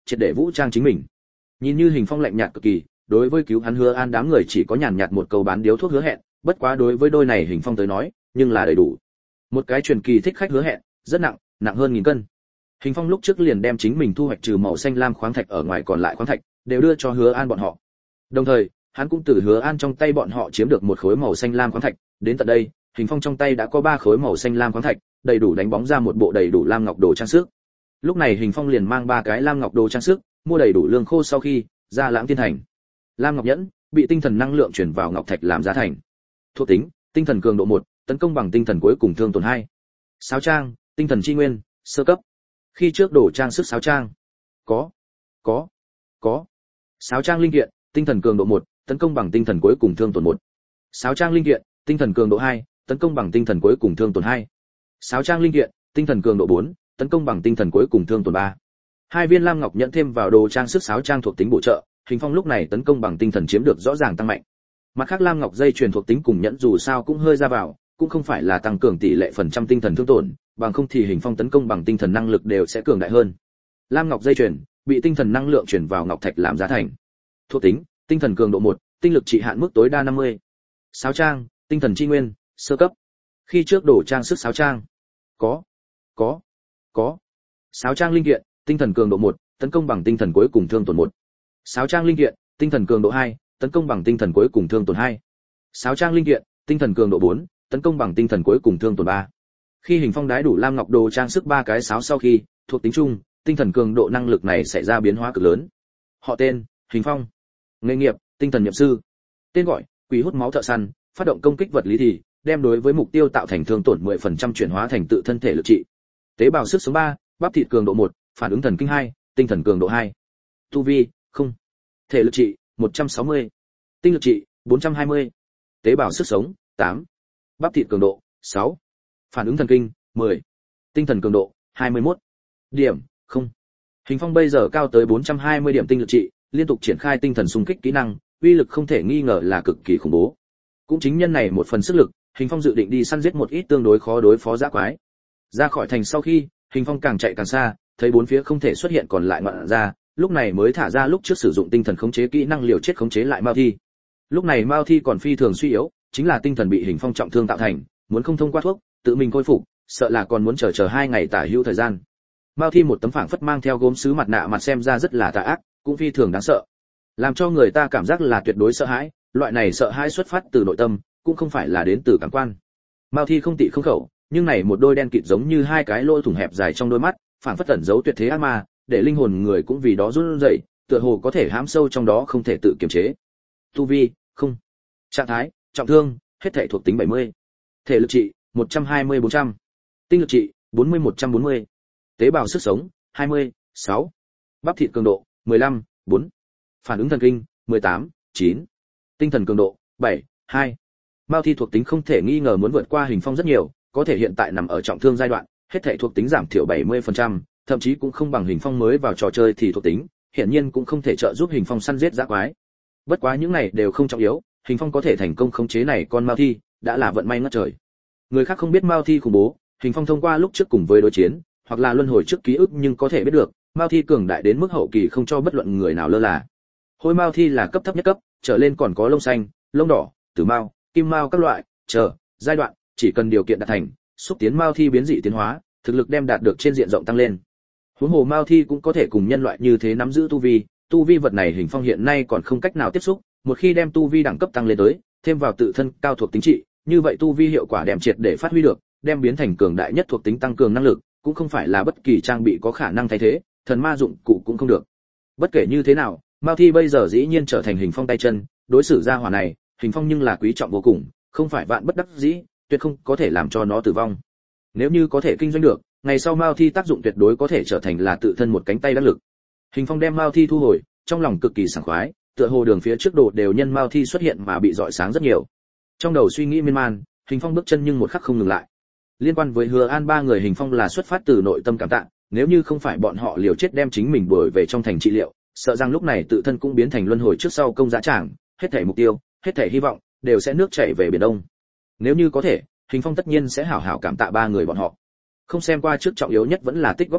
triệt để vũ trang chính mình. Nhìn như Hình Phong lạnh nhạt cực kỳ, đối với cứu hắn Hứa An đám người chỉ có nhàn nhạt một câu bán điếu thuốc hứa hẹn, bất quá đối với đôi này Hình Phong tới nói, nhưng là đầy đủ. Một cái truyền kỳ thích khách hứa hẹn, rất nặng, nặng hơn nghìn cân. Hình Phong lúc trước liền đem chính mình thu hoạch trừ màu xanh lam khoáng thạch ở ngoài còn lại khoáng thạch đều đưa cho Hứa An bọn họ. Đồng thời, hắn cũng từ Hứa An trong tay bọn họ chiếm được một khối màu xanh lam khoáng thạch, đến tận đây, Hình Phong trong tay đã có ba khối màu xanh lam khoáng thạch, đầy đủ đánh bóng ra một bộ đầy đủ lam ngọc đồ trang sức. Lúc này Hình Phong liền mang ba cái lam ngọc đồ trang sức, mua đầy đủ lương khô sau khi ra Lãng Tiên Thành. Lam ngọc nhẫn bị tinh thần năng lượng chuyển vào ngọc thạch làm giá thành. Thuộc tính: tinh thần cường độ một, tấn công bằng tinh thần cuối cùng thương tổn hai. Sáo trang: tinh thần chi nguyên, sơ cấp. Khi trước đổ trang sức sáo trang. Có, có, có. Sáo trang linh kiện: tinh thần cường độ một, tấn công bằng tinh thần cuối cùng thương tổn một. Sáo trang linh kiện: tinh thần cường độ hai, tấn công bằng tinh thần cuối cùng thương tổn hai. Sáo trang linh kiện: tinh thần cường độ bốn, tấn công bằng tinh thần cuối cùng thương tổn ba. Hai viên lam ngọc nhẫn thêm vào đồ trang sức sáo trang thuộc tính bổ trợ, Hình Phong lúc này tấn công bằng tinh thần chiếm được rõ ràng tăng mạnh. Mặt khác lam ngọc dây truyền thuộc tính cùng nhẫn dù sao cũng hơi ra vào, cũng không phải là tăng cường tỷ lệ phần trăm tinh thần thương tổn, bằng không thì Hình Phong tấn công bằng tinh thần năng lực đều sẽ cường đại hơn. Lam ngọc dây truyền bị tinh thần năng lượng chuyển vào ngọc thạch làm giá thành. Thuộc tính: tinh thần cường độ một, tinh lực trị hạn mức tối đa năm mươi. Sáo trang: tinh thần chi nguyên, sơ cấp. Khi trước đổ trang sức sáo trang. Có, có, có. Sáo trang linh kiện: tinh thần cường độ một, tấn công bằng tinh thần cuối cùng thương tổn một. Sáo trang linh kiện: tinh thần cường độ hai, tấn công bằng tinh thần cuối cùng thương tổn hai. Sáo trang linh kiện: tinh thần cường độ bốn, tấn công bằng tinh thần cuối cùng thương tổn ba. Khi Hình Phong đái đủ lam ngọc đồ trang sức ba cái sáo sau khi, thuộc tính chung, tinh thần cường độ năng lực này sẽ ra biến hóa cực lớn. Họ tên: Hình Phong. Nghề nghiệp: tinh thần niệm sư. Tên gọi: quỷ hút máu thợ săn. Phát động công kích vật lý thì đem đối với mục tiêu tạo thành thương tổn mười phần trăm chuyển hóa thành tự thân thể lực trị. Tế bào sức sống ba, bắp thịt cường độ một, phản ứng thần kinh hai, tinh thần cường độ hai. Tu vi: không. Thể lực trị: một trăm sáu mươi. Tinh lực trị: bốn trăm hai mươi. Tế bào sức sống tám. Bắp thịt cường độ sáu. Phản ứng thần kinh mười. Tinh thần cường độ hai mươi mốt. Điểm: không. Hình Phong bây giờ cao tới bốn trăm hai mươi điểm tinh lực trị, liên tục triển khai tinh thần xung kích kỹ năng, uy lực không thể nghi ngờ là cực kỳ khủng bố. Cũng chính nhân này một phần sức lực, Hình Phong dự định đi săn giết một ít tương đối khó đối phó dã quái. Ra khỏi thành sau khi, Hình Phong càng chạy càng xa, thấy bốn phía không thể xuất hiện còn lại ngoạn ra, lúc này mới thả ra lúc trước sử dụng tinh thần khống chế kỹ năng liều chết khống chế lại Mao Thi. Lúc này Mao Thi còn phi thường suy yếu, chính là tinh thần bị Hình Phong trọng thương tạo thành, muốn không thông qua thuốc, tự mình khôi phục, sợ là còn muốn chờ chờ hai ngày tả hữu thời gian. Mao Thi một tấm phảng phất mang theo gốm sứ mặt nạ mặt xem ra rất là tà ác, cũng phi thường đáng sợ, làm cho người ta cảm giác là tuyệt đối sợ hãi. Loại này sợ hãi xuất phát từ nội tâm, cũng không phải là đến từ cảm quan. Mao Thi không tị không khẩu, nhưng này một đôi đen kịt giống như hai cái lỗ thủng hẹp dài trong đôi mắt, phảng phất ẩn giấu tuyệt thế ác ma, để linh hồn người cũng vì đó run rẩy, tựa hồ có thể hãm sâu trong đó không thể tự kiềm chế. Tu vi: không. Trạng thái: trọng thương, hết thảy thuộc tính bảy mươi. Thể lực trị: một trăm hai mươi bốn trăm. Tinh lực trị: bốn mươi một trăm bốn mươi. Tế bào sức sống hai mươi, sáu. Bắp thịt cường độ mười lăm, bốn. Phản ứng thần kinh mười tám, chín. Tinh thần cường độ bảy, hai. Mao Thi thuộc tính không thể nghi ngờ muốn vượt qua Hình Phong rất nhiều, có thể hiện tại nằm ở trọng thương giai đoạn, hết thảy thuộc tính giảm thiểu bảy mươi phần trăm, thậm chí cũng không bằng Hình Phong mới vào trò chơi thì thuộc tính, hiển nhiên cũng không thể trợ giúp Hình Phong săn giết dã quái. Bất quá những này đều không trọng yếu, Hình Phong có thể thành công khống chế này con Mao Thi, đã là vận may ngất trời. Người khác không biết Mao Thi khủng bố, Hình Phong thông qua lúc trước cùng với đối chiến, hoặc là luân hồi trước ký ức nhưng có thể biết được, Mao Thi cường đại đến mức hậu kỳ không cho bất luận người nào lơ là. Hôi Mao Thi là cấp thấp nhất cấp, trở lên còn có lông xanh, lông đỏ, tử mao, kim mao các loại, chờ giai đoạn, chỉ cần điều kiện đạt thành, xúc tiến Mao Thi biến dị tiến hóa, thực lực đem đạt được trên diện rộng tăng lên. Huống hồ Mao Thi cũng có thể cùng nhân loại như thế nắm giữ tu vi, tu vi vật này Hình Phong hiện nay còn không cách nào tiếp xúc, một khi đem tu vi đẳng cấp tăng lên tới, thêm vào tự thân cao thuộc tính trị, như vậy tu vi hiệu quả đem triệt để phát huy được, đem biến thành cường đại nhất thuộc tính tăng cường năng lực, cũng không phải là bất kỳ trang bị có khả năng thay thế, thần ma dụng cụ cũng không được. Bất kể như thế nào, Mao Thi bây giờ dĩ nhiên trở thành Hình Phong tay chân, đối xử ra hỏa này, Hình Phong nhưng là quý trọng vô cùng, không phải vạn bất đắc dĩ, tuyệt không có thể làm cho nó tử vong. Nếu như có thể kinh doanh được, ngày sau Mao Thi tác dụng tuyệt đối có thể trở thành là tự thân một cánh tay đắc lực. Hình Phong đem Mao Thi thu hồi, trong lòng cực kỳ sảng khoái, tựa hồ đường phía trước đồ đều nhân Mao Thi xuất hiện mà bị rọi sáng rất nhiều. Trong đầu suy nghĩ miên man, Hình Phong bước chân nhưng một khắc không ngừng lại. Liên quan với Hứa An ba người, Hình Phong là xuất phát từ nội tâm cảm tạ, nếu như không phải bọn họ liều chết đem chính mình đuổi về trong thành trị liệu, sợ rằng lúc này tự thân cũng biến thành luân hồi trước sau công giá tràng, hết thảy mục tiêu, hết thảy hy vọng đều sẽ nước chảy về biển đông. Nếu như có thể, Hình Phong tất nhiên sẽ hảo hảo cảm tạ ba người bọn họ. Không xem qua trước trọng yếu nhất vẫn là tích góp điểm,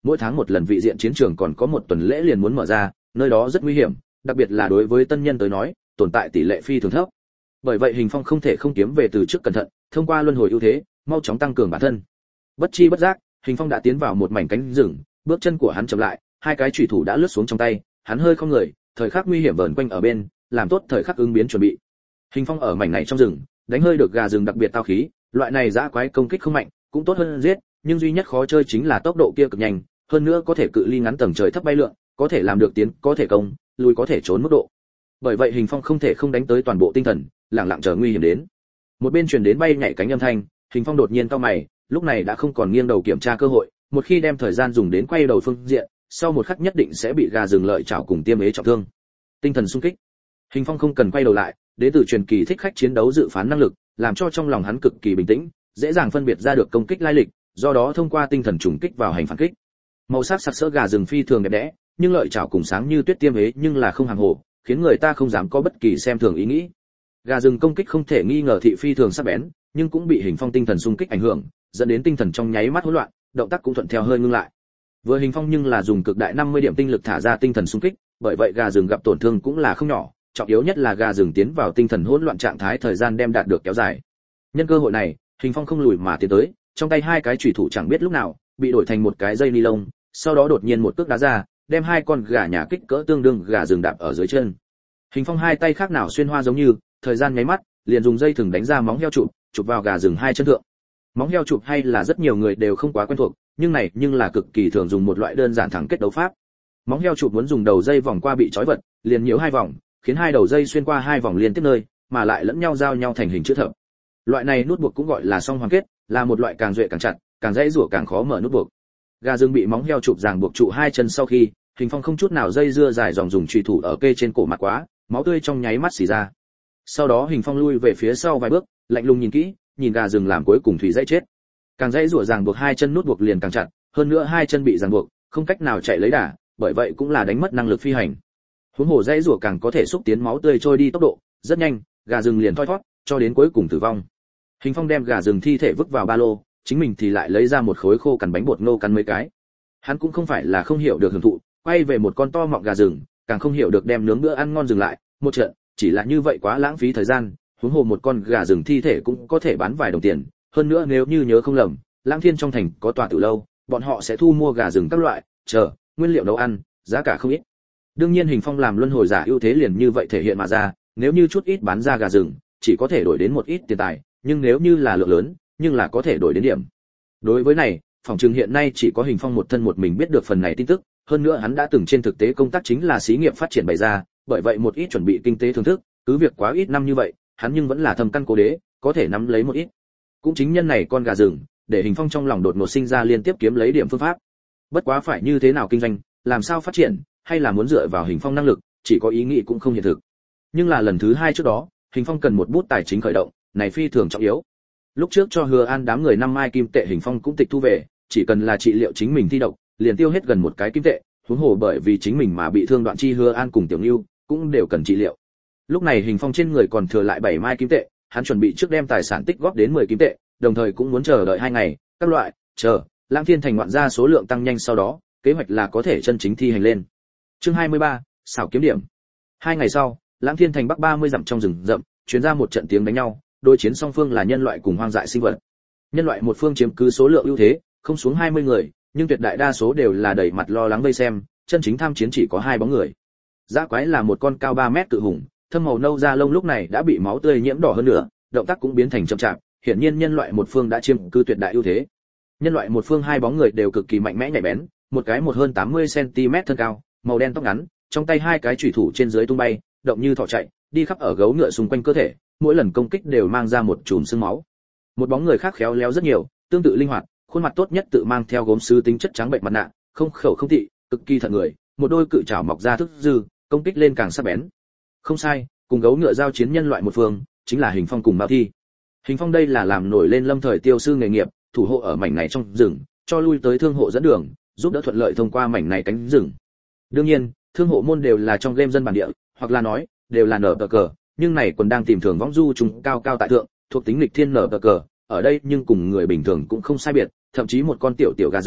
mỗi tháng một lần vị diện chiến trường còn có một tuần lễ liền muốn mở ra, nơi đó rất nguy hiểm, đặc biệt là đối với tân nhân tới nói, tồn tại tỷ lệ phi thường thấp. Bởi vậy Hình Phong không thể không kiếm về từ trước cẩn thận, thông qua luân hồi ưu thế, mau chóng tăng cường bản thân. Bất chi bất giác, Hình Phong đã tiến vào một mảnh cánh rừng, bước chân của hắn chậm lại, hai cái chủy thủ đã lướt xuống trong tay, hắn hơi không người, thời khắc nguy hiểm vờn quanh ở bên, làm tốt thời khắc ứng biến chuẩn bị. Hình Phong ở mảnh này trong rừng, đánh hơi được gà rừng đặc biệt tao khí, loại này dã quái công kích không mạnh, cũng tốt hơn giết, nhưng duy nhất khó chơi chính là tốc độ kia cực nhanh, hơn nữa có thể cự ly ngắn tầng trời thấp bay lượn, có thể làm được tiến, có thể công, lùi có thể trốn mức độ. Bởi vậy Hình Phong không thể không đánh tới toàn bộ tinh thần, lặng lặng chờ nguy hiểm đến. Một bên truyền đến bay nhảy cánh âm thanh, Hình Phong đột nhiên cau mày, lúc này đã không còn nghiêng đầu kiểm tra cơ hội, một khi đem thời gian dùng đến quay đầu phương diện, sau một khắc nhất định sẽ bị gà rừng lợi chảo cùng tiêm ế trọng thương. Tinh thần xung kích. Hình Phong không cần quay đầu lại, đến từ truyền kỳ thích khách chiến đấu dự phán năng lực, làm cho trong lòng hắn cực kỳ bình tĩnh, dễ dàng phân biệt ra được công kích lai lịch, do đó thông qua tinh thần trùng kích vào hành phản kích. Màu sắc sặc sỡ gà rừng phi thường đẹp đẽ, nhưng lợi chảo cùng sáng như tuyết tiêm ế nhưng là không hàng hồ, khiến người ta không dám có bất kỳ xem thường ý nghĩ. Gà rừng công kích không thể nghi ngờ thị phi thường sắc bén, nhưng cũng bị Hình Phong tinh thần xung kích ảnh hưởng, dẫn đến tinh thần trong nháy mắt hỗn loạn, động tác cũng thuận theo hơi ngưng lại. Vừa Hình Phong nhưng là dùng cực đại năm mươi điểm tinh lực thả ra tinh thần xung kích, bởi vậy gà rừng gặp tổn thương cũng là không nhỏ, trọng yếu nhất là gà rừng tiến vào tinh thần hỗn loạn trạng thái thời gian đem đạt được kéo dài. Nhân cơ hội này, Hình Phong không lùi mà tiến tới, trong tay hai cái chủy thủ chẳng biết lúc nào bị đổi thành một cái dây ni lông, sau đó đột nhiên một cước đá ra, đem hai con gà nhà kích cỡ tương đương gà rừng đạp ở dưới chân. Hình Phong hai tay khác nào xuyên hoa giống như, thời gian nháy mắt, liền dùng dây thừng đánh ra móng heo chụp, chụp vào gà rừng hai chân thượng. Móng heo chụp hay là rất nhiều người đều không quá quen thuộc, nhưng này nhưng là cực kỳ thường dùng một loại đơn giản thẳng kết đấu pháp. Móng heo chụp muốn dùng đầu dây vòng qua bị trói vật, liền nhiễu hai vòng, khiến hai đầu dây xuyên qua hai vòng liên tiếp nơi, mà lại lẫn nhau giao nhau thành hình chữ thập. Loại này nút buộc cũng gọi là song hoàn kết, là một loại càng duệ càng chặt, càng dễ rủa càng khó mở nút buộc. Gà rừng bị móng heo chụp ràng buộc trụ hai chân sau khi, Hình Phong không chút nào dây dưa dài dòng dùng chùy thủ ở kê trên cổ mặt quá, máu tươi trong nháy mắt xì ra. Sau đó Hình Phong lui về phía sau vài bước, lạnh lùng nhìn kỹ, nhìn gà rừng làm cuối cùng thủy dây chết. Càng dễ rủa ràng buộc hai chân nút buộc liền càng chặt, hơn nữa hai chân bị ràng buộc, không cách nào chạy lấy đà, bởi vậy cũng là đánh mất năng lực phi hành. Huống hồ dây rủa càng có thể xúc tiến máu tươi trôi đi tốc độ, rất nhanh, gà rừng liền thoi thoát, cho đến cuối cùng tử vong. Hình Phong đem gà rừng thi thể vứt vào ba lô, chính mình thì lại lấy ra một khối khô cằn bánh bột ngô cắn mấy cái. Hắn cũng không phải là không hiểu được hưởng thụ, quay về một con to mọng gà rừng, càng không hiểu được đem nướng bữa ăn ngon dừng lại, một trận, chỉ là như vậy quá lãng phí thời gian, huống hồ một con gà rừng thi thể cũng có thể bán vài đồng tiền, hơn nữa nếu như nhớ không lầm, Lãng Thiên trong thành có tòa tử lâu, bọn họ sẽ thu mua gà rừng các loại, chờ, nguyên liệu nấu ăn, giá cả không ít. Đương nhiên Hình Phong làm luân hồi giả ưu thế liền như vậy thể hiện mà ra, nếu như chút ít bán ra gà rừng, chỉ có thể đổi đến một ít tiền tài, nhưng nếu như là lượng lớn, nhưng là có thể đổi đến điểm. Đối với này, phòng trường hiện nay chỉ có Hình Phong một thân một mình biết được phần này tin tức, hơn nữa hắn đã từng trên thực tế công tác chính là xí nghiệp phát triển bày ra, bởi vậy một ít chuẩn bị kinh tế thưởng thức, cứ việc quá ít năm như vậy, hắn nhưng vẫn là thâm căn cố đế, có thể nắm lấy một ít. Cũng chính nhân này con gà rừng, để Hình Phong trong lòng đột ngột sinh ra liên tiếp kiếm lấy điểm phương pháp. Bất quá phải như thế nào kinh doanh, làm sao phát triển, hay là muốn dựa vào Hình Phong năng lực, chỉ có ý nghĩ cũng không hiện thực. Nhưng là lần thứ hai trước đó, Hình Phong cần một bút tài chính khởi động, này phi thường trọng yếu. Lúc trước cho Hứa An đám người năm mai kim tệ Hình Phong cũng tịch thu về, chỉ cần là trị liệu chính mình thi độc, liền tiêu hết gần một cái kim tệ, huống hồ bởi vì chính mình mà bị thương đoạn chi Hứa An cùng Tiểu Nưu cũng đều cần trị liệu. Lúc này Hình Phong trên người còn thừa lại bảy mai kim tệ, hắn chuẩn bị trước đem tài sản tích góp đến mười kim tệ, đồng thời cũng muốn chờ đợi hai ngày, các loại, chờ, Lãng Thiên thành ngoạn ra số lượng tăng nhanh sau đó, kế hoạch là có thể chân chính thi hành lên. Chương hai mươi ba, xảo kiếm điểm. Hai ngày sau, Lãng Thiên thành bắc ba mươi dặm trong rừng rậm, truyền ra một trận tiếng đánh nhau, đối chiến song phương là nhân loại cùng hoang dại sinh vật. Nhân loại một phương chiếm cứ số lượng ưu thế, không xuống hai mươi người, nhưng tuyệt đại đa số đều là đầy mặt lo lắng vây xem, chân chính tham chiến chỉ có hai bóng người. Dã quái là một con cao ba mét cự hùng, thâm màu nâu da lông lúc này đã bị máu tươi nhiễm đỏ hơn nữa, động tác cũng biến thành chậm chạp, hiển nhiên nhân loại một phương đã chiếm cứ tuyệt đại ưu thế. Nhân loại một phương hai bóng người đều cực kỳ mạnh mẽ nhạy bén, một cái một hơn tám mươi xăng-ti-mét thân cao, màu đen tóc ngắn, trong tay hai cái chủy thủ trên dưới tung bay, động như thỏ chạy, đi khắp ở gấu ngựa xung quanh cơ thể, mỗi lần công kích đều mang ra một chùm sương máu. Một bóng người khác khéo léo rất nhiều, tương tự linh hoạt, khuôn mặt tốt nhất tự mang theo gốm sứ tính chất trắng bệnh mặt nạ, không khẩu không tị, cực kỳ thận người, một đôi cự trảo mọc ra thức dư, công kích lên càng sắc bén. Không sai, cùng gấu ngựa giao chiến nhân loại một phương, chính là Hình Phong cùng Mao Thi. Hình Phong đây là làm nổi lên lâm thời tiêu sư nghề nghiệp, thủ hộ ở mảnh này trong rừng, cho lui tới thương hộ dẫn đường, giúp đỡ thuận lợi thông qua mảnh này cánh rừng. Đương nhiên, thương hộ môn đều là trong game dân bản địa, hoặc là nói, đều là nở cờ, nhưng này còn đang tìm thường võng du trùng cao cao tại thượng, thuộc tính lịch thiên nở cờ, ở đây nhưng cùng người bình thường cũng không sai biệt, thậm chí một con tiểu tiểu gà rừng,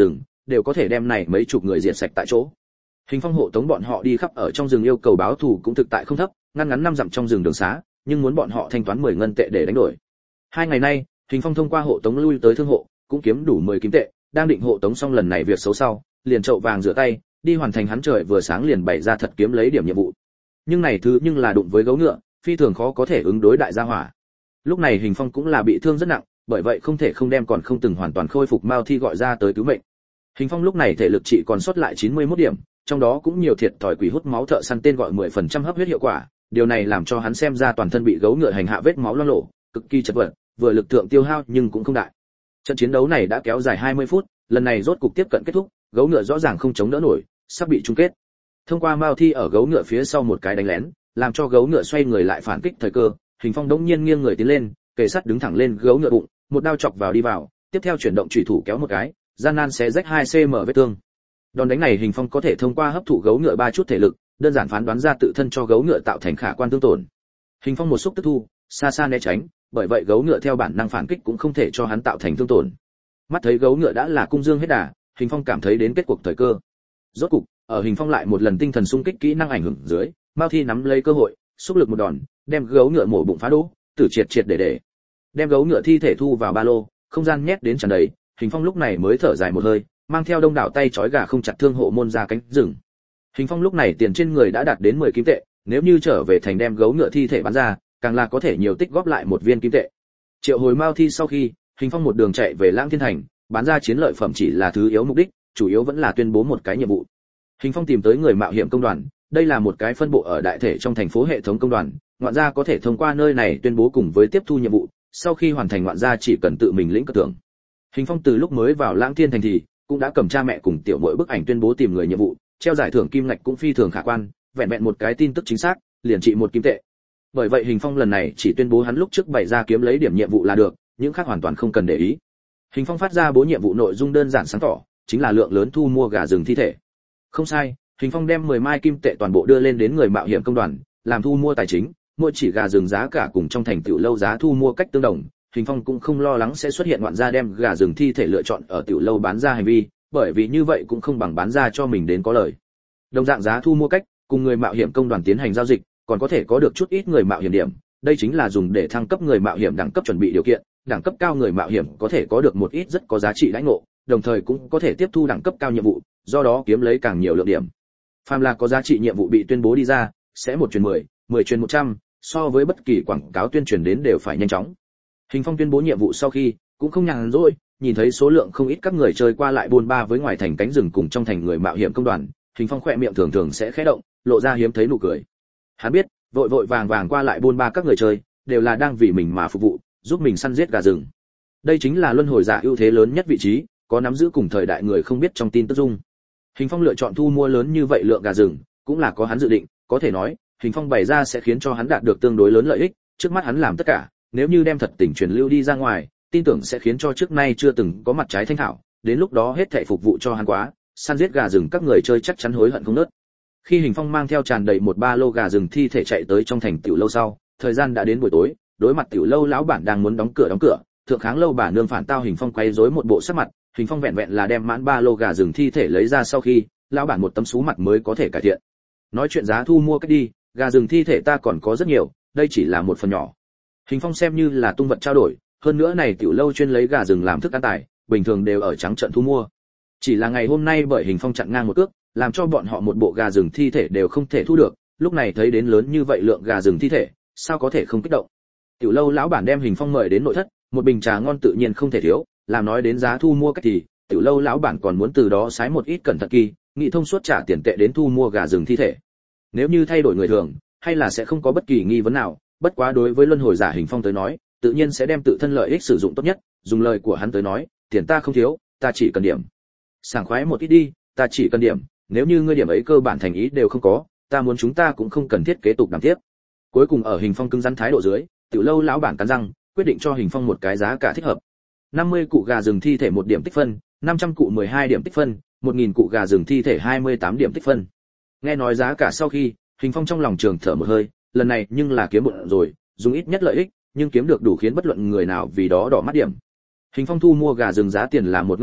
đều có thể đem này mấy chục người diệt sạch tại chỗ. Hình Phong hộ tống bọn họ đi khắp ở trong rừng yêu cầu báo thù cũng thực tại không thấp, ngăn ngắn năm dặm trong rừng đường xá, nhưng muốn bọn họ thanh toán mười ngân tệ để đánh đổi. Hai ngày nay, Hình Phong thông qua hộ tống lui tới thương hộ, cũng kiếm đủ mười kim tệ, đang định hộ tống xong lần này việc xấu sau, liền chậu vàng rửa tay, đi hoàn thành hắn trời vừa sáng liền bày ra thật kiếm lấy điểm nhiệm vụ. Nhưng này thứ nhưng là đụng với gấu ngựa, phi thường khó có thể ứng đối đại gia hỏa. Lúc này Hình Phong cũng là bị thương rất nặng, bởi vậy không thể không đem còn không từng hoàn toàn khôi phục Mao Thi gọi ra tới cứu mệnh. Hình Phong lúc này thể lực trị còn sót lại chín mươi mốt điểm, trong đó cũng nhiều thiệt thòi quỷ hút máu thợ săn tên gọi mười phần trăm hấp huyết hiệu quả, điều này làm cho hắn xem ra toàn thân bị gấu ngựa hành hạ vết máu loang lổ, cực kỳ chật vật, vừa lực lượng tiêu hao nhưng cũng không đại. Trận chiến đấu này đã kéo dài hai mươi phút, lần này rốt cục tiếp cận kết thúc, gấu ngựa rõ ràng không chống đỡ nổi, sắp bị chung kết. Thông qua Mao Thi ở gấu ngựa phía sau một cái đánh lén, làm cho gấu ngựa xoay người lại phản kích thời cơ, Hình Phong đống nhiên nghiêng người tiến lên, kề sát đứng thẳng lên gấu ngựa bụng, một đao chọc vào đi vào, tiếp theo chuyển động chủy thủ kéo một cái, gian nan xé rách hai xăng ti mét vết thương. Đòn đánh này Hình Phong có thể thông qua hấp thụ gấu ngựa ba chút thể lực, đơn giản phán đoán ra tự thân cho gấu ngựa tạo thành khả quan thương tổn. Hình Phong một xúc tức thu, xa xa né tránh, bởi vậy gấu ngựa theo bản năng phản kích cũng không thể cho hắn tạo thành thương tổn. Mắt thấy gấu ngựa đã là cung dương hết đà, Hình Phong cảm thấy đến kết cuộc thời cơ. Rốt cục, ở Hình Phong lại một lần tinh thần xung kích kỹ năng ảnh hưởng dưới, Mao Thi nắm lấy cơ hội, xúc lực một đòn, đem gấu ngựa mổ bụng phá đố, tử triệt triệt để để. Đem gấu ngựa thi thể thu vào ba lô, không gian nhét đến tràn đầy, Hình Phong lúc này mới thở dài một hơi, mang theo đông đảo tay trói gà không chặt thương hộ môn ra cánh rừng. Hình Phong lúc này tiền trên người đã đạt đến mười kim tệ, nếu như trở về thành đem gấu ngựa thi thể bán ra, càng là có thể nhiều tích góp lại một viên kim tệ. Triệu hồi Mao Thi sau khi, Hình Phong một đường chạy về Lãng Thiên Thành, bán ra chiến lợi phẩm chỉ là thứ yếu mục đích, chủ yếu vẫn là tuyên bố một cái nhiệm vụ. Hình Phong tìm tới người mạo hiểm công đoàn, đây là một cái phân bộ ở đại thể trong thành phố hệ thống công đoàn, ngoạn gia có thể thông qua nơi này tuyên bố cùng với tiếp thu nhiệm vụ, sau khi hoàn thành ngoạn gia chỉ cần tự mình lĩnh cất thưởng. Hình Phong từ lúc mới vào Lãng Thiên Thành thì cũng đã cầm cha mẹ cùng tiểu muội bức ảnh tuyên bố tìm người nhiệm vụ, treo giải thưởng kim ngạch cũng phi thường khả quan, vẹn vẹn một cái tin tức chính xác, liền trị một kim tệ. Bởi vậy Hình Phong lần này chỉ tuyên bố hắn lúc trước bày ra kiếm lấy điểm nhiệm vụ là được, những khác hoàn toàn không cần để ý. Hình Phong phát ra bố nhiệm vụ nội dung đơn giản sáng tỏ, chính là lượng lớn thu mua gà rừng thi thể. Không sai, Hình Phong đem mười mai kim tệ toàn bộ đưa lên đến người mạo hiểm công đoàn, làm thu mua tài chính, mỗi chỉ gà rừng giá cả cùng trong thành tiểu lâu giá thu mua cách tương đồng, Hình Phong cũng không lo lắng sẽ xuất hiện ngoạn gia đem gà rừng thi thể lựa chọn ở tiểu lâu bán ra hành vi, bởi vì như vậy cũng không bằng bán ra cho mình đến có lời. Đồng dạng giá thu mua cách, cùng người mạo hiểm công đoàn tiến hành giao dịch, còn có thể có được chút ít người mạo hiểm điểm, đây chính là dùng để thăng cấp người mạo hiểm đẳng cấp chuẩn bị điều kiện, đẳng cấp cao người mạo hiểm có thể có được một ít rất có giá trị đãi ngộ, đồng thời cũng có thể tiếp thu đẳng cấp cao nhiệm vụ, do đó kiếm lấy càng nhiều lượng điểm. Phàm là có giá trị nhiệm vụ bị tuyên bố đi ra, sẽ một truyền mười, mười truyền một trăm, so với bất kỳ quảng cáo tuyên truyền đến đều phải nhanh chóng. Hình Phong tuyên bố nhiệm vụ sau khi, cũng không nhàn rỗi, nhìn thấy số lượng không ít các người chơi qua lại buôn ba với ngoài thành cánh rừng cùng trong thành người mạo hiểm công đoàn, Hình Phong khỏe miệng thường thường sẽ khẽ động, lộ ra hiếm thấy nụ cười. Hắn biết, vội vội vàng vàng qua lại buôn ba các người chơi, đều là đang vì mình mà phục vụ, giúp mình săn giết gà rừng. Đây chính là luân hồi giả ưu thế lớn nhất vị trí, có nắm giữ cùng thời đại người không biết trong tin tức dung. Hình Phong lựa chọn thu mua lớn như vậy lượng gà rừng, cũng là có hắn dự định, có thể nói, Hình Phong bày ra sẽ khiến cho hắn đạt được tương đối lớn lợi ích, trước mắt hắn làm tất cả, nếu như đem thật tình truyền lưu đi ra ngoài, tin tưởng sẽ khiến cho trước nay chưa từng có mặt trái thanh thảo, đến lúc đó hết thảy phục vụ cho hắn quá, săn giết gà rừng các người chơi chắc chắn hối hận không nớt. Khi Hình Phong mang theo tràn đầy một ba lô gà rừng thi thể chạy tới trong thành tiểu lâu sau, thời gian đã đến buổi tối, đối mặt tiểu lâu lão bản đang muốn đóng cửa đóng cửa, thượng kháng lâu bà nương phản tao Hình Phong quay rối một bộ sắc mặt, Hình Phong vẹn vẹn là đem mãn ba lô gà rừng thi thể lấy ra sau khi, lão bản một tấm sú mặt mới có thể cải thiện. Nói chuyện giá thu mua cách đi, gà rừng thi thể ta còn có rất nhiều, đây chỉ là một phần nhỏ. Hình Phong xem như là tung vật trao đổi, hơn nữa này tiểu lâu chuyên lấy gà rừng làm thức ăn tài, bình thường đều ở trắng trận thu mua. Chỉ là ngày hôm nay bởi Hình Phong chặn ngang một cước, làm cho bọn họ một bộ gà rừng thi thể đều không thể thu được, lúc này thấy đến lớn như vậy lượng gà rừng thi thể, sao có thể không kích động. Tiểu lâu lão bản đem Hình Phong mời đến nội thất, một bình trà ngon tự nhiên không thể thiếu, làm nói đến giá thu mua cách thì, tiểu lâu lão bản còn muốn từ đó sái một ít cẩn thận kỳ, nghị thông suốt trả tiền tệ đến thu mua gà rừng thi thể. Nếu như thay đổi người thường, hay là sẽ không có bất kỳ nghi vấn nào, bất quá đối với luân hồi giả Hình Phong tới nói, tự nhiên sẽ đem tự thân lợi ích sử dụng tốt nhất, dùng lời của hắn tới nói, tiền ta không thiếu, ta chỉ cần điểm. Sảng khoái một ít đi, ta chỉ cần điểm, nếu như ngươi điểm ấy cơ bản thành ý đều không có, ta muốn chúng ta cũng không cần thiết kế tục làm tiếp. Cuối cùng ở Hình Phong cứng rắn thái độ dưới, tiểu lâu lão bản cắn răng, quyết định cho Hình Phong một cái giá cả thích hợp. năm mươi cụ gà rừng thi thể một điểm tích phân, năm trăm cụ mười hai điểm tích phân, một nghìn cụ gà rừng thi thể hai mươi tám điểm tích phân. Nghe nói giá cả sau khi, Hình Phong trong lòng trường thở một hơi, lần này nhưng là kiếm bộn rồi, dùng ít nhất lợi ích, nhưng kiếm được đủ khiến bất luận người nào vì đó đỏ mắt điểm. Hình Phong thu mua gà rừng giá tiền là một ngân tệ,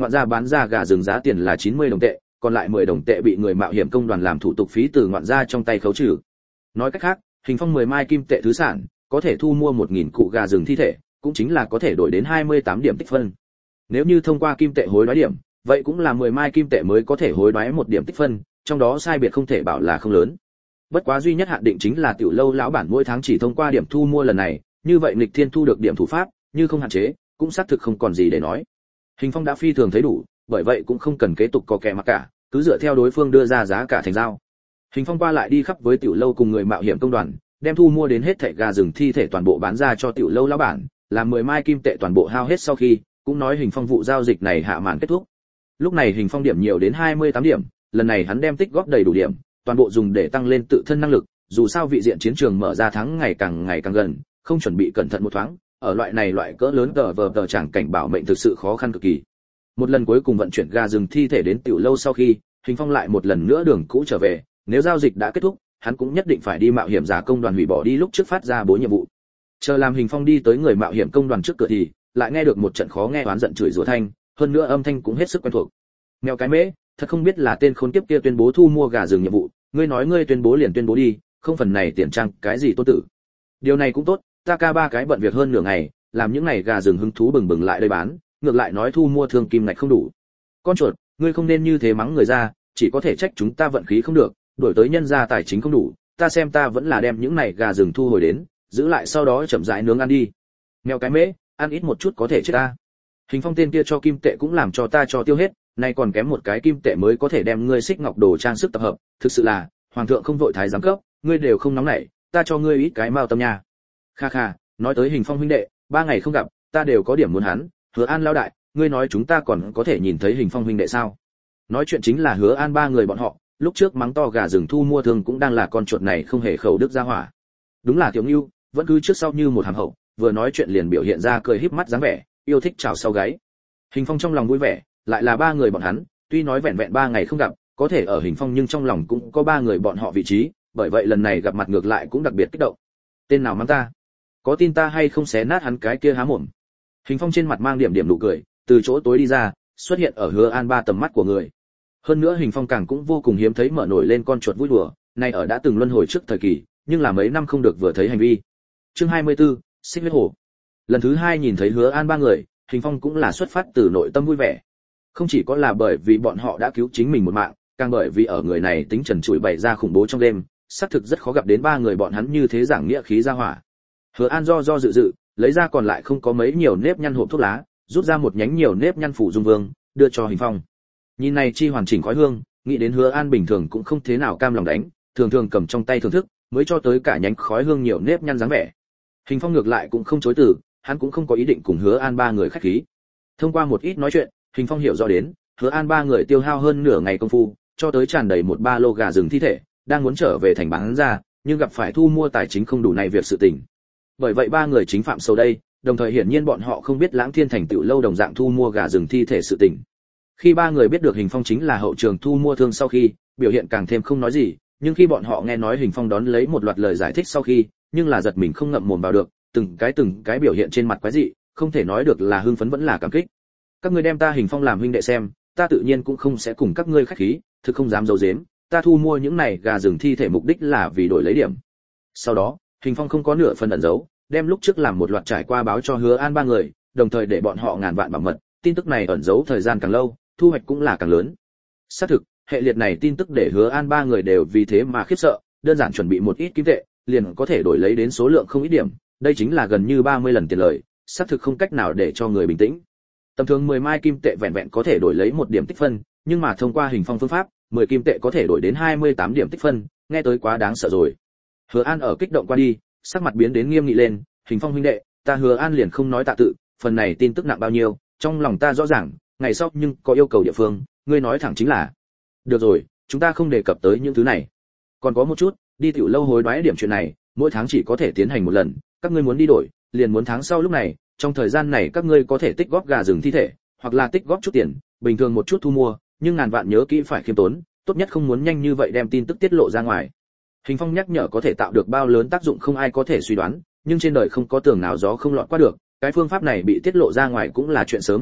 ngoạn gia bán ra gà rừng giá tiền là chín mươi đồng tệ, còn lại mười đồng tệ bị người mạo hiểm công đoàn làm thủ tục phí từ ngoạn gia trong tay khấu trừ. Nói cách khác, Hình Phong mười mai kim tệ thứ sản, có thể thu mua một nghìn cụ gà rừng thi thể, cũng chính là có thể đổi đến hai mươi tám điểm tích phân. Nếu như thông qua kim tệ hối đoái điểm, vậy cũng là mười mai kim tệ mới có thể hối đoái một điểm tích phân, trong đó sai biệt không thể bảo là không lớn. Bất quá duy nhất hạn định chính là tiểu lâu lão bản mỗi tháng chỉ thông qua điểm thu mua lần này, như vậy nghịch thiên thu được điểm thủ pháp, như không hạn chế, cũng xác thực không còn gì để nói. Hình Phong đã phi thường thấy đủ, bởi vậy cũng không cần kế tục có kẻ mặc cả, cứ dựa theo đối phương đưa ra giá cả thành giao. Hình Phong qua lại đi khắp với tiểu lâu cùng người mạo hiểm công đoàn, đem thu mua đến hết thảy gà rừng thi thể toàn bộ bán ra cho tiểu lâu lão bản, làm mười mai kim tệ toàn bộ hao hết sau khi, cũng nói Hình Phong vụ giao dịch này hạ màn kết thúc. Lúc này Hình Phong điểm nhiều đến hai mươi tám điểm, lần này hắn đem tích góp đầy đủ điểm, toàn bộ dùng để tăng lên tự thân năng lực, dù sao vị diện chiến trường mở ra thắng ngày càng ngày càng gần, không chuẩn bị cẩn thận một thoáng, ở loại này loại cỡ lớn tờ vờ tờ chẳng cảnh bảo mệnh thực sự khó khăn cực kỳ. Một lần cuối cùng vận chuyển gà rừng thi thể đến tiểu lâu sau khi, Hình Phong lại một lần nữa đường cũ trở về, nếu giao dịch đã kết thúc, hắn cũng nhất định phải đi mạo hiểm giả công đoàn hủy bỏ đi lúc trước phát ra bố nhiệm vụ. Chờ làm Hình Phong đi tới người mạo hiểm công đoàn trước cửa thì lại nghe được một trận khó nghe oán giận chửi rủa thanh, hơn nữa âm thanh cũng hết sức quen thuộc. Mèo cái mễ, thật không biết là tên khốn kiếp kia tuyên bố thu mua gà rừng nhiệm vụ, ngươi nói ngươi tuyên bố liền tuyên bố đi, không phần này tiền trang cái gì tôn tử. Điều này cũng tốt, ta ca ba cái bận việc hơn nửa ngày, làm những này gà rừng hứng thú bừng bừng lại đây bán, ngược lại nói thu mua thương kim ngạch không đủ. Con chuột, ngươi không nên như thế mắng người ra, chỉ có thể trách chúng ta vận khí không được, đổi tới nhân gia tài chính không đủ, ta xem ta vẫn là đem những này gà rừng thu hồi đến, giữ lại sau đó chậm rãi nướng ăn đi. Mèo cái mễ, ăn ít một chút có thể chết ta. Hình Phong tên kia cho kim tệ cũng làm cho ta cho tiêu hết, nay còn kém một cái kim tệ mới có thể đem ngươi xích ngọc đồ trang sức tập hợp, thực sự là, hoàng thượng không vội thái giám cấp, ngươi đều không nóng nảy, ta cho ngươi ít cái mao tâm nha. Kha kha, nói tới Hình Phong huynh đệ, ba ngày không gặp, ta đều có điểm muốn hắn, Hứa An lão đại, ngươi nói chúng ta còn có thể nhìn thấy Hình Phong huynh đệ sao? Nói chuyện chính là Hứa An ba người bọn họ, lúc trước mắng to gà rừng thu mua thường cũng đang là con chuột này không hề khẩu đức ra hỏa. Đúng là Tiểu Nưu, vẫn cứ trước sau như một hàm hậu, vừa nói chuyện liền biểu hiện ra cười híp mắt dáng vẻ, yêu thích chào sau gáy. Hình Phong trong lòng vui vẻ, lại là ba người bọn hắn, tuy nói vẹn vẹn ba ngày không gặp, có thể ở Hình Phong nhưng trong lòng cũng có ba người bọn họ vị trí, bởi vậy lần này gặp mặt ngược lại cũng đặc biệt kích động. Tên nào mắng ta? Có tin ta hay không xé nát hắn cái kia há mồm. Hình Phong trên mặt mang điểm điểm nụ cười, từ chỗ tối đi ra, xuất hiện ở Hứa An ba tầm mắt của người. Hơn nữa Hình Phong càng cũng vô cùng hiếm thấy mở nổi lên con chuột vui đùa, này ở đã từng luân hồi trước thời kỳ, nhưng là mấy năm không được vừa thấy hành vi. Chương hai mươi tư, Xích huyết hổ. Lần thứ hai nhìn thấy Hứa An ba người, Hình Phong cũng là xuất phát từ nội tâm vui vẻ. Không chỉ có là bởi vì bọn họ đã cứu chính mình một mạng, càng bởi vì ở người này tính trần trụi bày ra khủng bố trong đêm, xác thực rất khó gặp đến ba người bọn hắn như thế giảng nghĩa khí ra hỏa. Hứa An do do dự dự, lấy ra còn lại không có mấy nhiều nếp nhăn hộp thuốc lá, rút ra một nhánh nhiều nếp nhăn phủ dung vương, đưa cho Hình Phong. Nhìn này chi hoàn chỉnh khói hương, nghĩ đến Hứa An bình thường cũng không thế nào cam lòng đánh, thường thường cầm trong tay thưởng thức, mới cho tới cả nhánh khói hương nhiều nếp nhăn dáng vẻ. Hình Phong ngược lại cũng không chối từ, hắn cũng không có ý định cùng Hứa An ba người khách khí. Thông qua một ít nói chuyện, Hình Phong hiểu rõ đến, Hứa An ba người tiêu hao hơn nửa ngày công phu, cho tới tràn đầy một ba lô gà rừng thi thể, đang muốn trở về thành bán ra, nhưng gặp phải thu mua tài chính không đủ này việc sự tình. Bởi vậy ba người chính phạm sâu đây, đồng thời hiển nhiên bọn họ không biết Lãng Thiên thành tựu lâu đồng dạng thu mua gà rừng thi thể sự tình. Khi ba người biết được Hình Phong chính là hậu trường thu mua thương sau khi, biểu hiện càng thêm không nói gì, nhưng khi bọn họ nghe nói Hình Phong đón lấy một loạt lời giải thích sau khi, nhưng là giật mình không ngậm mồm vào được, từng cái từng cái biểu hiện trên mặt quái dị, không thể nói được là hưng phấn vẫn là cảm kích. Các ngươi đem ta Hình Phong làm huynh đệ xem, ta tự nhiên cũng không sẽ cùng các ngươi khách khí, thực không dám giấu giếm, ta thu mua những này gà rừng thi thể mục đích là vì đổi lấy điểm. Sau đó, Hình Phong không có nửa phần ẩn giấu, đem lúc trước làm một loạt trải qua báo cho Hứa An ba người, đồng thời để bọn họ ngàn vạn bảo mật, tin tức này ẩn giấu thời gian càng lâu, thu hoạch cũng là càng lớn. Xác thực, hệ liệt này tin tức để Hứa An ba người đều vì thế mà khiếp sợ, đơn giản chuẩn bị một ít kim tệ, liền có thể đổi lấy đến số lượng không ít điểm, đây chính là gần như ba mươi lần tiền lời, xác thực không cách nào để cho người bình tĩnh. Tầm thường mười mai kim tệ vẹn vẹn có thể đổi lấy một điểm tích phân, nhưng mà thông qua Hình Phong phương pháp, mười kim tệ có thể đổi đến hai mươi tám điểm tích phân, nghe tới quá đáng sợ rồi. Hứa An ở kích động qua đi, sắc mặt biến đến nghiêm nghị lên, Hình Phong huynh đệ, ta Hứa An liền không nói tạ tự, phần này tin tức nặng bao nhiêu, trong lòng ta rõ ràng, ngày sau nhưng có yêu cầu địa phương, ngươi nói thẳng chính là. Được rồi, chúng ta không đề cập tới những thứ này. Còn có một chút, đi tiểu lâu hối đoái điểm chuyện này, mỗi tháng chỉ có thể tiến hành một lần, các ngươi muốn đi đổi, liền muốn tháng sau lúc này, trong thời gian này các ngươi có thể tích góp gà rừng thi thể, hoặc là tích góp chút tiền, bình thường một chút thu mua, nhưng ngàn vạn nhớ kỹ phải khiêm tốn, tốt nhất không muốn nhanh như vậy đem tin tức tiết lộ ra ngoài. Hình Phong nhắc nhở có thể tạo được bao lớn tác dụng không ai có thể suy đoán, nhưng trên đời không có tường nào gió không lọt qua được, cái phương pháp này bị tiết lộ ra ngoài cũng là chuyện sớm hay muộn,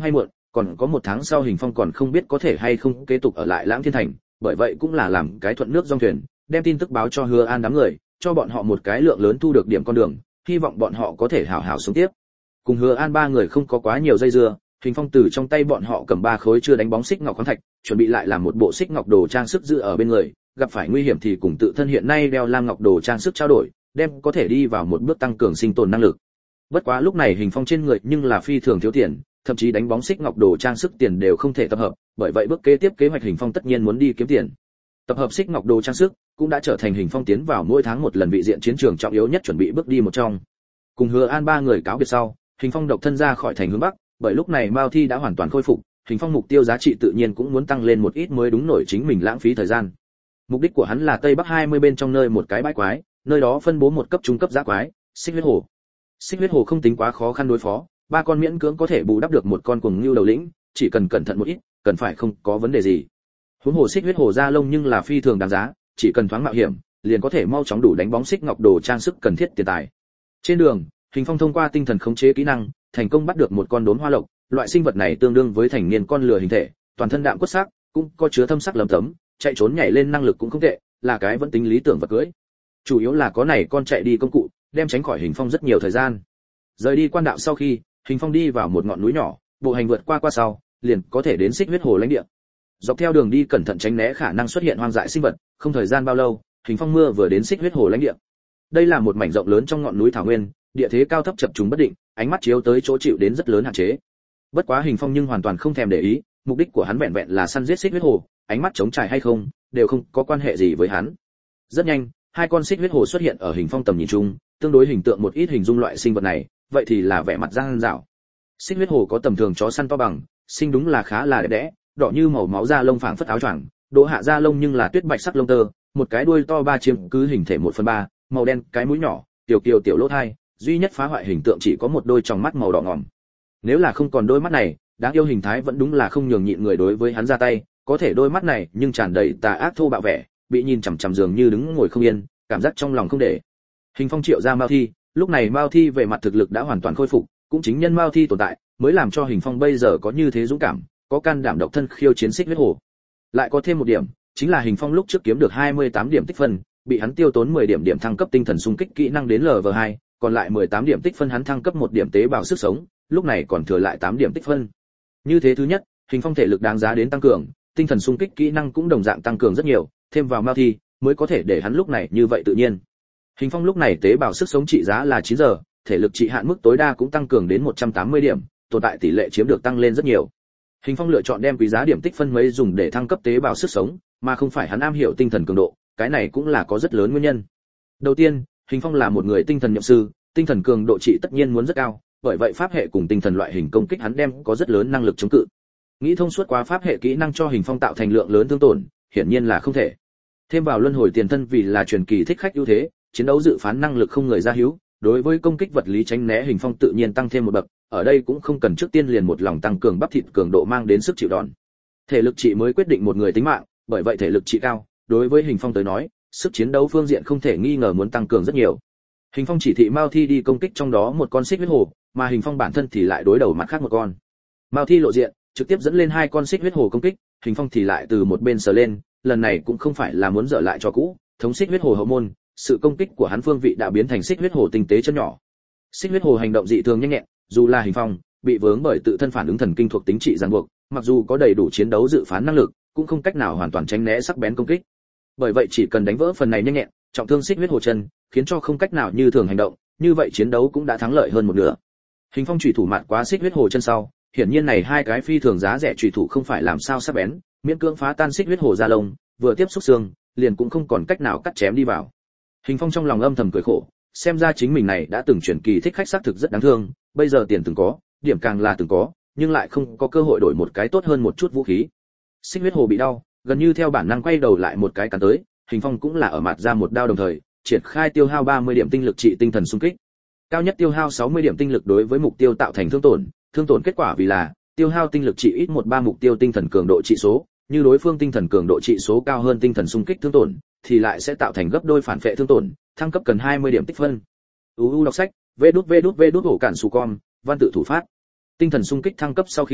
còn có một tháng sau Hình Phong còn không biết có thể hay không kế tục ở lại Lãng Thiên Thành, bởi vậy cũng là làm cái thuận nước dòng thuyền, đem tin tức báo cho Hứa An đám người, cho bọn họ một cái lượng lớn thu được điểm con đường, hy vọng bọn họ có thể hảo hảo sống tiếp. Cùng Hứa An ba người không có quá nhiều dây dưa, Hình Phong từ trong tay bọn họ cầm ba khối chưa đánh bóng xích ngọc khoáng thạch, chuẩn bị lại làm một bộ xích ngọc đồ trang sức giữ ở bên người, gặp phải nguy hiểm thì cùng tự thân hiện nay đeo lam ngọc đồ trang sức trao đổi, đem có thể đi vào một bước tăng cường sinh tồn năng lực. Bất quá lúc này Hình Phong trên người nhưng là phi thường thiếu tiền, thậm chí đánh bóng xích ngọc đồ trang sức tiền đều không thể tập hợp, bởi vậy bước kế tiếp kế hoạch Hình Phong tất nhiên muốn đi kiếm tiền. Tập hợp xích ngọc đồ trang sức cũng đã trở thành Hình Phong tiến vào mỗi tháng một lần vị diện chiến trường trọng yếu nhất chuẩn bị bước đi một trong. Cùng Hứa An ba người cáo biệt sau, Hình Phong độc thân ra khỏi thành hướng bắc, bởi lúc này Mao Thi đã hoàn toàn khôi phục, Hình Phong mục tiêu giá trị tự nhiên cũng muốn tăng lên một ít mới đúng nổi chính mình lãng phí thời gian. Mục đích của hắn là Tây Bắc hai mươi bên trong nơi một cái bãi quái, nơi đó phân bố một cấp trung cấp giã quái, Xích Huyết Hồ. Xích Huyết Hồ không tính quá khó khăn đối phó, ba con miễn cưỡng có thể bù đắp được một con cuồng ngưu đầu lĩnh, chỉ cần cẩn thận một ít, cần phải không có vấn đề gì. Huống hồ Xích Huyết Hồ da lông nhưng là phi thường đáng giá, chỉ cần thoáng mạo hiểm, liền có thể mau chóng đủ đánh bóng xích ngọc đồ trang sức cần thiết tiền tài. Trên đường, Hình Phong thông qua tinh thần khống chế kỹ năng, thành công bắt được một con đốn hoa lộc, loại sinh vật này tương đương với thành niên con lừa hình thể, toàn thân đạm quất sắc, cũng có chứa thâm sắc lấm tấm, chạy trốn nhảy lên năng lực cũng không tệ, là cái vẫn tính lý tưởng vật cưới. Chủ yếu là có này con chạy đi công cụ, đem tránh khỏi Hình Phong rất nhiều thời gian. Rời đi quan đạo sau khi, Hình Phong đi vào một ngọn núi nhỏ, bộ hành vượt qua qua sau, liền có thể đến Xích Huyết Hồ lãnh địa. Dọc theo đường đi cẩn thận tránh né khả năng xuất hiện hoang dại sinh vật, không thời gian bao lâu, Hình Phong mưa vừa đến Xích Huyết Hồ lãnh địa. Đây là một mảnh rộng lớn trong ngọn núi thảo nguyên, địa thế cao thấp chập trùng bất định, ánh mắt chiếu tới chỗ chịu đến rất lớn hạn chế. Bất quá Hình Phong nhưng hoàn toàn không thèm để ý, mục đích của hắn vẹn vẹn là săn giết Xích Huyết Hồ, ánh mắt chống trải hay không, đều không có quan hệ gì với hắn. Rất nhanh, hai con Xích Huyết Hồ xuất hiện ở Hình Phong tầm nhìn chung, tương đối hình tượng một ít hình dung loại sinh vật này, vậy thì là vẻ mặt gian dảo. Xích Huyết Hồ có tầm thường chó săn to bằng, sinh đúng là khá là đẹp đẽ, đỏ như màu máu da lông phảng phất áo choàng, độ hạ da lông nhưng là tuyết bạch sắc lông tơ, một cái đuôi to ba chiếm cứ hình thể một phần ba, màu đen, cái mũi nhỏ, tiểu kiều tiểu lỗ thai, duy nhất phá hoại hình tượng chỉ có một đôi tròng mắt màu đỏ ngòm. Nếu là không còn đôi mắt này, đáng yêu hình thái vẫn đúng là không nhường nhịn người đối với hắn ra tay, có thể đôi mắt này nhưng tràn đầy tà ác thô bạo vẻ, bị nhìn chằm chằm dường như đứng ngồi không yên, cảm giác trong lòng không để. Hình Phong triệu ra Mao Thi, lúc này Mao Thi về mặt thực lực đã hoàn toàn khôi phục, cũng chính nhân Mao Thi tồn tại, mới làm cho Hình Phong bây giờ có như thế dũng cảm, có can đảm độc thân khiêu chiến Xích Huyết Hồ. Lại có thêm một điểm, chính là Hình Phong lúc trước kiếm được hai mươi tám điểm tích phân, bị hắn tiêu tốn mười điểm điểm thăng cấp tinh thần xung kích kỹ năng đến lv hai, còn lại mười tám điểm tích phân hắn thăng cấp một điểm tế bào sức sống, lúc này còn thừa lại tám điểm tích phân. Như thế thứ nhất, Hình Phong thể lực đáng giá đến tăng cường, tinh thần xung kích kỹ năng cũng đồng dạng tăng cường rất nhiều, thêm vào Mao Thi, mới có thể để hắn lúc này như vậy tự nhiên. Hình Phong lúc này tế bào sức sống trị giá là chín giờ, thể lực trị hạn mức tối đa cũng tăng cường đến một trăm tám mươi điểm, tồn tại tỷ lệ chiếm được tăng lên rất nhiều. Hình Phong lựa chọn đem quý giá điểm tích phân mấy dùng để thăng cấp tế bào sức sống, mà không phải hắn am hiểu tinh thần cường độ, cái này cũng là có rất lớn nguyên nhân. Đầu tiên, Hình Phong là một người tinh thần nhậm sư, tinh thần cường độ trị tất nhiên muốn rất cao, bởi vậy pháp hệ cùng tinh thần loại hình công kích hắn đem có rất lớn năng lực chống cự. Nghĩ thông suốt quá pháp hệ kỹ năng cho Hình Phong tạo thành lượng lớn thương tổn, hiển nhiên là không thể. Thêm vào luân hồi tiền thân vì là truyền kỳ thích khách ưu thế, chiến đấu dự phán năng lực không người ra hữu, đối với công kích vật lý tránh né Hình Phong tự nhiên tăng thêm một bậc, ở đây cũng không cần trước tiên liền một lòng tăng cường bắp thịt cường độ mang đến sức chịu đòn. Thể lực trị mới quyết định một người tính mạng, bởi vậy thể lực trị cao, đối với Hình Phong tới nói, sức chiến đấu phương diện không thể nghi ngờ muốn tăng cường rất nhiều. Hình Phong chỉ thị Mao Thi đi công kích trong đó một con Xích Huyết Hồ, mà Hình Phong bản thân thì lại đối đầu mặt khác một con. Mao Thi lộ diện, trực tiếp dẫn lên hai con Xích Huyết Hồ công kích, Hình Phong thì lại từ một bên sờ lên, lần này cũng không phải là muốn dở lại cho cũ, thống Xích Huyết Hồ hậu môn, sự công kích của hắn phương vị đã biến thành Xích Huyết Hồ tinh tế chân nhỏ. Xích Huyết Hồ hành động dị thường nhanh nhẹn, dù là Hình Phong bị vướng bởi tự thân phản ứng thần kinh thuộc tính trị ràng buộc, mặc dù có đầy đủ chiến đấu dự phán năng lực, cũng không cách nào hoàn toàn tránh né sắc bén công kích. Bởi vậy chỉ cần đánh vỡ phần này nhanh nhẹn, trọng thương Xích Huyết Hồ chân, khiến cho không cách nào như thường hành động, như vậy chiến đấu cũng đã thắng lợi hơn một nửa. Hình Phong chủy thủ mạt quá Xích Huyết Hồ chân sau, hiển nhiên này hai cái phi thường giá rẻ chủy thủ không phải làm sao sắc bén, miễn cưỡng phá tan Xích Huyết Hồ da lông, vừa tiếp xúc xương, liền cũng không còn cách nào cắt chém đi vào. Hình Phong trong lòng âm thầm cười khổ, xem ra chính mình này đã từng chuyển kỳ thích khách xác thực rất đáng thương, bây giờ tiền từng có, điểm càng là từng có, nhưng lại không có cơ hội đổi một cái tốt hơn một chút vũ khí. Xích Huyết Hồ bị đau, gần như theo bản năng quay đầu lại một cái cắn tới, Hình Phong cũng là ở mặt ra một đao đồng thời, triển khai tiêu hao ba mươi điểm tinh lực trị tinh thần xung kích. Cao nhất tiêu hao sáu mươi điểm tinh lực đối với mục tiêu tạo thành thương tổn, thương tổn kết quả vì là tiêu hao tinh lực trị ít một ba mục tiêu tinh thần cường độ trị số, như đối phương tinh thần cường độ trị số cao hơn tinh thần xung kích thương tổn, thì lại sẽ tạo thành gấp đôi phản phệ thương tổn, thăng cấp cần hai mươi điểm tích phân. u u đọc sách, vê đút vê đút vê đút ổ cản sù con, văn tự thủ phát. Tinh thần xung kích thăng cấp sau khi,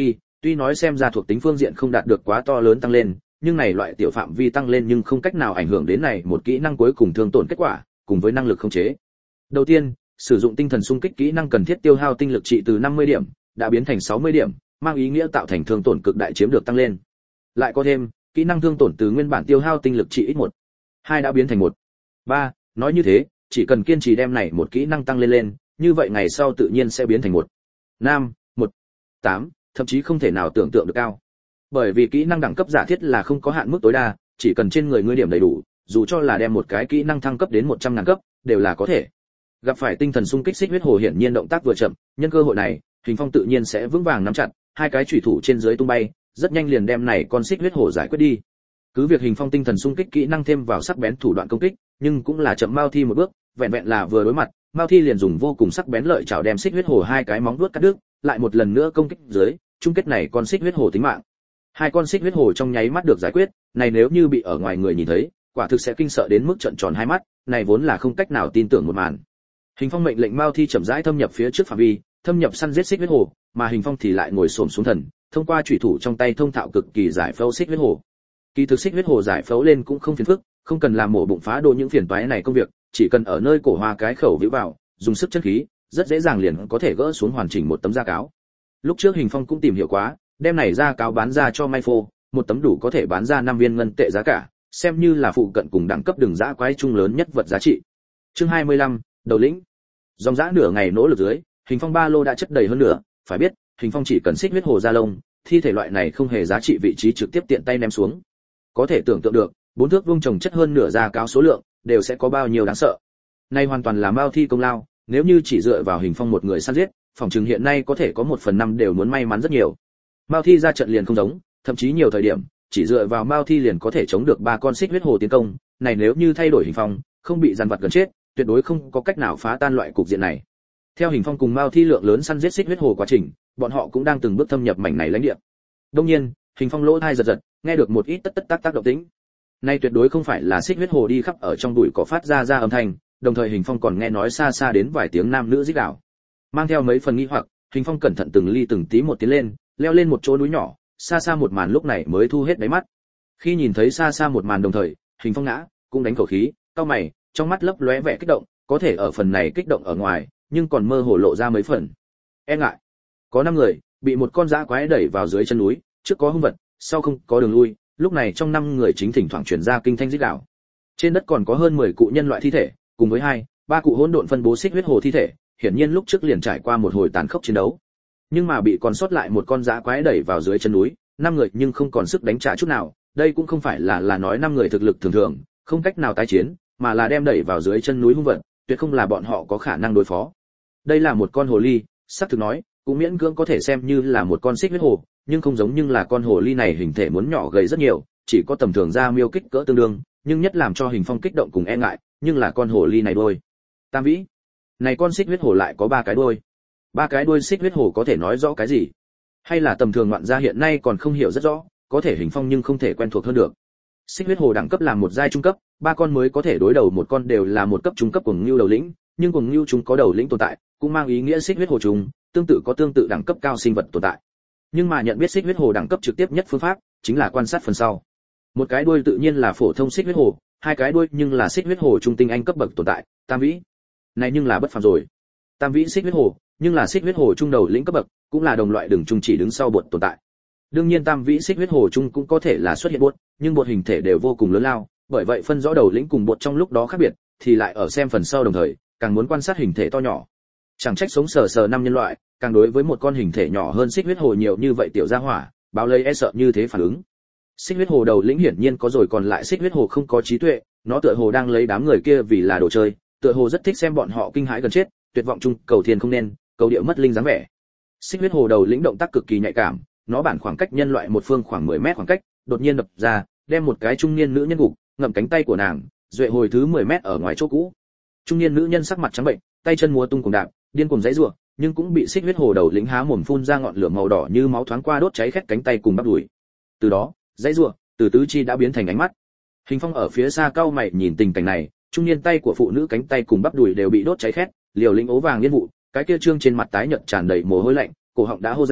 Tuy nói xem ra thuộc tính phương diện không đạt được quá to lớn tăng lên, nhưng này loại tiểu phạm vi tăng lên nhưng không cách nào ảnh hưởng đến này một kỹ năng cuối cùng thương tổn kết quả, cùng với năng lực khống chế. Đầu tiên, sử dụng tinh thần xung kích kỹ năng cần thiết tiêu hao tinh lực trị từ năm mươi điểm, đã biến thành sáu mươi điểm, mang ý nghĩa tạo thành thương tổn cực đại chiếm được tăng lên. Lại có thêm, kỹ năng thương tổn từ nguyên bản tiêu hao tinh lực trị ít một, hai đã biến thành một, ba, nói như thế, chỉ cần kiên trì đem này một kỹ năng tăng lên lên, như vậy ngày sau tự nhiên sẽ biến thành một, năm, một, tám, thậm chí không thể nào tưởng tượng được cao. Bởi vì kỹ năng đẳng cấp giả thiết là không có hạn mức tối đa, chỉ cần trên người ngươi điểm đầy đủ, dù cho là đem một cái kỹ năng thăng cấp đến một trăm ngàn cấp, đều là có thể. Gặp phải tinh thần xung kích xích huyết hồ hiển nhiên động tác vừa chậm, nhân cơ hội này, Hình Phong tự nhiên sẽ vững vàng nắm chặt, hai cái chủy thủ trên dưới tung bay, rất nhanh liền đem này con xích huyết hồ giải quyết đi. Cứ việc Hình Phong tinh thần xung kích kỹ năng thêm vào sắc bén thủ đoạn công kích, nhưng cũng là chậm Mao Thi một bước, vẹn vẹn là vừa đối mặt, Mao Thi liền dùng vô cùng sắc bén lợi chảo đem xích huyết hồ hai cái móng vuốt cắt đứt, lại một lần nữa công kích dưới, chung kết này con xích huyết hồ tính mạng. Hai con xích huyết hồ trong nháy mắt được giải quyết, này nếu như bị ở ngoài người nhìn thấy, quả thực sẽ kinh sợ đến mức trợn tròn hai mắt, này vốn là không cách nào tin tưởng một màn. Hình Phong mệnh lệnh Mao Thi chậm rãi thâm nhập phía trước phạm vi, thâm nhập săn giết xích huyết hồ, mà Hình Phong thì lại ngồi xổm xuống thần, thông qua chủy thủ trong tay thông thạo cực kỳ giải phẫu xích huyết hồ. Kỳ thực xích huyết hồ giải phẫu lên cũng không phiền phức, không cần làm mổ bụng phá đồ những phiền toái này công việc, chỉ cần ở nơi cổ hoa cái khẩu vĩ vào, dùng sức chân khí, rất dễ dàng liền có thể gỡ xuống hoàn chỉnh một tấm da cáo. Lúc trước Hình Phong cũng tìm hiểu quá, đem này da cáo bán ra cho Mai Phô, một tấm đủ có thể bán ra năm viên ngân tệ giá cả, xem như là phụ cận cùng đẳng cấp đường dã quái trung lớn nhất vật giá trị. Chương hai mươi lăm, đầu lĩnh. Dòng dã nửa ngày nỗ lực dưới, Hình Phong ba lô đã chất đầy hơn nửa, phải biết, Hình Phong chỉ cần xích huyết hồ da lông, thi thể loại này không hề giá trị vị trí trực tiếp tiện tay ném xuống. Có thể tưởng tượng được, bốn thước vuông trồng chất hơn nửa da cáo số lượng, đều sẽ có bao nhiêu đáng sợ. Nay hoàn toàn là Mao Thi công lao, nếu như chỉ dựa vào Hình Phong một người săn giết, phòng trường hiện nay có thể có một phần năm đều muốn may mắn rất nhiều. Mao Thi ra trận liền không giống, thậm chí nhiều thời điểm, chỉ dựa vào Mao Thi liền có thể chống được ba con xích huyết hồ tiến công, này nếu như thay đổi Hình Phong, không bị dằn vặt gần chết, tuyệt đối không có cách nào phá tan loại cục diện này. Theo Hình Phong cùng Mao Thi lượng lớn săn giết xích huyết hồ quá trình, bọn họ cũng đang từng bước thâm nhập mảnh này lãnh địa. Đương nhiên, Hình Phong lỗ tai giật giật, nghe được một ít tất tất tác tác động tĩnh. Nay tuyệt đối không phải là xích huyết hồ đi khắp ở trong bụi cỏ phát ra ra âm thanh, đồng thời Hình Phong còn nghe nói xa xa đến vài tiếng nam nữ rít gào. Mang theo mấy phần nghi hoặc, Hình Phong cẩn thận từng ly từng tí một tiến lên, leo lên một chỗ núi nhỏ, xa xa một màn lúc này mới thu hết đáy mắt. Khi nhìn thấy xa xa một màn đồng thời, Hình Phong ngã, cũng đánh khẩu khí, cau mày, trong mắt lấp lóe vẻ kích động, có thể ở phần này kích động ở ngoài, nhưng còn mơ hồ lộ ra mấy phần e ngại. Có năm người bị một con dã quái đẩy vào dưới chân núi, trước có hung vật, sau không có đường lui, lúc này trong năm người chính thỉnh thoảng truyền ra kinh thanh rít gào. Trên đất còn có hơn mười cụ nhân loại thi thể, cùng với hai, ba cụ hỗn độn phân bố xích huyết hồ thi thể, hiển nhiên lúc trước liền trải qua một hồi tàn khốc chiến đấu. Nhưng mà bị còn sót lại một con dã quái đẩy vào dưới chân núi, năm người nhưng không còn sức đánh trả chút nào, đây cũng không phải là là nói năm người thực lực thường thường, không cách nào tái chiến, mà là đem đẩy vào dưới chân núi hung vật, tuyệt không là bọn họ có khả năng đối phó. Đây là một con hồ ly, xác thực nói, cũng miễn cưỡng có thể xem như là một con xích huyết hồ, nhưng không giống như là con hồ ly này hình thể muốn nhỏ gầy rất nhiều, chỉ có tầm thường da miêu kích cỡ tương đương, nhưng nhất làm cho Hình Phong kích động cùng e ngại, nhưng là con hồ ly này đuôi. Tam vĩ, này con xích huyết hồ lại có ba cái đuôi. Ba cái đuôi xích huyết hồ có thể nói rõ cái gì? Hay là tầm thường ngoạn gia hiện nay còn không hiểu rất rõ, có thể Hình Phong nhưng không thể quen thuộc hơn được. Xích huyết hồ đẳng cấp là một giai trung cấp, ba con mới có thể đối đầu một con đều là một cấp trung cấp cuồng ngưu đầu lĩnh, nhưng cuồng ngưu chúng có đầu lĩnh tồn tại, cũng mang ý nghĩa xích huyết hồ chúng tương tự có tương tự đẳng cấp cao sinh vật tồn tại. Nhưng mà nhận biết xích huyết hồ đẳng cấp trực tiếp nhất phương pháp chính là quan sát phần sau. Một cái đuôi tự nhiên là phổ thông xích huyết hồ, hai cái đuôi nhưng là xích huyết hồ trung tinh anh cấp bậc tồn tại, tam vĩ. Này nhưng là bất phàm rồi. Tam vĩ xích huyết hồ, nhưng là xích huyết hồ trung đầu lĩnh cấp bậc, cũng là đồng loại đường trung chỉ đứng sau bột tồn tại. Đương nhiên tam vĩ xích huyết hồ trung cũng có thể là xuất hiện bột, nhưng bột hình thể đều vô cùng lớn lao, bởi vậy phân rõ đầu lĩnh cùng bột trong lúc đó khác biệt, thì lại ở xem phần sau đồng thời, càng muốn quan sát hình thể to nhỏ. Chẳng trách sống sờ sờ năm nhân loại, càng đối với một con hình thể nhỏ hơn xích huyết hồ nhiều như vậy tiểu gia hỏa, báo lấy e sợ như thế phản ứng. Xích huyết hồ đầu lĩnh hiển nhiên có rồi, còn lại xích huyết hồ không có trí tuệ, nó tựa hồ đang lấy đám người kia vì là đồ chơi, tựa hồ rất thích xem bọn họ kinh hãi gần chết, tuyệt vọng chung cầu thiên không nên, cầu địa mất linh dáng vẻ. Xích huyết hồ đầu lĩnh động tác cực kỳ nhạy cảm, nó bản khoảng cách nhân loại một phương khoảng mười mét khoảng cách, đột nhiên đập ra, đem một cái trung niên nữ nhân gục, ngậm cánh tay của nàng, duệ hồi thứ mười mét ở ngoài chỗ cũ. Trung niên nữ nhân sắc mặt trắng bệnh, tay chân múa tung cùng đạp, điên cuồng giãy giụa, nhưng cũng bị xích huyết hồ đầu lĩnh há mồm phun ra ngọn lửa màu đỏ như máu thoáng qua đốt cháy khét cánh tay cùng bắp đùi. Từ đó, giãy giụa, từ tứ chi đã biến thành ánh mắt. Hình Phong ở phía xa cau mày nhìn tình cảnh này, trung niên tay của phụ nữ cánh tay cùng bắp đùi đều bị đốt cháy khét, liều lĩnh ố vàng liên vụ, cái kia trương trên mặt tái nhợt tràn đầy mồ hôi lạnh, cổ họng đã hô ra,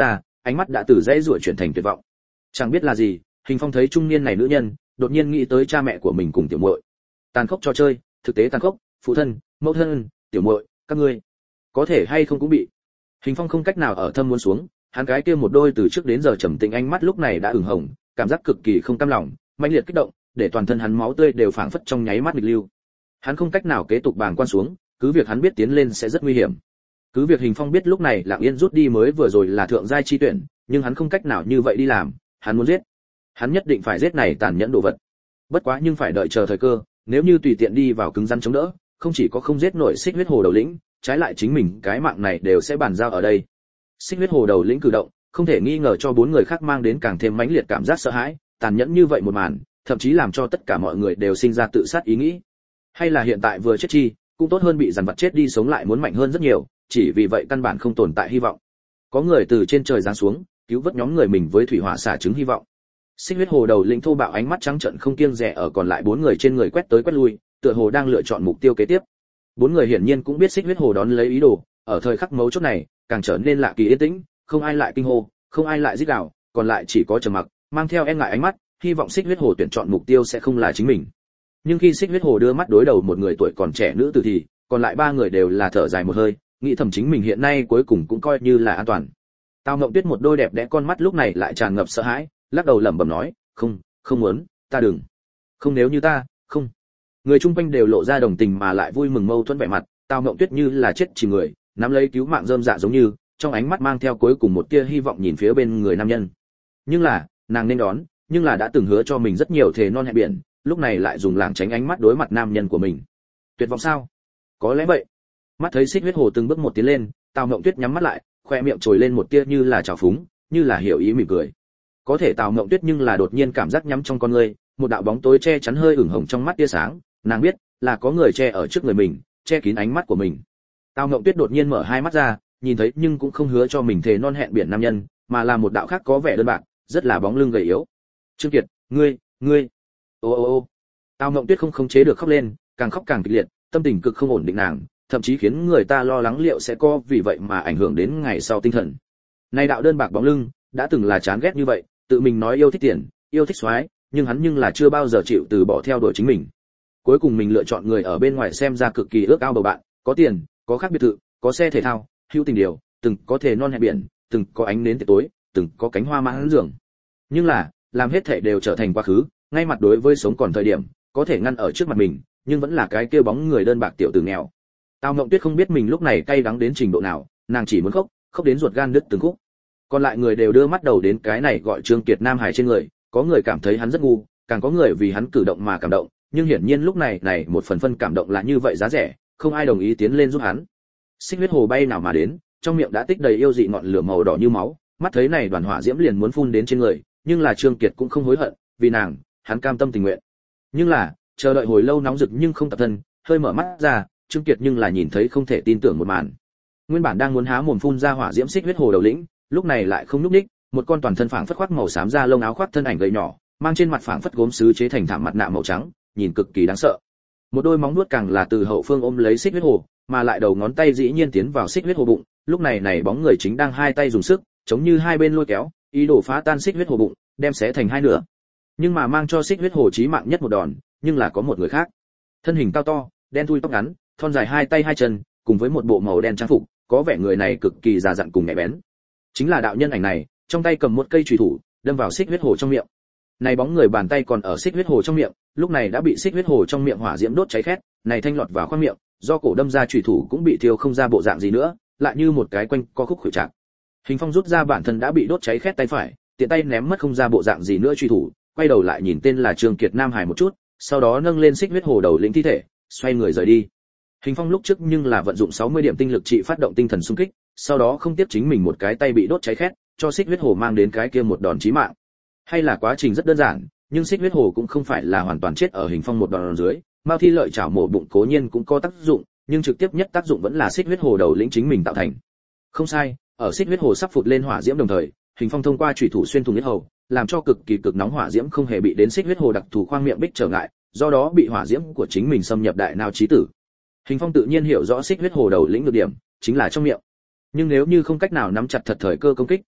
ánh mắt đã từ dãy rủa chuyển thành tuyệt vọng. Chẳng biết là gì, Hình Phong thấy trung niên này nữ nhân, đột nhiên nghĩ tới cha mẹ của mình cùng tiểu muội. Tàn khốc trò chơi, thực tế tàn khốc, phụ thân, mẫu thân, tiểu muội, các ngươi có thể hay không cũng bị. Hình Phong không cách nào ở thâm muốn xuống, hắn cái kia một đôi từ trước đến giờ trầm tĩnh ánh mắt lúc này đã ửng hồng, cảm giác cực kỳ không cam lòng, mãnh liệt kích động, để toàn thân hắn máu tươi đều phảng phất trong nháy mắt nghịch lưu. Hắn không cách nào kế tục bàng quan xuống, cứ việc hắn biết tiến lên sẽ rất nguy hiểm. Cứ việc Hình Phong biết lúc này Lặng Yên rút đi mới vừa rồi là thượng giai chi tuyển, nhưng hắn không cách nào như vậy đi làm, hắn muốn giết. Hắn nhất định phải giết này tàn nhẫn đồ vật. Bất quá nhưng phải đợi chờ thời cơ, nếu như tùy tiện đi vào cứng rắn chống đỡ, không chỉ có không giết nổi Xích Huyết Hồ đầu lĩnh, trái lại chính mình cái mạng này đều sẽ bàn giao ở đây. Xích Huyết Hồ đầu lĩnh cử động, không thể nghi ngờ cho bốn người khác mang đến càng thêm mãnh liệt cảm giác sợ hãi, tàn nhẫn như vậy một màn, thậm chí làm cho tất cả mọi người đều sinh ra tự sát ý nghĩ. Hay là hiện tại vừa chết chi, cũng tốt hơn bị dằn vặt chết đi sống lại muốn mạnh hơn rất nhiều, chỉ vì vậy căn bản không tồn tại hy vọng. Có người từ trên trời giáng xuống, cứu vớt nhóm người mình với thủy hỏa xả trứng hy vọng. Xích Huyết Hồ đầu lĩnh thô bạo ánh mắt trắng trợn không kiêng dè ở còn lại bốn người trên người quét tới quét lui, tựa hồ đang lựa chọn mục tiêu kế tiếp. Bốn người hiển nhiên cũng biết Xích Huyết Hồ đón lấy ý đồ, ở thời khắc mấu chốt này, càng trở nên lạ kỳ yên tĩnh, không ai lại kinh hô, không ai lại rít gào, còn lại chỉ có trầm mặc, mang theo e ngại ánh mắt, hy vọng Xích Huyết Hồ tuyển chọn mục tiêu sẽ không là chính mình. Nhưng khi Xích Huyết Hồ đưa mắt đối đầu một người tuổi còn trẻ nữ tử thì, còn lại ba người đều là thở dài một hơi, nghĩ thầm chính mình hiện nay cuối cùng cũng coi như là an toàn. Tào Ngộng Tuyết một đôi đẹp đẽ con mắt lúc này lại tràn ngập sợ hãi, lắc đầu lẩm bẩm nói, "Không, không muốn, ta đừng. Không nếu như ta, không." Người chung quanh đều lộ ra đồng tình mà lại vui mừng mâu thuẫn vẻ mặt, Tào Ngộng Tuyết như là chết chỉ người, nắm lấy cứu mạng rơm dạ giống như, trong ánh mắt mang theo cuối cùng một tia hy vọng nhìn phía bên người nam nhân. Nhưng là, nàng nên đón, nhưng là đã từng hứa cho mình rất nhiều thề non hẹn biển, lúc này lại dùng lảng tránh ánh mắt đối mặt nam nhân của mình. Tuyệt vọng sao? Có lẽ vậy. Mắt thấy Xích Huyết Hồ từng bước một tiến lên, Tào Ngộng Tuyết nhắm mắt lại, khoe miệng trồi lên một tia như là trào phúng, như là hiểu ý mỉm cười. Có thể Tào Ngộng Tuyết nhưng là đột nhiên cảm giác nhắm trong con người, một đạo bóng tối che chắn hơi ửng hồng trong mắt tia sáng, nàng biết là có người che ở trước người mình, che kín ánh mắt của mình. Tào Ngộng Tuyết đột nhiên mở hai mắt ra, nhìn thấy nhưng cũng không hứa cho mình thề non hẹn biển nam nhân, mà là một đạo khác có vẻ đơn bạc, rất là bóng lưng gầy yếu. Trương Kiệt, ngươi, ngươi. Ô ô ô. Tào Ngộng Tuyết không khống chế được khóc lên, càng khóc càng kịch liệt, tâm tình cực không ổn định nàng, thậm chí khiến người ta lo lắng liệu sẽ có vì vậy mà ảnh hưởng đến ngày sau tinh thần. Này đạo đơn bạc bóng lưng, đã từng là chán ghét như vậy, tự mình nói yêu thích tiền, yêu thích soái, nhưng hắn nhưng là chưa bao giờ chịu từ bỏ theo đuổi chính mình. Cuối cùng mình lựa chọn người ở bên ngoài xem ra cực kỳ ước ao bầu bạn, có tiền, có khác biệt thự, có xe thể thao, hữu tình điều, từng có thể non hẹn biển, từng có ánh nến tối, từng có cánh hoa mãn giường. Nhưng là, làm hết thảy đều trở thành quá khứ, ngay mặt đối với sống còn thời điểm, có thể ngăn ở trước mặt mình, nhưng vẫn là cái kia bóng người đơn bạc tiểu tử nghèo. Tào Ngộng Tuyết không biết mình lúc này cay đắng đến trình độ nào, nàng chỉ muốn khóc, khóc đến ruột gan đứt từng khúc. Còn lại người đều đưa mắt đầu đến cái này gọi Trương Kiệt Nam Hải trên người, có người cảm thấy hắn rất ngu, càng có người vì hắn cử động mà cảm động, nhưng hiển nhiên lúc này này một phần phân cảm động là như vậy giá rẻ, không ai đồng ý tiến lên giúp hắn. Xích Huyết Hồ bay nào mà đến, trong miệng đã tích đầy yêu dị ngọn lửa màu đỏ như máu, mắt thấy này đoàn hỏa diễm liền muốn phun đến trên người, nhưng là Trương Kiệt cũng không hối hận, vì nàng, hắn cam tâm tình nguyện. Nhưng là, chờ đợi hồi lâu nóng rực nhưng không tập thân, hơi mở mắt ra, Trương Kiệt nhưng là nhìn thấy không thể tin tưởng một màn. Nguyên bản đang muốn há mồm phun ra hỏa diễm Xích Huyết Hồ đầu lĩnh, lúc này lại không nhúc nhích, một con toàn thân phảng phất khoác màu xám da lông áo khoác thân ảnh gầy nhỏ, mang trên mặt phảng phất gốm sứ chế thành thảm mặt nạ màu trắng, nhìn cực kỳ đáng sợ. Một đôi móng vuốt càng là từ hậu phương ôm lấy Xích Huyết Hồ, mà lại đầu ngón tay dĩ nhiên tiến vào Xích Huyết Hồ bụng, lúc này này bóng người chính đang hai tay dùng sức, giống như hai bên lôi kéo, ý đồ phá tan Xích Huyết Hồ bụng, đem xé thành hai nửa. Nhưng mà mang cho Xích Huyết Hồ chí mạng nhất một đòn, nhưng là có một người khác. Thân hình cao to, đen thui tóc ngắn, thon dài hai tay hai chân, cùng với một bộ màu đen trang phục, có vẻ người này cực kỳ già dặn cùng nhạy bén. Chính là đạo nhân ảnh này, trong tay cầm một cây chùy thủ, đâm vào Xích Huyết Hồ trong miệng. Này bóng người bàn tay còn ở Xích Huyết Hồ trong miệng, lúc này đã bị Xích Huyết Hồ trong miệng hỏa diễm đốt cháy khét, này thanh lọt vào khoang miệng, do cổ đâm ra chùy thủ cũng bị thiêu không ra bộ dạng gì nữa, lại như một cái quanh co khúc khuỷu trạng. Hình Phong rút ra bản thân đã bị đốt cháy khét tay phải, tiện tay ném mất không ra bộ dạng gì nữa chùy thủ, quay đầu lại nhìn tên là Trương Kiệt Nam Hải một chút, sau đó nâng lên Xích Huyết Hồ đầu lĩnh thi thể, xoay người rời đi. Hình Phong lúc trước nhưng là vận dụng sáu mươi điểm tinh lực trị phát động tinh thần xung kích, sau đó không tiếp chính mình một cái tay bị đốt cháy khét, cho Xích Huyết Hồ mang đến cái kia một đòn chí mạng. Hay là quá trình rất đơn giản, nhưng Xích Huyết Hồ cũng không phải là hoàn toàn chết ở Hình Phong một đòn dưới, Mao Thi lợi chảo mổ bụng cố nhiên cũng có tác dụng, nhưng trực tiếp nhất tác dụng vẫn là Xích Huyết Hồ đầu lĩnh chính mình tạo thành. Không sai, ở Xích Huyết Hồ sắp phụt lên hỏa diễm đồng thời, Hình Phong thông qua chủy thủ xuyên thủng huyết hầu, làm cho cực kỳ cực nóng hỏa diễm không hề bị đến Xích Huyết Hồ đặc thù khoang miệng bích trở ngại, do đó bị hỏa diễm của chính mình xâm nhập đại não chí tử. Hình Phong tự nhiên hiểu rõ Xích Huyết Hồ đầu lĩnh nhược điểm, chính là trong miệng. Nhưng nếu như không cách nào nắm chặt thật thời cơ công kích,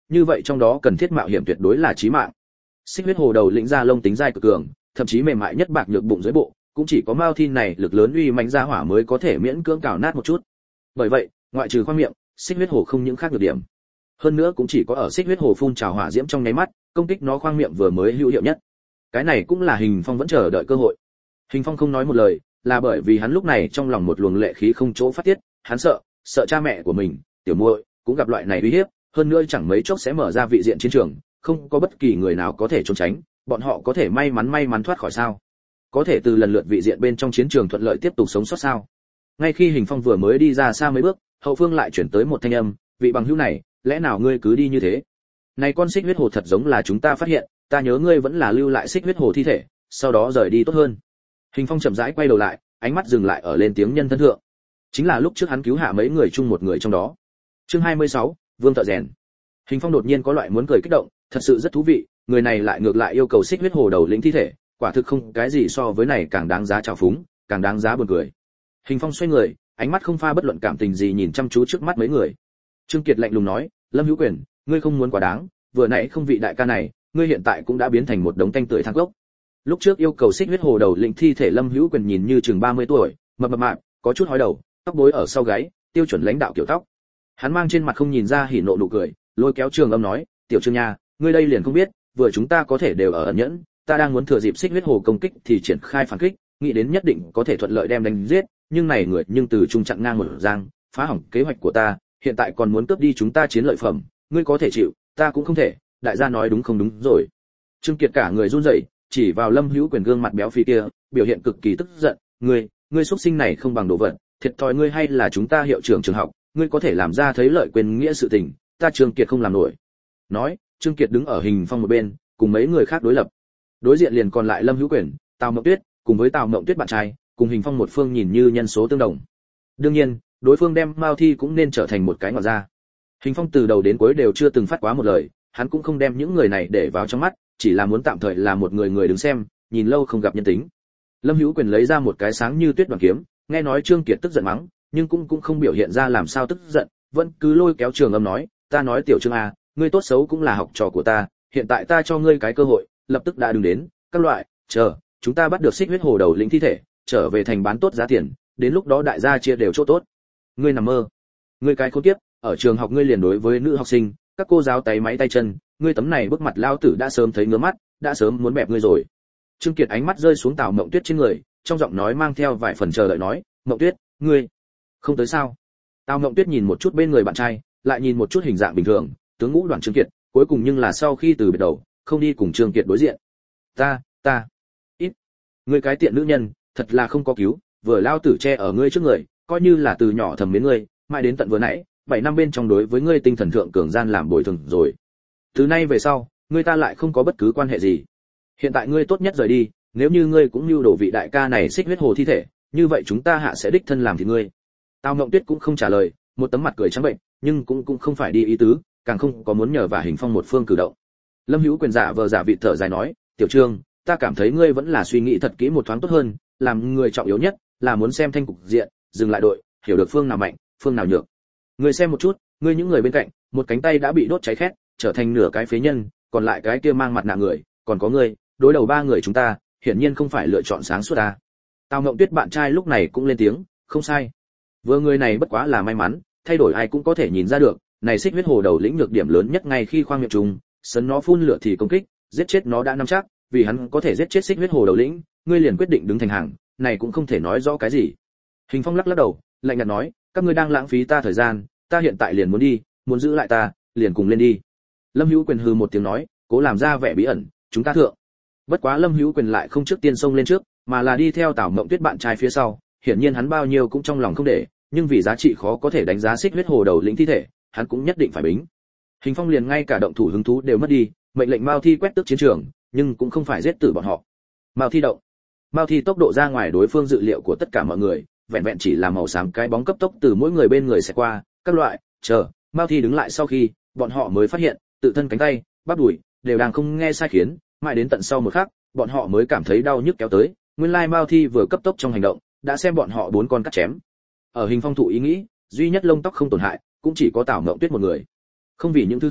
như vậy trong đó cần thiết mạo hiểm tuyệt đối là chí mạng. Xích huyết hồ đầu lĩnh ra lông tính dai cực cường, thậm chí mềm mại nhất bạc nhược bụng dưới bộ, cũng chỉ có Mao Thi này lực lớn uy mãnh ra hỏa mới có thể miễn cưỡng cào nát một chút. Bởi vậy, ngoại trừ khoang miệng, xích huyết hồ không những khác được điểm. Hơn nữa cũng chỉ có ở xích huyết hồ phun trào hỏa diễm trong nháy mắt, công kích nó khoang miệng vừa mới hữu hiệu nhất. Cái này cũng là Hình Phong vẫn chờ đợi cơ hội. Hình Phong không nói một lời, là bởi vì hắn lúc này trong lòng một luồng lệ khí không chỗ phát tiết, hắn sợ, sợ cha mẹ của mình, tiểu muội cũng gặp loại này uy hiếp, hơn nữa chẳng mấy chốc sẽ mở ra vị diện chiến trường, không có bất kỳ người nào có thể trốn tránh, bọn họ có thể may mắn may mắn thoát khỏi sao? Có thể từ lần lượt vị diện bên trong chiến trường thuận lợi tiếp tục sống sót sao? Ngay khi Hình Phong vừa mới đi ra xa mấy bước, hậu phương lại chuyển tới một thanh âm, vị bằng hữu này, lẽ nào ngươi cứ đi như thế? Này con xích huyết hồ thật giống là chúng ta phát hiện, ta nhớ ngươi vẫn là lưu lại xích huyết hồ thi thể, sau đó rời đi tốt hơn. Hình Phong chậm rãi quay đầu lại, ánh mắt dừng lại ở lên tiếng nhân thân thượng. Chính là lúc trước hắn cứu hạ mấy người chung một người trong đó. Chương hai mươi sáu, Vương Thợ Rèn. Hình Phong đột nhiên có loại muốn cười kích động, thật sự rất thú vị, người này lại ngược lại yêu cầu xích huyết hồ đầu lĩnh thi thể, quả thực không cái gì so với này càng đáng giá trào phúng, càng đáng giá buồn cười. Hình Phong xoay người, ánh mắt không pha bất luận cảm tình gì nhìn chăm chú trước mắt mấy người. Trương Kiệt lạnh lùng nói, Lâm Hữu Quyền, ngươi không muốn quá đáng, vừa nãy không vị đại ca này, ngươi hiện tại cũng đã biến thành một đống tanh tưởi thang gốc. Lúc trước yêu cầu xích huyết hồ đầu lĩnh thi thể Lâm Hữu Quyền nhìn như chừng ba mươi tuổi, mập mập mạp, có chút hói đầu, tóc bối ở sau gáy, tiêu chuẩn lãnh đạo kiểu tóc. Hắn mang trên mặt không nhìn ra hỉ nộ nụ cười, lôi kéo Trường Âm nói, "Tiểu Trương nha, ngươi đây liền không biết, vừa chúng ta có thể đều ở ẩn nhẫn, ta đang muốn thừa dịp xích huyết hồ công kích thì triển khai phản kích, nghĩ đến nhất định có thể thuận lợi đem đánh giết, nhưng này người nhưng từ trung chặn ngang một giang, phá hỏng kế hoạch của ta, hiện tại còn muốn cướp đi chúng ta chiến lợi phẩm, ngươi có thể chịu, ta cũng không thể, đại gia nói đúng không đúng rồi." Trương Kiệt cả người run rẩy, chỉ vào Lâm Hữu Quyền gương mặt béo phì kia, biểu hiện cực kỳ tức giận, "Ngươi, ngươi xuất sinh này không bằng đồ vật, thiệt thòi ngươi hay là chúng ta hiệu trưởng trường học, ngươi có thể làm ra thấy lợi quên nghĩa sự tình, ta Trương Kiệt không làm nổi." Nói, Trương Kiệt đứng ở Hình Phong một bên, cùng mấy người khác đối lập. Đối diện liền còn lại Lâm Hữu Quyền, Tào Mộng Tuyết, cùng với Tào Mộng Tuyết bạn trai, cùng Hình Phong một phương nhìn như nhân số tương đồng. Đương nhiên, đối phương đem Mao Thi cũng nên trở thành một cái ngọt ra. Hình Phong từ đầu đến cuối đều chưa từng phát quá một lời, hắn cũng không đem những người này để vào trong mắt, chỉ là muốn tạm thời là một người người đứng xem, nhìn lâu không gặp nhân tính. Lâm Hữu Quyền lấy ra một cái sáng như tuyết đoàn kiếm, nghe nói Trương Kiệt tức giận mắng, nhưng cũng cũng không biểu hiện ra làm sao tức giận, vẫn cứ lôi kéo Trường Âm nói, "Ta nói Tiểu Trương a, ngươi tốt xấu cũng là học trò của ta, hiện tại ta cho ngươi cái cơ hội, lập tức đã đừng đến, các loại, chờ, chúng ta bắt được xích huyết hồ đầu lĩnh thi thể, trở về thành bán tốt giá tiền, đến lúc đó đại gia chia đều chỗ tốt." Ngươi nằm mơ. Ngươi cái khốn kiếp, ở trường học ngươi liền đối với nữ học sinh, các cô giáo tay máy tay chân, ngươi tấm này bức mặt lao tử đã sớm thấy ngứa mắt, đã sớm muốn bẹp ngươi rồi. Trương Kiệt ánh mắt rơi xuống Tào Mộng Tuyết trên người, trong giọng nói mang theo vài phần chờ đợi nói, "Mộng Tuyết, ngươi không tới sao?" Tào Mộng Tuyết nhìn một chút bên người bạn trai, lại nhìn một chút hình dạng bình thường, tướng ngũ đoàn Trương Kiệt, cuối cùng nhưng là sau khi từ biệt đầu, không đi cùng Trương Kiệt đối diện. "Ta, ta, ít, ngươi cái tiện nữ nhân, thật là không có cứu, vừa lao tử che ở ngươi trước người, coi như là từ nhỏ thầm mến ngươi, mãi đến tận vừa nãy, bảy năm bên trong đối với ngươi tinh thần thượng cường gian làm bồi thường rồi. Từ nay về sau, ngươi ta lại không có bất cứ quan hệ gì. Hiện tại ngươi tốt nhất rời đi, nếu như ngươi cũng như đổ vị đại ca này xích huyết hồ thi thể, như vậy chúng ta hạ sẽ đích thân làm thì ngươi." Tào Mộng Tuyết cũng không trả lời, một tấm mặt cười trắng bệnh, nhưng cũng cũng không phải đi ý tứ, càng không có muốn nhờ vả Hình Phong một phương cử động. Lâm Hữu Quyền giả vờ giả vị thở dài nói, "Tiểu Trương, ta cảm thấy ngươi vẫn là suy nghĩ thật kỹ một thoáng tốt hơn, làm người trọng yếu nhất là muốn xem thanh cục diện, dừng lại đội, hiểu được phương nào mạnh, phương nào nhược. Ngươi xem một chút, ngươi những người bên cạnh, một cánh tay đã bị đốt cháy khét, trở thành nửa cái phế nhân, còn lại cái kia mang mặt nạ người, còn có ngươi, đối đầu ba người chúng ta, hiển nhiên không phải lựa chọn sáng suốt ta." Tào Ngộng Tuyết bạn trai lúc này cũng lên tiếng, "Không sai. Vừa người này bất quá là may mắn, thay đổi ai cũng có thể nhìn ra được, này xích huyết hồ đầu lĩnh nhược điểm lớn nhất ngay khi khoang miệng trùng, sấn nó phun lửa thì công kích, giết chết nó đã nắm chắc, vì hắn có thể giết chết xích huyết hồ đầu lĩnh, ngươi liền quyết định đứng thành hàng, này cũng không thể nói rõ cái gì." Hình Phong lắc lắc đầu, lạnh nhạt nói, "Các ngươi đang lãng phí ta thời gian, ta hiện tại liền muốn đi, muốn giữ lại ta, liền cùng lên đi." Lâm Hữu Quyền hừ một tiếng nói, cố làm ra vẻ bí ẩn, "Chúng ta thượng." Bất quá Lâm Hữu Quyền lại không trước tiên xông lên trước, mà là đi theo Tào Mộng Tuyết bạn trai phía sau, hiển nhiên hắn bao nhiêu cũng trong lòng không để, nhưng vì giá trị khó có thể đánh giá xích huyết hồ đầu lĩnh thi thể, hắn cũng nhất định phải bính. Hình Phong liền ngay cả động thủ hứng thú đều mất đi, mệnh lệnh Mao Thi quét tước chiến trường, nhưng cũng không phải giết tử bọn họ. Mao Thi động. Mao Thi tốc độ ra ngoài đối phương dự liệu của tất cả mọi người, vẹn vẹn chỉ là màu xám cái bóng cấp tốc từ mỗi người bên người sẽ qua, các loại, chờ, Mao Thi đứng lại sau khi, bọn họ mới phát hiện, tự thân cánh tay, bắp đùi đều đang không nghe sai khiến, mãi đến tận sau một khắc, bọn họ mới cảm thấy đau nhức kéo tới, nguyên lai Mao Thi vừa cấp tốc trong hành động, đã xem bọn họ bốn con cắt chém. Ở Hình Phong thụ ý nghĩ, duy nhất lông tóc không tổn hại, cũng chỉ có Tào Ngộng Tuyết một người. Không vì những thứ khác,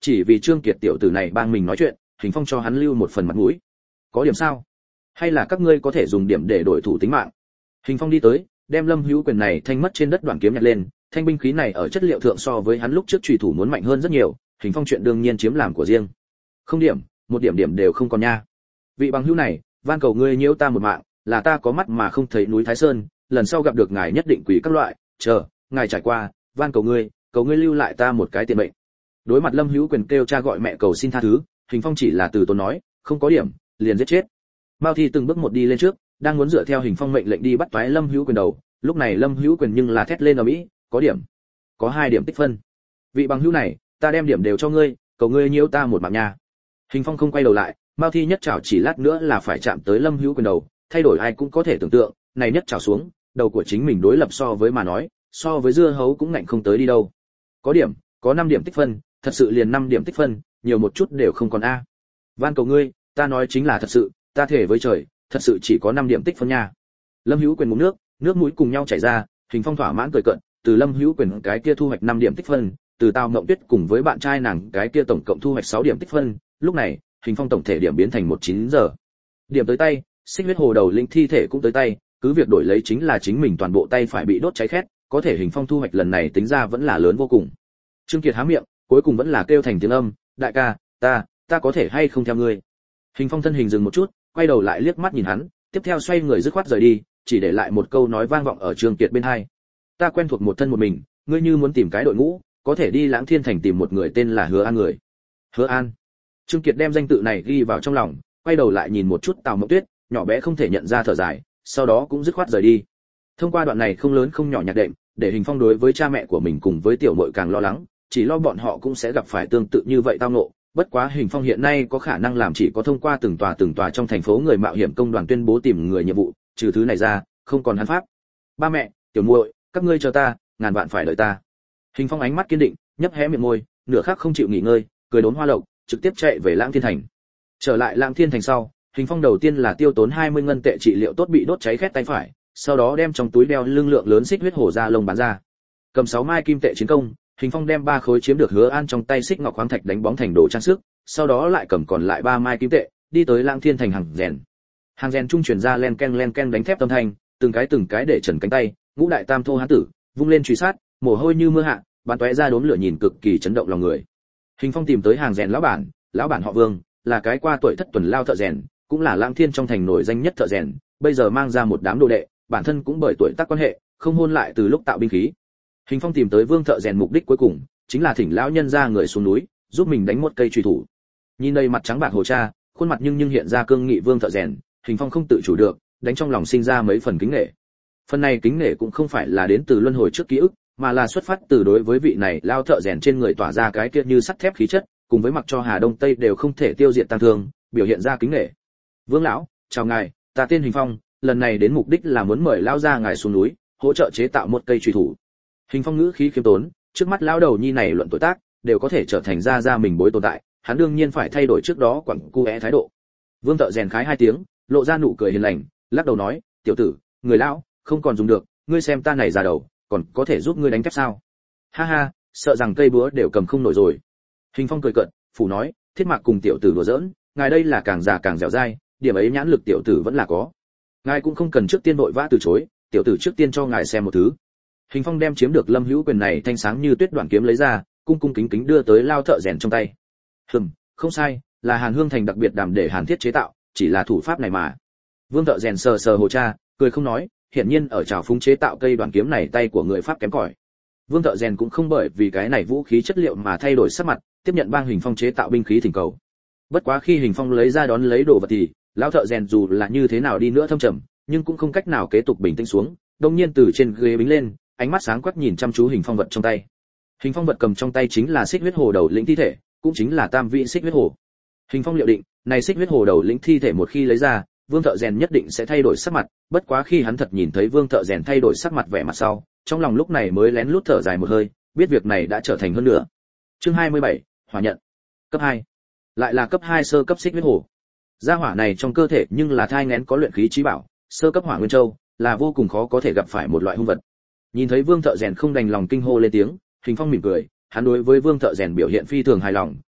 chỉ vì Trương Kiệt tiểu tử này bang mình nói chuyện, Hình Phong cho hắn lưu một phần mặt mũi. Có điểm sao? Hay là các ngươi có thể dùng điểm để đổi thủ tính mạng? Hình Phong đi tới, đem Lâm Hữu Quyền này thanh mất trên đất đoạn kiếm nhặt lên, thanh binh khí này ở chất liệu thượng so với hắn lúc trước chủy thủ muốn mạnh hơn rất nhiều, Hình Phong chuyện đương nhiên chiếm làm của riêng. Không điểm, một điểm điểm đều không còn nha. Vị bằng hữu này, van cầu ngươi nhiễu ta một mạng, là ta có mắt mà không thấy núi Thái Sơn, lần sau gặp được ngài nhất định quỳ các loại, chờ, ngài trải qua, van cầu ngươi, cầu ngươi lưu lại ta một cái tiền mệnh. Đối mặt Lâm Hữu Quyền kêu cha gọi mẹ cầu xin tha thứ, Hình Phong chỉ là từ tốn nói, không có điểm, liền giết chết. Mao Thi từng bước một đi lên trước, đang muốn dựa theo Hình Phong mệnh lệnh đi bắt toái Lâm Hữu Quyền đầu, lúc này Lâm Hữu Quyền nhưng là thét lên ầm ĩ, có điểm, có hai điểm tích phân. Vị bằng hữu này, ta đem điểm đều cho ngươi, cầu ngươi nhiễu ta một mạng nha. Hình Phong không quay đầu lại, Mao Thi nhất chảo chỉ lát nữa là phải chạm tới Lâm Hữu Quyền đầu, thay đổi ai cũng có thể tưởng tượng, này nhất chảo xuống, đầu của chính mình đối lập so với mà nói, so với dưa hấu cũng ngạnh không tới đi đâu. Có điểm, có năm điểm tích phân, thật sự liền năm điểm tích phân, nhiều một chút đều không còn a. Van cầu ngươi, ta nói chính là thật sự, ta thể với trời, thật sự chỉ có năm điểm tích phân nha. Lâm Hữu Quyền ngụm nước, nước mũi cùng nhau chảy ra, Hình Phong thỏa mãn cười cợt, từ Lâm Hữu Quyền cái kia thu hoạch năm điểm tích phân, từ Tào Mộng Tuyết cùng với bạn trai nàng cái kia tổng cộng thu hoạch sáu điểm tích phân, lúc này, Hình Phong tổng thể điểm biến thành một chín giờ. Điểm tới tay, Xích Huyết Hồ đầu linh thi thể cũng tới tay, cứ việc đổi lấy chính là chính mình toàn bộ tay phải bị đốt cháy khét, có thể Hình Phong thu hoạch lần này tính ra vẫn là lớn vô cùng. Trương Kiệt há miệng, cuối cùng vẫn là kêu thành tiếng âm, đại ca, ta, ta có thể hay không theo ngươi. Hình Phong thân hình dừng một chút, quay đầu lại liếc mắt nhìn hắn, tiếp theo xoay người dứt khoát rời đi, chỉ để lại một câu nói vang vọng ở Trương Kiệt bên hai. Ta quen thuộc một thân một mình, ngươi như muốn tìm cái đội ngũ, có thể đi Lãng Thiên Thành tìm một người tên là Hứa An người. Hứa An. Trương Kiệt đem danh tự này ghi vào trong lòng, quay đầu lại nhìn một chút Tào Mộng Tuyết, nhỏ bé không thể nhận ra thở dài, sau đó cũng dứt khoát rời đi. Thông qua đoạn này không lớn không nhỏ nhạc đệm, để Hình Phong đối với cha mẹ của mình cùng với tiểu muội càng lo lắng, chỉ lo bọn họ cũng sẽ gặp phải tương tự như vậy tao ngộ. Bất quá Hình Phong hiện nay có khả năng làm chỉ có thông qua từng tòa từng tòa trong thành phố người mạo hiểm công đoàn tuyên bố tìm người nhiệm vụ, trừ thứ này ra, không còn hắn pháp. Ba mẹ, tiểu muội, các ngươi chờ ta, ngàn vạn phải đợi ta. Hình Phong ánh mắt kiên định, nhấp hé miệng môi, nửa khắc không chịu nghỉ ngơi, cười đốn hoa lộc, trực tiếp chạy về Lãng Thiên Thành. Trở lại Lãng Thiên Thành sau, Hình Phong đầu tiên là tiêu tốn hai mươi ngân tệ trị liệu tốt bị đốt cháy khét tay phải, sau đó đem trong túi đeo lưng lượng lớn xích huyết hổ da lông bán ra. Cầm sáu mai kim tệ chiến công, Hình Phong đem ba khối chiếm được Hứa An trong tay xích ngọc khoáng thạch đánh bóng thành đồ trang sức, sau đó lại cầm còn lại ba mai kim tệ, đi tới Lãng Thiên Thành hàng rèn. Hàng rèn trung truyền ra len ken len ken đánh thép âm thanh, từng cái từng cái để trần cánh tay, ngũ đại tam thô hán tử, vung lên truy sát, mồ hôi như mưa hạ, bắn tóe ra đốm lửa nhìn cực kỳ chấn động lòng người. Hình Phong tìm tới hàng rèn lão bản, lão bản họ Vương, là cái qua tuổi thất tuần lao thợ rèn, cũng là Lãng Thiên trong thành nổi danh nhất thợ rèn, bây giờ mang ra một đám đồ đệ, bản thân cũng bởi tuổi tác quan hệ, không hôn lại từ lúc tạo binh khí. Hình Phong tìm tới Vương thợ rèn mục đích cuối cùng, chính là thỉnh lão nhân ra người xuống núi, giúp mình đánh một cây truy thủ. Nhìn đây mặt trắng bạc hồ cha, khuôn mặt nhưng nhưng hiện ra cương nghị Vương thợ rèn, Hình Phong không tự chủ được, đánh trong lòng sinh ra mấy phần kính nể. Phần này kính nể cũng không phải là đến từ luân hồi trước ký ức, mà là xuất phát từ đối với vị này lao thợ rèn trên người tỏa ra cái kia như sắt thép khí chất, cùng với mặc cho Hà Đông Tây đều không thể tiêu diệt tăng thương, biểu hiện ra kính nể. Vương lão, chào ngài, ta tên Hình Phong, lần này đến mục đích là muốn mời lão gia ngài xuống núi, hỗ trợ chế tạo một cây truy thủ. Hình Phong ngữ khí khiêm tốn, trước mắt lão đầu nhi này luận tuổi tác, đều có thể trở thành gia gia mình bối tồn tại, hắn đương nhiên phải thay đổi trước đó quẳng cu é thái độ. Vương thợ rèn khái hai tiếng, lộ ra nụ cười hiền lành, lắc đầu nói, tiểu tử, người lão, không còn dùng được, ngươi xem ta này già đầu, còn có thể giúp ngươi đánh thép sao? Ha ha, sợ rằng cây búa đều cầm không nổi rồi. Hình Phong cười cợt, phủ nói, thiết mạc cùng tiểu tử đùa giỡn, ngài đây là càng già càng dẻo dai, điểm ấy nhãn lực tiểu tử vẫn là có. Ngài cũng không cần trước tiên vội vã từ chối, tiểu tử trước tiên cho ngài xem một thứ. Hình Phong đem chiếm được Lâm Hữu Quyền này thanh sáng như tuyết đoạn kiếm lấy ra, cung cung kính kính đưa tới lao thợ rèn trong tay. Hừm, không sai, là Hàn Hương Thành đặc biệt đảm để Hàn Thiết chế tạo, chỉ là thủ pháp này mà. Vương thợ rèn sờ sờ hồ cha, cười không nói, hiển nhiên ở trào phúng chế tạo cây đoạn kiếm này tay của người Pháp kém cỏi. Vương thợ rèn cũng không bởi vì cái này vũ khí chất liệu mà thay đổi sắc mặt, tiếp nhận bang Hình Phong chế tạo binh khí thỉnh cầu. Bất quá khi Hình Phong lấy ra đón lấy đồ vật thì, lão thợ rèn dù là như thế nào đi nữa thâm trầm, nhưng cũng không cách nào kế tục bình tĩnh xuống, đột nhiên từ trên ghế bính lên, ánh mắt sáng quắc nhìn chăm chú Hình Phong vật trong tay. Hình Phong vật cầm trong tay chính là xích huyết hồ đầu lĩnh thi thể, cũng chính là tam vị xích huyết hồ. Hình Phong liệu định, này xích huyết hồ đầu lĩnh thi thể một khi lấy ra, Vương thợ rèn nhất định sẽ thay đổi sắc mặt, bất quá khi hắn thật nhìn thấy Vương thợ rèn thay đổi sắc mặt vẻ mặt sau, trong lòng lúc này mới lén lút thở dài một hơi, biết việc này đã trở thành hơn nữa. Chương hai mươi bảy, hỏa nhận. Cấp hai. Lại là cấp hai sơ cấp xích huyết hồ. Gia hỏa này trong cơ thể nhưng là thai nghén có luyện khí chí bảo, sơ cấp hỏa nguyên châu, là vô cùng khó có thể gặp phải một loại hung vật. Nhìn thấy Vương thợ rèn không đành lòng kinh hô lên tiếng, Hình Phong mỉm cười, hắn đối với Vương thợ rèn biểu hiện phi thường hài lòng,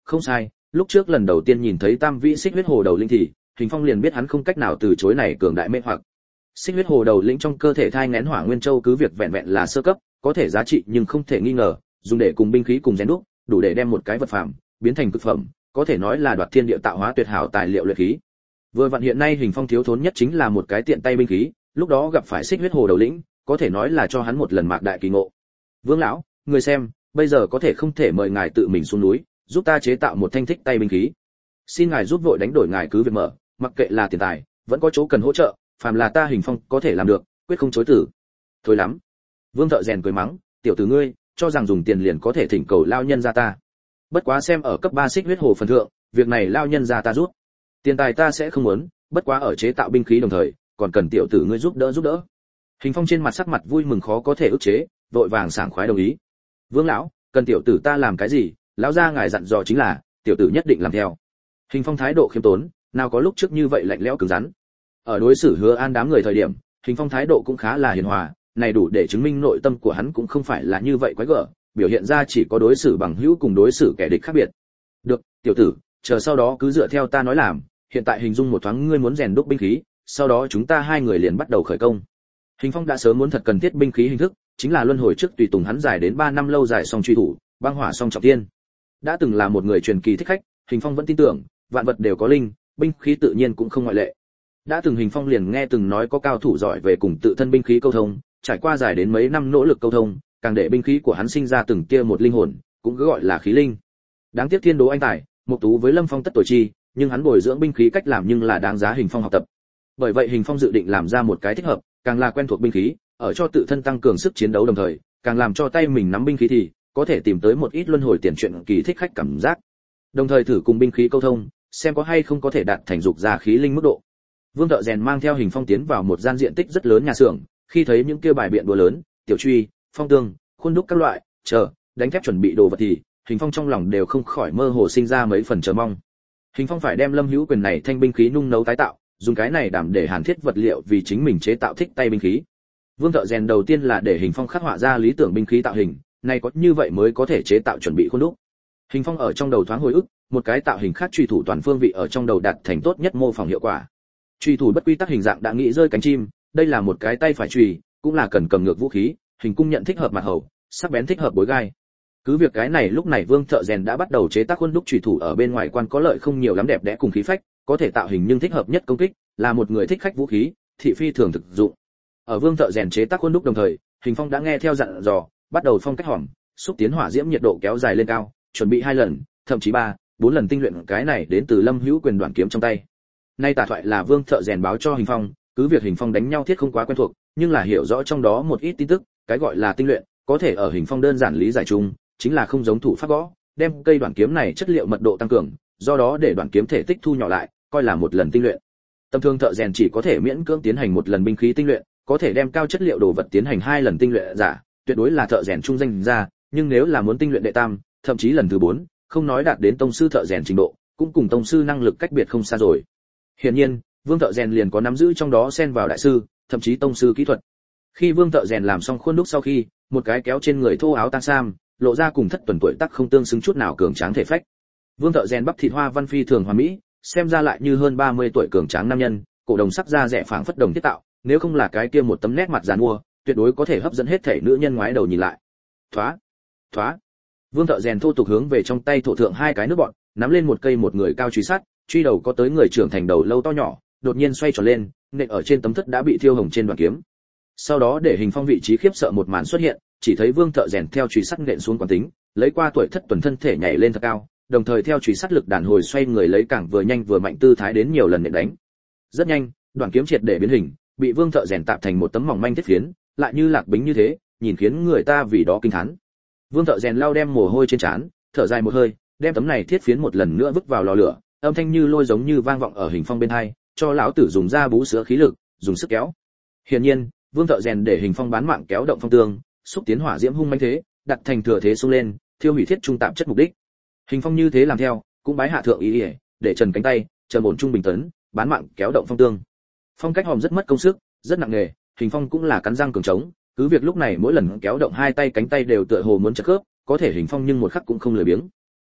không sai, lúc trước lần đầu tiên nhìn thấy tam vĩ xích huyết hồ đầu linh thì Hình Phong liền biết hắn không cách nào từ chối này cường đại mê hoặc. Xích huyết hồ đầu lĩnh trong cơ thể thai nghén hỏa nguyên châu cứ việc vẹn vẹn là sơ cấp, có thể giá trị nhưng không thể nghi ngờ, dùng để cùng binh khí cùng rèn đúc, đủ để đem một cái vật phẩm biến thành cực phẩm, có thể nói là đoạt thiên địa tạo hóa tuyệt hảo tài liệu luyện khí. Vừa vặn hiện nay Hình Phong thiếu thốn nhất chính là một cái tiện tay binh khí, lúc đó gặp phải xích huyết hồ đầu lĩnh, có thể nói là cho hắn một lần mạc đại kỳ ngộ. Vương lão, người xem, bây giờ có thể không thể mời ngài tự mình xuống núi, giúp ta chế tạo một thanh thích tay binh khí. Xin ngài giúp vội đánh đổi ngài cứ việc mở, mặc kệ là tiền tài, vẫn có chỗ cần hỗ trợ, phàm là ta Hình Phong có thể làm được, quyết không chối từ. Thôi lắm. Vương thợ rèn cười mắng, tiểu tử ngươi, cho rằng dùng tiền liền có thể thỉnh cầu lao nhân ra ta. Bất quá xem ở cấp ba xích huyết hồ phần thượng, việc này lao nhân ra ta rút. Tiền tài ta sẽ không muốn, bất quá ở chế tạo binh khí đồng thời, còn cần tiểu tử ngươi giúp đỡ giúp đỡ. Hình Phong trên mặt sắc mặt vui mừng khó có thể ức chế, vội vàng sảng khoái đồng ý. Vương lão, cần tiểu tử ta làm cái gì, lão gia ngài dặn dò chính là, tiểu tử nhất định làm theo. Hình Phong thái độ khiêm tốn, nào có lúc trước như vậy lạnh lẽo cứng rắn. Ở đối xử Hứa An đám người thời điểm, Hình Phong thái độ cũng khá là hiền hòa, này đủ để chứng minh nội tâm của hắn cũng không phải là như vậy quái gở, biểu hiện ra chỉ có đối xử bằng hữu cùng đối xử kẻ địch khác biệt. Được, tiểu tử, chờ sau đó cứ dựa theo ta nói làm, hiện tại hình dung một thoáng ngươi muốn rèn đúc binh khí, sau đó chúng ta hai người liền bắt đầu khởi công. Hình Phong đã sớm muốn thật cần thiết binh khí hình thức, chính là luân hồi trước tùy tùng hắn dài đến ba năm lâu dài song truy thủ, băng hỏa song trọng thiên. Đã từng là một người truyền kỳ thích khách, Hình Phong vẫn tin tưởng, vạn vật đều có linh, binh khí tự nhiên cũng không ngoại lệ. Đã từng Hình Phong liền nghe từng nói có cao thủ giỏi về cùng tự thân binh khí câu thông, trải qua dài đến mấy năm nỗ lực câu thông, càng để binh khí của hắn sinh ra từng tia một linh hồn, cũng cứ gọi là khí linh. Đáng tiếc thiên đố anh tài, Mộc Tú với Lâm Phong tất tuổi chi, nhưng hắn bồi dưỡng binh khí cách làm nhưng là đáng giá Hình Phong học tập. Bởi vậy Hình Phong dự định làm ra một cái thích hợp, càng là quen thuộc binh khí, ở cho tự thân tăng cường sức chiến đấu đồng thời, càng làm cho tay mình nắm binh khí thì có thể tìm tới một ít luân hồi tiền truyện kỳ thích khách cảm giác. Đồng thời thử cùng binh khí câu thông, xem có hay không có thể đạt thành dục ra khí linh mức độ. Vương thợ rèn mang theo Hình Phong tiến vào một gian diện tích rất lớn nhà xưởng, khi thấy những kia bài biện đũa lớn, tiểu truy, phong tương, khuôn đúc các loại, chờ, đánh thép chuẩn bị đồ vật thì, Hình Phong trong lòng đều không khỏi mơ hồ sinh ra mấy phần chờ mong. Hình Phong phải đem Lâm Hữu Quyền này thanh binh khí nung nấu tái tạo, dùng cái này đảm để hàn thiết vật liệu vì chính mình chế tạo thích tay binh khí. Vương thợ rèn đầu tiên là để Hình Phong khắc họa ra lý tưởng binh khí tạo hình, này có như vậy mới có thể chế tạo chuẩn bị khuôn đúc. Hình Phong ở trong đầu thoáng hồi ức, một cái tạo hình khác truy thủ toàn phương vị ở trong đầu đạt thành tốt nhất mô phỏng hiệu quả. Truy thủ bất quy tắc hình dạng đã nghĩ rơi cánh chim, đây là một cái tay phải chùy, cũng là cần cầm ngược vũ khí, hình cung nhận thích hợp mặt hầu, sắc bén thích hợp bối gai. Cứ việc cái này lúc này Vương thợ rèn đã bắt đầu chế tác khuôn đúc chùy thủ ở bên ngoài quan có lợi không nhiều lắm đẹp đẽ cùng khí phách, có thể tạo hình nhưng thích hợp nhất công kích, là một người thích khách vũ khí, thị phi thường thực dụng. Ở Vương thợ rèn chế tác khuôn đúc đồng thời, Hình Phong đã nghe theo dặn dò, bắt đầu phong cách hòm, xúc tiến hỏa diễm nhiệt độ kéo dài lên cao, chuẩn bị hai lần, thậm chí ba, bốn lần tinh luyện cái này đến từ Lâm Hữu Quyền đoạn kiếm trong tay. Nay tả thoại là Vương thợ rèn báo cho Hình Phong, cứ việc Hình Phong đánh nhau thiết không quá quen thuộc, nhưng là hiểu rõ trong đó một ít tin tức, cái gọi là tinh luyện, có thể ở Hình Phong đơn giản lý giải chung, chính là không giống thủ pháp gõ, đem cây đoạn kiếm này chất liệu mật độ tăng cường, do đó để đoạn kiếm thể tích thu nhỏ lại, coi là một lần tinh luyện. Tầm thường thợ rèn chỉ có thể miễn cưỡng tiến hành một lần binh khí tinh luyện, có thể đem cao chất liệu đồ vật tiến hành hai lần tinh luyện giả, tuyệt đối là thợ rèn trung danh ra, nhưng nếu là muốn tinh luyện đệ tam, thậm chí lần thứ bốn, không nói đạt đến tông sư thợ rèn trình độ, cũng cùng tông sư năng lực cách biệt không xa rồi. Hiển nhiên, Vương thợ rèn liền có nắm giữ trong đó xen vào đại sư, thậm chí tông sư kỹ thuật. Khi Vương thợ rèn làm xong khuôn đúc sau khi, một cái kéo trên người thô áo tang sam, lộ ra cùng thất tuần tuổi tác không tương xứng chút nào cường tráng thể phách. Vương thợ rèn bắp thịt hoa văn phi thường hoàn mỹ, xem ra lại như hơn ba mươi tuổi cường tráng nam nhân, cổ đồng sắc da rẻ phảng phất đồng thiết tạo, nếu không là cái kia một tấm nét mặt giàn mua, tuyệt đối có thể hấp dẫn hết thể nữ nhân ngoái đầu nhìn lại. Thoá, thoá. Vương thợ rèn thô tục hướng về trong tay thổ thượng hai cái nước bọn, nắm lên một cây một người cao truy sắt, truy đầu có tới người trưởng thành đầu lâu to nhỏ, đột nhiên xoay tròn lên, nện ở trên tấm thất đã bị thiêu hồng trên đoạn kiếm. Sau đó để Hình Phong vị trí khiếp sợ một màn xuất hiện, chỉ thấy Vương thợ rèn theo truy sắt nện xuống quán tính, lấy qua tuổi thất tuần thân thể nhảy lên thật cao, đồng thời theo truy sắt lực đàn hồi xoay người lấy càng vừa nhanh vừa mạnh tư thái đến nhiều lần nện đánh. Rất nhanh, đoạn kiếm triệt để biến hình, bị Vương thợ rèn tạm thành một tấm mỏng manh thiết phiến, lại như lạc bính như thế, nhìn khiến người ta vì đó kinh thán. Vương thợ rèn lau đem mồ hôi trên trán, thở dài một hơi, đem tấm này thiết phiến một lần nữa vứt vào lò lửa, âm thanh như lôi giống như vang vọng ở Hình Phong bên tai, cho lão tử dùng ra bú sữa khí lực, dùng sức kéo. Hiển nhiên, Vương thợ rèn để Hình Phong bán mạng kéo động phong tương, xúc tiến hỏa diễm hung manh thế, đặt thành thừa thế xông lên, thiêu hủy thiết trung tạm chất mục đích. Hình Phong như thế làm theo, cũng bái hạ thượng ý ý, để trần cánh tay, trần ổn trung bình tấn, bán mạng kéo động phong tương. Phong cách hòm rất mất công sức, rất nặng nề, Hình Phong cũng là cắn răng cường trống, cứ việc lúc này mỗi lần kéo động hai tay cánh tay đều tựa hồ muốn chật khớp, có thể Hình Phong nhưng một khắc cũng không lười biếng.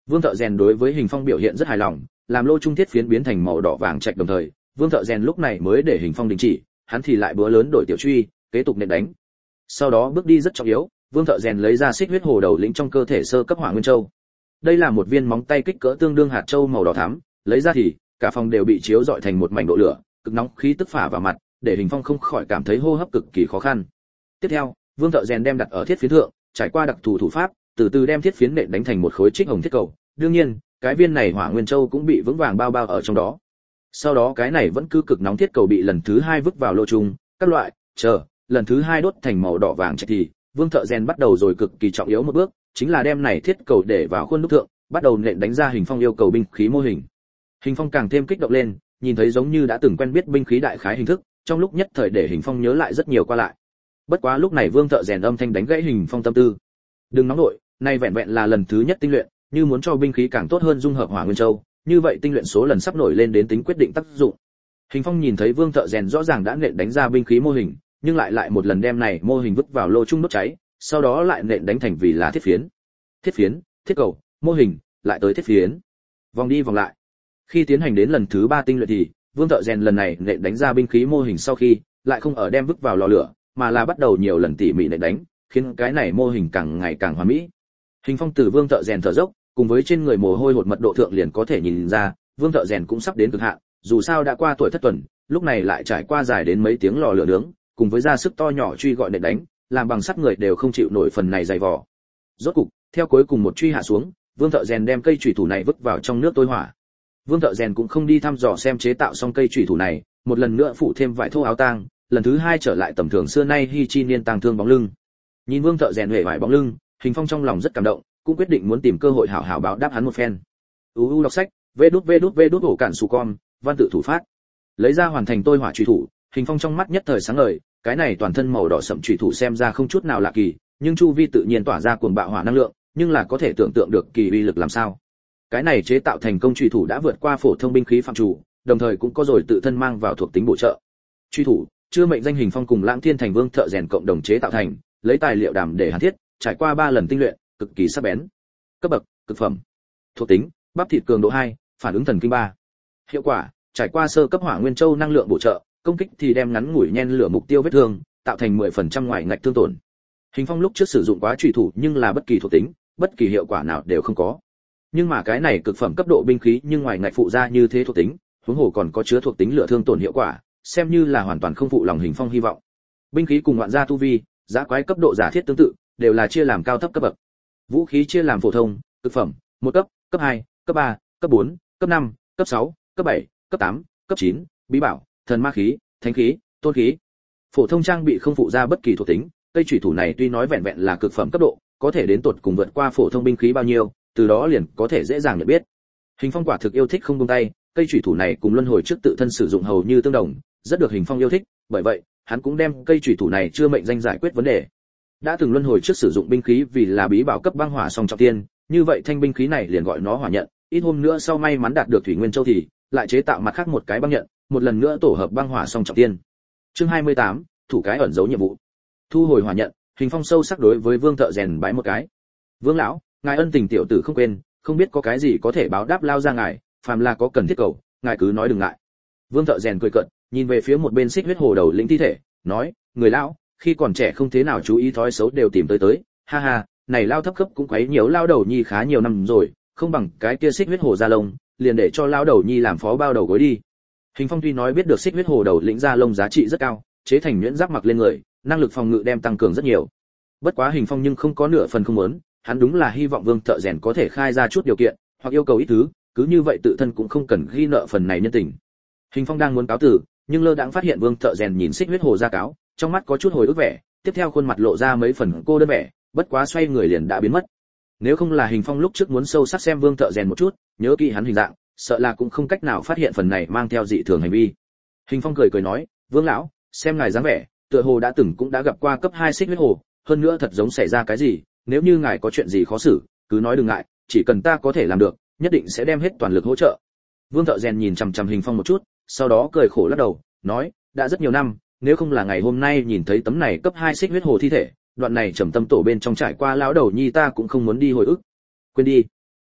Vương Thợ Rèn đối với Hình Phong biểu hiện rất hài lòng, làm lô trung thiết phiến biến thành màu đỏ vàng trạch đồng thời, Vương Thợ Rèn lúc này mới để Hình Phong đình chỉ, hắn thì lại búa lớn đổi tiểu truy, kế tục nện đánh. Sau đó bước đi rất trọng yếu, Vương Thợ Rèn lấy ra xích huyết hồ đầu lĩnh trong cơ thể sơ cấp hỏa nguyên châu. Đây là một viên móng tay kích cỡ tương đương hạt châu màu đỏ thắm, lấy ra thì cả phòng đều bị chiếu rọi thành một mảnh độ lửa, cực nóng khí tức phả vào mặt, để Hình Phong không khỏi cảm thấy hô hấp cực kỳ khó khăn. Tiếp theo, Vương Thợ Rèn đem đặt ở thiết phiến thượng, trải qua đặc thù thủ pháp, từ từ đem thiết phiến nện đánh thành một khối trích hồng thiết cầu. Đương nhiên, cái viên này hỏa nguyên châu cũng bị vững vàng bao bao ở trong đó. Sau đó cái này vẫn cứ cực nóng thiết cầu bị lần thứ hai vứt vào lô trung, các loại, chờ, lần thứ hai đốt thành màu đỏ vàng trạch thì, Vương Thợ Rèn bắt đầu rồi cực kỳ trọng yếu một bước, chính là đem này thiết cầu để vào khuôn đúc thượng, bắt đầu nện đánh ra Hình Phong yêu cầu binh khí mô hình. Hình Phong càng thêm kích động lên, nhìn thấy giống như đã từng quen biết binh khí đại khái hình thức, trong lúc nhất thời để Hình Phong nhớ lại rất nhiều qua lại. Bất quá lúc này Vương Thợ Rèn âm thanh đánh gãy Hình Phong tâm tư. Đừng nóng nội, này vẹn vẹn là lần thứ nhất tinh luyện, như muốn cho binh khí càng tốt hơn dung hợp hỏa nguyên châu, như vậy tinh luyện số lần sắp nổi lên đến tính quyết định tác dụng. Hình Phong nhìn thấy Vương Thợ Rèn rõ ràng đã nện đánh ra binh khí mô hình, nhưng lại lại một lần đem này mô hình vứt vào lô trung đốt cháy, sau đó lại nện đánh thành vì là thiết phiến. Thiết phiến, thiết cầu, mô hình, lại tới thiết phiến. Vòng đi vòng lại. Khi tiến hành đến lần thứ ba tinh luyện thì, Vương Thợ Rèn lần này nện đánh ra binh khí mô hình sau khi, lại không ở đem vứt vào lò lửa, mà là bắt đầu nhiều lần tỉ mỉ nện đánh, khiến cái này mô hình càng ngày càng hoàn mỹ. Hình Phong từ Vương Thợ Rèn thở dốc, cùng với trên người mồ hôi hột mật độ thượng liền có thể nhìn ra, Vương Thợ Rèn cũng sắp đến cực hạn, dù sao đã qua tuổi thất tuần, lúc này lại trải qua dài đến mấy tiếng lò lửa nướng, cùng với ra sức to nhỏ truy gọi nện đánh, làm bằng sắt người đều không chịu nổi phần này dày vò. Rốt cục, theo cuối cùng một truy hạ xuống, Vương Thợ Rèn đem cây chủy thủ này vứt vào trong nước tối hỏa. Vương Thợ Rèn cũng không đi thăm dò xem chế tạo xong cây chủy thủ này, một lần nữa phủ thêm vải thô áo tang, lần thứ hai trở lại tầm thường xưa nay hi chi niên tang thương bóng lưng. Nhìn Vương Thợ Rèn huệ vải bóng lưng, Hình Phong trong lòng rất cảm động, cũng quyết định muốn tìm cơ hội hảo hảo báo đáp hắn một phen. u u đọc sách, vê đút vê đút vê đút ổ cản sù con, văn tự thủ phát. Lấy ra hoàn thành tôi hỏa chủy thủ, Hình Phong trong mắt nhất thời sáng ngời, cái này toàn thân màu đỏ sẫm chủy thủ xem ra không chút nào lạ kỳ, nhưng chu vi tự nhiên tỏa ra cuồng bạo hỏa năng lượng, nhưng là có thể tưởng tượng được kỳ uy lực làm sao. Cái này chế tạo thành công chủy thủ đã vượt qua phổ thông binh khí phạm chủ, đồng thời cũng có rồi tự thân mang vào thuộc tính bổ trợ. Chủy thủ, chưa mệnh danh Hình Phong cùng Lãng Thiên Thành Vương Thợ Rèn cộng đồng chế tạo thành, lấy tài liệu đàm để hàn thiết, trải qua ba lần tinh luyện, cực kỳ sắc bén. Cấp bậc, cực phẩm. Thuộc tính, bắp thịt cường độ hai, phản ứng thần kinh ba. Hiệu quả, trải qua sơ cấp hỏa nguyên châu năng lượng bổ trợ, công kích thì đem ngắn ngủi nhen lửa mục tiêu vết thương, tạo thành mười phần trăm ngoài ngạch thương tổn. Hình Phong lúc trước sử dụng quá chủy thủ nhưng là bất kỳ thuộc tính, bất kỳ hiệu quả nào đều không có. Nhưng mà cái này cực phẩm cấp độ binh khí nhưng ngoài ngạch phụ ra như thế thuộc tính, huống hồ còn có chứa thuộc tính lửa thương tổn hiệu quả, xem như là hoàn toàn không phụ lòng Hình Phong hy vọng. Binh khí cùng ngoạn gia tu vi, giá quái cấp độ giả thiết tương tự, đều là chia làm cao thấp cấp bậc. Vũ khí chia làm phổ thông, cực phẩm, một cấp, cấp hai, cấp ba, cấp bốn, cấp năm, cấp sáu, cấp bảy, cấp tám, cấp chín, bí bảo, thần ma khí, thánh khí, tôn khí. Phổ thông trang bị không phụ ra bất kỳ thuộc tính, cây chủy thủ này tuy nói vẹn vẹn là cực phẩm cấp độ, có thể đến tột cùng vượt qua phổ thông binh khí bao nhiêu, từ đó liền có thể dễ dàng nhận biết. Hình Phong quả thực yêu thích không buông tay, cây chủy thủ này cùng luân hồi trước tự thân sử dụng hầu như tương đồng, rất được Hình Phong yêu thích, bởi vậy, hắn cũng đem cây chủy thủ này chưa mệnh danh giải quyết vấn đề. Đã từng luân hồi trước sử dụng binh khí vì là bí bảo cấp băng hỏa song trọng tiên, như vậy thanh binh khí này liền gọi nó hỏa nhận, ít hôm nữa sau may mắn đạt được thủy nguyên châu thì lại chế tạo mặt khác một cái băng nhận, một lần nữa tổ hợp băng hỏa song trọng tiên. Chương hai mươi tám, thủ cái ẩn giấu nhiệm vụ. Thu hồi hỏa nhận, Hình Phong sâu sắc đối với Vương Thợ Rèn bái một cái. Vương lão, ngài ân tình tiểu tử không quên, không biết có cái gì có thể báo đáp lao ra ngài, phàm là có cần thiết cầu, ngài cứ nói đừng ngại. Vương Thợ Rèn cười cợt, nhìn về phía một bên xích huyết hồ đầu lĩnh thi thể, nói, người lão, khi còn trẻ không thế nào chú ý thói xấu đều tìm tới tới, ha ha, này lao thấp cấp cũng quấy nhiều lao đầu nhi khá nhiều năm rồi, không bằng cái kia xích huyết hồ da lông, liền để cho lao đầu nhi làm phó bao đầu gối đi. Hình Phong tuy nói biết được xích huyết hồ đầu lĩnh da lông giá trị rất cao, chế thành nhuyễn giáp mặc lên người, năng lực phòng ngự đem tăng cường rất nhiều. Bất quá Hình Phong nhưng không có nửa phần không muốn, hắn đúng là hy vọng Vương Thợ Rèn có thể khai ra chút điều kiện, hoặc yêu cầu ít thứ, cứ như vậy tự thân cũng không cần ghi nợ phần này nhân tình. Hình Phong đang muốn cáo từ, nhưng lơ đãng phát hiện Vương Thợ Rèn nhìn xích huyết hồ da cáo, trong mắt có chút hồi ức vẻ, tiếp theo khuôn mặt lộ ra mấy phần cô đơn vẻ, bất quá xoay người liền đã biến mất. Nếu không là Hình Phong lúc trước muốn sâu sắc xem Vương Thợ Rèn một chút, nhớ kỹ hắn hình dạng, sợ là cũng không cách nào phát hiện phần này mang theo dị thường hành vi. Hình Phong cười cười nói, Vương lão, xem ngài dáng vẻ, tựa hồ đã từng cũng đã gặp qua cấp hai xích huyết hồ, hơn nữa thật giống xảy ra cái gì, nếu như ngài có chuyện gì khó xử, cứ nói đừng ngại, chỉ cần ta có thể làm được, nhất định sẽ đem hết toàn lực hỗ trợ. Vương Thợ Rèn nhìn chằm chằm Hình Phong một chút, sau đó cười khổ lắc đầu, nói, đã rất nhiều năm, nếu không là ngày hôm nay nhìn thấy tấm này cấp hai xích huyết hồ thi thể, đoạn này trầm tâm tổ bên trong trải qua lão đầu nhi ta cũng không muốn đi hồi ức. Quên đi.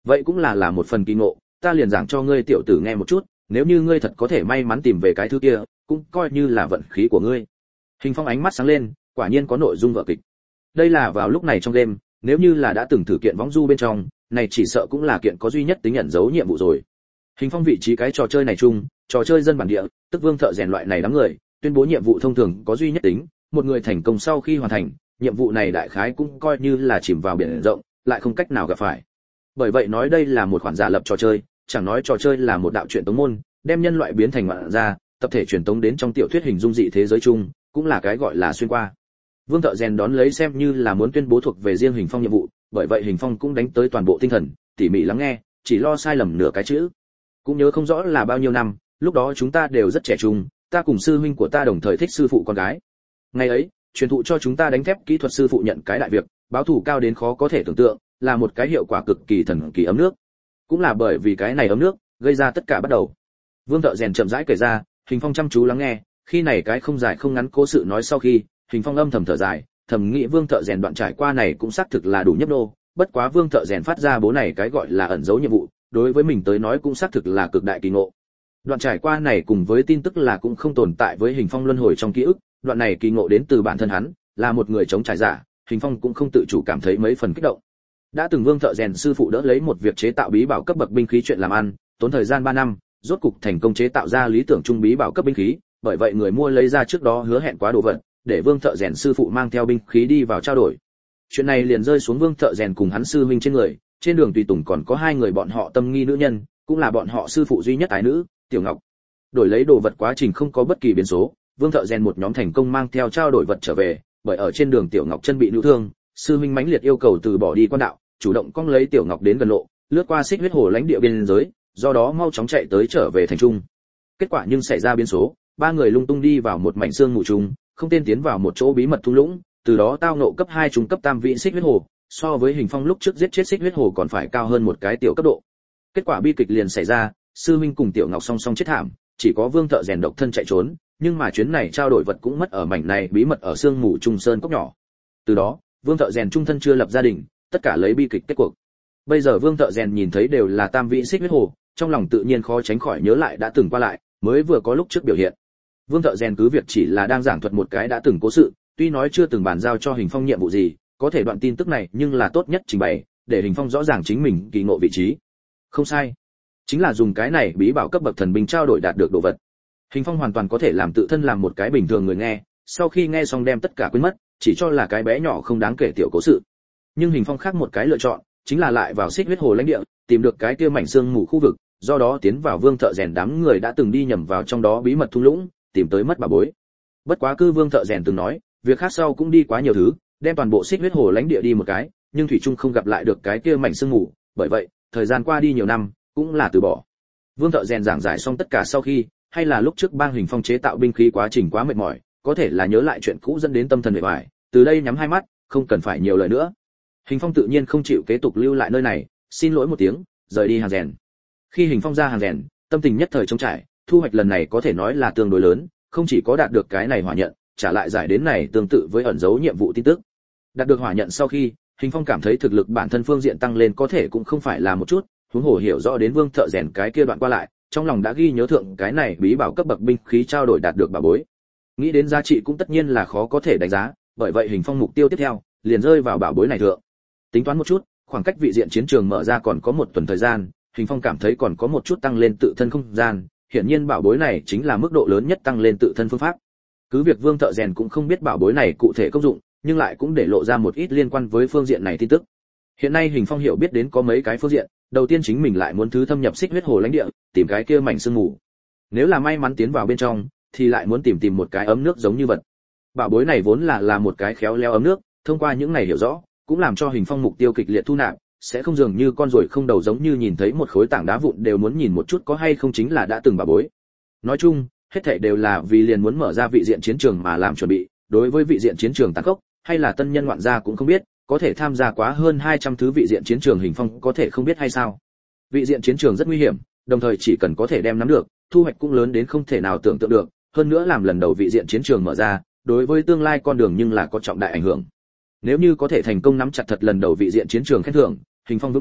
vậy cũng là là một phần kỳ ngộ, ta liền giảng cho ngươi tiểu tử nghe một chút, nếu như ngươi thật có thể may mắn tìm về cái thứ kia, cũng coi như là vận khí của ngươi. Hình Phong ánh mắt sáng lên, quả nhiên có nội dung vở kịch. Đây là vào lúc này trong game, nếu như là đã từng thử kiện võng du bên trong, này chỉ sợ cũng là kiện có duy nhất tính ẩn dấu nhiệm vụ rồi. Hình Phong vị trí cái trò chơi này chung, trò chơi dân bản địa, tức Vương Thợ Rèn loại này đám người, tuyên bố nhiệm vụ thông thường có duy nhất tính, một người thành công sau khi hoàn thành, nhiệm vụ này đại khái cũng coi như là chìm vào biển rộng, lại không cách nào gặp phải. Bởi vậy nói đây là một khoản giả lập trò chơi, chẳng nói trò chơi là một đạo truyện tống môn, đem nhân loại biến thành ngoạn gia, tập thể truyền tống đến trong tiểu thuyết hình dung dị thế giới chung, cũng là cái gọi là xuyên qua. Vương Thợ Rèn đón lấy xem như là muốn tuyên bố thuộc về riêng Hình Phong nhiệm vụ, bởi vậy Hình Phong cũng đánh tới toàn bộ tinh thần, tỉ mỉ lắng nghe, chỉ lo sai lầm nửa cái chữ. Cũng nhớ không rõ là bao nhiêu năm, lúc đó chúng ta đều rất trẻ trung, ta cùng sư huynh của ta đồng thời thích sư phụ con gái. Ngày ấy, truyền thụ cho chúng ta đánh thép kỹ thuật sư phụ nhận cái đại việc, báo thủ cao đến khó có thể tưởng tượng, là một cái hiệu quả cực kỳ thần kỳ ấm nước. Cũng là bởi vì cái này ấm nước, gây ra tất cả bắt đầu. Vương Thợ Rèn chậm rãi kể ra, Hình Phong chăm chú lắng nghe, khi này cái không dài không ngắn cố sự nói sau khi, Hình Phong âm thầm thở dài, thầm nghĩ Vương Thợ Rèn đoạn trải qua này cũng xác thực là đủ nhấp nô, bất quá Vương Thợ Rèn phát ra bố này cái gọi là ẩn dấu nhiệm vụ, đối với mình tới nói cũng xác thực là cực đại kỳ ngộ. Đoạn trải qua này cùng với tin tức là cũng không tồn tại với Hình Phong luân hồi trong ký ức, đoạn này kỳ ngộ đến từ bản thân hắn, là một người chống trải giả, Hình Phong cũng không tự chủ cảm thấy mấy phần kích động. Đã từng Vương Thợ Rèn sư phụ đỡ lấy một việc chế tạo bí bảo cấp bậc binh khí chuyện làm ăn, tốn thời gian ba năm, rốt cục thành công chế tạo ra lý tưởng trung bí bảo cấp binh khí, bởi vậy người mua lấy ra trước đó hứa hẹn quá đồ vật, để Vương Thợ Rèn sư phụ mang theo binh khí đi vào trao đổi. Chuyện này liền rơi xuống Vương Thợ Rèn cùng hắn sư huynh trên người, trên đường tùy tùng còn có hai người bọn họ tâm nghi nữ nhân, cũng là bọn họ sư phụ duy nhất ái nữ, Tiểu Ngọc. Đổi lấy đồ vật quá trình không có bất kỳ biến số, Vương Thợ Rèn một nhóm thành công mang theo trao đổi vật trở về, bởi ở trên đường Tiểu Ngọc chân bị nữ thương, sư huynh mãnh liệt yêu cầu từ bỏ đi quan đạo, chủ động cong lấy Tiểu Ngọc đến gần lộ, lướt qua xích huyết hồ lãnh địa biên giới, do đó mau chóng chạy tới trở về thành trung. Kết quả nhưng xảy ra biến số, ba người lung tung đi vào một mảnh xương mù trùng, không tên tiến vào một chỗ bí mật thung lũng, từ đó tao ngộ cấp hai trung cấp tam vị xích huyết hồ, so với Hình Phong lúc trước giết chết xích huyết hồ còn phải cao hơn một cái tiểu cấp độ. Kết quả bi kịch liền xảy ra, sư huynh cùng Tiểu Ngọc song song chết thảm, chỉ có Vương Thợ Rèn độc thân chạy trốn, nhưng mà chuyến này trao đổi vật cũng mất ở mảnh này bí mật ở xương mù trung sơn cốc nhỏ. Từ đó, Vương Thợ Rèn trung thân chưa lập gia đình, tất cả lấy bi kịch kết cuộc. Bây giờ Vương Thợ Rèn nhìn thấy đều là tam vị xích huyết hồ, trong lòng tự nhiên khó tránh khỏi nhớ lại đã từng qua lại, mới vừa có lúc trước biểu hiện. Vương Thợ Rèn cứ việc chỉ là đang giảng thuật một cái đã từng cố sự, tuy nói chưa từng bàn giao cho Hình Phong nhiệm vụ gì, có thể đoạn tin tức này nhưng là tốt nhất trình bày, để Hình Phong rõ ràng chính mình kỳ ngộ vị trí. Không sai, chính là dùng cái này bí bảo cấp bậc thần binh trao đổi đạt được đồ vật. Hình Phong hoàn toàn có thể làm tự thân làm một cái bình thường người nghe, sau khi nghe xong đem tất cả quên mất, chỉ cho là cái bé nhỏ không đáng kể tiểu cố sự. Nhưng Hình Phong khác một cái lựa chọn, chính là lại vào xích huyết hồ lãnh địa, tìm được cái kia mảnh xương mù khu vực, do đó tiến vào Vương Thợ Rèn đám người đã từng đi nhầm vào trong đó bí mật thung lũng, tìm tới mất bà bối. Bất quá cư Vương Thợ Rèn từng nói, việc khác sau cũng đi quá nhiều thứ, đem toàn bộ xích huyết hồ lãnh địa đi một cái, nhưng thủy chung không gặp lại được cái kia mảnh xương mù, bởi vậy, thời gian qua đi nhiều năm, cũng là từ bỏ. Vương Thợ Rèn giảng giải xong tất cả sau khi, hay là lúc trước bang Hình Phong chế tạo binh khí quá trình quá mệt mỏi, có thể là nhớ lại chuyện cũ dẫn đến tâm thần mệt mỏi, từ đây nhắm hai mắt, không cần phải nhiều lời nữa. Hình Phong tự nhiên không chịu kế tục lưu lại nơi này, xin lỗi một tiếng, rời đi hàng rèn. Khi Hình Phong ra hàng rèn, tâm tình nhất thời trống trải, thu hoạch lần này có thể nói là tương đối lớn, không chỉ có đạt được cái này hỏa nhận, trả lại giải đến này tương tự với ẩn dấu nhiệm vụ tin tức. Đạt được hỏa nhận sau khi, Hình Phong cảm thấy thực lực bản thân phương diện tăng lên có thể cũng không phải là một chút, huống hồ hiểu rõ đến Vương Thợ Rèn cái kia đoạn qua lại, trong lòng đã ghi nhớ thượng cái này bí bảo cấp bậc binh khí trao đổi đạt được bảo bối. Nghĩ đến giá trị cũng tất nhiên là khó có thể đánh giá, bởi vậy Hình Phong mục tiêu tiếp theo liền rơi vào bảo bối này thượng. Tính toán một chút, khoảng cách vị diện chiến trường mở ra còn có một tuần thời gian, Hình Phong cảm thấy còn có một chút tăng lên tự thân không gian, hiển nhiên bảo bối này chính là mức độ lớn nhất tăng lên tự thân phương pháp. Cứ việc Vương Thợ Rèn cũng không biết bảo bối này cụ thể công dụng, nhưng lại cũng để lộ ra một ít liên quan với phương diện này tin tức. Hiện nay Hình Phong hiểu biết đến có mấy cái phương diện, đầu tiên chính mình lại muốn thứ thâm nhập xích huyết hồ lãnh địa, tìm cái kia mảnh sương mù. Nếu là may mắn tiến vào bên trong, thì lại muốn tìm tìm một cái ấm nước giống như vật. Bảo bối này vốn là là một cái khéo léo ấm nước, thông qua những này hiểu rõ, cũng làm cho Hình Phong mục tiêu kịch liệt thu nạp, sẽ không dường như con ruồi không đầu giống như nhìn thấy một khối tảng đá vụn đều muốn nhìn một chút có hay không chính là đã từng bảo bối. Nói chung, hết thảy đều là vì liền muốn mở ra vị diện chiến trường mà làm chuẩn bị, đối với vị diện chiến trường tàn khốc, hay là tân nhân ngoạn gia cũng không biết, có thể tham gia quá hơn hai trăm thứ vị diện chiến trường Hình Phong có thể không biết hay sao? Vị diện chiến trường rất nguy hiểm, đồng thời chỉ cần có thể đem nắm được, thu hoạch cũng lớn đến không thể nào tưởng tượng được, hơn nữa làm lần đầu vị diện chiến trường mở ra, đối với tương lai con đường nhưng là có trọng đại ảnh hưởng. Nếu như có thể thành công nắm chặt thật lần đầu vị diện chiến trường khen thưởng, Hình Phong vững tin,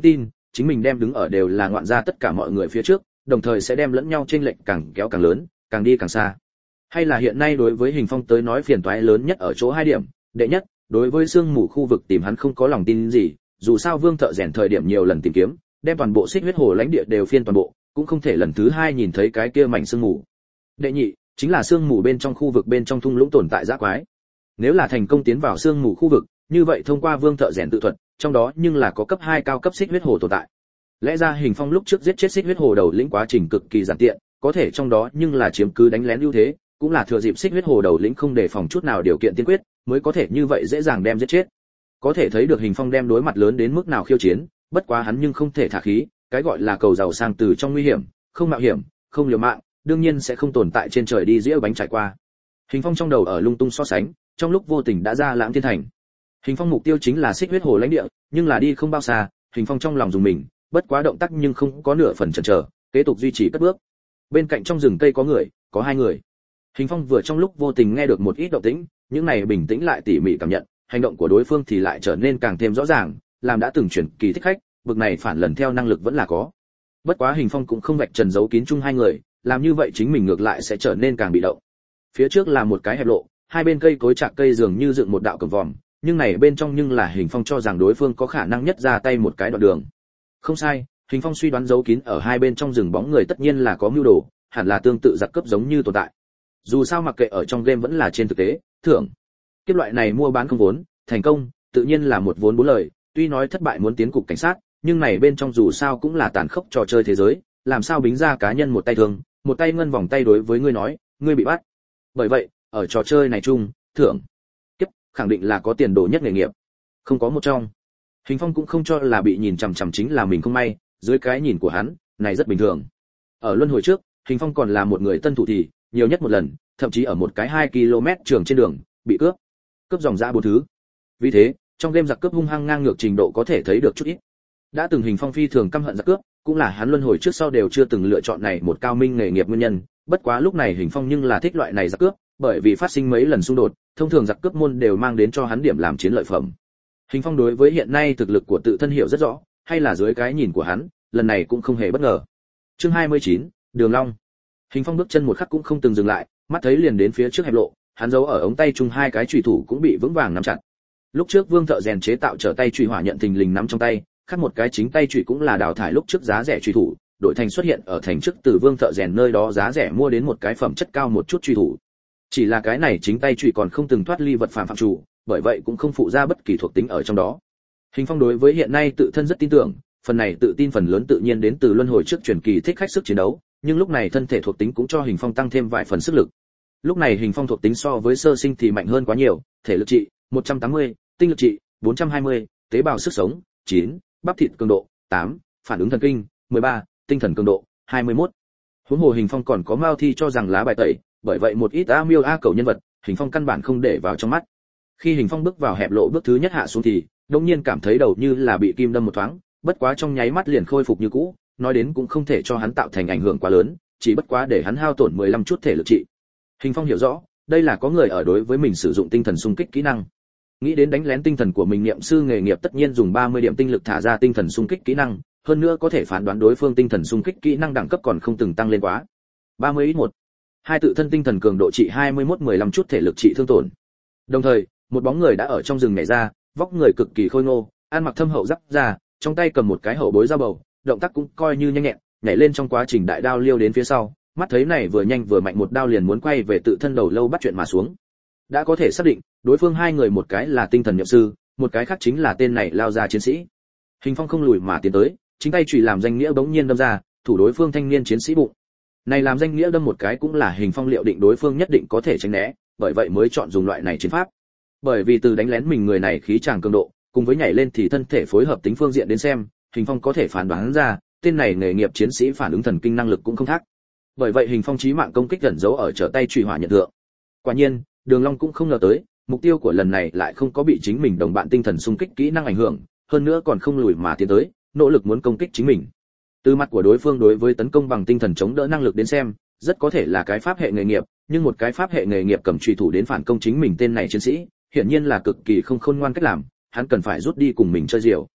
chính mình đem đứng ở đều là ngoạn gia tất cả mọi người phía trước, đồng thời sẽ đem lẫn nhau chênh lệch càng kéo càng lớn, càng đi càng xa. Hay là hiện nay đối với Hình Phong tới nói phiền toái lớn nhất ở chỗ hai điểm, đệ nhất, đối với sương mù khu vực tìm hắn không có lòng tin gì, dù sao Vương Thợ Rèn thời điểm nhiều lần tìm kiếm, đem toàn bộ Xích Huyết Hồ lãnh địa đều phiên toàn bộ, cũng không thể lần thứ hai nhìn thấy cái kia mảnh sương mù. Đệ nhị, chính là sương mù bên trong khu vực bên trong thung lũng tồn tại dã quái. Nếu là thành công tiến vào sương mù khu vực, như vậy thông qua Vương Thợ Rèn tự thuật, trong đó nhưng là có cấp hai cao cấp Xích Huyết Hồ tồn tại. Lẽ ra Hình Phong lúc trước giết chết Xích Huyết Hồ đầu lĩnh quá trình cực kỳ giản tiện, có thể trong đó nhưng là chiếm cứ đánh lén ưu thế, cũng là thừa dịp Xích Huyết Hồ đầu lĩnh không đề phòng chút nào điều kiện tiên quyết, mới có thể như vậy dễ dàng đem giết chết. Có thể thấy được Hình Phong đem đối mặt lớn đến mức nào khiêu chiến, bất quá hắn nhưng không thể thả khí, cái gọi là cầu giàu sang từ trong nguy hiểm, không mạo hiểm, không liều mạng, đương nhiên sẽ không tồn tại trên trời đi dĩa bánh trải qua. Hình Phong trong đầu ở lung tung so sánh, trong lúc vô tình đã ra Lãng Thiên Thành. Hình Phong mục tiêu chính là Xích Huyết Hồ lãnh địa, nhưng là đi không bao xa, Hình Phong trong lòng dùng mình, bất quá động tác nhưng không có nửa phần chần chờ, kế tục duy trì cất bước. Bên cạnh trong rừng cây có người, có hai người. Hình Phong vừa trong lúc vô tình nghe được một ít động tĩnh, những này bình tĩnh lại tỉ mỉ cảm nhận, hành động của đối phương thì lại trở nên càng thêm rõ ràng, làm đã từng chuyển kỳ thích khách, bực này phản lần theo năng lực vẫn là có. Bất quá Hình Phong cũng không vạch trần giấu kín chung hai người, làm như vậy chính mình ngược lại sẽ trở nên càng bị động. Phía trước là một cái hẹp lộ, hai bên cây cối chạc cây dường như dựng một đạo cổng vòm, nhưng này bên trong nhưng là Hình Phong cho rằng đối phương có khả năng nhất ra tay một cái đoạn đường. Không sai, Hình Phong suy đoán giấu kín ở hai bên trong rừng bóng người tất nhiên là có mưu đồ, hẳn là tương tự giặc cướp giống như tồn tại. Dù sao mặc kệ ở trong game vẫn là trên thực tế, thưởng. Kiếp loại này mua bán không vốn, thành công, tự nhiên là một vốn bốn lời, tuy nói thất bại muốn tiến cục cảnh sát, nhưng này bên trong dù sao cũng là tàn khốc trò chơi thế giới, làm sao bính ra cá nhân một tay thương, một tay ngân vòng tay đối với ngươi nói, ngươi bị bắt. Bởi vậy, ở trò chơi này chung, thưởng kiếp khẳng định là có tiền đồ nhất nghề nghiệp. Không có một trong. Hình Phong cũng không cho là bị nhìn chằm chằm chính là mình không may, dưới cái nhìn của hắn, này rất bình thường. Ở luân hồi trước, Hình Phong còn là một người tân thủ thì, nhiều nhất một lần, thậm chí ở một cái hai ki lô mét trường trên đường, bị cướp. Cướp dòng dã bốn thứ. Vì thế, trong game giặc cướp hung hăng ngang ngược trình độ có thể thấy được chút ít. Đã từng Hình Phong phi thường căm hận giặc cướp, cũng là hắn luân hồi trước sau đều chưa từng lựa chọn này một cao minh nghề nghiệp nguyên nhân, bất quá lúc này Hình Phong nhưng là thích loại này giặc cướp, bởi vì phát sinh mấy lần xung đột, thông thường giặc cướp môn đều mang đến cho hắn điểm làm chiến lợi phẩm. Hình Phong đối với hiện nay thực lực của tự thân hiểu rất rõ, hay là dưới cái nhìn của hắn, lần này cũng không hề bất ngờ. Chương hai mươi chín, Đường Long. Hình Phong bước chân một khắc cũng không từng dừng lại, mắt thấy liền đến phía trước hẹp lộ, hắn giấu ở ống tay chung hai cái chùy thủ cũng bị vững vàng nắm chặt. Lúc trước Vương Thợ Rèn chế tạo trở tay chùy hỏa nhận thình lình nắm trong tay, khác một cái chính tay chùy cũng là đào thải lúc trước giá rẻ chùy thủ, đổi thành xuất hiện ở thành trước từ Vương Thợ Rèn nơi đó giá rẻ mua đến một cái phẩm chất cao một chút chùy thủ. Chỉ là cái này chính tay chùy còn không từng thoát ly vật phàm phạm chủ, bởi vậy cũng không phụ ra bất kỳ thuộc tính ở trong đó. Hình Phong đối với hiện nay tự thân rất tin tưởng, phần này tự tin phần lớn tự nhiên đến từ luân hồi trước truyền kỳ thích khách sức chiến đấu, nhưng lúc này thân thể thuộc tính cũng cho Hình Phong tăng thêm vài phần sức lực. Lúc này Hình Phong thuộc tính so với sơ sinh thì mạnh hơn quá nhiều, thể lực trị một trăm tám mươi, tinh lực trị bốn trăm hai mươi, tế bào sức sống chín, bắp thịt cường độ tám, phản ứng thần kinh mười ba, tinh thần cường độ hai mươi mốt. Huống hồ Hình Phong còn có Mao Thi cho rằng lá bài tẩy, bởi vậy một ít A Miêu A cầu nhân vật, Hình Phong căn bản không để vào trong mắt. Khi Hình Phong bước vào hẹp lộ bước thứ nhất hạ xuống thì, đột nhiên cảm thấy đầu như là bị kim đâm một thoáng, bất quá trong nháy mắt liền khôi phục như cũ, nói đến cũng không thể cho hắn tạo thành ảnh hưởng quá lớn, chỉ bất quá để hắn hao tổn mười lăm chút thể lực trị. Hình Phong hiểu rõ, đây là có người ở đối với mình sử dụng tinh thần xung kích kỹ năng. Nghĩ đến đánh lén tinh thần của mình, niệm sư nghề nghiệp tất nhiên dùng ba mươi điểm tinh lực thả ra tinh thần xung kích kỹ năng, hơn nữa có thể phán đoán đối phương tinh thần xung kích kỹ năng đẳng cấp còn không từng tăng lên quá. ba mươi ít một. Hai tự thân tinh thần cường độ trị hai mươi mốt mười lăm chút thể lực trị thương tổn. Đồng thời, một bóng người đã ở trong rừng nhảy ra, vóc người cực kỳ khôi ngô, ăn mặc thâm hậu giáp ra, trong tay cầm một cái hậu bối dao bầu, động tác cũng coi như nhanh nhẹn, nhảy lên trong quá trình đại đao liêu đến phía sau, mắt thấy này vừa nhanh vừa mạnh một đao liền muốn quay về tự thân đầu lâu bắt chuyện mà xuống. Đã có thể xác định, đối phương hai người một cái là tinh thần niệm sư, một cái khác chính là tên này lao ra chiến sĩ. Hình Phong không lùi mà tiến tới, chính tay chùy làm danh nghĩa bỗng nhiên đâm ra, thủ đối phương thanh niên chiến sĩ bụng. Này làm danh nghĩa đâm một cái cũng là Hình Phong liệu định đối phương nhất định có thể tránh né, bởi vậy mới chọn dùng loại này chiến pháp. Bởi vì từ đánh lén mình người này khí tràng cường độ, cùng với nhảy lên thì thân thể phối hợp tính phương diện đến xem, Hình Phong có thể phán đoán ra, tên này nghề nghiệp chiến sĩ phản ứng thần kinh năng lực cũng không thác. Bởi vậy Hình Phong chí mạng công kích gần giấu ở trở tay chùy hỏa nhận thượng. Quả nhiên, Đường Long cũng không ngờ tới, mục tiêu của lần này lại không có bị chính mình đồng bạn tinh thần xung kích kỹ năng ảnh hưởng, hơn nữa còn không lùi mà tiến tới, nỗ lực muốn công kích chính mình. Từ mặt của đối phương đối với tấn công bằng tinh thần chống đỡ năng lực đến xem, rất có thể là cái pháp hệ nghề nghiệp, nhưng một cái pháp hệ nghề nghiệp cầm chùy thủ đến phản công chính mình tên này chiến sĩ, hiển nhiên là cực kỳ không khôn ngoan cách làm, hắn cần phải rút đi cùng mình chơi diều.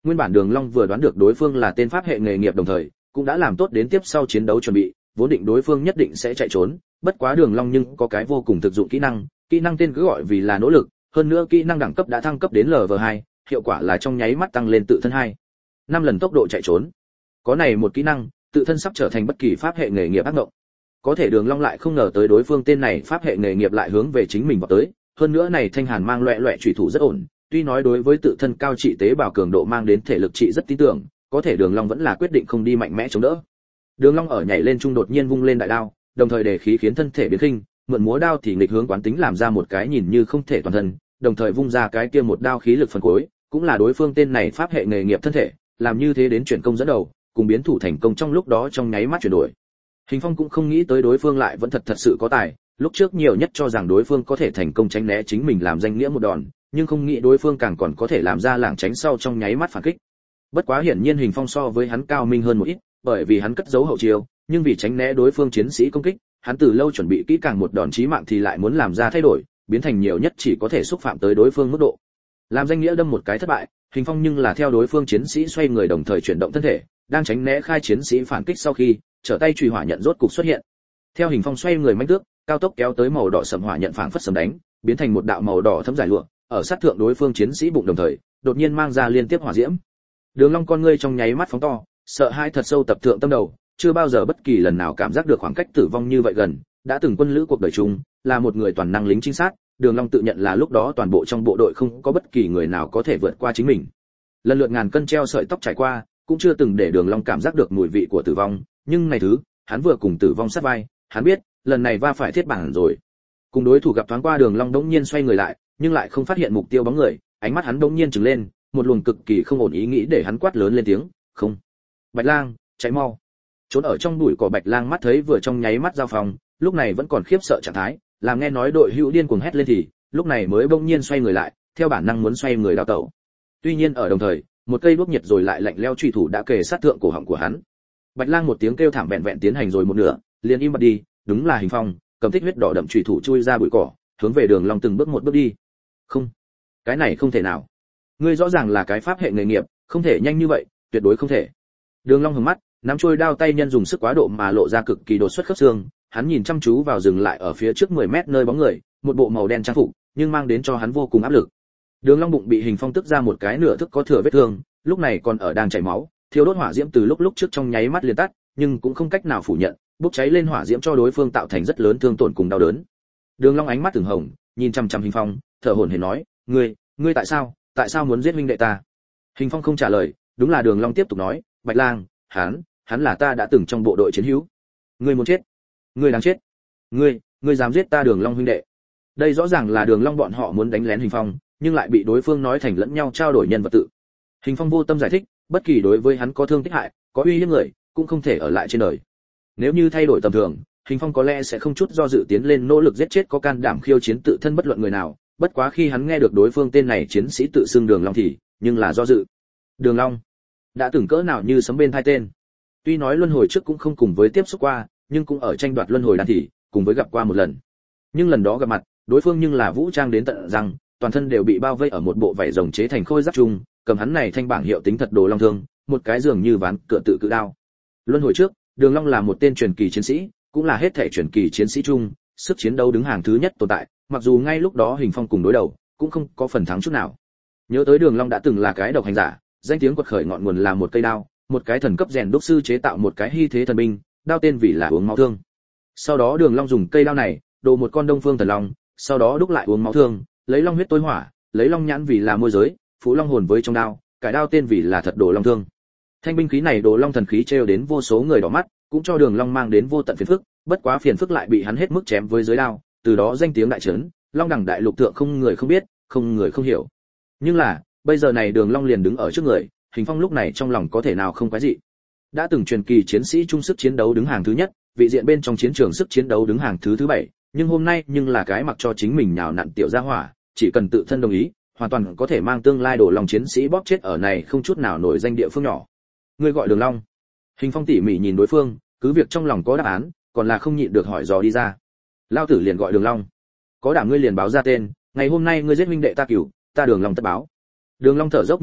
Nguyên bản Đường Long vừa đoán được đối phương là tên pháp hệ nghề nghiệp, đồng thời cũng đã làm tốt đến tiếp sau chiến đấu chuẩn bị, vốn định đối phương nhất định sẽ chạy trốn, bất quá Đường Long nhưng có cái vô cùng thực dụng kỹ năng, kỹ năng tên cứ gọi vì là nỗ lực, hơn nữa kỹ năng đẳng cấp đã thăng cấp đến lv hai, hiệu quả là trong nháy mắt tăng lên tự thân hai năm lần tốc độ chạy trốn. Có này một kỹ năng, tự thân sắp trở thành bất kỳ pháp hệ nghề nghiệp ác mộng. Có thể Đường Long lại không ngờ tới đối phương tên này pháp hệ nghề nghiệp lại hướng về chính mình vào tới, hơn nữa này thanh hàn mang loẻ loẻ chủy thủ rất ổn, tuy nói đối với tự thân cao trị tế bào cường độ mang đến thể lực trị rất tin tưởng, có thể Đường Long vẫn là quyết định không đi mạnh mẽ chống đỡ. Đường Long ở nhảy lên trung đột nhiên vung lên đại đao, đồng thời để khí khiến thân thể biến khinh, mượn múa đao thì nghịch hướng quán tính làm ra một cái nhìn như không thể toàn thân, đồng thời vung ra cái kia một đao khí lực phần cuối, cũng là đối phương tên này pháp hệ nghề nghiệp thân thể, làm như thế đến chuyển công dẫn đầu, cùng biến thủ thành công trong lúc đó trong nháy mắt chuyển đổi. Hình Phong cũng không nghĩ tới đối phương lại vẫn thật thật sự có tài, lúc trước nhiều nhất cho rằng đối phương có thể thành công tránh né chính mình làm danh nghĩa một đòn, nhưng không nghĩ đối phương càng còn có thể làm ra lảng tránh sau trong nháy mắt phản kích. Bất quá hiển nhiên Hình Phong so với hắn cao minh hơn một ít, bởi vì hắn cất giấu hậu chiêu, nhưng vì tránh né đối phương chiến sĩ công kích, hắn từ lâu chuẩn bị kỹ càng một đòn chí mạng thì lại muốn làm ra thay đổi, biến thành nhiều nhất chỉ có thể xúc phạm tới đối phương mức độ. Làm danh nghĩa đâm một cái thất bại, Hình Phong nhưng là theo đối phương chiến sĩ xoay người đồng thời chuyển động thân thể, đang tránh né khai chiến sĩ phản kích sau khi, trở tay chùy hỏa nhận rốt cục xuất hiện. Theo Hình Phong xoay người mãnh tước, cao tốc kéo tới màu đỏ sẫm hỏa nhận phảng phất sấm đánh, biến thành một đạo màu đỏ thấm dài lụa, ở sát thượng đối phương chiến sĩ bụng đồng thời, đột nhiên mang ra liên tiếp hỏa diễm. Đường Long con ngươi trong nháy mắt phóng to, sợ hãi thật sâu tập thượng tâm đầu, chưa bao giờ bất kỳ lần nào cảm giác được khoảng cách tử vong như vậy gần, đã từng quân lữ cuộc đời chung, là một người toàn năng lính chính xác, Đường Long tự nhận là lúc đó toàn bộ trong bộ đội không có bất kỳ người nào có thể vượt qua chính mình. Lần lượt ngàn cân treo sợi tóc trải qua, cũng chưa từng để Đường Long cảm giác được mùi vị của tử vong, nhưng này thứ, hắn vừa cùng tử vong sát vai, hắn biết, lần này va phải thiết bản rồi. Cùng đối thủ gặp thoáng qua, Đường Long đống nhiên xoay người lại, nhưng lại không phát hiện mục tiêu bóng người, ánh mắt hắn đống nhiên trừng lên, một luồng cực kỳ không ổn ý nghĩ để hắn quát lớn lên tiếng, "Không! Bạch Lang, cháy mau!" Trốn ở trong bụi cỏ Bạch Lang mắt thấy vừa trong nháy mắt giao phòng, lúc này vẫn còn khiếp sợ trạng thái, làm nghe nói đội hữu điên cuồng hét lên thì, lúc này mới bỗng nhiên xoay người lại, theo bản năng muốn xoay người đào tẩu. Tuy nhiên ở đồng thời, một cây đuốc nhiệt rồi lại lạnh lẽo chủy thủ đã kề sát thượng cổ họng của hắn. Bạch Lang một tiếng kêu thảm vẹn vẹn tiến hành rồi một nửa, liền im bặt đi, đúng là Hình Phong, cầm tích huyết đỏ đậm chủy thủ chui ra bụi cỏ, hướng về Đường Long từng bước một bước đi. Không, cái này không thể nào. Ngươi rõ ràng là cái pháp hệ nghề nghiệp, không thể nhanh như vậy, tuyệt đối không thể. Đường Long hướng mắt, nắm trôi đao tay nhân dùng sức quá độ mà lộ ra cực kỳ đột xuất khớp xương, hắn nhìn chăm chú vào dừng lại ở phía trước mười mét nơi bóng người, một bộ màu đen trang phục, nhưng mang đến cho hắn vô cùng áp lực. Đường Long bụng bị Hình Phong tức ra một cái nửa thức có thừa vết thương, lúc này còn ở đang chảy máu, thiêu đốt hỏa diễm từ lúc lúc trước trong nháy mắt liền tắt, nhưng cũng không cách nào phủ nhận, bốc cháy lên hỏa diễm cho đối phương tạo thành rất lớn thương tổn cùng đau đớn. Đường Long ánh mắt từng hồng, nhìn chăm chăm Hình Phong, thở hổn hển nói, "Ngươi, ngươi tại sao, tại sao muốn giết huynh đệ ta?" Hình Phong không trả lời, đúng là Đường Long tiếp tục nói, "Bạch Lang, hắn, hắn là ta đã từng trong bộ đội chiến hữu. Ngươi muốn chết, ngươi đáng chết. Ngươi, ngươi dám giết ta Đường Long huynh đệ." Đây rõ ràng là Đường Long bọn họ muốn đánh lén Hình Phong, nhưng lại bị đối phương nói thành lẫn nhau trao đổi nhân vật tự. Hình Phong vô tâm giải thích, bất kỳ đối với hắn có thương tích hại, có uy hiếp người, cũng không thể ở lại trên đời. Nếu như thay đổi tầm thường, Hình Phong có lẽ sẽ không chút do dự tiến lên nỗ lực giết chết có can đảm khiêu chiến tự thân bất luận người nào, bất quá khi hắn nghe được đối phương tên này chiến sĩ tự xưng Đường Long thì, nhưng là do dự. Đường Long, đã từng cỡ nào như sấm bên tai tên. Tuy nói luân hồi trước cũng không cùng với tiếp xúc qua, nhưng cũng ở tranh đoạt luân hồi đan thì cùng với gặp qua một lần. Nhưng lần đó gặp mặt, đối phương nhưng là vũ trang đến tận răng, toàn thân đều bị bao vây ở một bộ vảy rồng chế thành khôi giáp chung, cầm hắn này thanh bảng hiệu tính thật đồ long thương, một cái dường như ván cựa tự cự đao. Luân hồi trước, Đường Long là một tên truyền kỳ chiến sĩ, cũng là hết thể truyền kỳ chiến sĩ chung, sức chiến đấu đứng hàng thứ nhất tồn tại, mặc dù ngay lúc đó Hình Phong cùng đối đầu, cũng không có phần thắng chút nào. Nhớ tới Đường Long đã từng là cái độc hành giả, danh tiếng quật khởi ngọn nguồn là một cây đao, một cái thần cấp rèn đúc sư chế tạo một cái hy thế thần binh, đao tên vì là uống máu thương. Sau đó Đường Long dùng cây đao này, đồ một con Đông Phương Thần Long, sau đó đúc lại uống máu thương, lấy long huyết tối hỏa, lấy long nhãn vì là môi giới, phụ long hồn với trong đao, cải đao tên vì là thật đồ long thương. Thanh binh khí này đồ long thần khí trêu đến vô số người đỏ mắt, cũng cho Đường Long mang đến vô tận phiền phức, bất quá phiền phức lại bị hắn hết mức chém với dưới đao, từ đó danh tiếng đại chấn, Long đẳng đại lục thượng không người không biết, không người không hiểu. Nhưng là, bây giờ này Đường Long liền đứng ở trước người, Hình Phong lúc này trong lòng có thể nào không quái dị. Đã từng truyền kỳ chiến sĩ trung sức chiến đấu đứng hàng thứ nhất, vị diện bên trong chiến trường sức chiến đấu đứng hàng thứ thứ bảy, nhưng hôm nay nhưng là cái mặc cho chính mình nhào nặn tiểu gia hỏa, chỉ cần tự thân đồng ý, hoàn toàn có thể mang tương lai đổ lòng chiến sĩ bóp chết ở này không chút nào nổi danh địa phương nhỏ. Ngươi gọi Đường Long? Hình Phong tỉ mỉ nhìn đối phương, cứ việc trong lòng có đáp án, còn là không nhịn được hỏi dò đi ra. Lao tử liền gọi Đường Long. Có đảm ngươi liền báo ra tên, ngày hôm nay ngươi giết huynh đệ ta cửu, ta Đường Long tất báo. Đường Long thở dốc như trâu,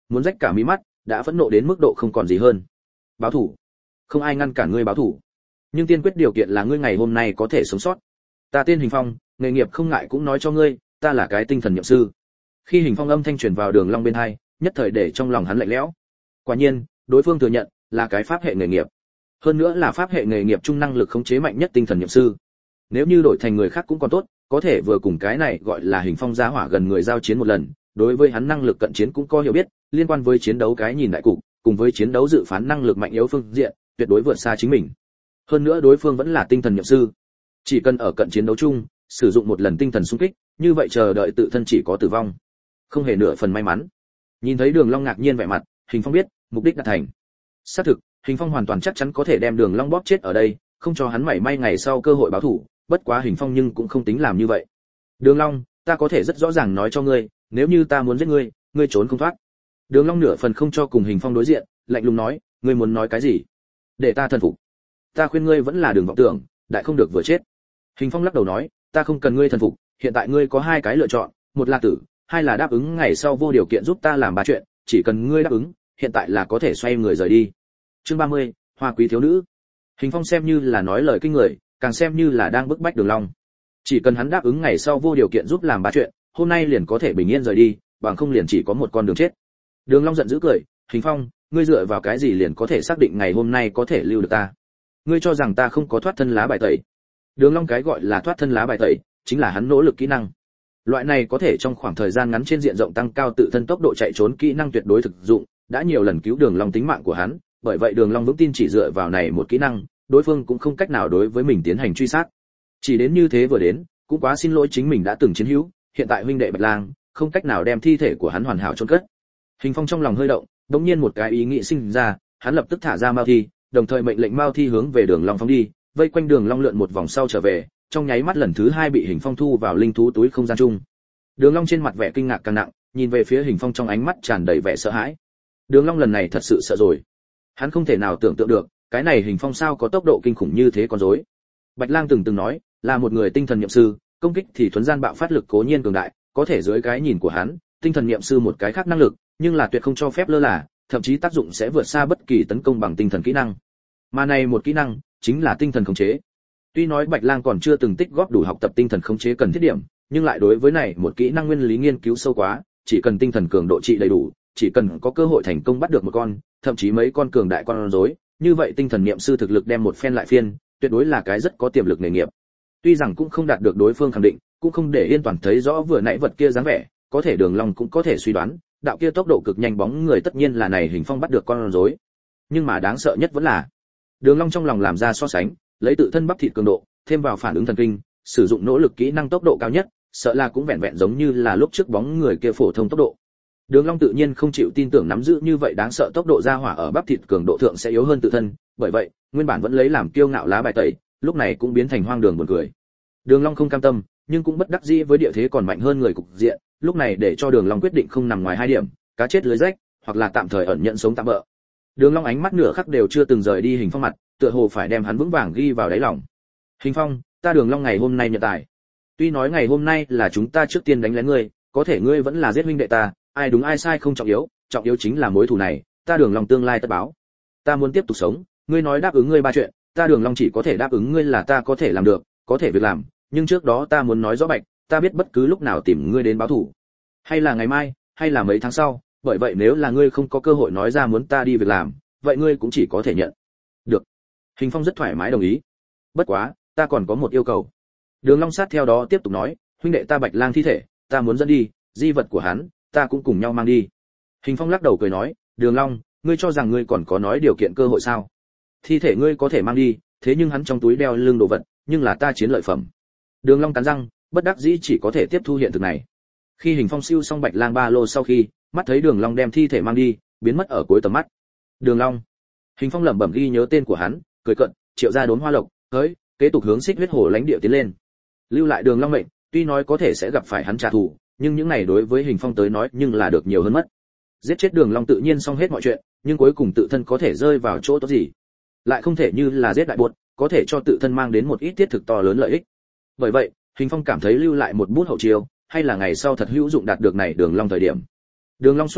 muốn rách cả mí mắt, đã phẫn nộ đến mức độ không còn gì hơn. Báo thủ? Không ai ngăn cản ngươi báo thủ, nhưng tiên quyết điều kiện là ngươi ngày hôm nay có thể sống sót. Ta tên Hình Phong, nghề nghiệp không ngại cũng nói cho ngươi, ta là cái tinh thần niệm sư. Khi Hình Phong âm thanh truyền vào Đường Long bên tai, nhất thời để trong lòng hắn lạnh lẽo. Quả nhiên, đối phương thừa nhận là cái pháp hệ nghề nghiệp, hơn nữa là pháp hệ nghề nghiệp trung năng lực khống chế mạnh nhất tinh thần niệm sư. Nếu như đổi thành người khác cũng còn tốt, có thể vừa cùng cái này gọi là Hình Phong giá hỏa gần người giao chiến một lần, đối với hắn năng lực cận chiến cũng có hiểu biết, liên quan với chiến đấu cái nhìn đại cục, cùng với chiến đấu dự phán năng lực mạnh yếu phương diện, tuyệt đối vượt xa chính mình. Hơn nữa đối phương vẫn là tinh thần niệm sư, chỉ cần ở cận chiến đấu chung sử dụng một lần tinh thần xung kích, như vậy chờ đợi tự thân chỉ có tử vong, không hề nửa phần may mắn. Nhìn thấy Đường Long ngạc nhiên vẻ mặt, Hình Phong biết mục đích đạt thành. Xác thực, Hình Phong hoàn toàn chắc chắn có thể đem Đường Long bóp chết ở đây, không cho hắn mảy may ngày sau cơ hội báo thù. Bất quá Hình Phong nhưng cũng không tính làm như vậy. Đường Long, ta có thể rất rõ ràng nói cho ngươi, nếu như ta muốn giết ngươi, ngươi trốn không thoát. Đường Long nửa phần không cho cùng Hình Phong đối diện, lạnh lùng nói, ngươi muốn nói cái gì? Để ta thần phục. Ta khuyên ngươi vẫn là đường vọng tưởng, đại không được vừa chết. Hình Phong lắc đầu nói, ta không cần ngươi thần phục, hiện tại ngươi có hai cái lựa chọn, một là tử, hai là đáp ứng ngày sau vô điều kiện giúp ta làm ba chuyện, chỉ cần ngươi đáp ứng, hiện tại là có thể xoay người rời đi. Chương ba mươi, Hoa quý thiếu nữ. Hình Phong xem như là nói lời kinh người, càng xem như là đang bức bách Đường Long. Chỉ cần hắn đáp ứng ngày sau vô điều kiện giúp làm ba chuyện, hôm nay liền có thể bình yên rời đi, bằng không liền chỉ có một con đường chết. Đường Long giận dữ cười, Hình Phong, ngươi dựa vào cái gì liền có thể xác định ngày hôm nay có thể lưu được ta? Ngươi cho rằng ta không có thoát thân lá bài tẩy? Đường Long cái gọi là thoát thân lá bài tẩy, chính là hắn nỗ lực kỹ năng. Loại này có thể trong khoảng thời gian ngắn trên diện rộng tăng cao tự thân tốc độ chạy trốn kỹ năng tuyệt đối thực dụng, đã nhiều lần cứu Đường Long tính mạng của hắn, bởi vậy Đường Long vững tin chỉ dựa vào này một kỹ năng, đối phương cũng không cách nào đối với mình tiến hành truy sát. Chỉ đến như thế vừa đến, cũng quá xin lỗi chính mình đã từng chiến hữu, hiện tại huynh đệ Bạch Lang, không cách nào đem thi thể của hắn hoàn hảo chôn cất. Hình Phong trong lòng hơi động, đống nhiên một cái ý nghĩ sinh ra, hắn lập tức thả ra Mao Thi, đồng thời mệnh lệnh Mao Thi hướng về Đường Long phóng đi, vây quanh Đường Long lượn một vòng sau trở về, trong nháy mắt lần thứ hai bị Hình Phong thu vào linh thú túi không gian chung. Đường Long trên mặt vẻ kinh ngạc càng nặng, nhìn về phía Hình Phong trong ánh mắt tràn đầy vẻ sợ hãi. Đường Long lần này thật sự sợ rồi. Hắn không thể nào tưởng tượng được, cái này Hình Phong sao có tốc độ kinh khủng như thế con rối. Bạch Lang từng từng nói, là một người tinh thần niệm sư, công kích thì thuần gian bạo phát lực cố nhiên cường đại, có thể dưới cái nhìn của hắn, tinh thần niệm sư một cái khác năng lực, nhưng là tuyệt không cho phép lơ là, thậm chí tác dụng sẽ vượt xa bất kỳ tấn công bằng tinh thần kỹ năng. Mà này một kỹ năng, chính là tinh thần khống chế. Tuy nói Bạch Lang còn chưa từng tích góp đủ học tập tinh thần khống chế cần thiết điểm, nhưng lại đối với này một kỹ năng nguyên lý nghiên cứu sâu quá, chỉ cần tinh thần cường độ trị đầy đủ, chỉ cần có cơ hội thành công bắt được một con, thậm chí mấy con cường đại con rối, như vậy tinh thần niệm sư thực lực đem một phen lại phiên, tuyệt đối là cái rất có tiềm lực nghề nghiệp. Tuy rằng cũng không đạt được đối phương khẳng định, cũng không để Yên Toàn thấy rõ vừa nãy vật kia dáng vẻ, có thể Đường Long cũng có thể suy đoán, đạo kia tốc độ cực nhanh bóng người tất nhiên là này Hình Phong bắt được con rối. Nhưng mà đáng sợ nhất vẫn là, Đường Long trong lòng làm ra so sánh, lấy tự thân bắp thịt cường độ, thêm vào phản ứng thần kinh, sử dụng nỗ lực kỹ năng tốc độ cao nhất, sợ là cũng vẹn vẹn giống như là lúc trước bóng người kia phổ thông tốc độ. Đường Long tự nhiên không chịu tin tưởng nắm giữ như vậy đáng sợ tốc độ ra hỏa ở bắp thịt cường độ thượng sẽ yếu hơn tự thân, bởi vậy, nguyên bản vẫn lấy làm kiêu ngạo lá bài tẩy, lúc này cũng biến thành hoang đường buồn cười. Đường Long không cam tâm, nhưng cũng bất đắc dĩ với địa thế còn mạnh hơn người cục diện, lúc này để cho Đường Long quyết định không nằm ngoài hai điểm, cá chết lưới rách, hoặc là tạm thời ẩn nhận sống tạm bỡ. Đường Long ánh mắt nửa khắc đều chưa từng rời đi Hình Phong mặt, tựa hồ phải đem hắn vững vàng ghi vào đáy lòng. Hình Phong, ta Đường Long ngày hôm nay nhận tài. Tuy nói ngày hôm nay là chúng ta trước tiên đánh lén ngươi, có thể ngươi vẫn là giết huynh đệ ta, ai đúng ai sai không trọng yếu, trọng yếu chính là mối thù này, ta Đường Long tương lai tất báo. Ta muốn tiếp tục sống, ngươi nói đáp ứng ngươi ba chuyện, ta Đường Long chỉ có thể đáp ứng ngươi là ta có thể làm được, có thể việc làm, nhưng trước đó ta muốn nói rõ bạch, ta biết bất cứ lúc nào tìm ngươi đến báo thù. Hay là ngày mai, hay là mấy tháng sau, bởi vậy nếu là ngươi không có cơ hội nói ra muốn ta đi việc làm, vậy ngươi cũng chỉ có thể nhận. Được. Hình Phong rất thoải mái đồng ý. Bất quá, ta còn có một yêu cầu. Đường Long sát theo đó tiếp tục nói, huynh đệ ta Bạch Lang thi thể, ta muốn dẫn đi, di vật của hắn, ta cũng cùng nhau mang đi. Hình Phong lắc đầu cười nói, Đường Long, ngươi cho rằng ngươi còn có nói điều kiện cơ hội sao? Thi thể ngươi có thể mang đi, thế nhưng hắn trong túi đeo lưng đồ vật, nhưng là ta chiến lợi phẩm. Đường Long cắn răng, bất đắc dĩ chỉ có thể tiếp thu hiện thực này. Khi Hình Phong siêu xong Bạch Lang ba lô sau khi, mắt thấy Đường Long đem thi thể mang đi, biến mất ở cuối tầm mắt. Đường Long. Hình Phong lẩm bẩm ghi nhớ tên của hắn, cười cợt, Triệu gia Đốn Hoa Lộc, tới, kế tục hướng Xích Huyết Hồ lãnh địa tiến lên. Lưu lại Đường Long mệnh, tuy nói có thể sẽ gặp phải hắn trả thù, nhưng những này đối với Hình Phong tới nói nhưng là được nhiều hơn mất. Giết chết Đường Long tự nhiên xong hết mọi chuyện, nhưng cuối cùng tự thân có thể rơi vào chỗ tốt gì? Lại không thể như là giết đại bột, có thể cho tự thân mang đến một ít thiết thực to lớn lợi ích. Bởi vậy, Hình Phong cảm thấy lưu lại một bút hậu chiêu, hay là ngày sau thật hữu dụng đạt được này Đường Long thời điểm. Đường Long xuất hiện,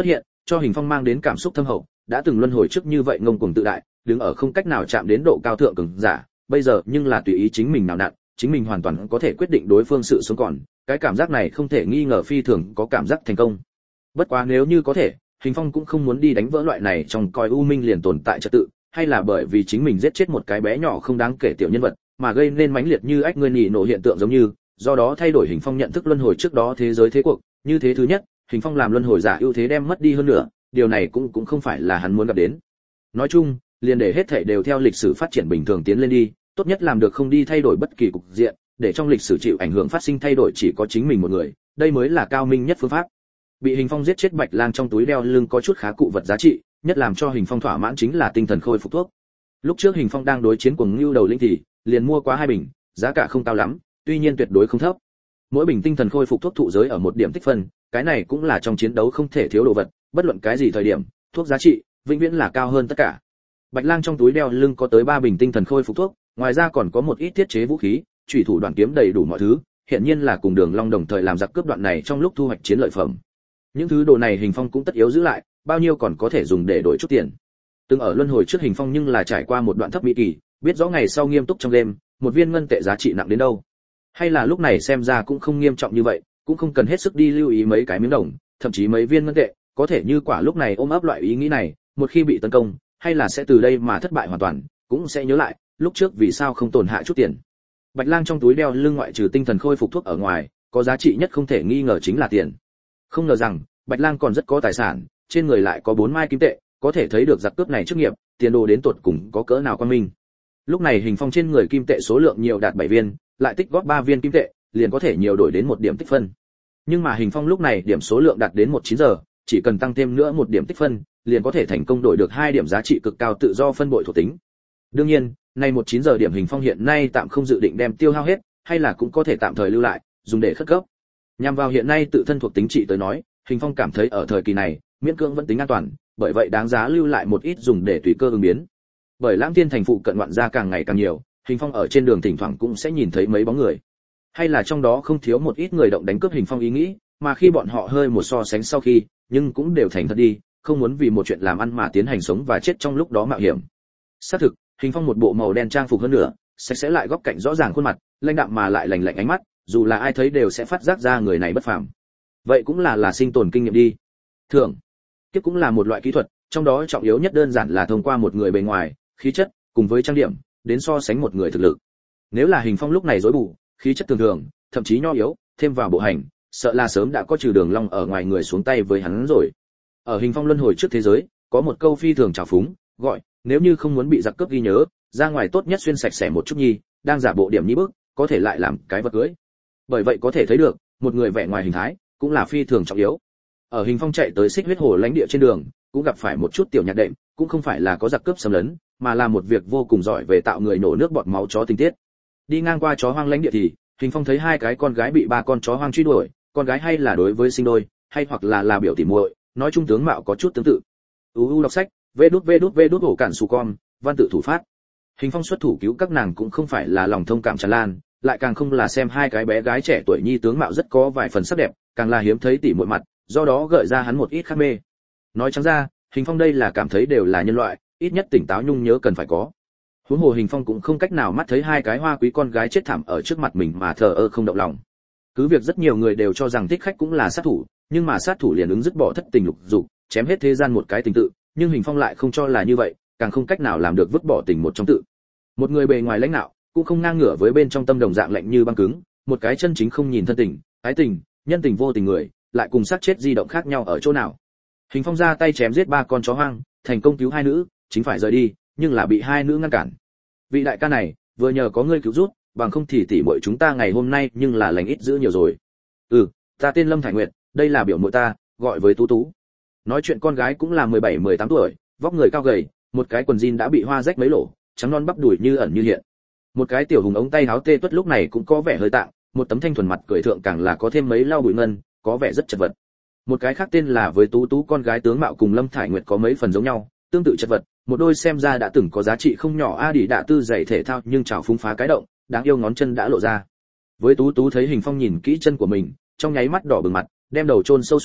cho Hình Phong mang đến cảm xúc thâm hậu, đã từng luân hồi trước như vậy ngông cuồng tự đại, đứng ở không cách nào chạm đến độ cao thượng cường giả, bây giờ nhưng là tùy ý chính mình nào nặn, chính mình hoàn toàn có thể quyết định đối phương sự sống còn, cái cảm giác này không thể nghi ngờ phi thường có cảm giác thành công. Bất quá nếu như có thể, Hình Phong cũng không muốn đi đánh vỡ loại này trong coi u minh liền tồn tại trật tự, hay là bởi vì chính mình giết chết một cái bé nhỏ không đáng kể tiểu nhân vật, mà gây nên mãnh liệt như ách ngươi nhị nổ hiện tượng giống như, do đó thay đổi Hình Phong nhận thức luân hồi trước đó thế giới thế cuộc, như thế thứ nhất, Hình Phong làm luân hồi giả ưu thế đem mất đi hơn nữa, điều này cũng cũng không phải là hắn muốn gặp đến. Nói chung, liền để hết thảy đều theo lịch sử phát triển bình thường tiến lên đi, tốt nhất làm được không đi thay đổi bất kỳ cục diện, để trong lịch sử chịu ảnh hưởng phát sinh thay đổi chỉ có chính mình một người, đây mới là cao minh nhất phương pháp. Bị Hình Phong giết chết Bạch Lang trong túi đeo lưng có chút khá cụ vật giá trị, nhất làm cho Hình Phong thỏa mãn chính là tinh thần khôi phục thuốc. Lúc trước Hình Phong đang đối chiến cùng Nưu Đầu Linh thì liền mua quá hai bình, giá cả không cao lắm, tuy nhiên tuyệt đối không thấp. Mỗi bình tinh thần khôi phục thuốc thụ giới ở một điểm tích phân, cái này cũng là trong chiến đấu không thể thiếu đồ vật, bất luận cái gì thời điểm, thuốc giá trị vĩnh viễn là cao hơn tất cả. Bạch Lang trong túi đeo lưng có tới ba bình tinh thần khôi phục thuốc, ngoài ra còn có một ít thiết chế vũ khí, chủy thủ đoạn kiếm đầy đủ mọi thứ, hiện nhiên là cùng Đường Long đồng thời làm giặc cướp đoạn này trong lúc thu hoạch chiến lợi phẩm. Những thứ đồ này Hình Phong cũng tất yếu giữ lại, bao nhiêu còn có thể dùng để đổi chút tiền. Từng ở luân hồi trước Hình Phong nhưng là trải qua một đoạn thấp mỹ kỳ, biết rõ ngày sau nghiêm túc trong đêm, một viên ngân tệ giá trị nặng đến đâu. Hay là lúc này xem ra cũng không nghiêm trọng như vậy, cũng không cần hết sức đi lưu ý mấy cái miếng đồng, thậm chí mấy viên ngân tệ, có thể như quả lúc này ôm ấp loại ý nghĩ này, một khi bị tấn công, hay là sẽ từ đây mà thất bại hoàn toàn, cũng sẽ nhớ lại, lúc trước vì sao không tổn hạ chút tiền. Bạch Lang trong túi đeo lưng ngoại trừ tinh thần khôi phục thuốc ở ngoài, có giá trị nhất không thể nghi ngờ chính là tiền. Không ngờ rằng, Bạch Lang còn rất có tài sản, trên người lại có bốn mai kim tệ, có thể thấy được giặc cướp này chức nghiệp, tiền đồ đến tuột cùng có cỡ nào quan minh. Lúc này Hình Phong trên người kim tệ số lượng nhiều đạt bảy viên, lại tích góp ba viên kim tệ, liền có thể nhiều đổi đến một điểm tích phân. Nhưng mà Hình Phong lúc này điểm số lượng đạt đến một chín giờ, chỉ cần tăng thêm nữa một điểm tích phân, liền có thể thành công đổi được hai điểm giá trị cực cao tự do phân bội thuộc tính. Đương nhiên, nay một chín giờ điểm Hình Phong hiện nay tạm không dự định đem tiêu hao hết, hay là cũng có thể tạm thời lưu lại, dùng để khất cấp. Nhằm vào hiện nay tự thân thuộc tính trị tới nói, Hình Phong cảm thấy ở thời kỳ này, miễn cưỡng vẫn tính an toàn, bởi vậy đáng giá lưu lại một ít dùng để tùy cơ ứng biến. Bởi Lãng Thiên thành phụ cận ngoạn gia càng ngày càng nhiều, Hình Phong ở trên đường thỉnh thoảng cũng sẽ nhìn thấy mấy bóng người. Hay là trong đó không thiếu một ít người động đánh cướp Hình Phong ý nghĩ, mà khi bọn họ hơi một so sánh sau khi, nhưng cũng đều thành thật đi, không muốn vì một chuyện làm ăn mà tiến hành sống và chết trong lúc đó mạo hiểm. Xác thực, Hình Phong một bộ màu đen trang phục hơn nữa, sạch sẽ lại góc cạnh rõ ràng khuôn mặt, lãnh đạm mà lại lạnh lạnh ánh mắt, dù là ai thấy đều sẽ phát giác ra người này bất phàm. Vậy cũng là là sinh tồn kinh nghiệm đi. Thường, kiếp cũng là một loại kỹ thuật, trong đó trọng yếu nhất đơn giản là thông qua một người bề ngoài, khí chất, cùng với trang điểm, đến so sánh một người thực lực. Nếu là Hình Phong lúc này rối bù, khí chất thường thường, thậm chí nho yếu, thêm vào bộ hành, sợ là sớm đã có trừ Đường Long ở ngoài người xuống tay với hắn rồi. Ở Hình Phong luân hồi trước thế giới, có một câu phi thường trào phúng, gọi, nếu như không muốn bị giặc cướp ghi nhớ, ra ngoài tốt nhất xuyên sạch sẽ một chút nhi, đang giả bộ điểm nhi bức, có thể lại làm cái vật cưới. Bởi vậy có thể thấy được, một người vẻ ngoài hình thái, cũng là phi thường trọng yếu. Ở Hình Phong chạy tới Xích Huyết Hồ lãnh địa trên đường, cũng gặp phải một chút tiểu nhạc đệm, cũng không phải là có giặc cướp xâm lấn, mà là một việc vô cùng giỏi về tạo người nổ nước bọt máu chó tình tiết. Đi ngang qua chó hoang lãnh địa thì, Hình Phong thấy hai cái con gái bị ba con chó hoang truy đuổi, con gái hay là đối với sinh đôi, hay hoặc là là biểu tỉ muội, nói chung tướng mạo có chút tương tự. u u đọc sách, vê đút vê đút vê đút hổ cản sù con, văn tự thủ phát. Hình Phong xuất thủ cứu các nàng cũng không phải là lòng thông cảm tràn lan, lại càng không là xem hai cái bé gái trẻ tuổi nhi tướng mạo rất có vài phần sắc đẹp, càng là hiếm thấy tỉ muội mặt, do đó gợi ra hắn một ít khát mê. Nói trắng ra, Hình Phong đây là cảm thấy đều là nhân loại, ít nhất tỉnh táo nhung nhớ cần phải có. Huống hồ Hình Phong cũng không cách nào mắt thấy hai cái hoa quý con gái chết thảm ở trước mặt mình mà thờ ơ không động lòng. Cứ việc rất nhiều người đều cho rằng thích khách cũng là sát thủ, nhưng mà sát thủ liền ứng dứt bỏ thất tình lục dục, chém hết thế gian một cái tình tự, nhưng Hình Phong lại không cho là như vậy, càng không cách nào làm được vứt bỏ tình một trong tự. Một người bề ngoài lãnh nạo, cũng không ngang ngửa với bên trong tâm đồng dạng lạnh như băng cứng, một cái chân chính không nhìn thân tình, ái tình, nhân tình vô tình người, lại cùng sát chết di động khác nhau ở chỗ nào. Hình Phong ra tay chém giết ba con chó hoang, thành công cứu hai nữ, chính phải rời đi, nhưng là bị hai nữ ngăn cản. Vị đại ca này, vừa nhờ có ngươi cứu giúp, bằng không thì tỷ muội chúng ta ngày hôm nay nhưng là lành ít dữ nhiều rồi. Ừ, ta tên Lâm Thải Nguyệt, đây là biểu muội ta, gọi với Tú Tú. Nói chuyện con gái cũng là mười bảy mười tám tuổi, vóc người cao gầy, một cái quần jean đã bị hoa rách mấy lỗ, trắng non bắp đùi như ẩn như hiện. Một cái tiểu hùng ống tay áo tê tuất lúc này cũng có vẻ hơi tạng, một tấm thanh thuần mặt cười thượng càng là có thêm mấy lau bụi ngân, có vẻ rất chật vật. Một cái khác tên là với Tú Tú con gái tướng mạo cùng Lâm Thải Nguyệt có mấy phần giống nhau, tương tự chật vật, một đôi xem ra đã từng có giá trị không nhỏ a đỉ đạ tư giày thể thao nhưng chảo phúng phá cái động, đáng yêu ngón chân đã lộ ra. Với Tú Tú thấy Hình Phong nhìn kỹ chân của mình, trong nháy mắt đỏ bừng mặt, đem đầu chôn sâu xuống,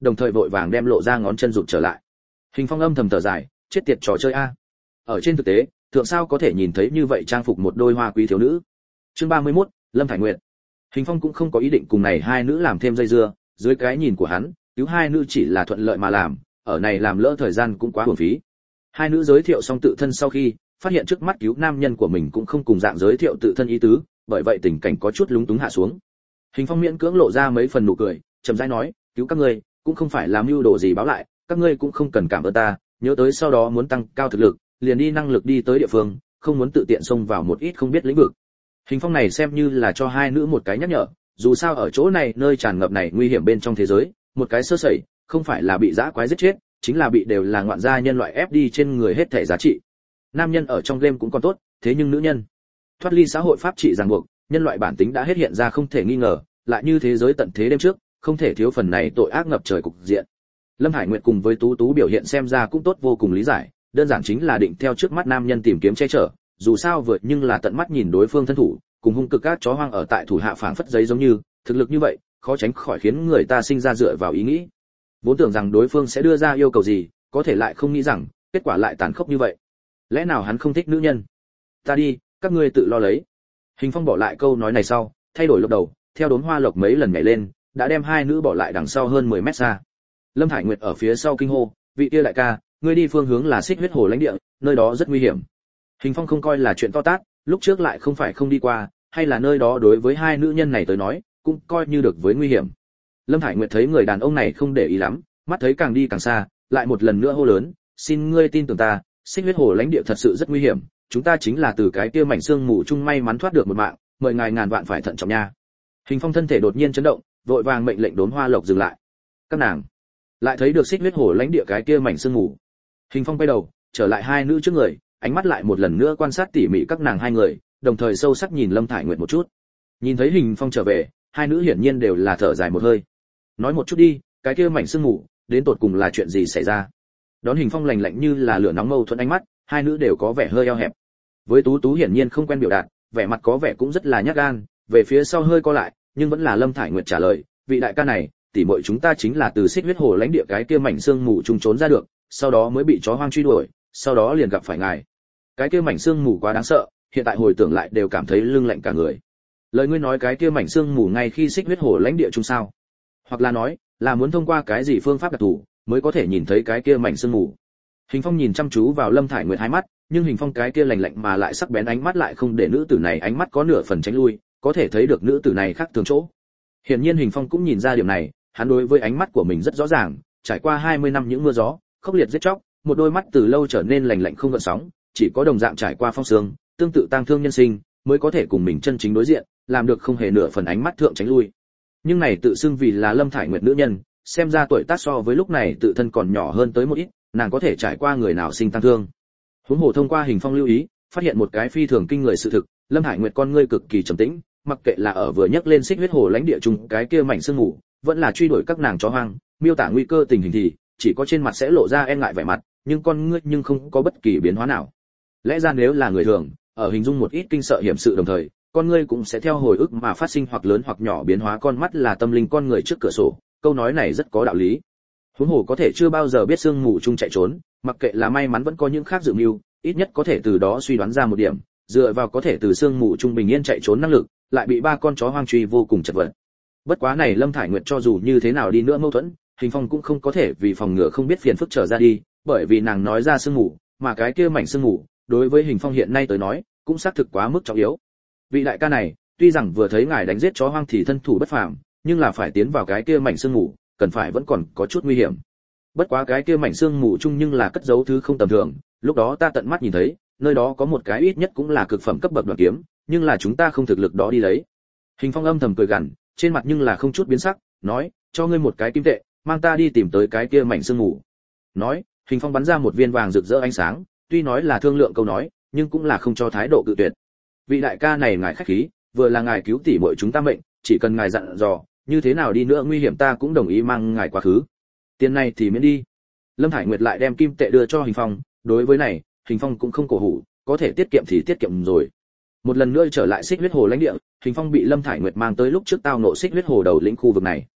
đồng thời vội vàng đem lộ ra ngón chân rụt trở lại. Hình Phong âm thầm thở dài, chết tiệt trò chơi a. Ở trên thực tế, thượng sao có thể nhìn thấy như vậy trang phục một đôi hoa quý thiếu nữ. Chương ba mươi mốt, Lâm Thải Nguyệt. Hình Phong cũng không có ý định cùng này hai nữ làm thêm dây dưa, dưới cái nhìn của hắn, cứu hai nữ chỉ là thuận lợi mà làm, ở này làm lỡ thời gian cũng quá uổng phí. Hai nữ giới thiệu xong tự thân sau khi, phát hiện trước mắt cứu nam nhân của mình cũng không cùng dạng giới thiệu tự thân ý tứ, bởi vậy tình cảnh có chút lúng túng hạ xuống. Hình Phong miễn cưỡng lộ ra mấy phần nụ cười, chậm rãi nói, cứu các ngươi, cũng không phải làm mưu đồ gì báo lại, các ngươi cũng không cần cảm ơn ta, nhớ tới sau đó muốn tăng cao thực lực, liền đi năng lực đi tới địa phương, không muốn tự tiện xông vào một ít không biết lĩnh vực. Hình Phong này xem như là cho hai nữ một cái nhắc nhở, dù sao ở chỗ này nơi tràn ngập này nguy hiểm bên trong thế giới, một cái sơ sẩy, không phải là bị dã quái giết chết, chính là bị đều là ngoạn gia nhân loại ép đi trên người hết thể giá trị. Nam nhân ở trong game cũng còn tốt, thế nhưng nữ nhân, thoát ly xã hội pháp trị ràng buộc, nhân loại bản tính đã hết hiện ra không thể nghi ngờ, lại như thế giới tận thế đêm trước, không thể thiếu phần này tội ác ngập trời cục diện. Lâm Hải Nguyệt cùng với Tú Tú biểu hiện xem ra cũng tốt vô cùng lý giải, đơn giản chính là định theo trước mắt nam nhân tìm kiếm che chở, dù sao vượt nhưng là tận mắt nhìn đối phương thân thủ, cùng hung cực các chó hoang ở tại thủ hạ phảng phất giấy giống như, thực lực như vậy, khó tránh khỏi khiến người ta sinh ra dựa vào ý nghĩ. Vốn tưởng rằng đối phương sẽ đưa ra yêu cầu gì, có thể lại không nghĩ rằng, kết quả lại tàn khốc như vậy. Lẽ nào hắn không thích nữ nhân? Ta đi, các ngươi tự lo lấy. Hình Phong bỏ lại câu nói này sau, thay đổi lốc đầu, theo đốn hoa lộc mấy lần nhảy lên, đã đem hai nữ bỏ lại đằng sau hơn mười mét xa. Lâm Thải Nguyệt ở phía sau kinh hô, vị kia đại ca, ngươi đi phương hướng là Xích Huyết Hồ lãnh địa, nơi đó rất nguy hiểm. Hình Phong không coi là chuyện to tát, lúc trước lại không phải không đi qua, hay là nơi đó đối với hai nữ nhân này tới nói, cũng coi như được với nguy hiểm. Lâm Thải Nguyệt thấy người đàn ông này không để ý lắm, mắt thấy càng đi càng xa, lại một lần nữa hô lớn, xin ngươi tin tưởng ta, Xích Huyết Hồ lãnh địa thật sự rất nguy hiểm, chúng ta chính là từ cái kia mảnh xương mù chung may mắn thoát được một mạng, mời ngài ngàn vạn phải thận trọng nha. Hình Phong thân thể đột nhiên chấn động, vội vàng mệnh lệnh đốn hoa lộc dừng lại. Các nàng lại thấy được Xích Huyết Hồ lãnh địa cái kia mảnh xương mù. Hình Phong quay đầu, trở lại hai nữ trước người, ánh mắt lại một lần nữa quan sát tỉ mỉ các nàng hai người, đồng thời sâu sắc nhìn Lâm Thải Nguyệt một chút. Nhìn thấy Hình Phong trở về, hai nữ hiển nhiên đều là thở dài một hơi. Nói một chút đi, cái kia mảnh xương mù, đến tột cùng là chuyện gì xảy ra? Đón Hình Phong lạnh lạnh như là lửa nóng mâu thuẫn ánh mắt, hai nữ đều có vẻ hơi eo hẹp. Với Tú Tú hiển nhiên không quen biểu đạt, vẻ mặt có vẻ cũng rất là nhát gan, về phía sau hơi co lại, nhưng vẫn là Lâm Thải Nguyệt trả lời, vị đại ca này, tỷ muội chúng ta chính là từ Xích Huyết Hồ lãnh địa cái kia mảnh xương mù trùng trốn ra được, sau đó mới bị chó hoang truy đuổi, sau đó liền gặp phải ngài. Cái kia mảnh xương mù quá đáng sợ, hiện tại hồi tưởng lại đều cảm thấy lưng lạnh cả người. Lời ngươi nói cái kia mảnh xương mù ngay khi Xích Huyết Hồ lãnh địa chung sao? Hoặc là nói, là muốn thông qua cái gì phương pháp đặc thù mới có thể nhìn thấy cái kia mảnh xương mù? Hình Phong nhìn chăm chú vào Lâm Thải Nguyệt hai mắt, nhưng Hình Phong cái kia lạnh lạnh mà lại sắc bén ánh mắt lại không để nữ tử này ánh mắt có nửa phần tránh lui, có thể thấy được nữ tử này khác thường chỗ. Hiển nhiên Hình Phong cũng nhìn ra điểm này, hắn đối với ánh mắt của mình rất rõ ràng, trải qua hai mươi năm những mưa gió, khốc liệt giết chóc, một đôi mắt từ lâu trở nên lạnh lạnh không gợn sóng, chỉ có đồng dạng trải qua phong sương, tương tự tang thương nhân sinh, mới có thể cùng mình chân chính đối diện, làm được không hề nửa phần ánh mắt thượng tránh lui. Nhưng này tự xưng vì là Lâm Thải Nguyệt nữ nhân, xem ra tuổi tác so với lúc này tự thân còn nhỏ hơn tới một ít, nàng có thể trải qua người nào sinh tang thương. Huống hồ thông qua Hình Phong lưu ý, phát hiện một cái phi thường kinh người sự thực, Lâm Hải Nguyệt con ngươi cực kỳ trầm tĩnh, mặc kệ là ở vừa nhắc lên Xích Huyết Hồ lãnh địa chung cái kia mảnh sương mù, vẫn là truy đuổi các nàng chó hoang, miêu tả nguy cơ tình hình thì chỉ có trên mặt sẽ lộ ra e ngại vẻ mặt, nhưng con ngươi nhưng không có bất kỳ biến hóa nào. Lẽ ra nếu là người thường, ở hình dung một ít kinh sợ hiểm sự đồng thời, con ngươi cũng sẽ theo hồi ức mà phát sinh hoặc lớn hoặc nhỏ biến hóa, con mắt là tâm linh con người trước cửa sổ, câu nói này rất có đạo lý. Huống hồ có thể chưa bao giờ biết sương mù chung chạy trốn, mặc kệ là may mắn vẫn có những khác dự mưu, ít nhất có thể từ đó suy đoán ra một điểm, dựa vào có thể từ sương mù chung bình yên chạy trốn năng lực, lại bị ba con chó hoang truy vô cùng chật vật. Bất quá này Lâm Thải Nguyệt cho dù như thế nào đi nữa mâu thuẫn, Hình Phong cũng không có thể vì phòng ngừa không biết phiền phức trở ra đi, bởi vì nàng nói ra sương mù, mà cái kia mảnh sương mù, đối với Hình Phong hiện nay tới nói, cũng xác thực quá mức trọng yếu. Vị đại ca này, tuy rằng vừa thấy ngài đánh giết chó hoang thì thân thủ bất phàm, nhưng là phải tiến vào cái kia mảnh sương mù, cần phải vẫn còn có chút nguy hiểm. Bất quá cái kia mảnh sương mù chung nhưng là cất giấu thứ không tầm thường, lúc đó ta tận mắt nhìn thấy, nơi đó có một cái ít nhất cũng là cực phẩm cấp bậc đoản kiếm, nhưng là chúng ta không thực lực đó đi lấy. Hình Phong âm thầm cười gằn, trên mặt nhưng là không chút biến sắc, nói, cho ngươi một cái kim tệ, mang ta đi tìm tới cái kia mảnh sương mù. Nói, Hình Phong bắn ra một viên vàng rực rỡ ánh sáng, tuy nói là thương lượng câu nói, nhưng cũng là không cho thái độ cự tuyệt. Vị đại ca này ngài khách khí, vừa là ngài cứu tỷ muội chúng ta mệnh, chỉ cần ngài dặn dò, như thế nào đi nữa nguy hiểm ta cũng đồng ý mang ngài quá khứ. Tiền này thì miễn đi. Lâm Thải Nguyệt lại đem kim tệ đưa cho Hình Phong, đối với này, Hình Phong cũng không cổ hủ, có thể tiết kiệm thì tiết kiệm rồi. Một lần nữa trở lại Xích Huyết Hồ lãnh địa, Hình Phong bị Lâm Thải Nguyệt mang tới lúc trước tao nộ Xích Huyết Hồ đầu lĩnh khu vực này.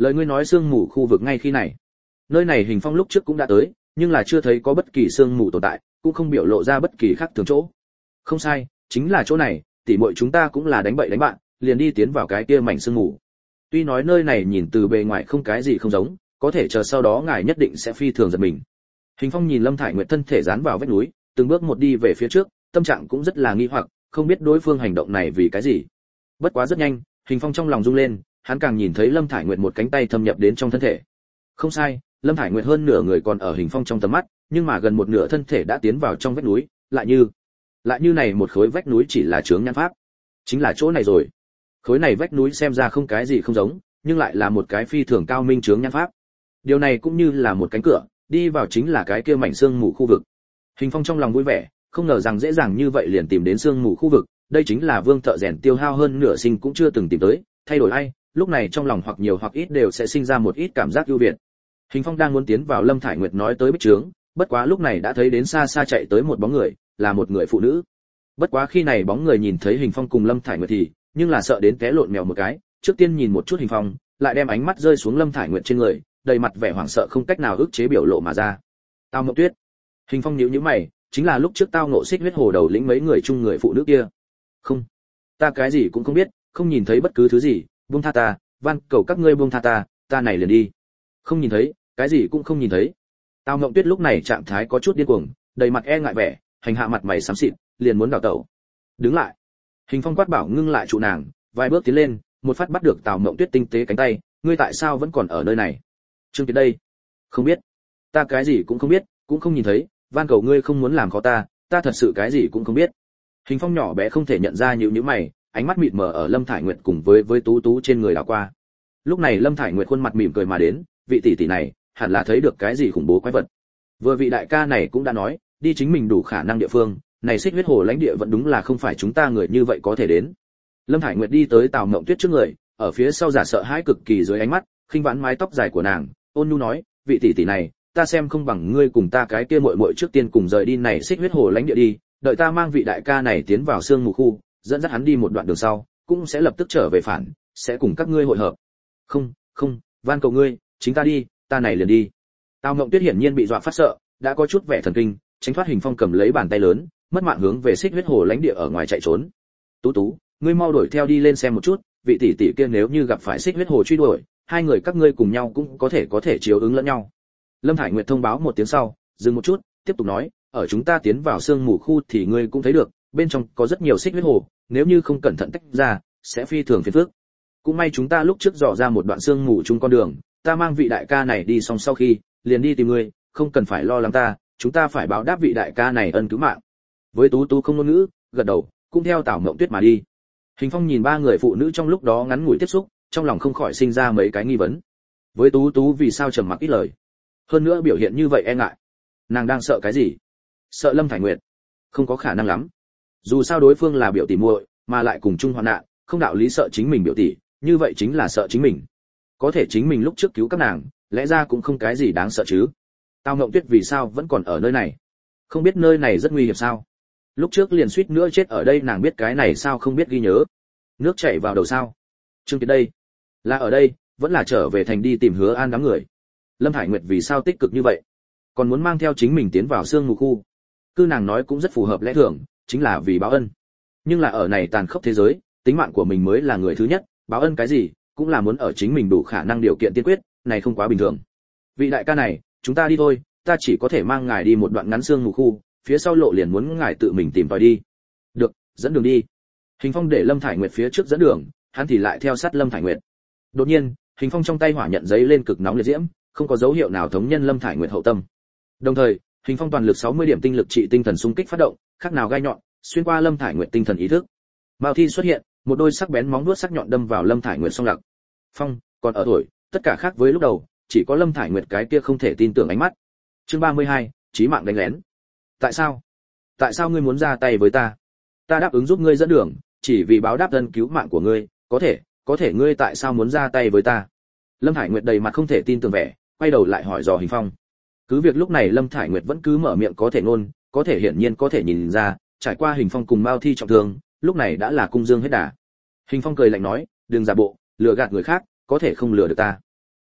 Lời ngươi nói sương mù khu vực ngay khi này. Nơi này Hình Phong lúc trước cũng đã tới, nhưng là chưa thấy có bất kỳ sương mù tồn tại, cũng không biểu lộ ra bất kỳ khác thường chỗ. Không sai, chính là chỗ này, tỉ muội chúng ta cũng là đánh bậy đánh bạn, liền đi tiến vào cái kia mảnh sương mù. Tuy nói nơi này nhìn từ bề ngoài không cái gì không giống, có thể chờ sau đó ngài nhất định sẽ phi thường giật mình. Hình Phong nhìn Lâm Thải Nguyệt thân thể dán vào vách núi, từng bước một đi về phía trước, tâm trạng cũng rất là nghi hoặc, không biết đối phương hành động này vì cái gì. Bất quá rất nhanh, Hình Phong trong lòng rung lên, hắn càng nhìn thấy Lâm Thải Nguyệt một cánh tay thâm nhập đến trong thân thể. Không sai, Lâm Thải Nguyệt hơn nửa người còn ở Hình Phong trong tầm mắt, nhưng mà gần một nửa thân thể đã tiến vào trong vách núi, lại như lại như này một khối vách núi chỉ là chướng nhãn pháp. Chính là chỗ này rồi. Khối này vách núi xem ra không cái gì không giống, nhưng lại là một cái phi thường cao minh chướng nhãn pháp. Điều này cũng như là một cánh cửa, đi vào chính là cái kia mảnh sương mù khu vực. Hình Phong trong lòng vui vẻ, không ngờ rằng dễ dàng như vậy liền tìm đến sương mù khu vực, đây chính là Vương Thợ Rèn tiêu hao hơn nửa sinh cũng chưa từng tìm tới, thay đổi ai, lúc này trong lòng hoặc nhiều hoặc ít đều sẽ sinh ra một ít cảm giác ưu việt. Hình Phong đang muốn tiến vào Lâm Thải Nguyệt nói tới bích trướng, bất quá lúc này đã thấy đến xa xa chạy tới một bóng người, là một người phụ nữ. Bất quá khi này bóng người nhìn thấy Hình Phong cùng Lâm Thải Nguyệt thì, nhưng là sợ đến té lộn mèo một cái, trước tiên nhìn một chút Hình Phong, lại đem ánh mắt rơi xuống Lâm Thải Nguyệt trên người, đầy mặt vẻ hoảng sợ không cách nào ức chế biểu lộ mà ra. Tao Mộng Tuyết. Hình Phong nhíu nhíu mày, chính là lúc trước tao ngộ xích huyết hồ đầu lĩnh mấy người chung người phụ nữ kia. Không, ta cái gì cũng không biết, không nhìn thấy bất cứ thứ gì, buông tha ta, van cầu các ngươi buông tha ta, ta này liền đi. Không nhìn thấy, cái gì cũng không nhìn thấy. Tao Mộng Tuyết lúc này trạng thái có chút điên cuồng, đầy mặt e ngại vẻ, hành hạ mặt mày xám xịt, liền muốn đào tẩu. Đứng lại. Hình Phong quát bảo ngưng lại trụ nàng, vài bước tiến lên, một phát bắt được Tào Mộng Tuyết tinh tế cánh tay, ngươi tại sao vẫn còn ở nơi này? Trương Kiệt đây. Không biết. Ta cái gì cũng không biết, cũng không nhìn thấy, van cầu ngươi không muốn làm khó ta, ta thật sự cái gì cũng không biết. Hình Phong nhỏ bé không thể nhận ra nhíu nhíu mày, ánh mắt mịt mờ ở Lâm Thải Nguyệt cùng với với Tú Tú trên người đảo qua. Lúc này Lâm Thải Nguyệt khuôn mặt mỉm cười mà đến, vị tỷ tỷ này, hẳn là thấy được cái gì khủng bố quái vật. Vừa vị đại ca này cũng đã nói, đi chính mình đủ khả năng địa phương, này xích huyết hồ lãnh địa vẫn đúng là không phải chúng ta người như vậy có thể đến. Lâm Thải Nguyệt đi tới Tào Mộng Tuyết trước người, ở phía sau giả sợ hãi cực kỳ dưới ánh mắt, khinh vãn mái tóc dài của nàng, ôn nhu nói, vị tỷ tỷ này, ta xem không bằng ngươi cùng ta cái kia muội muội trước tiên cùng rời đi này xích huyết hồ lãnh địa đi, đợi ta mang vị đại ca này tiến vào sương mù khu, dẫn dắt hắn đi một đoạn đường sau, cũng sẽ lập tức trở về phản, sẽ cùng các ngươi hội hợp. Không, không, van cầu ngươi, chính ta đi, ta này liền đi. Tào Mộng Tuyết hiển nhiên bị dọa phát sợ, đã có chút vẻ thần kinh, tránh thoát Hình Phong cầm lấy bàn tay lớn, mất mạng hướng về xích huyết hồ lãnh địa ở ngoài chạy trốn. Tú Tú, ngươi mau đuổi theo đi lên xem một chút, vị tỷ tỷ kia nếu như gặp phải xích huyết hồ truy đuổi, hai người các ngươi cùng nhau cũng có thể có thể chiếu ứng lẫn nhau. Lâm Thải Nguyệt thông báo một tiếng sau, dừng một chút, tiếp tục nói, ở chúng ta tiến vào sương mù khu thì ngươi cũng thấy được, bên trong có rất nhiều xích huyết hồ, nếu như không cẩn thận tách ra, sẽ phi thường phiền phức. Cũng may chúng ta lúc trước dò ra một đoạn sương mù chung con đường, ta mang vị đại ca này đi xong sau khi, liền đi tìm ngươi, không cần phải lo lắng ta, chúng ta phải báo đáp vị đại ca này ân cứu mạng. Với Tú Tú không ngôn ngữ, gật đầu, cũng theo Tào Mộng Tuyết mà đi. Hình Phong nhìn ba người phụ nữ trong lúc đó ngắn ngủi tiếp xúc, trong lòng không khỏi sinh ra mấy cái nghi vấn. Với Tú Tú vì sao trầm mặc ít lời, hơn nữa biểu hiện như vậy e ngại, nàng đang sợ cái gì? Sợ Lâm Thải Nguyệt? Không có khả năng lắm. Dù sao đối phương là biểu tỷ muội, mà lại cùng chung hoạn nạn, không đạo lý sợ chính mình biểu tỷ, như vậy chính là sợ chính mình. Có thể chính mình lúc trước cứu các nàng, lẽ ra cũng không cái gì đáng sợ chứ. Tào Ngộng Tuyết vì sao vẫn còn ở nơi này? Không biết nơi này rất nguy hiểm sao? Lúc trước liền suýt nữa chết ở đây, nàng biết cái này sao không biết ghi nhớ. Nước chảy vào đầu sao? Trương Kiệt đây, là ở đây, vẫn là trở về thành đi tìm Hứa An đám người. Lâm Hải Nguyệt vì sao tích cực như vậy, còn muốn mang theo chính mình tiến vào sương mù khu? Cứ nàng nói cũng rất phù hợp lẽ thường, chính là vì báo ân. Nhưng là ở này tàn khốc thế giới, tính mạng của mình mới là người thứ nhất, báo ân cái gì, cũng là muốn ở chính mình đủ khả năng điều kiện tiên quyết, này không quá bình thường. Vị đại ca này, chúng ta đi thôi, ta chỉ có thể mang ngài đi một đoạn ngắn sương mù khu, phía sau lộ liền muốn ngài tự mình tìm tòi đi. Được, dẫn đường đi. Hình Phong để Lâm Thải Nguyệt phía trước dẫn đường, hắn thì lại theo sát Lâm Thải Nguyệt. Đột nhiên, Hình Phong trong tay hỏa nhận giấy lên cực nóng liệt diễm, không có dấu hiệu nào thống nhân Lâm Thải Nguyệt hậu tâm. Đồng thời, Hình Phong toàn lực sáu mươi điểm tinh lực trị tinh thần xung kích phát động, khác nào gai nhọn, xuyên qua Lâm Thải Nguyệt tinh thần ý thức. Mao thi xuất hiện, một đôi sắc bén móng vuốt sắc nhọn đâm vào Lâm Thải Nguyệt song lặc. Phong, còn ở tuổi, tất cả khác với lúc đầu, chỉ có Lâm Thải Nguyệt cái kia không thể tin tưởng ánh mắt. Chương ba mươi hai, chí mạng đánh lén. Tại sao? Tại sao ngươi muốn ra tay với ta? Ta đáp ứng giúp ngươi dẫn đường, chỉ vì báo đáp ân cứu mạng của ngươi, có thể, có thể ngươi tại sao muốn ra tay với ta? Lâm Thải Nguyệt đầy mặt không thể tin tưởng vẻ, quay đầu lại hỏi dò Hình Phong. Cứ việc lúc này Lâm Thải Nguyệt vẫn cứ mở miệng có thể ngôn, có thể hiển nhiên có thể nhìn ra, trải qua Hình Phong cùng Mao thi trọng thương, lúc này đã là cung dương hết đà. Hình Phong cười lạnh nói, đừng giả bộ, lừa gạt người khác, có thể không lừa được ta.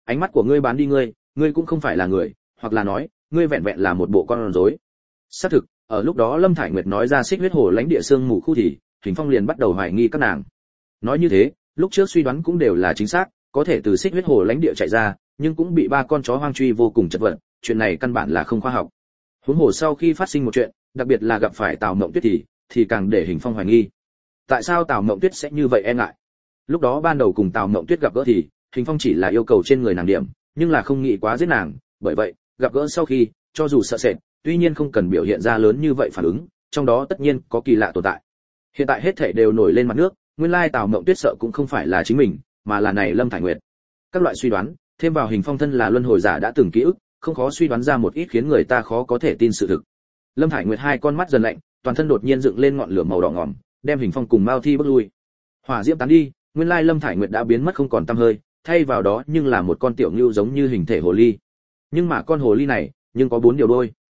ánh mắt của ngươi bán đi ngươi, ngươi cũng không phải là người, hoặc là nói, ngươi vẹn vẹn là một bộ con rối. Xác thực, ở lúc đó Lâm Thải Nguyệt nói ra xích huyết hồ lãnh địa xương mù khu thì, Hình Phong liền bắt đầu hoài nghi các nàng. Nói như thế, lúc trước suy đoán cũng đều là chính xác, có thể từ xích huyết hồ lãnh địa chạy ra, nhưng cũng bị ba con chó hoang truy vô cùng chật vật, chuyện này căn bản là không khoa học. Huống hồ sau khi phát sinh một chuyện, đặc biệt là gặp phải Tào Mộng Tuyết thì, thì càng để Hình Phong hoài nghi. Tại sao Tào Mộng Tuyết sẽ như vậy e ngại? Lúc đó ban đầu cùng Tào Mộng Tuyết gặp gỡ thì, Hình Phong chỉ là yêu cầu trên người nàng điểm, nhưng là không nghĩ quá giết nàng, bởi vậy, gặp gỡ sau khi, cho dù sợ sệt, tuy nhiên không cần biểu hiện ra lớn như vậy phản ứng, trong đó tất nhiên có kỳ lạ tồn tại. Hiện tại hết thảy đều nổi lên mặt nước, nguyên lai Tào Mộng Tuyết sợ cũng không phải là chính mình, mà là này Lâm Thải Nguyệt. Các loại suy đoán, thêm vào Hình Phong thân là luân hồi giả đã từng ký ức, không khó suy đoán ra một ít khiến người ta khó có thể tin sự thực. Lâm Thải Nguyệt hai con mắt dần lạnh, toàn thân đột nhiên dựng lên ngọn lửa màu đỏ ngòm, đem Hình Phong cùng Mao Thi bước lui. Hỏa diễm tán đi, nguyên lai Lâm Thải Nguyệt đã biến mất không còn tăm hơi, thay vào đó nhưng là một con tiểu nhưu giống như hình thể hồ ly. Nhưng mà con hồ ly này, nhưng có bốn điều đôi.